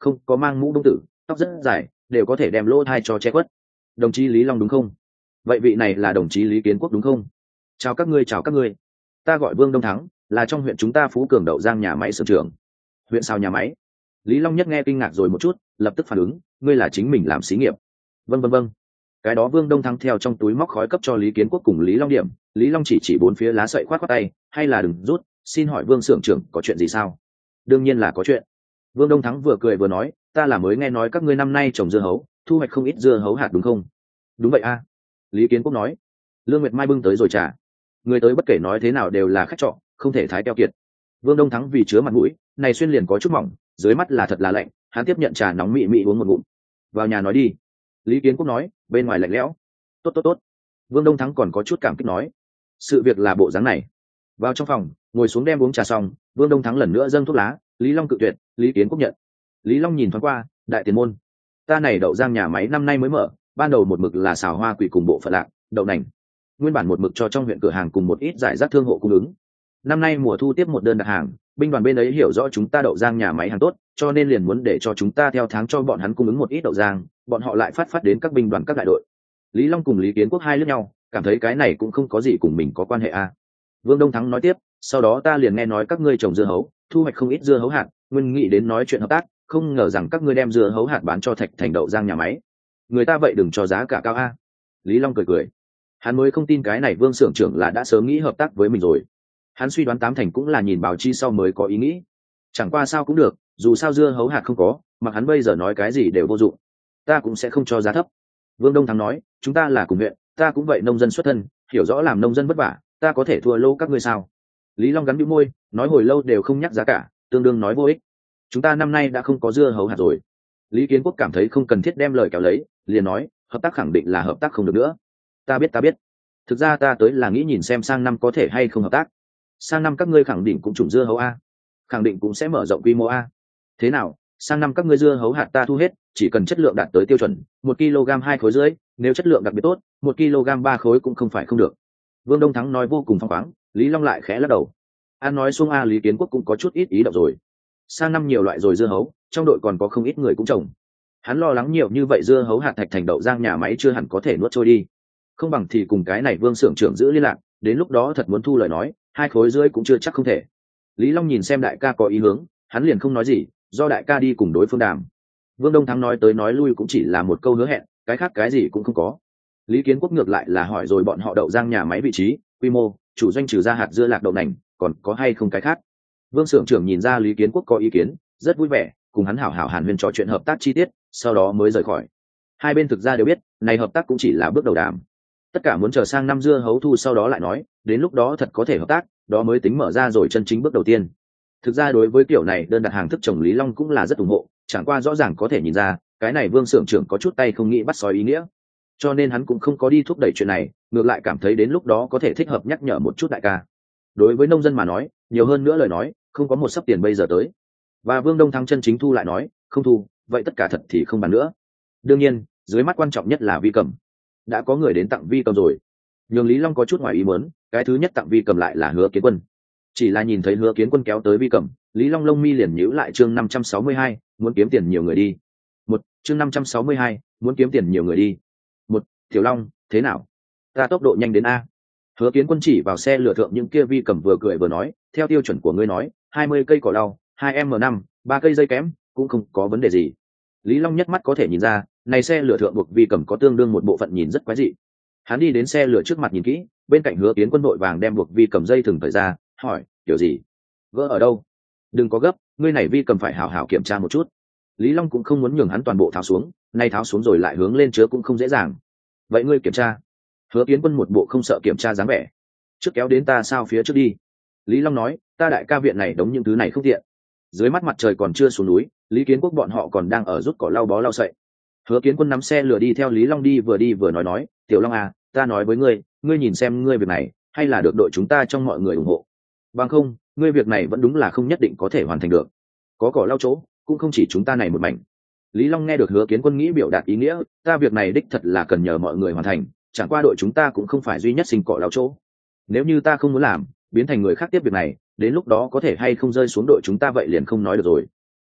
Speaker 1: không có mang mũ đông tử, tóc rất dài, đều có thể đem lỗ thai cho che khuất. Đồng chí Lý Long đúng không? Vậy vị này là đồng chí Lý Kiến Quốc đúng không? Chào các ngươi, chào các ngươi. Ta gọi Vương Đông Thắng, là trong huyện chúng ta Phú Cường đậu giang nhà máy xưởng trưởng. Huyện sao nhà máy? Lý Long Nhất nghe kinh ngạc rồi một chút, lập tức phản ứng, ngươi là chính mình làm xí nghiệp? Vâng vâng vâng. Cái đó Vương Đông Thắng theo trong túi móc khói cấp cho Lý Kiến Quốc cùng Lý Long điểm. Lý Long chỉ chỉ bốn phía lá sậy khoát khoát tay, hay là đừng rút, xin hỏi Vương xưởng trưởng có chuyện gì sao? Đương nhiên là có chuyện. Vương Đông Thắng vừa cười vừa nói, ta là mới nghe nói các ngươi năm nay trồng dưa hấu, thu hoạch không ít dưa hấu hạt đúng không? Đúng vậy a. Lý Kiến Quốc nói. Lương Nguyệt Mai bưng tới rồi trả. Người tới bất kể nói thế nào đều là khách trọ, không thể thái keo kiệt. Vương Đông Thắng vì chứa mặt mũi, này xuyên liền có chút mỏng, dưới mắt là thật là lạnh, hắn tiếp nhận trà nóng mị mị uống một ngụm. Vào nhà nói đi. Lý Kiến Quốc nói, bên ngoài lạnh lẽo. Tốt tốt tốt. Vương Đông Thắng còn có chút cảm kích nói, sự việc là bộ dáng này. Vào trong phòng, ngồi xuống đem uống trà xong, Vương Đông Thắng lần nữa dâng thuốc lá, Lý Long cự tuyệt, Lý Kiến Quốc nhận. Lý Long nhìn thoáng qua, đại tiền môn, ta này đậu giang nhà máy năm nay mới mở, ban đầu một mực là xào hoa quỷ cùng bộ phận lạc, đậu nành, nguyên bản một mực cho trong huyện cửa hàng cùng một ít giải rác thương hộ cung ứng. Năm nay mùa thu tiếp một đơn đặt hàng, binh đoàn bên ấy hiểu rõ chúng ta đậu giang nhà máy hàng tốt, cho nên liền muốn để cho chúng ta theo tháng cho bọn hắn cung ứng một ít đậu giang, bọn họ lại phát phát đến các binh đoàn các đại đội. Lý Long cùng Lý Kiến Quốc hai lướt nhau, cảm thấy cái này cũng không có gì cùng mình có quan hệ a. À. Vương Đông Thắng nói tiếp, sau đó ta liền nghe nói các ngươi trồng dưa hấu, thu hoạch không ít dưa hấu hạt, nguyên nghĩ đến nói chuyện hợp tác, không ngờ rằng các ngươi đem dưa hấu hạt bán cho Thạch Thành đậu giang nhà máy. Người ta vậy đừng cho giá cả cao a. À. Lý Long cười cười, hắn mới không tin cái này Vương xưởng trưởng là đã sớm nghĩ hợp tác với mình rồi. Hắn suy đoán tám thành cũng là nhìn báo chi sau mới có ý nghĩ. Chẳng qua sao cũng được, dù sao dưa hấu hạt không có, mà hắn bây giờ nói cái gì đều vô dụng. Ta cũng sẽ không cho giá thấp. Vương Đông Thắng nói, chúng ta là cùng huyện, ta cũng vậy nông dân xuất thân, hiểu rõ làm nông dân vất vả, ta có thể thua lô các ngươi sao? Lý Long gắn bĩu môi, nói hồi lâu đều không nhắc giá cả, tương đương nói vô ích. Chúng ta năm nay đã không có dưa hấu hạt rồi. Lý Kiến Quốc cảm thấy không cần thiết đem lời kéo lấy, liền nói, hợp tác khẳng định là hợp tác không được nữa. Ta biết ta biết. Thực ra ta tới là nghĩ nhìn xem sang năm có thể hay không hợp tác. Sang năm các ngươi khẳng định cũng trồng dưa hấu a, khẳng định cũng sẽ mở rộng quy mô a. Thế nào? Sang năm các ngươi dưa hấu hạt ta thu hết, chỉ cần chất lượng đạt tới tiêu chuẩn, một kg hai khối rưỡi, nếu chất lượng đặc biệt tốt, một kg ba khối cũng không phải không được. Vương Đông Thắng nói vô cùng phóng khoáng, Lý Long lại khẽ lắc đầu. An nói xuống a, Lý Kiến Quốc cũng có chút ít ý động rồi. Sang năm nhiều loại rồi dưa hấu, trong đội còn có không ít người cũng trồng. Hắn lo lắng nhiều như vậy dưa hấu hạt Thạch Thành đậu giang nhà máy chưa hẳn có thể nuốt trôi đi. Không bằng thì cùng cái này Vương xưởng trưởng giữ liên lạc, đến lúc đó thật muốn thu lời nói, hai khối rưỡi cũng chưa chắc không thể. Lý Long nhìn xem đại ca có ý hướng, hắn liền không nói gì, do đại ca đi cùng đối phương đàm. Vương Đông Thắng nói tới nói lui cũng chỉ là một câu hứa hẹn, cái khác cái gì cũng không có. Lý Kiến Quốc ngược lại là hỏi rồi bọn họ đậu giang nhà máy vị trí, quy mô, chủ doanh trừ ra hạt dưa lạc đậu nành, còn có hay không cái khác. Vương xưởng trưởng nhìn ra Lý Kiến Quốc có ý kiến, rất vui vẻ, cùng hắn hảo hảo hàn huyên trò chuyện hợp tác chi tiết, sau đó mới rời khỏi. Hai bên thực ra đều biết, này hợp tác cũng chỉ là bước đầu đàm. Tất cả muốn chờ sang năm dưa hấu thu sau đó lại nói, đến lúc đó thật có thể hợp tác, đó mới tính mở ra rồi chân chính bước đầu tiên. Thực ra đối với kiểu này đơn đặt hàng thức trồng Lý Long cũng là rất ủng hộ, chẳng qua rõ ràng có thể nhìn ra, cái này Vương xưởng trưởng có chút tay không nghĩ bắt sói ý nghĩa. Cho nên hắn cũng không có đi thúc đẩy chuyện này, ngược lại cảm thấy đến lúc đó có thể thích hợp nhắc nhở một chút đại ca. Đối với nông dân mà nói, nhiều hơn nữa lời nói, không có một sấp tiền bây giờ tới. Và Vương Đông Thắng chân chính thu lại nói, không thu, vậy tất cả thật thì không bàn nữa. Đương nhiên, dưới mắt quan trọng nhất là Vi Cầm. Đã có người đến tặng Vi Cầm rồi. Nhưng Lý Long có chút ngoài ý muốn, cái thứ nhất tặng Vi Cầm lại là Hứa Kiến Quân. Chỉ là nhìn thấy Hứa Kiến Quân kéo tới Vi Cầm, Lý Long lông mi liền nhíu lại. Chương năm trăm sáu mươi hai, muốn kiếm tiền nhiều người đi. Một, chương năm trăm sáu mươi hai, muốn kiếm tiền nhiều người đi. Một, Tiểu Long, thế nào? Ta tốc độ nhanh đến a. Hứa Kiến Quân chỉ vào xe lửa thượng những kia Vi Cầm vừa cười vừa nói, theo tiêu chuẩn của ngươi nói, hai mươi cây cỏ lau, hai m năm, ba cây dây kém, cũng không có vấn đề gì. Lý Long nhất mắt có thể nhìn ra, này xe lửa thượng buộc Vi Cầm có tương đương một bộ phận nhìn rất quái dị. Hắn đi đến xe lửa trước mặt nhìn kỹ, bên cạnh Hứa Kiến Quân vội vàng đem buộc Vi Cầm dây thừng thời ra, hỏi, "Điều gì? Gỡ ở đâu?" "Đừng có gấp, ngươi này Vi Cầm phải hảo hảo kiểm tra một chút." Lý Long cũng không muốn nhường hắn toàn bộ tháo xuống, nay tháo xuống rồi lại hướng lên chứa cũng không dễ dàng. "Vậy ngươi kiểm tra." Hứa Kiến Quân một bộ không sợ kiểm tra dáng vẻ. "Trước kéo đến ta sao phía trước đi." Lý Long nói, "Ta đại ca viện này đóng những thứ này không tiện." Dưới mắt mặt trời còn chưa xuống núi, Lý Kiến Quốc bọn họ còn đang ở rút cỏ lau bó lau sậy. Hứa Kiến Quân nắm xe lửa đi theo Lý Long đi vừa đi vừa nói nói, "Tiểu Long à, ta nói với ngươi, ngươi nhìn xem ngươi việc này, hay là được đội chúng ta trong mọi người ủng hộ. Bằng không, ngươi việc này vẫn đúng là không nhất định có thể hoàn thành được. Có cỏ lau chỗ, cũng không chỉ chúng ta này một mảnh." Lý Long nghe được Hứa Kiến Quân nghĩ biểu đạt ý nghĩa, ta việc này đích thật là cần nhờ mọi người hoàn thành, chẳng qua đội chúng ta cũng không phải duy nhất sinh cỏ lau chỗ. Nếu như ta không muốn làm, biến thành người khác tiếp việc này, đến lúc đó có thể hay không rơi xuống đội chúng ta vậy liền không nói được rồi.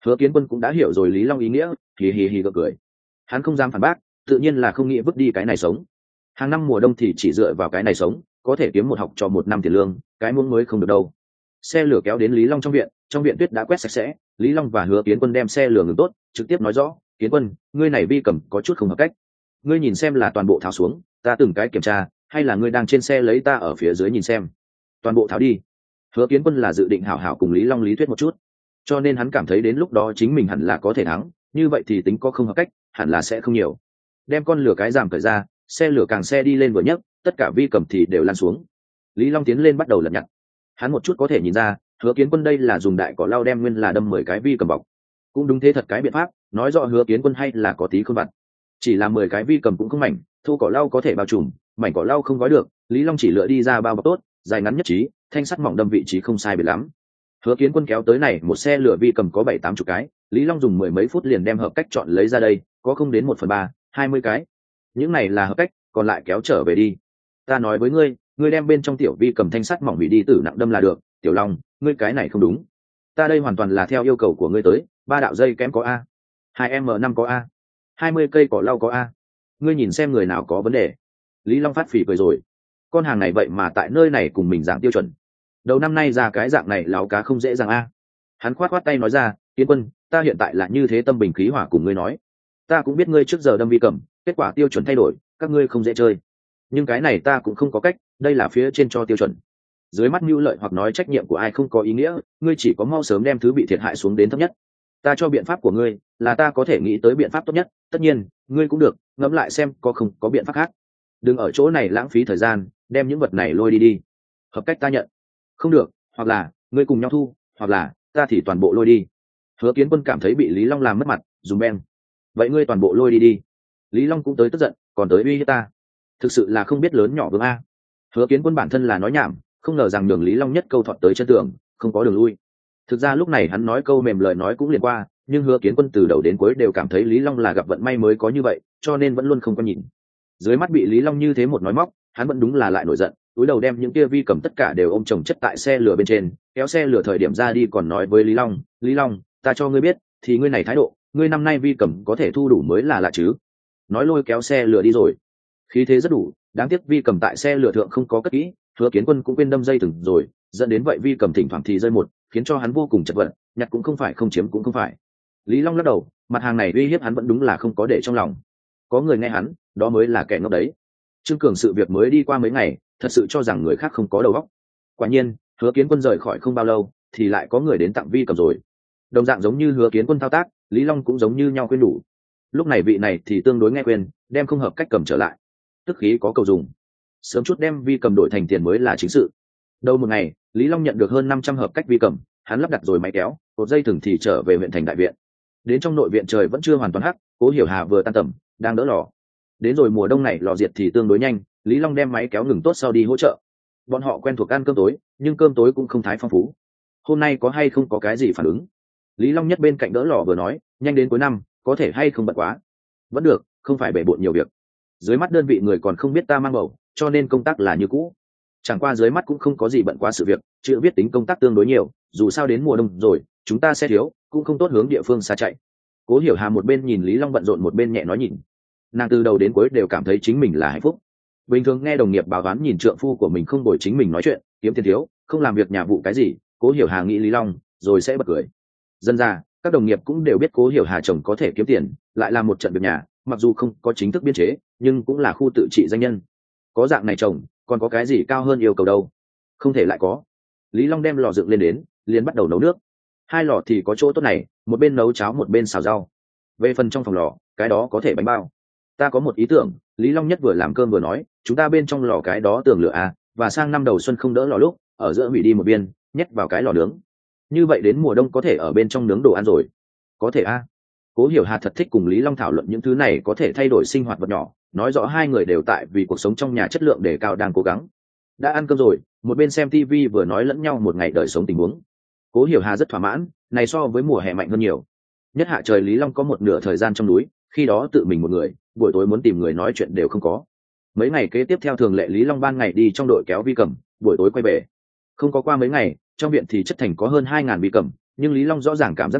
Speaker 1: Hứa Kiến Quân cũng đã hiểu rồi Lý Long ý nghĩa, hì hì hì gật cười. Hắn không dám phản bác, tự nhiên là không nghĩ vứt đi cái này sống. Hàng năm mùa đông thì chỉ dựa vào cái này sống, có thể kiếm một học cho một năm tiền lương, cái muỗng mới không được đâu. Xe lửa kéo đến Lý Long trong viện, trong viện tuyết đã quét sạch sẽ, Lý Long và Hứa Kiến Quân đem xe lửa ngừng tốt, trực tiếp nói rõ, Kiến Quân, ngươi này vi cầm có chút không hợp cách. Ngươi nhìn xem là toàn bộ tháo xuống, ta từng cái kiểm tra, hay là ngươi đang trên xe lấy ta ở phía dưới nhìn xem. Toàn bộ tháo đi. Hứa Kiến Quân là dự định hảo hảo cùng Lý Long lý thuyết một chút, cho nên hắn cảm thấy đến lúc đó chính mình hẳn là có thể thắng, như vậy thì tính có không hợp cách, hẳn là sẽ không nhiều. Đem con lửa cái giảm cởi ra, xe lửa càng xe đi lên vừa nhấc, tất cả vi cầm thì đều lan xuống. Lý Long tiến lên bắt đầu lật nhặt. Hắn một chút có thể nhìn ra, Hứa Kiến Quân đây là dùng đại cỏ lau đem nguyên là đâm mười cái vi cầm bọc. Cũng đúng thế thật cái biện pháp, nói rõ Hứa Kiến Quân hay là có tí khôn vặt. Chỉ là mười cái vi cầm cũng không mảnh, thu cỏ lau có thể bao trùm, mảnh cỏ lau không gói được, Lý Long chỉ lựa đi ra bao bọc tốt, dài ngắn nhất trí, thanh sắt mỏng đâm vị trí không sai biệt lắm. Hứa Kiến Quân kéo tới này một xe lửa vi cầm có bảy tám chục cái, Lý Long dùng mười mấy phút liền đem hợp cách chọn lấy ra đây, có không đến một phần ba, hai mươi cái. Những này là hợp cách, còn lại kéo trở về đi. Ta nói với ngươi, ngươi đem bên trong tiểu vi cầm thanh sắt mỏng bị đi tử nặng đâm là được. Tiểu Long, ngươi cái này không đúng. Ta đây hoàn toàn là theo yêu cầu của ngươi tới, ba đạo dây kém có a, hai m năm có a, hai mươi cây cỏ lau có a. Ngươi nhìn xem người nào có vấn đề. Lý Long phát phỉ cười rồi. Con hàng này vậy mà tại nơi này cùng mình dạng tiêu chuẩn. Đầu năm nay ra cái dạng này láo cá không dễ dàng a. Hắn khoát khoát tay nói ra, Kiến Quân, ta hiện tại là như thế tâm bình khí hỏa cùng ngươi nói. Ta cũng biết ngươi trước giờ đâm vi cầm, kết quả tiêu chuẩn thay đổi, các ngươi không dễ chơi. Nhưng cái này ta cũng không có cách, đây là phía trên cho tiêu chuẩn. Dưới mắt mưu lợi hoặc nói trách nhiệm của ai không có ý nghĩa, ngươi chỉ có mau sớm đem thứ bị thiệt hại xuống đến thấp nhất. Ta cho biện pháp của ngươi, là ta có thể nghĩ tới biện pháp tốt nhất, tất nhiên, ngươi cũng được, ngẫm lại xem có không có biện pháp khác. Đừng ở chỗ này lãng phí thời gian, đem những vật này lôi đi đi. Hợp cách ta nhận. Không được, hoặc là ngươi cùng nhau thu, hoặc là ta thì toàn bộ lôi đi. Hứa Kiến Quân cảm thấy bị Lý Long làm mất mặt, dùng beng. Vậy ngươi toàn bộ lôi đi đi. Lý Long cũng tới tức giận, còn tới uy hiếp ta. Thực sự là không biết lớn nhỏ vương a. Hứa Kiến Quân bản thân là nói nhảm, không ngờ rằng đường Lý Long nhất câu thọt tới chân tường, không có đường lui. Thực ra lúc này hắn nói câu mềm lời nói cũng liền qua, nhưng Hứa Kiến Quân từ đầu đến cuối đều cảm thấy Lý Long là gặp vận may mới có như vậy, cho nên vẫn luôn không có nhìn. Dưới mắt bị Lý Long như thế một nói móc, hắn vẫn đúng là lại nổi giận, túi đầu đem những kia vi cầm tất cả đều ôm chồng chất tại xe lửa bên trên, kéo xe lửa thời điểm ra đi còn nói với Lý Long, Lý Long, ta cho ngươi biết, thì ngươi này thái độ, ngươi năm nay vi cầm có thể thu đủ mới là lạ chứ. Nói lôi kéo xe lửa đi rồi. Khí thế rất đủ, đáng tiếc vi cầm tại xe lửa thượng không có cất kỹ, Hứa Kiến Quân cũng quên đâm dây thừng rồi, dẫn đến vậy vi cầm thỉnh thoảng thì rơi một, khiến cho hắn vô cùng chật vật, nhặt cũng không phải, không chiếm cũng không phải. Lý Long lắc đầu, mặt hàng này uy hiếp hắn vẫn đúng là không có để trong lòng. Có người nghe hắn, đó mới là kẻ ngốc đấy. Trương Cường sự việc mới đi qua mấy ngày, thật sự cho rằng người khác không có đầu óc. Quả nhiên, Hứa Kiến Quân rời khỏi không bao lâu, thì lại có người đến tặng vi cầm rồi. Đồng dạng giống như Hứa Kiến Quân thao tác, Lý Long cũng giống như nhau khuyên đủ. Lúc này vị này thì tương đối nghe khuyên, đem không hợp cách cầm trở lại. Tức khí có cầu dùng, sớm chút đem vi cầm đổi thành tiền mới là chính sự. Đầu một ngày, Lý Long nhận được hơn năm trăm hợp cách vi cầm, hắn lắp đặt rồi máy kéo, cột dây thừng thì trở về huyện thành đại viện. Đến trong nội viện trời vẫn chưa hoàn toàn hắc, Cố Hiểu Hà vừa tan tầm, đang đỡ lò. Đến rồi mùa đông này lò diệt thì tương đối nhanh, Lý Long đem máy kéo ngừng tốt sau đi hỗ trợ. Bọn họ quen thuộc ăn cơm tối, nhưng cơm tối cũng không thái phong phú. Hôm nay có hay không có cái gì phản ứng? Lý Long nhất bên cạnh đỡ lò vừa nói, nhanh đến cuối năm, có thể hay không bận quá? Vẫn được, không phải bể bộn nhiều việc. Dưới mắt đơn vị người còn không biết ta mang bầu, cho nên công tác là như cũ. Chẳng qua dưới mắt cũng không có gì bận quá sự việc, chữ viết tính công tác tương đối nhiều, dù sao đến mùa đông rồi, chúng ta sẽ thiếu, cũng không tốt hướng địa phương xa chạy. Cố Hiểu Hà một bên nhìn Lý Long bận rộn một bên nhẹ nói nhìn. Nàng từ đầu đến cuối đều cảm thấy chính mình là hạnh phúc. Bình thường nghe đồng nghiệp báo toán nhìn trượng phu của mình không đổi chính mình nói chuyện, kiếm tiền thiếu, không làm việc nhà vụ cái gì, Cố Hiểu Hà nghĩ Lý Long, rồi sẽ bật cười. Dân ra, các đồng nghiệp cũng đều biết Cố Hiểu Hà chồng có thể kiếm tiền, lại làm một trận việc nhà, mặc dù không có chính thức biên chế, nhưng cũng là khu tự trị danh nhân. Có dạng này chồng, còn có cái gì cao hơn yêu cầu đâu? Không thể lại có. Lý Long đem lò dựng lên đến, liền bắt đầu nấu nước. Hai lò thì có chỗ tốt này, một bên nấu cháo một bên xào rau. Về phần trong phòng lò, cái đó có thể bánh bao. Ta có một ý tưởng, Lý Long nhất vừa làm cơm vừa nói, chúng ta bên trong lò cái đó tường lửa à, và sang năm đầu xuân không đỡ lò lúc, ở giữa hủy đi một viên, nhét vào cái lò nướng. Như vậy đến mùa đông có thể ở bên trong nướng đồ ăn rồi. Có thể a. À. Cố Hiểu Hà thật thích cùng Lý Long thảo luận những thứ này có thể thay đổi sinh hoạt vật nhỏ, nói rõ hai người đều tại vì cuộc sống trong nhà chất lượng đề cao đang cố gắng. Đã ăn cơm rồi, một bên xem ti vi vừa nói lẫn nhau một ngày đời sống tình huống. Cố Hiểu Hà rất thỏa mãn, này so với mùa hè mạnh hơn nhiều. Nhất hạ trời Lý Long có một nửa thời gian trong núi, khi đó tự mình một người, buổi tối muốn tìm người nói chuyện đều không có. Mấy ngày kế tiếp theo thường lệ Lý Long ban ngày đi trong đội kéo vi cầm, buổi tối quay về. Không có qua mấy ngày, trong viện thì chất thành có hơn hai ngàn vi cầm, nhưng Lý Long rõ ràng cảm giác được,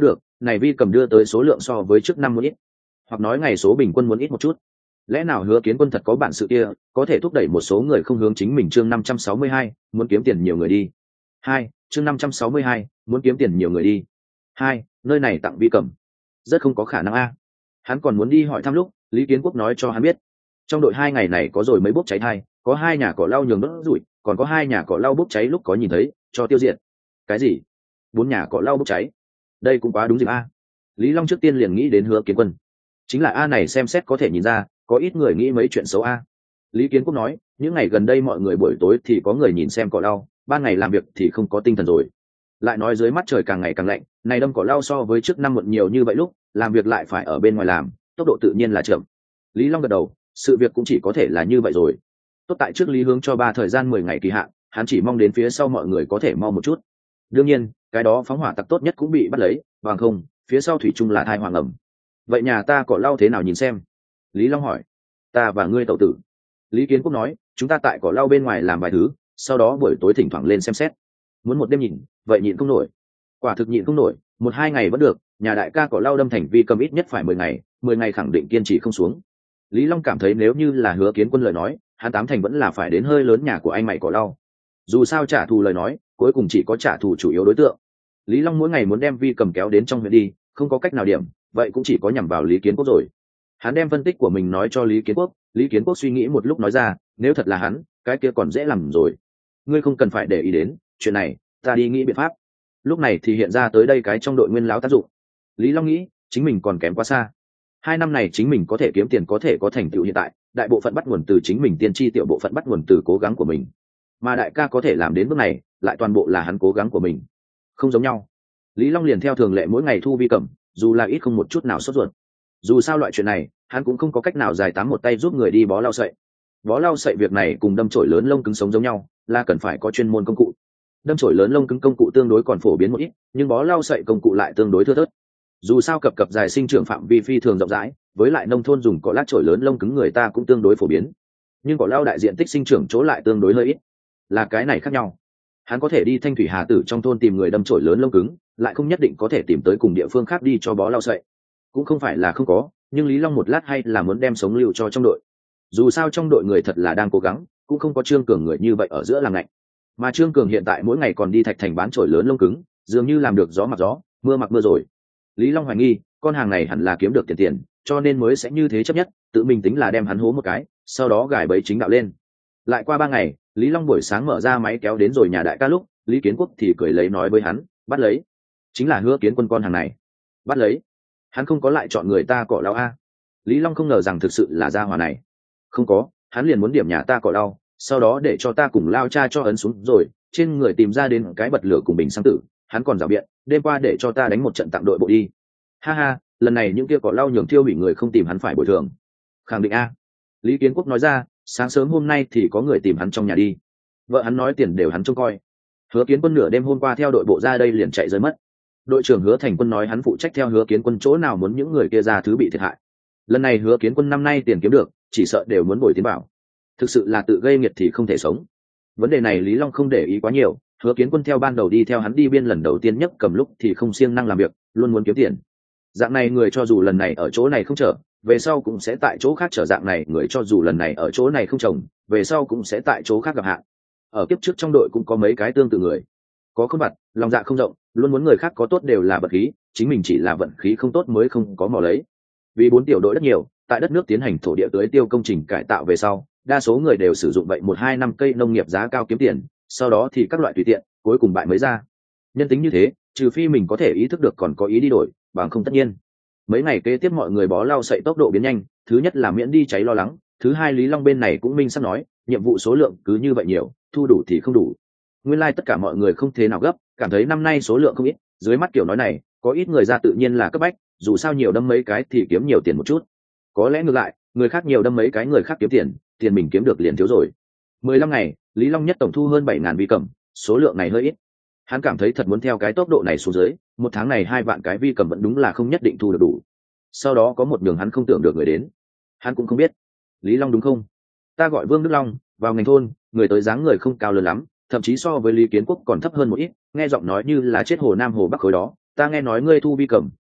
Speaker 1: này vi cầm đưa tới số lượng so với trước năm muốn ít, hoặc nói ngày số bình quân muốn ít một chút. Lẽ nào Hứa Kiến Quân thật có bản sự kia, có thể thúc đẩy một số người không hướng chính mình? Chương năm trăm sáu mươi hai, muốn kiếm tiền nhiều người đi. Hai, chương năm trăm sáu mươi hai, muốn kiếm tiền nhiều người đi. Hai, nơi này tặng vi cầm, rất không có khả năng a. Hắn còn muốn đi hỏi thăm lúc, Lý Kiến Quốc nói cho hắn biết, trong đội hai ngày này có rồi mấy bốc cháy thai, có hai nhà cỏ lau nhường đốt rủi, còn có hai nhà cỏ lau bốc cháy lúc có nhìn thấy, cho tiêu diệt. Cái gì? Bốn nhà cỏ lau bốc cháy? Đây cũng quá đúng dịp a. Lý Long trước tiên liền nghĩ đến Hứa Kiến Quân. Chính là a này xem xét có thể nhìn ra, có ít người nghĩ mấy chuyện xấu a. Lý Kiến Quốc nói, những ngày gần đây mọi người buổi tối thì có người nhìn xem cỏ lau, ban ngày làm việc thì không có tinh thần rồi. Lại nói dưới mắt trời càng ngày càng lạnh, này đâm cỏ lau so với trước năm muộn nhiều như vậy lúc, làm việc lại phải ở bên ngoài làm, tốc độ tự nhiên là chậm. Lý Long gật đầu, sự việc cũng chỉ có thể là như vậy rồi. Tốt tại trước Lý Hướng cho ba thời gian mười ngày kỳ hạn, hắn chỉ mong đến phía sau mọi người có thể mau một chút. Đương nhiên, cái đó phóng hỏa tặc tốt nhất cũng bị bắt lấy, bằng không, phía sau thủy chung là thai hoàng ẩm. Vậy nhà ta cỏ lau thế nào nhìn xem? Lý Long hỏi. Ta và ngươi tẩu tử. Lý Kiến Quốc nói, chúng ta tại cỏ lau bên ngoài làm vài thứ, sau đó buổi tối thỉnh thoảng lên xem xét. Muốn một đêm nhìn, vậy nhịn không nổi. Quả thực nhịn không nổi, một hai ngày vẫn được, nhà đại ca cỏ lau đâm thành vi cầm ít nhất phải mười ngày, mười ngày khẳng định kiên trì không xuống. Lý Long cảm thấy nếu như là Hứa Kiến Quân lời nói, hắn tám thành vẫn là phải đến hơi lớn nhà của anh mày cỏ lau. Dù sao trả thù lời nói, cuối cùng chỉ có trả thù chủ yếu đối tượng. Lý Long mỗi ngày muốn đem vi cầm kéo đến trong huyện đi, không có cách nào điểm, vậy cũng chỉ có nhằm vào Lý Kiến Quốc rồi. Hắn đem phân tích của mình nói cho Lý Kiến Quốc, Lý Kiến Quốc suy nghĩ một lúc nói ra, nếu thật là hắn, cái kia còn dễ làm rồi. Ngươi không cần phải để ý đến chuyện này, ta đi nghĩ biện pháp. Lúc này thì hiện ra tới đây cái trong đội nguyên lão tác dụng. Lý Long nghĩ, chính mình còn kém quá xa. Hai năm này chính mình có thể kiếm tiền, có thể có thành tựu hiện tại, đại bộ phận bắt nguồn từ chính mình, tiên tri tiểu bộ phận bắt nguồn từ cố gắng của mình. Mà đại ca có thể làm đến bước này, lại toàn bộ là hắn cố gắng của mình. Không giống nhau. Lý Long liền theo thường lệ mỗi ngày thu vi cầm, dù là ít không một chút nào sốt ruột. Dù sao loại chuyện này, hắn cũng không có cách nào giải tám một tay giúp người đi bó lau sậy. Bó lau sậy việc này cùng đâm chổi lớn lông cứng sống giống nhau, là cần phải có chuyên môn công cụ. Đâm chổi lớn lông cứng công cụ tương đối còn phổ biến một ít, nhưng bó lau sậy công cụ lại tương đối thưa thớt. Dù sao cập cập dài sinh trưởng phạm vi phi thường rộng rãi, với lại nông thôn dùng cỏ lát chổi lớn lông cứng người ta cũng tương đối phổ biến, nhưng cỏ lau đại diện tích sinh trưởng chỗ lại tương đối hơi ít, là cái này khác nhau. Hắn có thể đi Thanh Thủy Hà Tử trong thôn tìm người đâm chổi lớn lông cứng, lại không nhất định có thể tìm tới cùng địa phương khác đi cho bó lau sậy. Cũng không phải là không có, nhưng Lý Long một lát hay là muốn đem sống lưu cho trong đội. Dù sao trong đội người thật là đang cố gắng, cũng không có Trương Cường người như vậy ở giữa làm lạnh. Mà Trương Cường hiện tại mỗi ngày còn đi Thạch Thành bán chổi lớn lông cứng, dường như làm được gió mặc gió, mưa mặc mưa rồi. Lý Long hoài nghi, con hàng này hẳn là kiếm được tiền tiền, cho nên mới sẽ như thế chấp nhất, tự mình tính là đem hắn hố một cái, sau đó gài bẫy chính đạo lên. Lại qua ba ngày, Lý Long buổi sáng mở ra máy kéo đến rồi nhà đại ca lúc, Lý Kiến Quốc thì cười lấy nói với hắn, bắt lấy. Chính là Hứa Kiến Quân con hàng này. Bắt lấy. Hắn không có lại chọn người ta cỏ lau a. Lý Long không ngờ rằng thực sự là gia hỏa này. Không có, hắn liền muốn điểm nhà ta cỏ lau, sau đó để cho ta cùng lao cha cho ấn xuống rồi, trên người tìm ra đến cái bật lửa cùng bình xăng tử, hắn còn rào biện, đêm qua để cho ta đánh một trận tặng đội bộ đi. Ha ha, lần này những kia cỏ lau nhường thiêu hủy người không tìm hắn phải bồi thường. Khẳng định a. Lý Kiến Quốc nói ra, sáng sớm hôm nay thì có người tìm hắn trong nhà đi. Vợ hắn nói tiền đều hắn trông coi. Hứa Kiến Quân nửa đêm hôm qua theo đội bộ ra đây liền chạy rơi mất. Đội trưởng Hứa Thành Quân nói hắn phụ trách theo Hứa Kiến Quân chỗ nào muốn những người kia ra thứ bị thiệt hại. Lần này Hứa Kiến Quân năm nay tiền kiếm được, chỉ sợ đều muốn bồi tiến bảo. Thực sự là tự gây nghiệt thì không thể sống. Vấn đề này Lý Long không để ý quá nhiều, Hứa Kiến Quân theo ban đầu đi theo hắn đi biên lần đầu tiên nhất cầm lúc thì không siêng năng làm việc, luôn muốn kiếm tiền. Dạng này người cho dù lần này ở chỗ này không trở, về sau cũng sẽ tại chỗ khác trở, dạng này người cho dù lần này ở chỗ này không trồng, về sau cũng sẽ tại chỗ khác gặp hạn. Ở kiếp trước trong đội cũng có mấy cái tương tự người, có không bặt, lòng dạ không rộng, luôn muốn người khác có tốt đều là vận khí, chính mình chỉ là vận khí không tốt mới không có mò lấy. Vì bốn tiểu đội rất nhiều, tại đất nước tiến hành thổ địa tưới tiêu công trình cải tạo về sau, đa số người đều sử dụng vậy một hai năm cây nông nghiệp giá cao kiếm tiền, sau đó thì các loại tùy tiện, cuối cùng bại mới ra. Nhân tính như thế, trừ phi mình có thể ý thức được còn có ý đi đổi, bằng không tất nhiên. Mấy ngày kế tiếp mọi người bó lau sậy tốc độ biến nhanh, thứ nhất là miễn đi cháy lo lắng, thứ hai Lý Long bên này cũng minh sắp nói, nhiệm vụ số lượng cứ như vậy nhiều, thu đủ thì không đủ. Nguyên lai like tất cả mọi người không thế nào gấp, cảm thấy năm nay số lượng không ít, dưới mắt kiểu nói này, có ít người ra tự nhiên là cấp bách, dù sao nhiều đâm mấy cái thì kiếm nhiều tiền một chút. Có lẽ ngược lại, người khác nhiều đâm mấy cái người khác kiếm tiền, tiền mình kiếm được liền thiếu rồi. mười lăm ngày, Lý Long nhất tổng thu hơn bảy ngàn vi cầm, số lượng này hơi ít. Hắn cảm thấy thật muốn theo cái tốc độ này xuống dưới, một tháng này hai vạn cái vi cầm vẫn đúng là không nhất định thu được đủ. Sau đó có một đường hắn không tưởng được người đến, hắn cũng không biết. Lý Long đúng không? Ta gọi Vương Đức Long, vào ngành thôn, người tới dáng người không cao lớn lắm, thậm chí so với Lý Kiến Quốc còn thấp hơn một ít, nghe giọng nói như là chết hồ nam hồ bắc khối đó. Ta nghe nói ngươi thu vi cầm,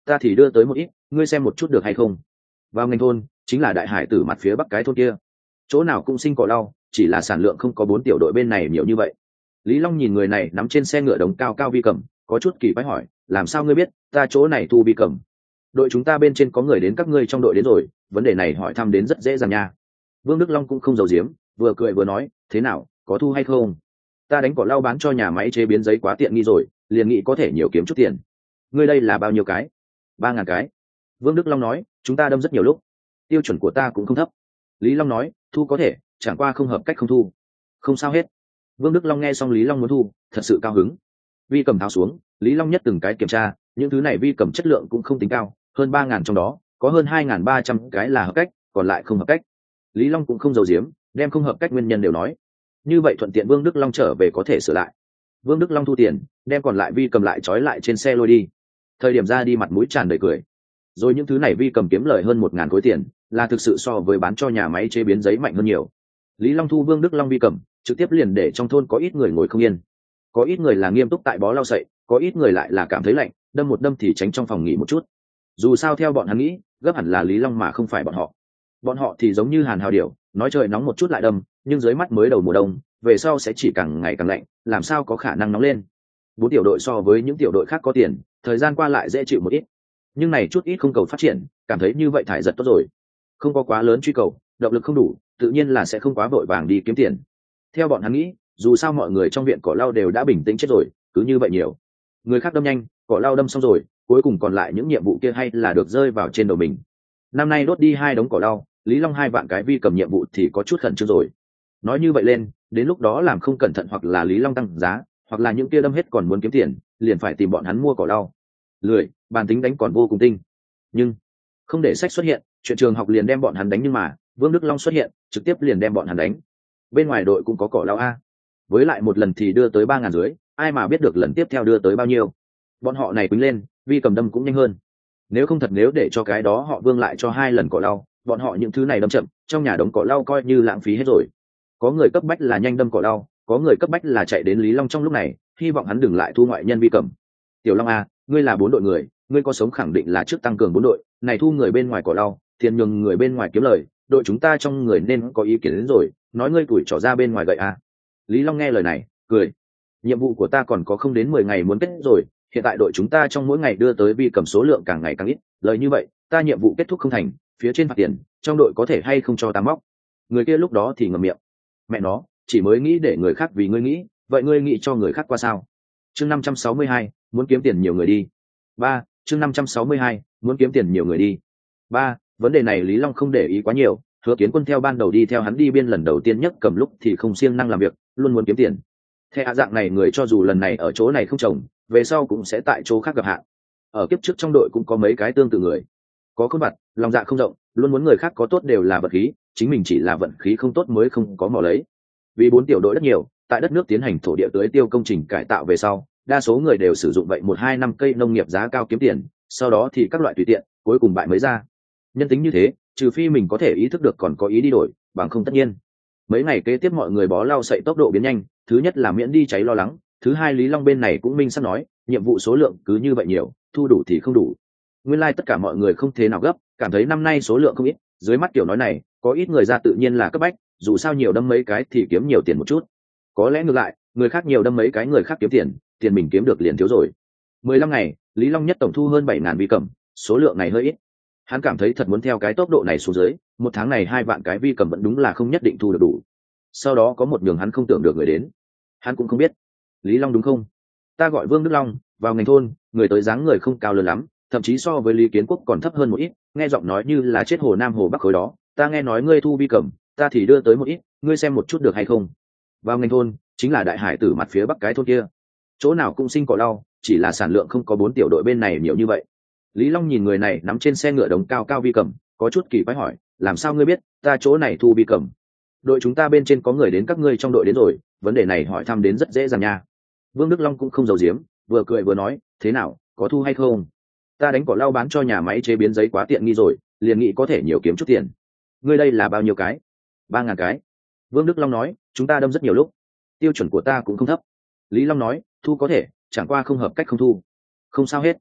Speaker 1: ta thì đưa tới một ít, ngươi xem một chút được hay không. Vào ngành thôn chính là đại hải tử mặt phía bắc cái thôn kia, chỗ nào cũng sinh cỏ lau, chỉ là sản lượng không có bốn tiểu đội bên này nhiều như vậy. Lý Long nhìn người này nắm trên xe ngựa đống cao cao vi cầm, có chút kỳ quái hỏi, làm sao ngươi biết ta chỗ này thu vi cầm? Đội chúng ta bên trên có người đến các ngươi trong đội đến rồi, vấn đề này hỏi thăm đến rất dễ dàng nha. Vương Đức Long cũng không giấu giếm, vừa cười vừa nói, thế nào, có thu hay không? Ta đánh cỏ lau bán cho nhà máy chế biến giấy quá tiện nghi rồi, liền nghĩ có thể nhiều kiếm chút tiền. Ngươi đây là bao nhiêu cái? Ba ngàn cái. Vương Đức Long nói, chúng ta đâm rất nhiều lúc, tiêu chuẩn của ta cũng không thấp. Lý Long nói, thu có thể, chẳng qua không hợp cách không thu. Không sao hết. Vương Đức Long nghe xong Lý Long muốn thu, thật sự cao hứng. Vi cầm tháo xuống, Lý Long nhất từng cái kiểm tra, những thứ này vi cầm chất lượng cũng không tính cao, hơn ba ngàn trong đó có hơn hai ngàn ba trăm cái là hợp cách, còn lại không hợp cách. Lý Long cũng không giấu giếm, đem không hợp cách nguyên nhân đều nói. Như vậy thuận tiện Vương Đức Long trở về có thể sửa lại. Vương Đức Long thu tiền, đem còn lại vi cầm lại trói lại trên xe lôi đi. Thời điểm ra đi mặt mũi tràn đầy cười. Rồi những thứ này vi cầm kiếm lời hơn một ngàn khối tiền, là thực sự so với bán cho nhà máy chế biến giấy mạnh hơn nhiều. Lý Long thu Vương Đức Long vi cầm, trực tiếp liền để trong thôn có ít người ngồi không yên. Có ít người là nghiêm túc tại bó lau sậy, có ít người lại là cảm thấy lạnh, đâm một đâm thì tránh trong phòng nghỉ một chút. Dù sao theo bọn hắn nghĩ, gấp hẳn là Lý Long mà không phải bọn họ. Bọn họ thì giống như Hàn Hào Điểu, nói trời nóng một chút lại đâm, nhưng dưới mắt mới đầu mùa đông, về sau sẽ chỉ càng ngày càng lạnh, làm sao có khả năng nóng lên. Bốn tiểu đội so với những tiểu đội khác có tiền, thời gian qua lại dễ chịu một ít. Nhưng này chút ít không cầu phát triển, cảm thấy như vậy thải giật tốt rồi. Không có quá lớn truy cầu, động lực không đủ, tự nhiên là sẽ không quá vội vàng đi kiếm tiền. Theo bọn hắn nghĩ, dù sao mọi người trong viện cỏ lau đều đã bình tĩnh chết rồi, cứ như vậy nhiều. Người khác đâm nhanh, cỏ lau đâm xong rồi, cuối cùng còn lại những nhiệm vụ kia hay là được rơi vào trên đầu mình. Năm nay đốt đi hai đống cỏ lau, Lý Long hai vạn cái vi cầm nhiệm vụ thì có chút khẩn trương rồi. Nói như vậy lên, đến lúc đó làm không cẩn thận hoặc là Lý Long tăng giá, hoặc là những kia đâm hết còn muốn kiếm tiền, liền phải tìm bọn hắn mua cỏ lau. Lười, bàn tính đánh còn vô cùng tinh. Nhưng không để sách xuất hiện, chuyện trường học liền đem bọn hắn đánh, nhưng mà Vương Đức Long xuất hiện, trực tiếp liền đem bọn hắn đánh. Bên ngoài đội cũng có cỏ lau a, với lại một lần thì đưa tới ba ngàn dưới, ai mà biết được lần tiếp theo đưa tới bao nhiêu. Bọn họ này quýnh lên, vi cầm đâm cũng nhanh hơn. Nếu không thật nếu để cho cái đó họ Vương lại cho hai lần cỏ lau, bọn họ những thứ này đâm chậm, trong nhà đống cỏ lau coi như lãng phí hết rồi. Có người cấp bách là nhanh đâm cỏ lau, có người cấp bách là chạy đến Lý Long trong lúc này, hy vọng hắn đừng lại thu ngoại nhân vi cầm. Tiểu Long a, ngươi là bốn đội người, ngươi có sống khẳng định là trước tăng cường bốn đội, này thu người bên ngoài cỏ lau, tiền nhường người bên ngoài kiếm lời, đội chúng ta trong người nên có ý kiến đến rồi, nói ngươi tuổi trỏ ra bên ngoài gậy a. Lý Long nghe lời này, cười. Nhiệm vụ của ta còn có không đến mười ngày muốn kết rồi, hiện tại đội chúng ta trong mỗi ngày đưa tới vi cầm số lượng càng ngày càng ít, lời như vậy, ta nhiệm vụ kết thúc không thành, phía trên phạt tiền, trong đội có thể hay không cho ta móc. Người kia lúc đó thì ngậm miệng. Mẹ nó, chỉ mới nghĩ để người khác vì ngươi nghĩ, vậy ngươi nghĩ cho người khác qua sao? Chương năm trăm sáu mươi hai, muốn kiếm tiền nhiều người đi. Ba, chương năm trăm sáu mươi hai, muốn kiếm tiền nhiều người đi. Ba, vấn đề này Lý Long không để ý quá nhiều, Hứa Kiến Quân theo ban đầu đi theo hắn đi biên lần đầu tiên nhất cầm lúc thì không siêng năng làm việc, luôn muốn kiếm tiền. Theo dạng này người cho dù lần này ở chỗ này không trồng, về sau cũng sẽ tại chỗ khác gặp hạn. Ở kiếp trước trong đội cũng có mấy cái tương tự người, có khôn vặt, lòng dạ không rộng, luôn muốn người khác có tốt đều là vật khí, chính mình chỉ là vận khí không tốt mới không có mò lấy. Vì bốn tiểu đội rất nhiều, tại đất nước tiến hành thổ địa tưới tiêu công trình cải tạo về sau, đa số người đều sử dụng vậy một hai năm cây nông nghiệp giá cao kiếm tiền, sau đó thì các loại tùy tiện, cuối cùng bại mới ra. Nhân tính như thế, trừ phi mình có thể ý thức được còn có ý đi đổi, bằng không tất nhiên. Mấy ngày kế tiếp mọi người bó lau sậy tốc độ biến nhanh, thứ nhất là miễn đi cháy lo lắng, thứ hai Lý Long bên này cũng minh sắp nói, nhiệm vụ số lượng cứ như vậy nhiều, thu đủ thì không đủ. Nguyên lai like tất cả mọi người không thế nào gấp, cảm thấy năm nay số lượng không ít, dưới mắt kiểu nói này, có ít người ra tự nhiên là cấp bách, dù sao nhiều đâm mấy cái thì kiếm nhiều tiền một chút. Có lẽ ngược lại, người khác nhiều đâm mấy cái người khác kiếm tiền, tiền mình kiếm được liền thiếu rồi. mười lăm ngày, Lý Long nhất tổng thu hơn bảy ngàn vi cầm, số lượng này hơi ít. Hắn cảm thấy thật muốn theo cái tốc độ này xuống dưới, một tháng này hai vạn cái vi cầm vẫn đúng là không nhất định thu được đủ. Sau đó có một đường hắn không tưởng được người đến, hắn cũng không biết. Lý Long đúng không? Ta gọi Vương Đức Long, vào ngành thôn, người tới dáng người không cao lớn lắm, thậm chí so với Lý Kiến Quốc còn thấp hơn một ít, nghe giọng nói như là chết hồ nam hồ bắc khối đó. Ta nghe nói ngươi thu vi cầm, ta thì đưa tới một ít, ngươi xem một chút được hay không? Vào ngành thôn chính là đại hải tử mặt phía bắc cái thôn kia, chỗ nào cũng sinh cỏ lau, chỉ là sản lượng không có bốn tiểu đội bên này nhiều như vậy. Lý Long nhìn người này nắm trên xe ngựa đống cao cao vi cầm, có chút kỳ quái hỏi, làm sao ngươi biết ta chỗ này thu vi cầm? Đội chúng ta bên trên có người đến các ngươi trong đội đến rồi, vấn đề này hỏi thăm đến rất dễ dàng nha. Vương Đức Long cũng không giấu giếm, vừa cười vừa nói, thế nào, có thu hay không? Ta đánh cỏ lau bán cho nhà máy chế biến giấy quá tiện nghi rồi, liền nghĩ có thể nhiều kiếm chút tiền. Ngươi đây là bao nhiêu cái? Ba ngàn cái. Vương Đức Long nói, chúng ta đâm rất nhiều lúc, tiêu chuẩn của ta cũng không thấp. Lý Long nói, thu có thể, chẳng qua không hợp cách không thu. Không sao hết.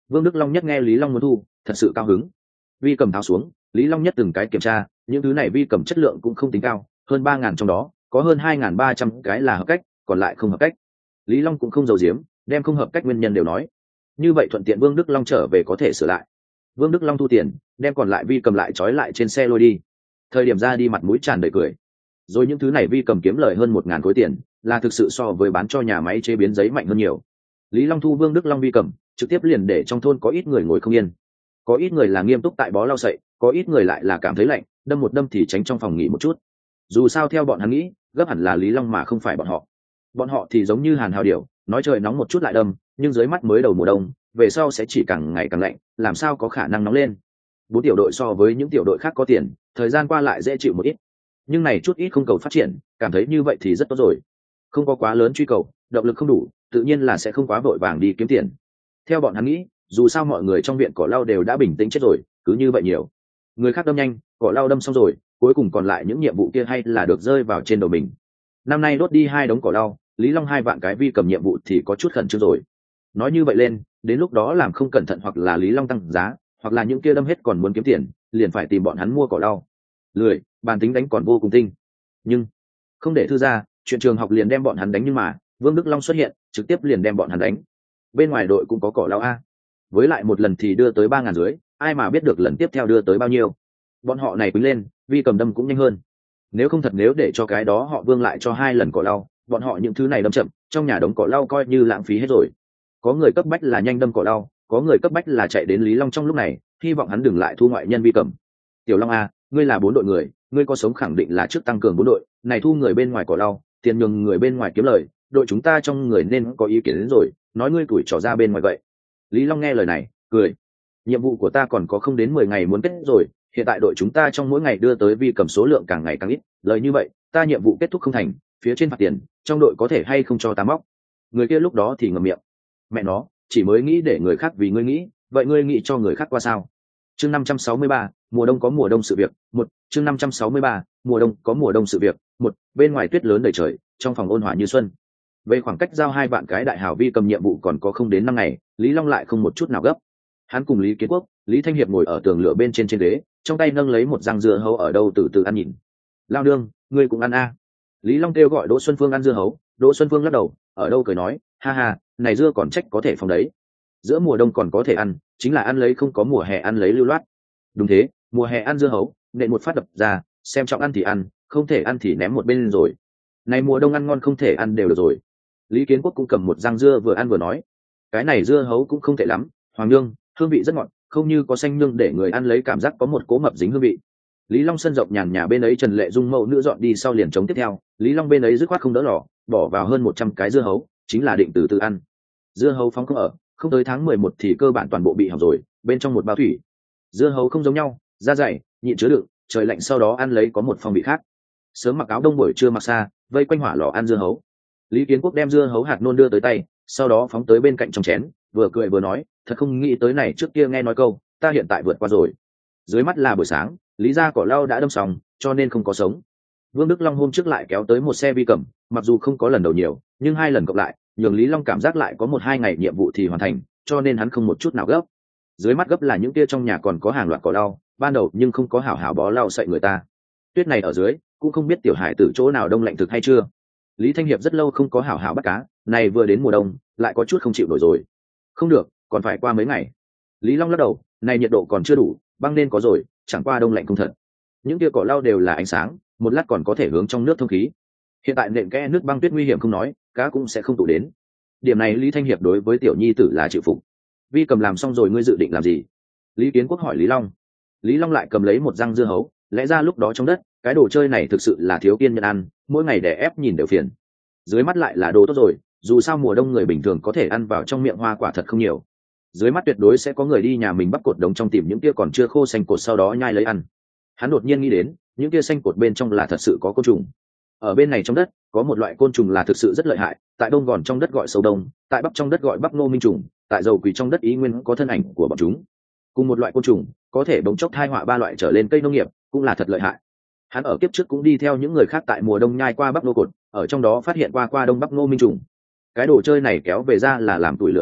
Speaker 1: Vương Đức Long Nhất nghe Lý Long muốn thu, thật sự cao hứng. Vi cầm tháo xuống, Lý Long Nhất từng cái kiểm tra, những thứ này vi cầm chất lượng cũng không tính cao, hơn ba ngàn trong đó có hơn hai ngàn ba trăm cái là hợp cách, còn lại không hợp cách. Lý Long cũng không giấu giếm, đem không hợp cách nguyên nhân đều nói. Như vậy thuận tiện Vương Đức Long trở về có thể sửa lại. Vương Đức Long thu tiền, đem còn lại vi cầm lại trói lại trên xe lôi đi. Thời điểm ra đi mặt mũi tràn đầy cười. Rồi những thứ này vi cầm kiếm lời hơn một ngàn khối tiền, là thực sự so với bán cho nhà máy chế biến giấy mạnh hơn nhiều. Lý Long thu Vương Đức Long vi cầm, trực tiếp liền để trong thôn có ít người ngồi không yên. Có ít người là nghiêm túc tại bó lau sậy, có ít người lại là cảm thấy lạnh, đâm một đâm thì tránh trong phòng nghỉ một chút. Dù sao theo bọn hắn nghĩ, gấp hẳn là Lý Long mà không phải bọn họ. Bọn họ thì giống như Hàn Hào Điểu, nói trời nóng một chút lại đâm, nhưng dưới mắt mới đầu mùa đông, về sau sẽ chỉ càng ngày càng lạnh, làm sao có khả năng nóng lên. Bốn tiểu đội so với những tiểu đội khác có tiền, thời gian qua lại dễ chịu một ít. Nhưng này chút ít không cầu phát triển, cảm thấy như vậy thì rất tốt rồi. Không có quá lớn truy cầu, động lực không đủ, tự nhiên là sẽ không quá vội vàng đi kiếm tiền. Theo bọn hắn nghĩ, dù sao mọi người trong viện cỏ lau đều đã bình tĩnh chết rồi, cứ như vậy nhiều. Người khác đâm nhanh, cỏ lau đâm xong rồi, cuối cùng còn lại những nhiệm vụ kia hay là được rơi vào trên đầu mình. Năm nay đốt đi hai đống cỏ lau, Lý Long hai vạn cái vi cầm nhiệm vụ thì có chút khẩn trương rồi. Nói như vậy lên, đến lúc đó làm không cẩn thận hoặc là Lý Long tăng giá, hoặc là những kia đâm hết còn muốn kiếm tiền, liền phải tìm bọn hắn mua cỏ lau. Lười, bàn tính đánh còn vô cùng tinh. Nhưng không để thư ra, chuyện trường học liền đem bọn hắn đánh, nhưng mà Vương Đức Long xuất hiện, trực tiếp liền đem bọn hắn đánh. Bên ngoài đội cũng có cỏ lau a. Với lại một lần thì đưa tới ba ngàn dưới, ai mà biết được lần tiếp theo đưa tới bao nhiêu. Bọn họ này quýnh lên, vi cầm đâm cũng nhanh hơn. Nếu không thật nếu để cho cái đó họ Vương lại cho hai lần cỏ lau, bọn họ những thứ này đâm chậm, trong nhà đống cỏ lau coi như lãng phí hết rồi. Có người cấp bách là nhanh đâm cỏ lau, có người cấp bách là chạy đến Lý Long trong lúc này, hy vọng hắn đừng lại thu ngoại nhân vi cầm. Tiểu Long a, ngươi là bốn đội người, ngươi có sống khẳng định là trước tăng cường bốn đội, này thu người bên ngoài cỏ lau, tiền nhường người bên ngoài kiếm lời, đội chúng ta trong người nên có ý kiến đến rồi, nói ngươi tuổi trò ra bên ngoài vậy. Lý Long nghe lời này, cười. Nhiệm vụ của ta còn có không đến mười ngày muốn kết rồi, hiện tại đội chúng ta trong mỗi ngày đưa tới vi cầm số lượng càng ngày càng ít, lời như vậy, ta nhiệm vụ kết thúc không thành, phía trên phạt tiền, trong đội có thể hay không cho ta móc. Người kia lúc đó thì ngậm miệng. Mẹ nó, chỉ mới nghĩ để người khác vì ngươi nghĩ, vậy ngươi nghĩ cho người khác qua sao? Chương năm trăm sáu mươi ba, mùa đông có mùa đông sự việc, một, chương năm trăm sáu mươi ba, mùa đông có mùa đông sự việc, một, bên ngoài tuyết lớn đầy trời, trong phòng ôn hòa như xuân. Về khoảng cách giao hai vạn cái đại hào vi cầm nhiệm vụ còn có không đến năm ngày, Lý Long lại không một chút nào gấp. Hắn cùng Lý Kiến Quốc, Lý Thanh Hiệp ngồi ở tường lửa bên trên trên ghế, trong tay nâng lấy một răng dưa hấu ở đâu từ từ ăn nhìn. Lao nương, ngươi cũng ăn a. À. Lý Long kêu gọi Đỗ Xuân Phương ăn dưa hấu, Đỗ Xuân Phương lắc đầu, ở đâu cười nói, ha ha, này dưa còn trách có thể phòng đấy. Giữa mùa đông còn có thể ăn, chính là ăn lấy không có mùa hè ăn lấy lưu loát. Đúng thế, mùa hè ăn dưa hấu, nện một phát đập ra, xem trọng ăn thì ăn, không thể ăn thì ném một bên rồi. Này mùa đông ăn ngon không thể ăn đều được rồi. Lý Kiến Quốc cũng cầm một răng dưa vừa ăn vừa nói, cái này dưa hấu cũng không tệ lắm, hoàng nhương, hương vị rất ngọt, không như có xanh nhương để người ăn lấy cảm giác có một cố mập dính hương vị. Lý Long sân rộng nhàn nhà bên ấy Trần Lệ Dung mẫu nữ dọn đi sau liền chống tiếp theo, Lý Long bên ấy dứt khoát không đỡ lò, bỏ vào hơn một trăm cái dưa hấu, chính là định từ từ ăn. Dưa hấu phóng không ở, không tới tháng mười một thì cơ bản toàn bộ bị hỏng rồi, bên trong một bao thủy. Dưa hấu không giống nhau, da dày, nhịn chứa đựng, trời lạnh sau đó ăn lấy có một phong vị khác. Sớm mặc áo đông buổi trưa mặc xa, vây quanh hỏa lò ăn dưa hấu. Lý Kiến Quốc đem dưa hấu hạt nôn đưa tới tay, sau đó phóng tới bên cạnh trong chén, vừa cười vừa nói, thật không nghĩ tới này trước kia nghe nói câu, ta hiện tại vượt qua rồi. Dưới mắt là buổi sáng, Lý gia cỏ lau đã đâm xong, cho nên không có sống. Vương Đức Long hôm trước lại kéo tới một xe vi cầm, mặc dù không có lần đầu nhiều, nhưng hai lần cộng lại, nhường Lý Long cảm giác lại có một hai ngày nhiệm vụ thì hoàn thành, cho nên hắn không một chút nào gấp. Dưới mắt gấp là những kia trong nhà còn có hàng loạt cỏ lau, ban đầu nhưng không có hảo hảo bó lau sậy người ta. Tuyết này ở dưới, cũng không biết tiểu hải tử chỗ nào đông lạnh thực hay chưa. Lý Thanh Hiệp rất lâu không có hảo hảo bắt cá, này vừa đến mùa đông, lại có chút không chịu nổi rồi. Không được, còn phải qua mấy ngày. Lý Long lắc đầu, này nhiệt độ còn chưa đủ, băng nên có rồi, chẳng qua đông lạnh không thật. Những kia cỏ lau đều là ánh sáng, một lát còn có thể hướng trong nước thông khí. Hiện tại nền kẽ nước băng tuyết nguy hiểm không nói, cá cũng sẽ không tụ đến. Điểm này Lý Thanh Hiệp đối với tiểu nhi tử là chịu phục. Vi cầm làm xong rồi ngươi dự định làm gì? Lý Kiến Quốc hỏi Lý Long. Lý Long lại cầm lấy một răng dưa hấu, lẽ ra lúc đó trong đất, cái đồ chơi này thực sự là thiếu kiên nhẫn ăn, mỗi ngày đè ép nhìn đều phiền. Dưới mắt lại là đồ tốt rồi, dù sao mùa đông người bình thường có thể ăn vào trong miệng hoa quả thật không nhiều. Dưới mắt tuyệt đối sẽ có người đi nhà mình bắt cột đống trong tìm những kia còn chưa khô xanh cột sau đó nhai lấy ăn. Hắn đột nhiên nghĩ đến, những kia xanh cột bên trong là thật sự có côn trùng. Ở bên này trong đất, có một loại côn trùng là thực sự rất lợi hại, tại đông gòn trong đất gọi sâu đông, tại bắp trong đất gọi bắp ngô minh trùng, tại dầu quỳ trong đất ý nguyên có thân ảnh của bọn chúng. Cùng một loại côn trùng, có thể bỗng chốc thai họa ba loại trở lên cây nông nghiệp, cũng là thật lợi hại. Hắn ở kiếp trước cũng đi theo những người khác tại mùa đông nhai qua bắp ngô cột, ở trong đó phát hiện qua qua đông bắp ngô minh trùng. Cái đồ chơi này kéo về ra là làm tuổi lửa đốt,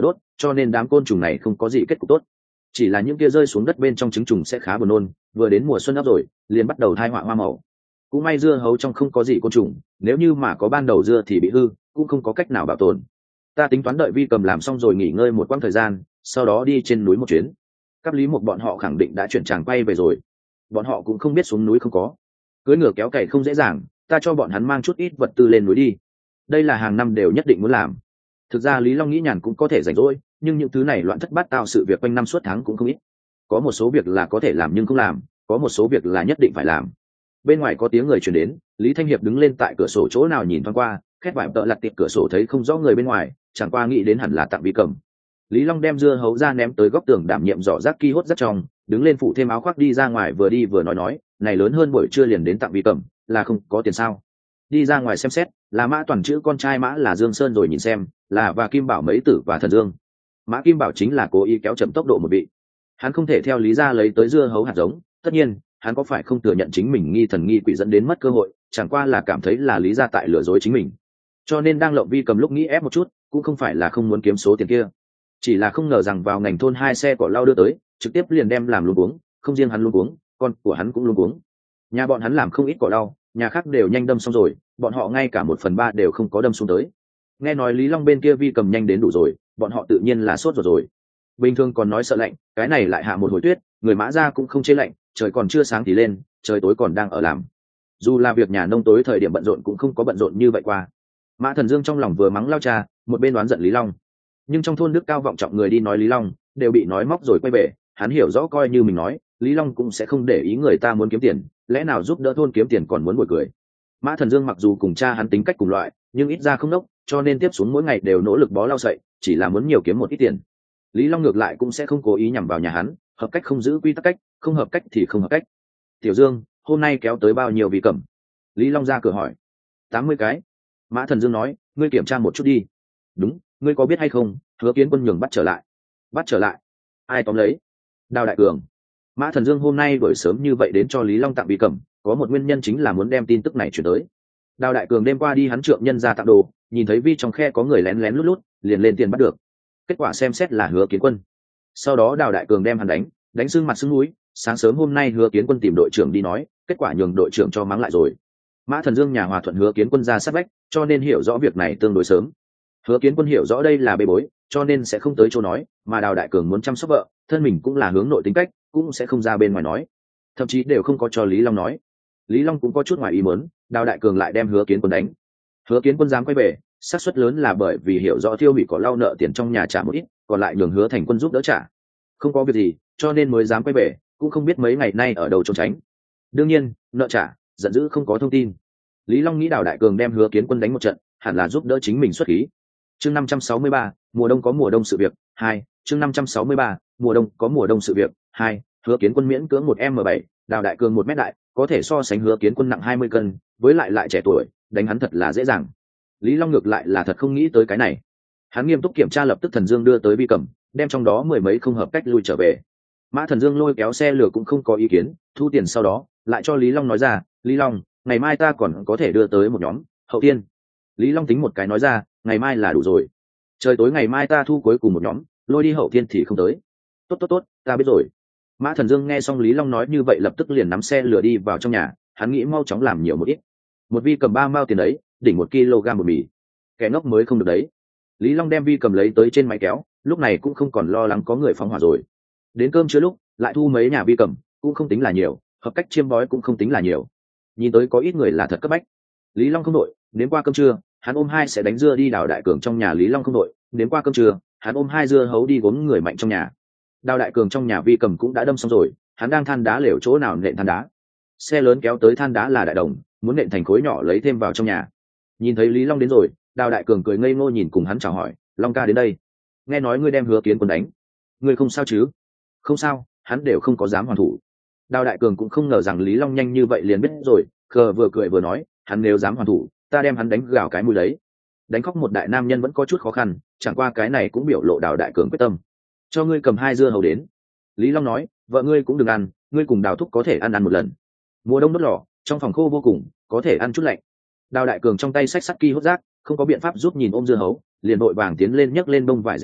Speaker 1: cho nên đám côn trùng này không có gì kết cục tốt. Chỉ là những kia rơi xuống đất bên trong trứng trùng sẽ khá buồn nôn, vừa đến mùa xuân ấp rồi liền bắt đầu thai họa hoa màu. Cũng may dưa hấu trong không có gì côn trùng, nếu như mà có ban đầu dưa thì bị hư, cũng không có cách nào bảo tồn. Ta tính toán đợi Vi Cầm làm xong rồi nghỉ ngơi một quãng thời gian, sau đó đi trên núi một chuyến. Các lý một bọn họ khẳng định đã chuyển tràng quay về rồi, bọn họ cũng không biết xuống núi không có. Cưỡi ngựa kéo cày không dễ dàng, ta cho bọn hắn mang chút ít vật tư lên núi đi. Đây là hàng năm đều nhất định muốn làm. Thực ra Lý Long nghĩ nhàn cũng có thể rảnh rỗi, nhưng những thứ này loạn thất bát tao sự việc quanh năm suốt tháng cũng không ít. Có một số việc là có thể làm nhưng không làm, có một số việc là nhất định phải làm. Bên ngoài có tiếng người truyền đến, Lý Thanh Hiệp đứng lên tại cửa sổ chỗ nào nhìn thoáng qua, khét vải tợ lặt tiệp cửa sổ thấy không rõ người bên ngoài, chẳng qua nghĩ đến hẳn là Tặng Vi Cầm. Lý Long đem dưa hấu ra ném tới góc tường đảm nhiệm giỏ rác ki hốt rất trong, đứng lên phụ thêm áo khoác đi ra ngoài, vừa đi vừa nói nói, này lớn hơn buổi trưa liền đến Tặng Vi Cầm, là không có tiền sao? Đi ra ngoài xem xét, là Mã Toàn chữ con trai Mã là Dương Sơn rồi nhìn xem, là và Kim Bảo mấy tử và Thần Dương. Mã Kim Bảo chính là cố ý kéo chậm tốc độ một vị. Hắn không thể theo Lý gia lấy tới dưa hấu hạt giống, tất nhiên, hắn có phải không thừa nhận chính mình nghi thần nghi quỷ dẫn đến mất cơ hội, chẳng qua là cảm thấy là Lý gia tại lừa dối chính mình. Cho nên đang lộng Vi Cầm lúc nghĩ ép một chút, cũng không phải là không muốn kiếm số tiền kia, chỉ là không ngờ rằng vào ngành thôn hai xe cỏ lau đưa tới, trực tiếp liền đem làm luống cuống, không riêng hắn luống cuống, con của hắn cũng luống cuống. Nhà bọn hắn làm không ít cỏ lau, nhà khác đều nhanh đâm xong rồi, bọn họ ngay cả một phần ba đều không có đâm xuống tới. Nghe nói Lý Long bên kia Vi Cầm nhanh đến đủ rồi, bọn họ tự nhiên là sốt rồi rồi. Bình thường còn nói sợ lạnh, cái này lại hạ một hồi tuyết, người Mã gia cũng không chế lạnh, trời còn chưa sáng thì lên, trời tối còn đang ở làm. Dù là việc nhà nông tối thời điểm bận rộn cũng không có bận rộn như vậy qua. Mã Thần Dương trong lòng vừa mắng lao cha, một bên đoán giận Lý Long. Nhưng trong thôn đức cao vọng trọng người đi nói Lý Long, đều bị nói móc rồi quay về, hắn hiểu rõ coi như mình nói, Lý Long cũng sẽ không để ý người ta muốn kiếm tiền, lẽ nào giúp đỡ thôn kiếm tiền còn muốn bồi cười. Mã Thần Dương mặc dù cùng cha hắn tính cách cùng loại, nhưng ít ra không đốc, cho nên tiếp xuống mỗi ngày đều nỗ lực bó lao sậy, chỉ là muốn nhiều kiếm một ít tiền. Lý Long ngược lại cũng sẽ không cố ý nhằm vào nhà hắn, hợp cách không giữ quy tắc cách, không hợp cách thì không hợp cách. Tiểu Dương, hôm nay kéo tới bao nhiêu Vi Cầm? Lý Long ra cửa hỏi. Tám mươi cái. Mã Thần Dương nói, ngươi kiểm tra một chút đi. Đúng, ngươi có biết hay không, Hứa Kiến Quân nhường bắt trở lại. Bắt trở lại? Ai tóm lấy? Đào Đại Cường. Mã Thần Dương hôm nay buổi sớm như vậy đến cho Lý Long tặng Vi Cầm, có một nguyên nhân chính là muốn đem tin tức này chuyển tới. Đào Đại Cường đêm qua đi hắn trượng nhân ra tặng đồ, nhìn thấy Vi trong khe có người lén lén lút lút, liền lên tiền bắt được. Kết quả xem xét là Hứa Kiến Quân. Sau đó Đào Đại Cường đem hắn đánh, đánh sưng mặt sưng núi. Sáng sớm hôm nay Hứa Kiến Quân tìm đội trưởng đi nói, kết quả nhường đội trưởng cho mắng lại rồi. Mã Thần Dương nhà hòa thuận Hứa Kiến Quân ra sát vách, cho nên hiểu rõ việc này tương đối sớm. Hứa Kiến Quân hiểu rõ đây là bê bối, cho nên sẽ không tới chỗ nói, mà Đào Đại Cường muốn chăm sóc vợ, thân mình cũng là hướng nội tính cách, cũng sẽ không ra bên ngoài nói, thậm chí đều không có cho Lý Long nói. Lý Long cũng có chút ngoài ý muốn, Đào Đại Cường lại đem Hứa Kiến Quân đánh. Hứa Kiến Quân dám quay về, xác suất lớn là bởi vì hiểu rõ Thiêu Hủy có lau nợ tiền trong nhà trả một ít, còn lại nhường Hứa Thành Quân giúp đỡ trả. Không có việc gì, cho nên mới dám quay về, cũng không biết mấy ngày nay ở đâu trốn tránh. Đương nhiên, nợ trả, giận dữ không có thông tin. Lý Long nghĩ Đào Đại Cường đem Hứa Kiến Quân đánh một trận, hẳn là giúp đỡ chính mình xuất khí. Chương năm trăm sáu mươi ba, mùa đông có mùa đông sự việc, hai. Chương năm trăm sáu mươi ba, mùa đông có mùa đông sự việc, hai. Hứa Kiến Quân miễn cưỡng một M bảy, Đào Đại Cường một mét đại, có thể so sánh Hứa Kiến Quân nặng hai mươi cân, với lại lại trẻ tuổi, đánh hắn thật là dễ dàng. Lý Long ngược lại là thật không nghĩ tới cái này. Hắn nghiêm túc kiểm tra lập tức Thần Dương đưa tới Vi Cầm, đem trong đó mười mấy không hợp cách lui trở về. Mã Thần Dương lôi kéo xe lửa cũng không có ý kiến, thu tiền sau đó, lại cho Lý Long nói ra, Lý Long, ngày mai ta còn có thể đưa tới một nhóm, hậu tiên. Lý Long tính một cái nói ra, ngày mai là đủ rồi. Trời tối ngày mai ta thu cuối cùng một nhóm, lôi đi hậu tiên thì không tới. Tốt tốt tốt, ta biết rồi. Mã Thần Dương nghe xong Lý Long nói như vậy lập tức liền nắm xe lửa đi vào trong nhà, hắn nghĩ mau chóng làm nhiều một ít. Một Vi Cầm ba mao tiền đấy, đỉnh một kg bột mì. Kẻ ngốc mới không được đấy. Lý Long đem Vi Cầm lấy tới trên máy kéo, lúc này cũng không còn lo lắng có người phóng hỏa rồi. Đến cơm trưa lúc, lại thu mấy nhà Vi Cầm, cũng không tính là nhiều, hợp cách chiêm bói cũng không tính là nhiều. Nhìn tới có ít người là thật cấp bách. Lý Long không đội, đến qua cơm trưa, hắn ôm hai sẽ đánh dưa đi Đào Đại Cường trong nhà. Lý Long không đội, đến qua cơm trưa, hắn ôm hai dưa hấu đi gốm người mạnh trong nhà. Đào Đại Cường trong nhà Vi Cầm cũng đã đâm xong rồi, hắn đang than đá lều chỗ nào nện than đá. Xe lớn kéo tới than đá là đại đồng, muốn nện thành khối nhỏ lấy thêm vào trong nhà. Nhìn thấy Lý Long đến rồi, Đào Đại Cường cười ngây ngô nhìn cùng hắn chào hỏi, Long ca đến đây. Nghe nói ngươi đem Hứa Kiến Quân đánh, ngươi không sao chứ? Không sao, hắn đều không có dám hoàn thủ. Đào Đại Cường cũng không ngờ rằng Lý Long nhanh như vậy liền biết rồi, khờ vừa cười vừa nói, hắn nếu dám hoàn thủ, ta đem hắn đánh gào cái mũi đấy. Đánh khóc một đại nam nhân vẫn có chút khó khăn, chẳng qua cái này cũng biểu lộ Đào Đại Cường quyết tâm. Cho ngươi cầm hai dưa hấu đến. Lý Long nói, vợ ngươi cũng đừng ăn, ngươi cùng Đào thúc có thể ăn ăn một lần. Mùa đông đốt lò, trong phòng khô vô cùng, có thể ăn chút lạnh. Đào Đại Cường trong tay xách sắt ki hốt rác, không có biện pháp giúp nhìn ôm dưa hấu, liền vội vàng tiến lên nhấc lên bông vải rèm cửa,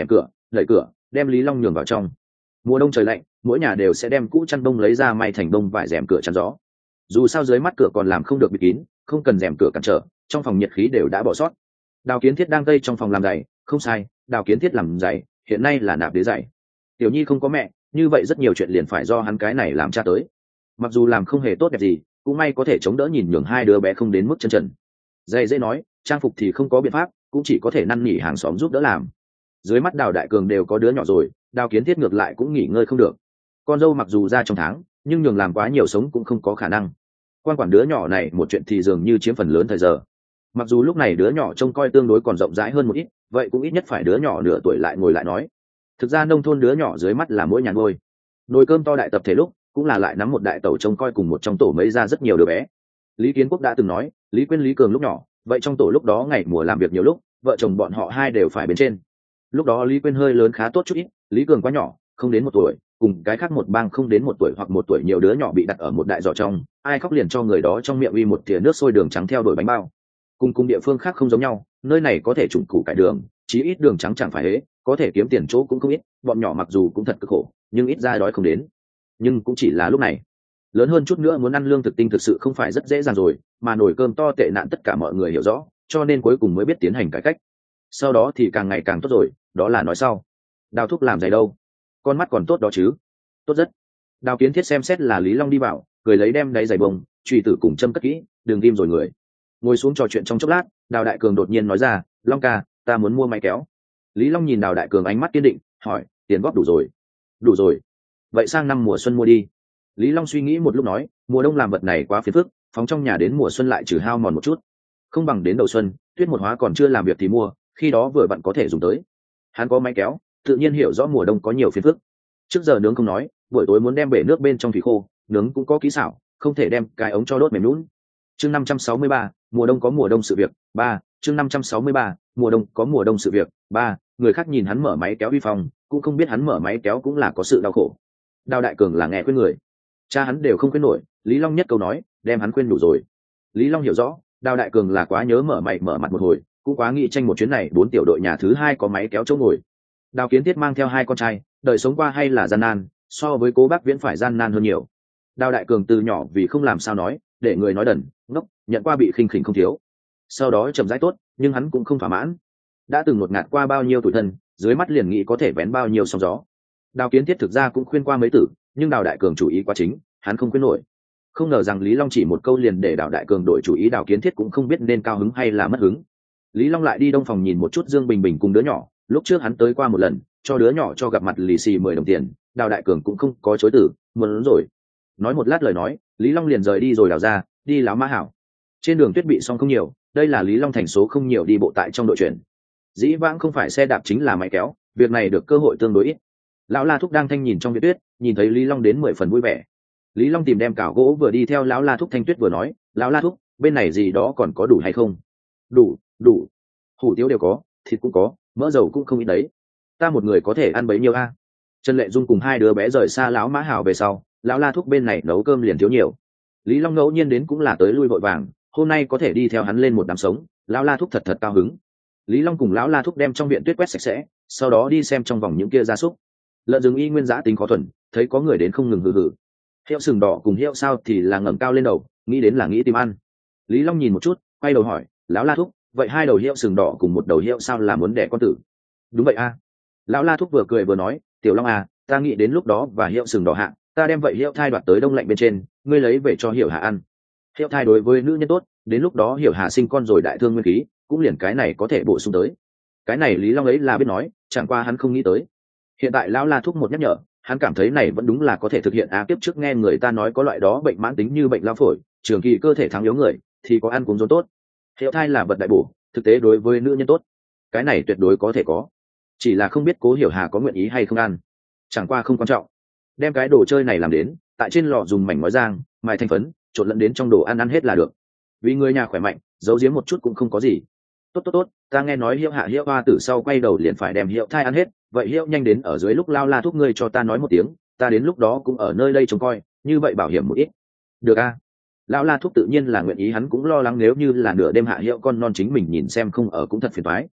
Speaker 1: đẩy cửa đem Lý Long nhường vào trong. Mùa đông trời lạnh, mỗi nhà đều sẽ đem cũ chăn bông lấy ra may thành bông vải rèm cửa chắn gió. Dù sao dưới mắt cửa còn làm không được bịt kín, không cần rèm cửa cản trở, trong phòng nhiệt khí đều đã bỏ sót. Đào Kiến Thiết đang tây trong phòng làm giày, không sai, Đào Kiến Thiết làm giày, hiện nay là nạp đế giày. Tiểu Nhi không có mẹ, như vậy rất nhiều chuyện liền phải do hắn cái này làm cha tới. Mặc dù làm không hề tốt đẹp gì, cũng may có thể chống đỡ nhìn nhường hai đứa bé không đến mức chân trần. Giày dễ nói, trang phục thì không có biện pháp, cũng chỉ có thể năn nỉ hàng xóm giúp đỡ làm. Dưới mắt Đào Đại Cường đều có đứa nhỏ rồi, Đào Kiến Thiết ngược lại cũng nghỉ ngơi không được. Con dâu mặc dù ra trong tháng, nhưng nhường làm quá nhiều sống cũng không có khả năng. Quan quản đứa nhỏ này một chuyện thì dường như chiếm phần lớn thời giờ. Mặc dù lúc này đứa nhỏ trông coi tương đối còn rộng rãi hơn một ít, vậy cũng ít nhất phải đứa nhỏ nửa tuổi lại ngồi lại nói. Thực ra nông thôn đứa nhỏ dưới mắt là mỗi nhà ngôi. Nồi cơm to đại tập thể lúc, cũng là lại nắm một đại tẩu trông coi cùng một trong tổ mấy ra rất nhiều đứa bé. Lý Kiến Quốc đã từng nói, Lý Quyên Lý Cường lúc nhỏ, vậy trong tổ lúc đó ngày mùa làm việc nhiều lúc, vợ chồng bọn họ hai đều phải bên trên. Lúc đó Lý Quyên hơi lớn khá tốt chút ít, Lý Cường quá nhỏ, không đến một tuổi, cùng cái khác một bang không đến một tuổi hoặc một tuổi nhiều đứa nhỏ bị đặt ở một đại giỏ trong, ai khóc liền cho người đó trong miệng uy một thìa nước sôi đường trắng theo đuổi bánh bao. Cùng cùng địa phương khác không giống nhau, nơi này có thể trùng củ cải đường, chí ít đường trắng chẳng phải hế, có thể kiếm tiền chỗ cũng không ít, bọn nhỏ mặc dù cũng thật cực khổ, nhưng ít ra đói không đến. Nhưng cũng chỉ là lúc này. Lớn hơn chút nữa muốn ăn lương thực tinh thực sự không phải rất dễ dàng rồi, mà nồi cơm to tệ nạn tất cả mọi người hiểu rõ, cho nên cuối cùng mới biết tiến hành cải cách. Sau đó thì càng ngày càng tốt rồi, đó là nói sau. Đào Thúc làm giày đâu? Con mắt còn tốt đó chứ? Tốt rất. Đào Kiến Thiết xem xét là Lý Long đi vào, cười lấy đem đáy giày bông, truy tử cùng châm cất kỹ, đường kim rồi người. Ngồi xuống trò chuyện trong chốc lát, Đào Đại Cường đột nhiên nói ra, Long ca, ta muốn mua máy kéo. Lý Long nhìn Đào Đại Cường ánh mắt kiên định, hỏi, tiền góp đủ rồi? Đủ rồi. Vậy sang năm mùa xuân mua đi. Lý Long suy nghĩ một lúc nói, mùa đông làm vật này quá phiền phức, phóng trong nhà đến mùa xuân lại trừ hao mòn một chút. Không bằng đến đầu xuân, tuyết một hóa còn chưa làm việc thì mua, khi đó vừa vặn có thể dùng tới. Hắn có máy kéo, tự nhiên hiểu rõ mùa đông có nhiều phiền phức. Trước giờ nướng không nói, buổi tối muốn đem bể nước bên trong thủy khô, nướng cũng có kỹ xảo, không thể đem cái ống cho đốt mềm nhũn. Chương năm trăm sáu mươi ba, mùa đông có mùa đông sự việc, ba, chương năm trăm sáu mươi ba, mùa đông có mùa đông sự việc, ba, người khác nhìn hắn mở máy kéo vi phong, cũng không biết hắn mở máy kéo cũng là có sự đau khổ. Đào Đại Cường là nghe khuyên người, cha hắn đều không khuyên nổi, Lý Long nhất câu nói, đem hắn khuyên đủ rồi. Lý Long hiểu rõ, Đào Đại Cường là quá nhớ mở mày mở mặt một hồi, cũng quá nghĩ tranh một chuyến này bốn tiểu đội nhà thứ hai có máy kéo chỗ ngồi. Đào Kiến Thiết mang theo hai con trai, đời sống qua hay là gian nan, so với Cố Bác Viễn phải gian nan hơn nhiều. Đào Đại Cường từ nhỏ vì không làm sao nói, để người nói đần, ngốc, nhận qua bị khinh khỉnh không thiếu. Sau đó chậm rãi tốt, nhưng hắn cũng không thỏa mãn. Đã từng ngột ngạt qua bao nhiêu tuổi thân, dưới mắt liền nghĩ có thể vén bao nhiêu sóng gió. Đào Kiến Thiết thực ra cũng khuyên qua mấy tử, nhưng Đào Đại Cường chủ ý quá chính, hắn không khuyên nổi. Không ngờ rằng Lý Long chỉ một câu liền để Đào Đại Cường đổi chủ ý, Đào Kiến Thiết cũng không biết nên cao hứng hay là mất hứng. Lý Long lại đi đông phòng nhìn một chút Dương Bình Bình cùng đứa nhỏ, lúc trước hắn tới qua một lần, cho đứa nhỏ cho gặp mặt lì xì mười đồng tiền, Đào Đại Cường cũng không có chối từ, muốn rồi. Nói một lát lời nói, Lý Long liền rời đi rồi đào ra, đi Láo Mã Hảo. Trên đường tuyết bị xong không nhiều, đây là Lý Long thành số không nhiều đi bộ tại trong đội chuyển. Dĩ vãng không phải xe đạp chính là máy kéo, việc này được cơ hội tương đối ít. Lão La Thúc đang thanh nhìn trong viện tuyết, nhìn thấy Lý Long đến mười phần vui vẻ. Lý Long tìm đem cào gỗ vừa đi theo lão La Thúc thanh tuyết vừa nói, lão La Thúc, bên này gì đó còn có đủ hay không? Đủ, đủ. Hủ tiếu đều có, thịt cũng có, mỡ dầu cũng không ít đấy. Ta một người có thể ăn bấy nhiêu a? Trần Lệ Dung cùng hai đứa bé rời xa lão Mã Hảo về sau, lão La Thúc bên này nấu cơm liền thiếu nhiều. Lý Long ngẫu nhiên đến cũng là tới lui vội vàng, hôm nay có thể đi theo hắn lên một đám sống, lão La Thúc thật thật cao hứng. Lý Long cùng lão La Thúc đem trong viện tuyết quét sạch sẽ, sau đó đi xem trong vòng những kia gia súc. Lợn rừng y nguyên giã tính khó thuần, thấy có người đến không ngừng hừ hừ. Hiệu sừng đỏ cùng hiệu sao thì là ngẩng cao lên đầu, nghĩ đến là nghĩ tìm ăn. Lý Long nhìn một chút, quay đầu hỏi, lão La Thúc, vậy hai đầu hiệu sừng đỏ cùng một đầu hiệu sao là muốn đẻ con tử? Đúng vậy a. Lão La Thúc vừa cười vừa nói, Tiểu Long à, ta nghĩ đến lúc đó và hiệu sừng đỏ hạ, ta đem vậy hiệu thai đoạt tới đông lạnh bên trên, ngươi lấy về cho Hiểu Hà ăn. Hiệu thai đối với nữ nhân tốt, đến lúc đó Hiểu Hà sinh con rồi đại thương nguyên khí, cũng liền cái này có thể bổ sung tới. Cái này Lý Long ấy là biết nói, chẳng qua hắn không nghĩ tới. Hiện tại lão La Thúc một nhắc nhở, hắn cảm thấy này vẫn đúng là có thể thực hiện. À tiếp trước nghe người ta nói có loại đó bệnh mãn tính như bệnh lao phổi, trường kỳ cơ thể thắng yếu người thì có ăn cũng rốn tốt. Hiệu thai là vật đại bổ, thực tế đối với nữ nhân tốt, cái này tuyệt đối có thể có, chỉ là không biết Cố Hiểu Hà có nguyện ý hay không ăn. Chẳng qua không quan trọng, đem cái đồ chơi này làm đến, tại trên lò dùng mảnh ngói giang mài thành phấn, trộn lẫn đến trong đồ ăn ăn hết là được. Vì người nhà khỏe mạnh, giấu giếm một chút cũng không có gì. Tốt tốt tốt, ta nghe nói Hiệu Hạ Hiệu Hoa tử sau quay đầu liền phải đem Hiệu thai ăn hết, vậy Hiệu nhanh đến ở dưới lúc lao La Thúc ngươi cho ta nói một tiếng, ta đến lúc đó cũng ở nơi đây trông coi, như vậy bảo hiểm một ít. Được a. Lão La Thúc tự nhiên là nguyện ý, hắn cũng lo lắng nếu như là nửa đêm Hạ Hiệu con non chính mình nhìn xem không ở cũng thật phiền toái.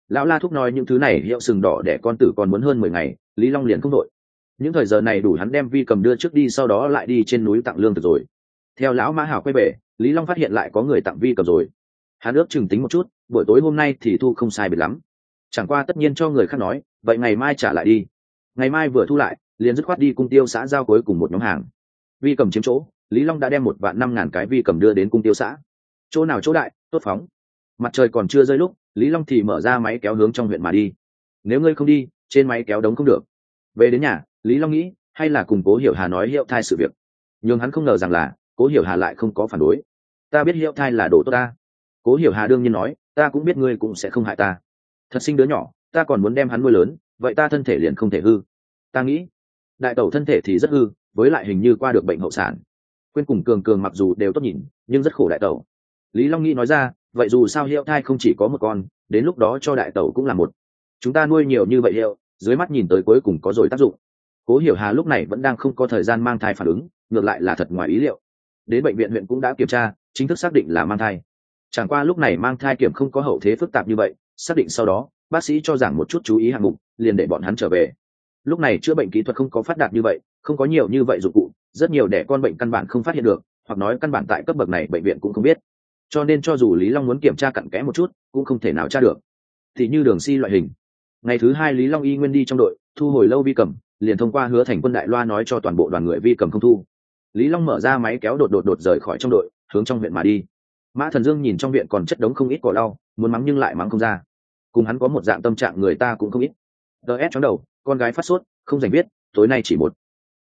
Speaker 1: Lão La Thúc nói những thứ này hiệu sừng đỏ để con tử còn muốn hơn mười ngày, Lý Long liền không đội. Những thời giờ này đủ hắn đem vi cầm đưa trước đi, sau đó lại đi trên núi tặng lương thực rồi. Theo lão Mã Hảo quay về, Lý Long phát hiện lại có người tặng vi cầm rồi. Hắn ước chừng tính một chút, buổi tối hôm nay thì thu không sai biệt lắm. Chẳng qua tất nhiên cho người khác nói, vậy ngày mai trả lại đi. Ngày mai vừa thu lại, liền dứt khoát đi cung tiêu xã giao cuối cùng một nhóm hàng. Vi cầm chiếm chỗ, Lý Long đã đem một vạn năm ngàn cái vi cầm đưa đến cung tiêu xã. Chỗ nào chỗ đại, tốt phóng. Mặt trời còn chưa rơi lúc, Lý Long thì mở ra máy kéo hướng trong huyện mà đi. Nếu ngươi không đi, trên máy kéo đống không được. Về đến nhà, Lý Long nghĩ, hay là cùng Cố Hiểu Hà nói Hiệu Thai sự việc. Nhưng hắn không ngờ rằng là Cố Hiểu Hà lại không có phản đối. Ta biết Hiệu Thai là đồ tốt ta. Cố Hiểu Hà đương nhiên nói, ta cũng biết ngươi cũng sẽ không hại ta. Thật sinh đứa nhỏ, ta còn muốn đem hắn nuôi lớn, vậy ta thân thể liền không thể hư. Ta nghĩ, đại tẩu thân thể thì rất hư, với lại hình như qua được bệnh hậu sản. Quên cùng Cường Cường mặc dù đều tốt nhìn, nhưng rất khổ đại tẩu. Lý Long nghĩ nói ra, vậy dù sao Hiệu Thai không chỉ có một con, đến lúc đó cho đại tẩu cũng là một. Chúng ta nuôi nhiều như vậy hiệu, dưới mắt nhìn tới cuối cùng có rồi tác dụng. Cố Hiểu Hà lúc này vẫn đang không có thời gian mang thai phản ứng, ngược lại là thật ngoài ý liệu. Đến bệnh viện huyện cũng đã kiểm tra, chính thức xác định là mang thai. Chẳng qua lúc này mang thai kiểm không có hậu thế phức tạp như vậy, xác định sau đó, bác sĩ cho rằng một chút chú ý hạng mục, liền để bọn hắn trở về. Lúc này chữa bệnh kỹ thuật không có phát đạt như vậy, không có nhiều như vậy dụng cụ, rất nhiều đẻ con bệnh căn bản không phát hiện được, hoặc nói căn bản tại cấp bậc này bệnh viện cũng không biết. Cho nên cho dù Lý Long muốn kiểm tra cặn kẽ một chút, cũng không thể nào tra được. Thì như đường si loại hình. Ngày thứ hai Lý Long y nguyên đi trong đội, thu hồi lâu vi cầm, liền thông qua Hứa Thành Quân đại loa nói cho toàn bộ đoàn người vi cầm không thu. Lý Long mở ra máy kéo đột đột đột rời khỏi trong đội, hướng trong viện mà đi. Mã Thần Dương nhìn trong viện còn chất đống không ít cỏ lau, muốn mắng nhưng lại mắng không ra. Cùng hắn có một dạng tâm trạng người ta cũng không ít. ds chóng đầu, con gái phát sốt, không rảnh viết, tối nay chỉ một.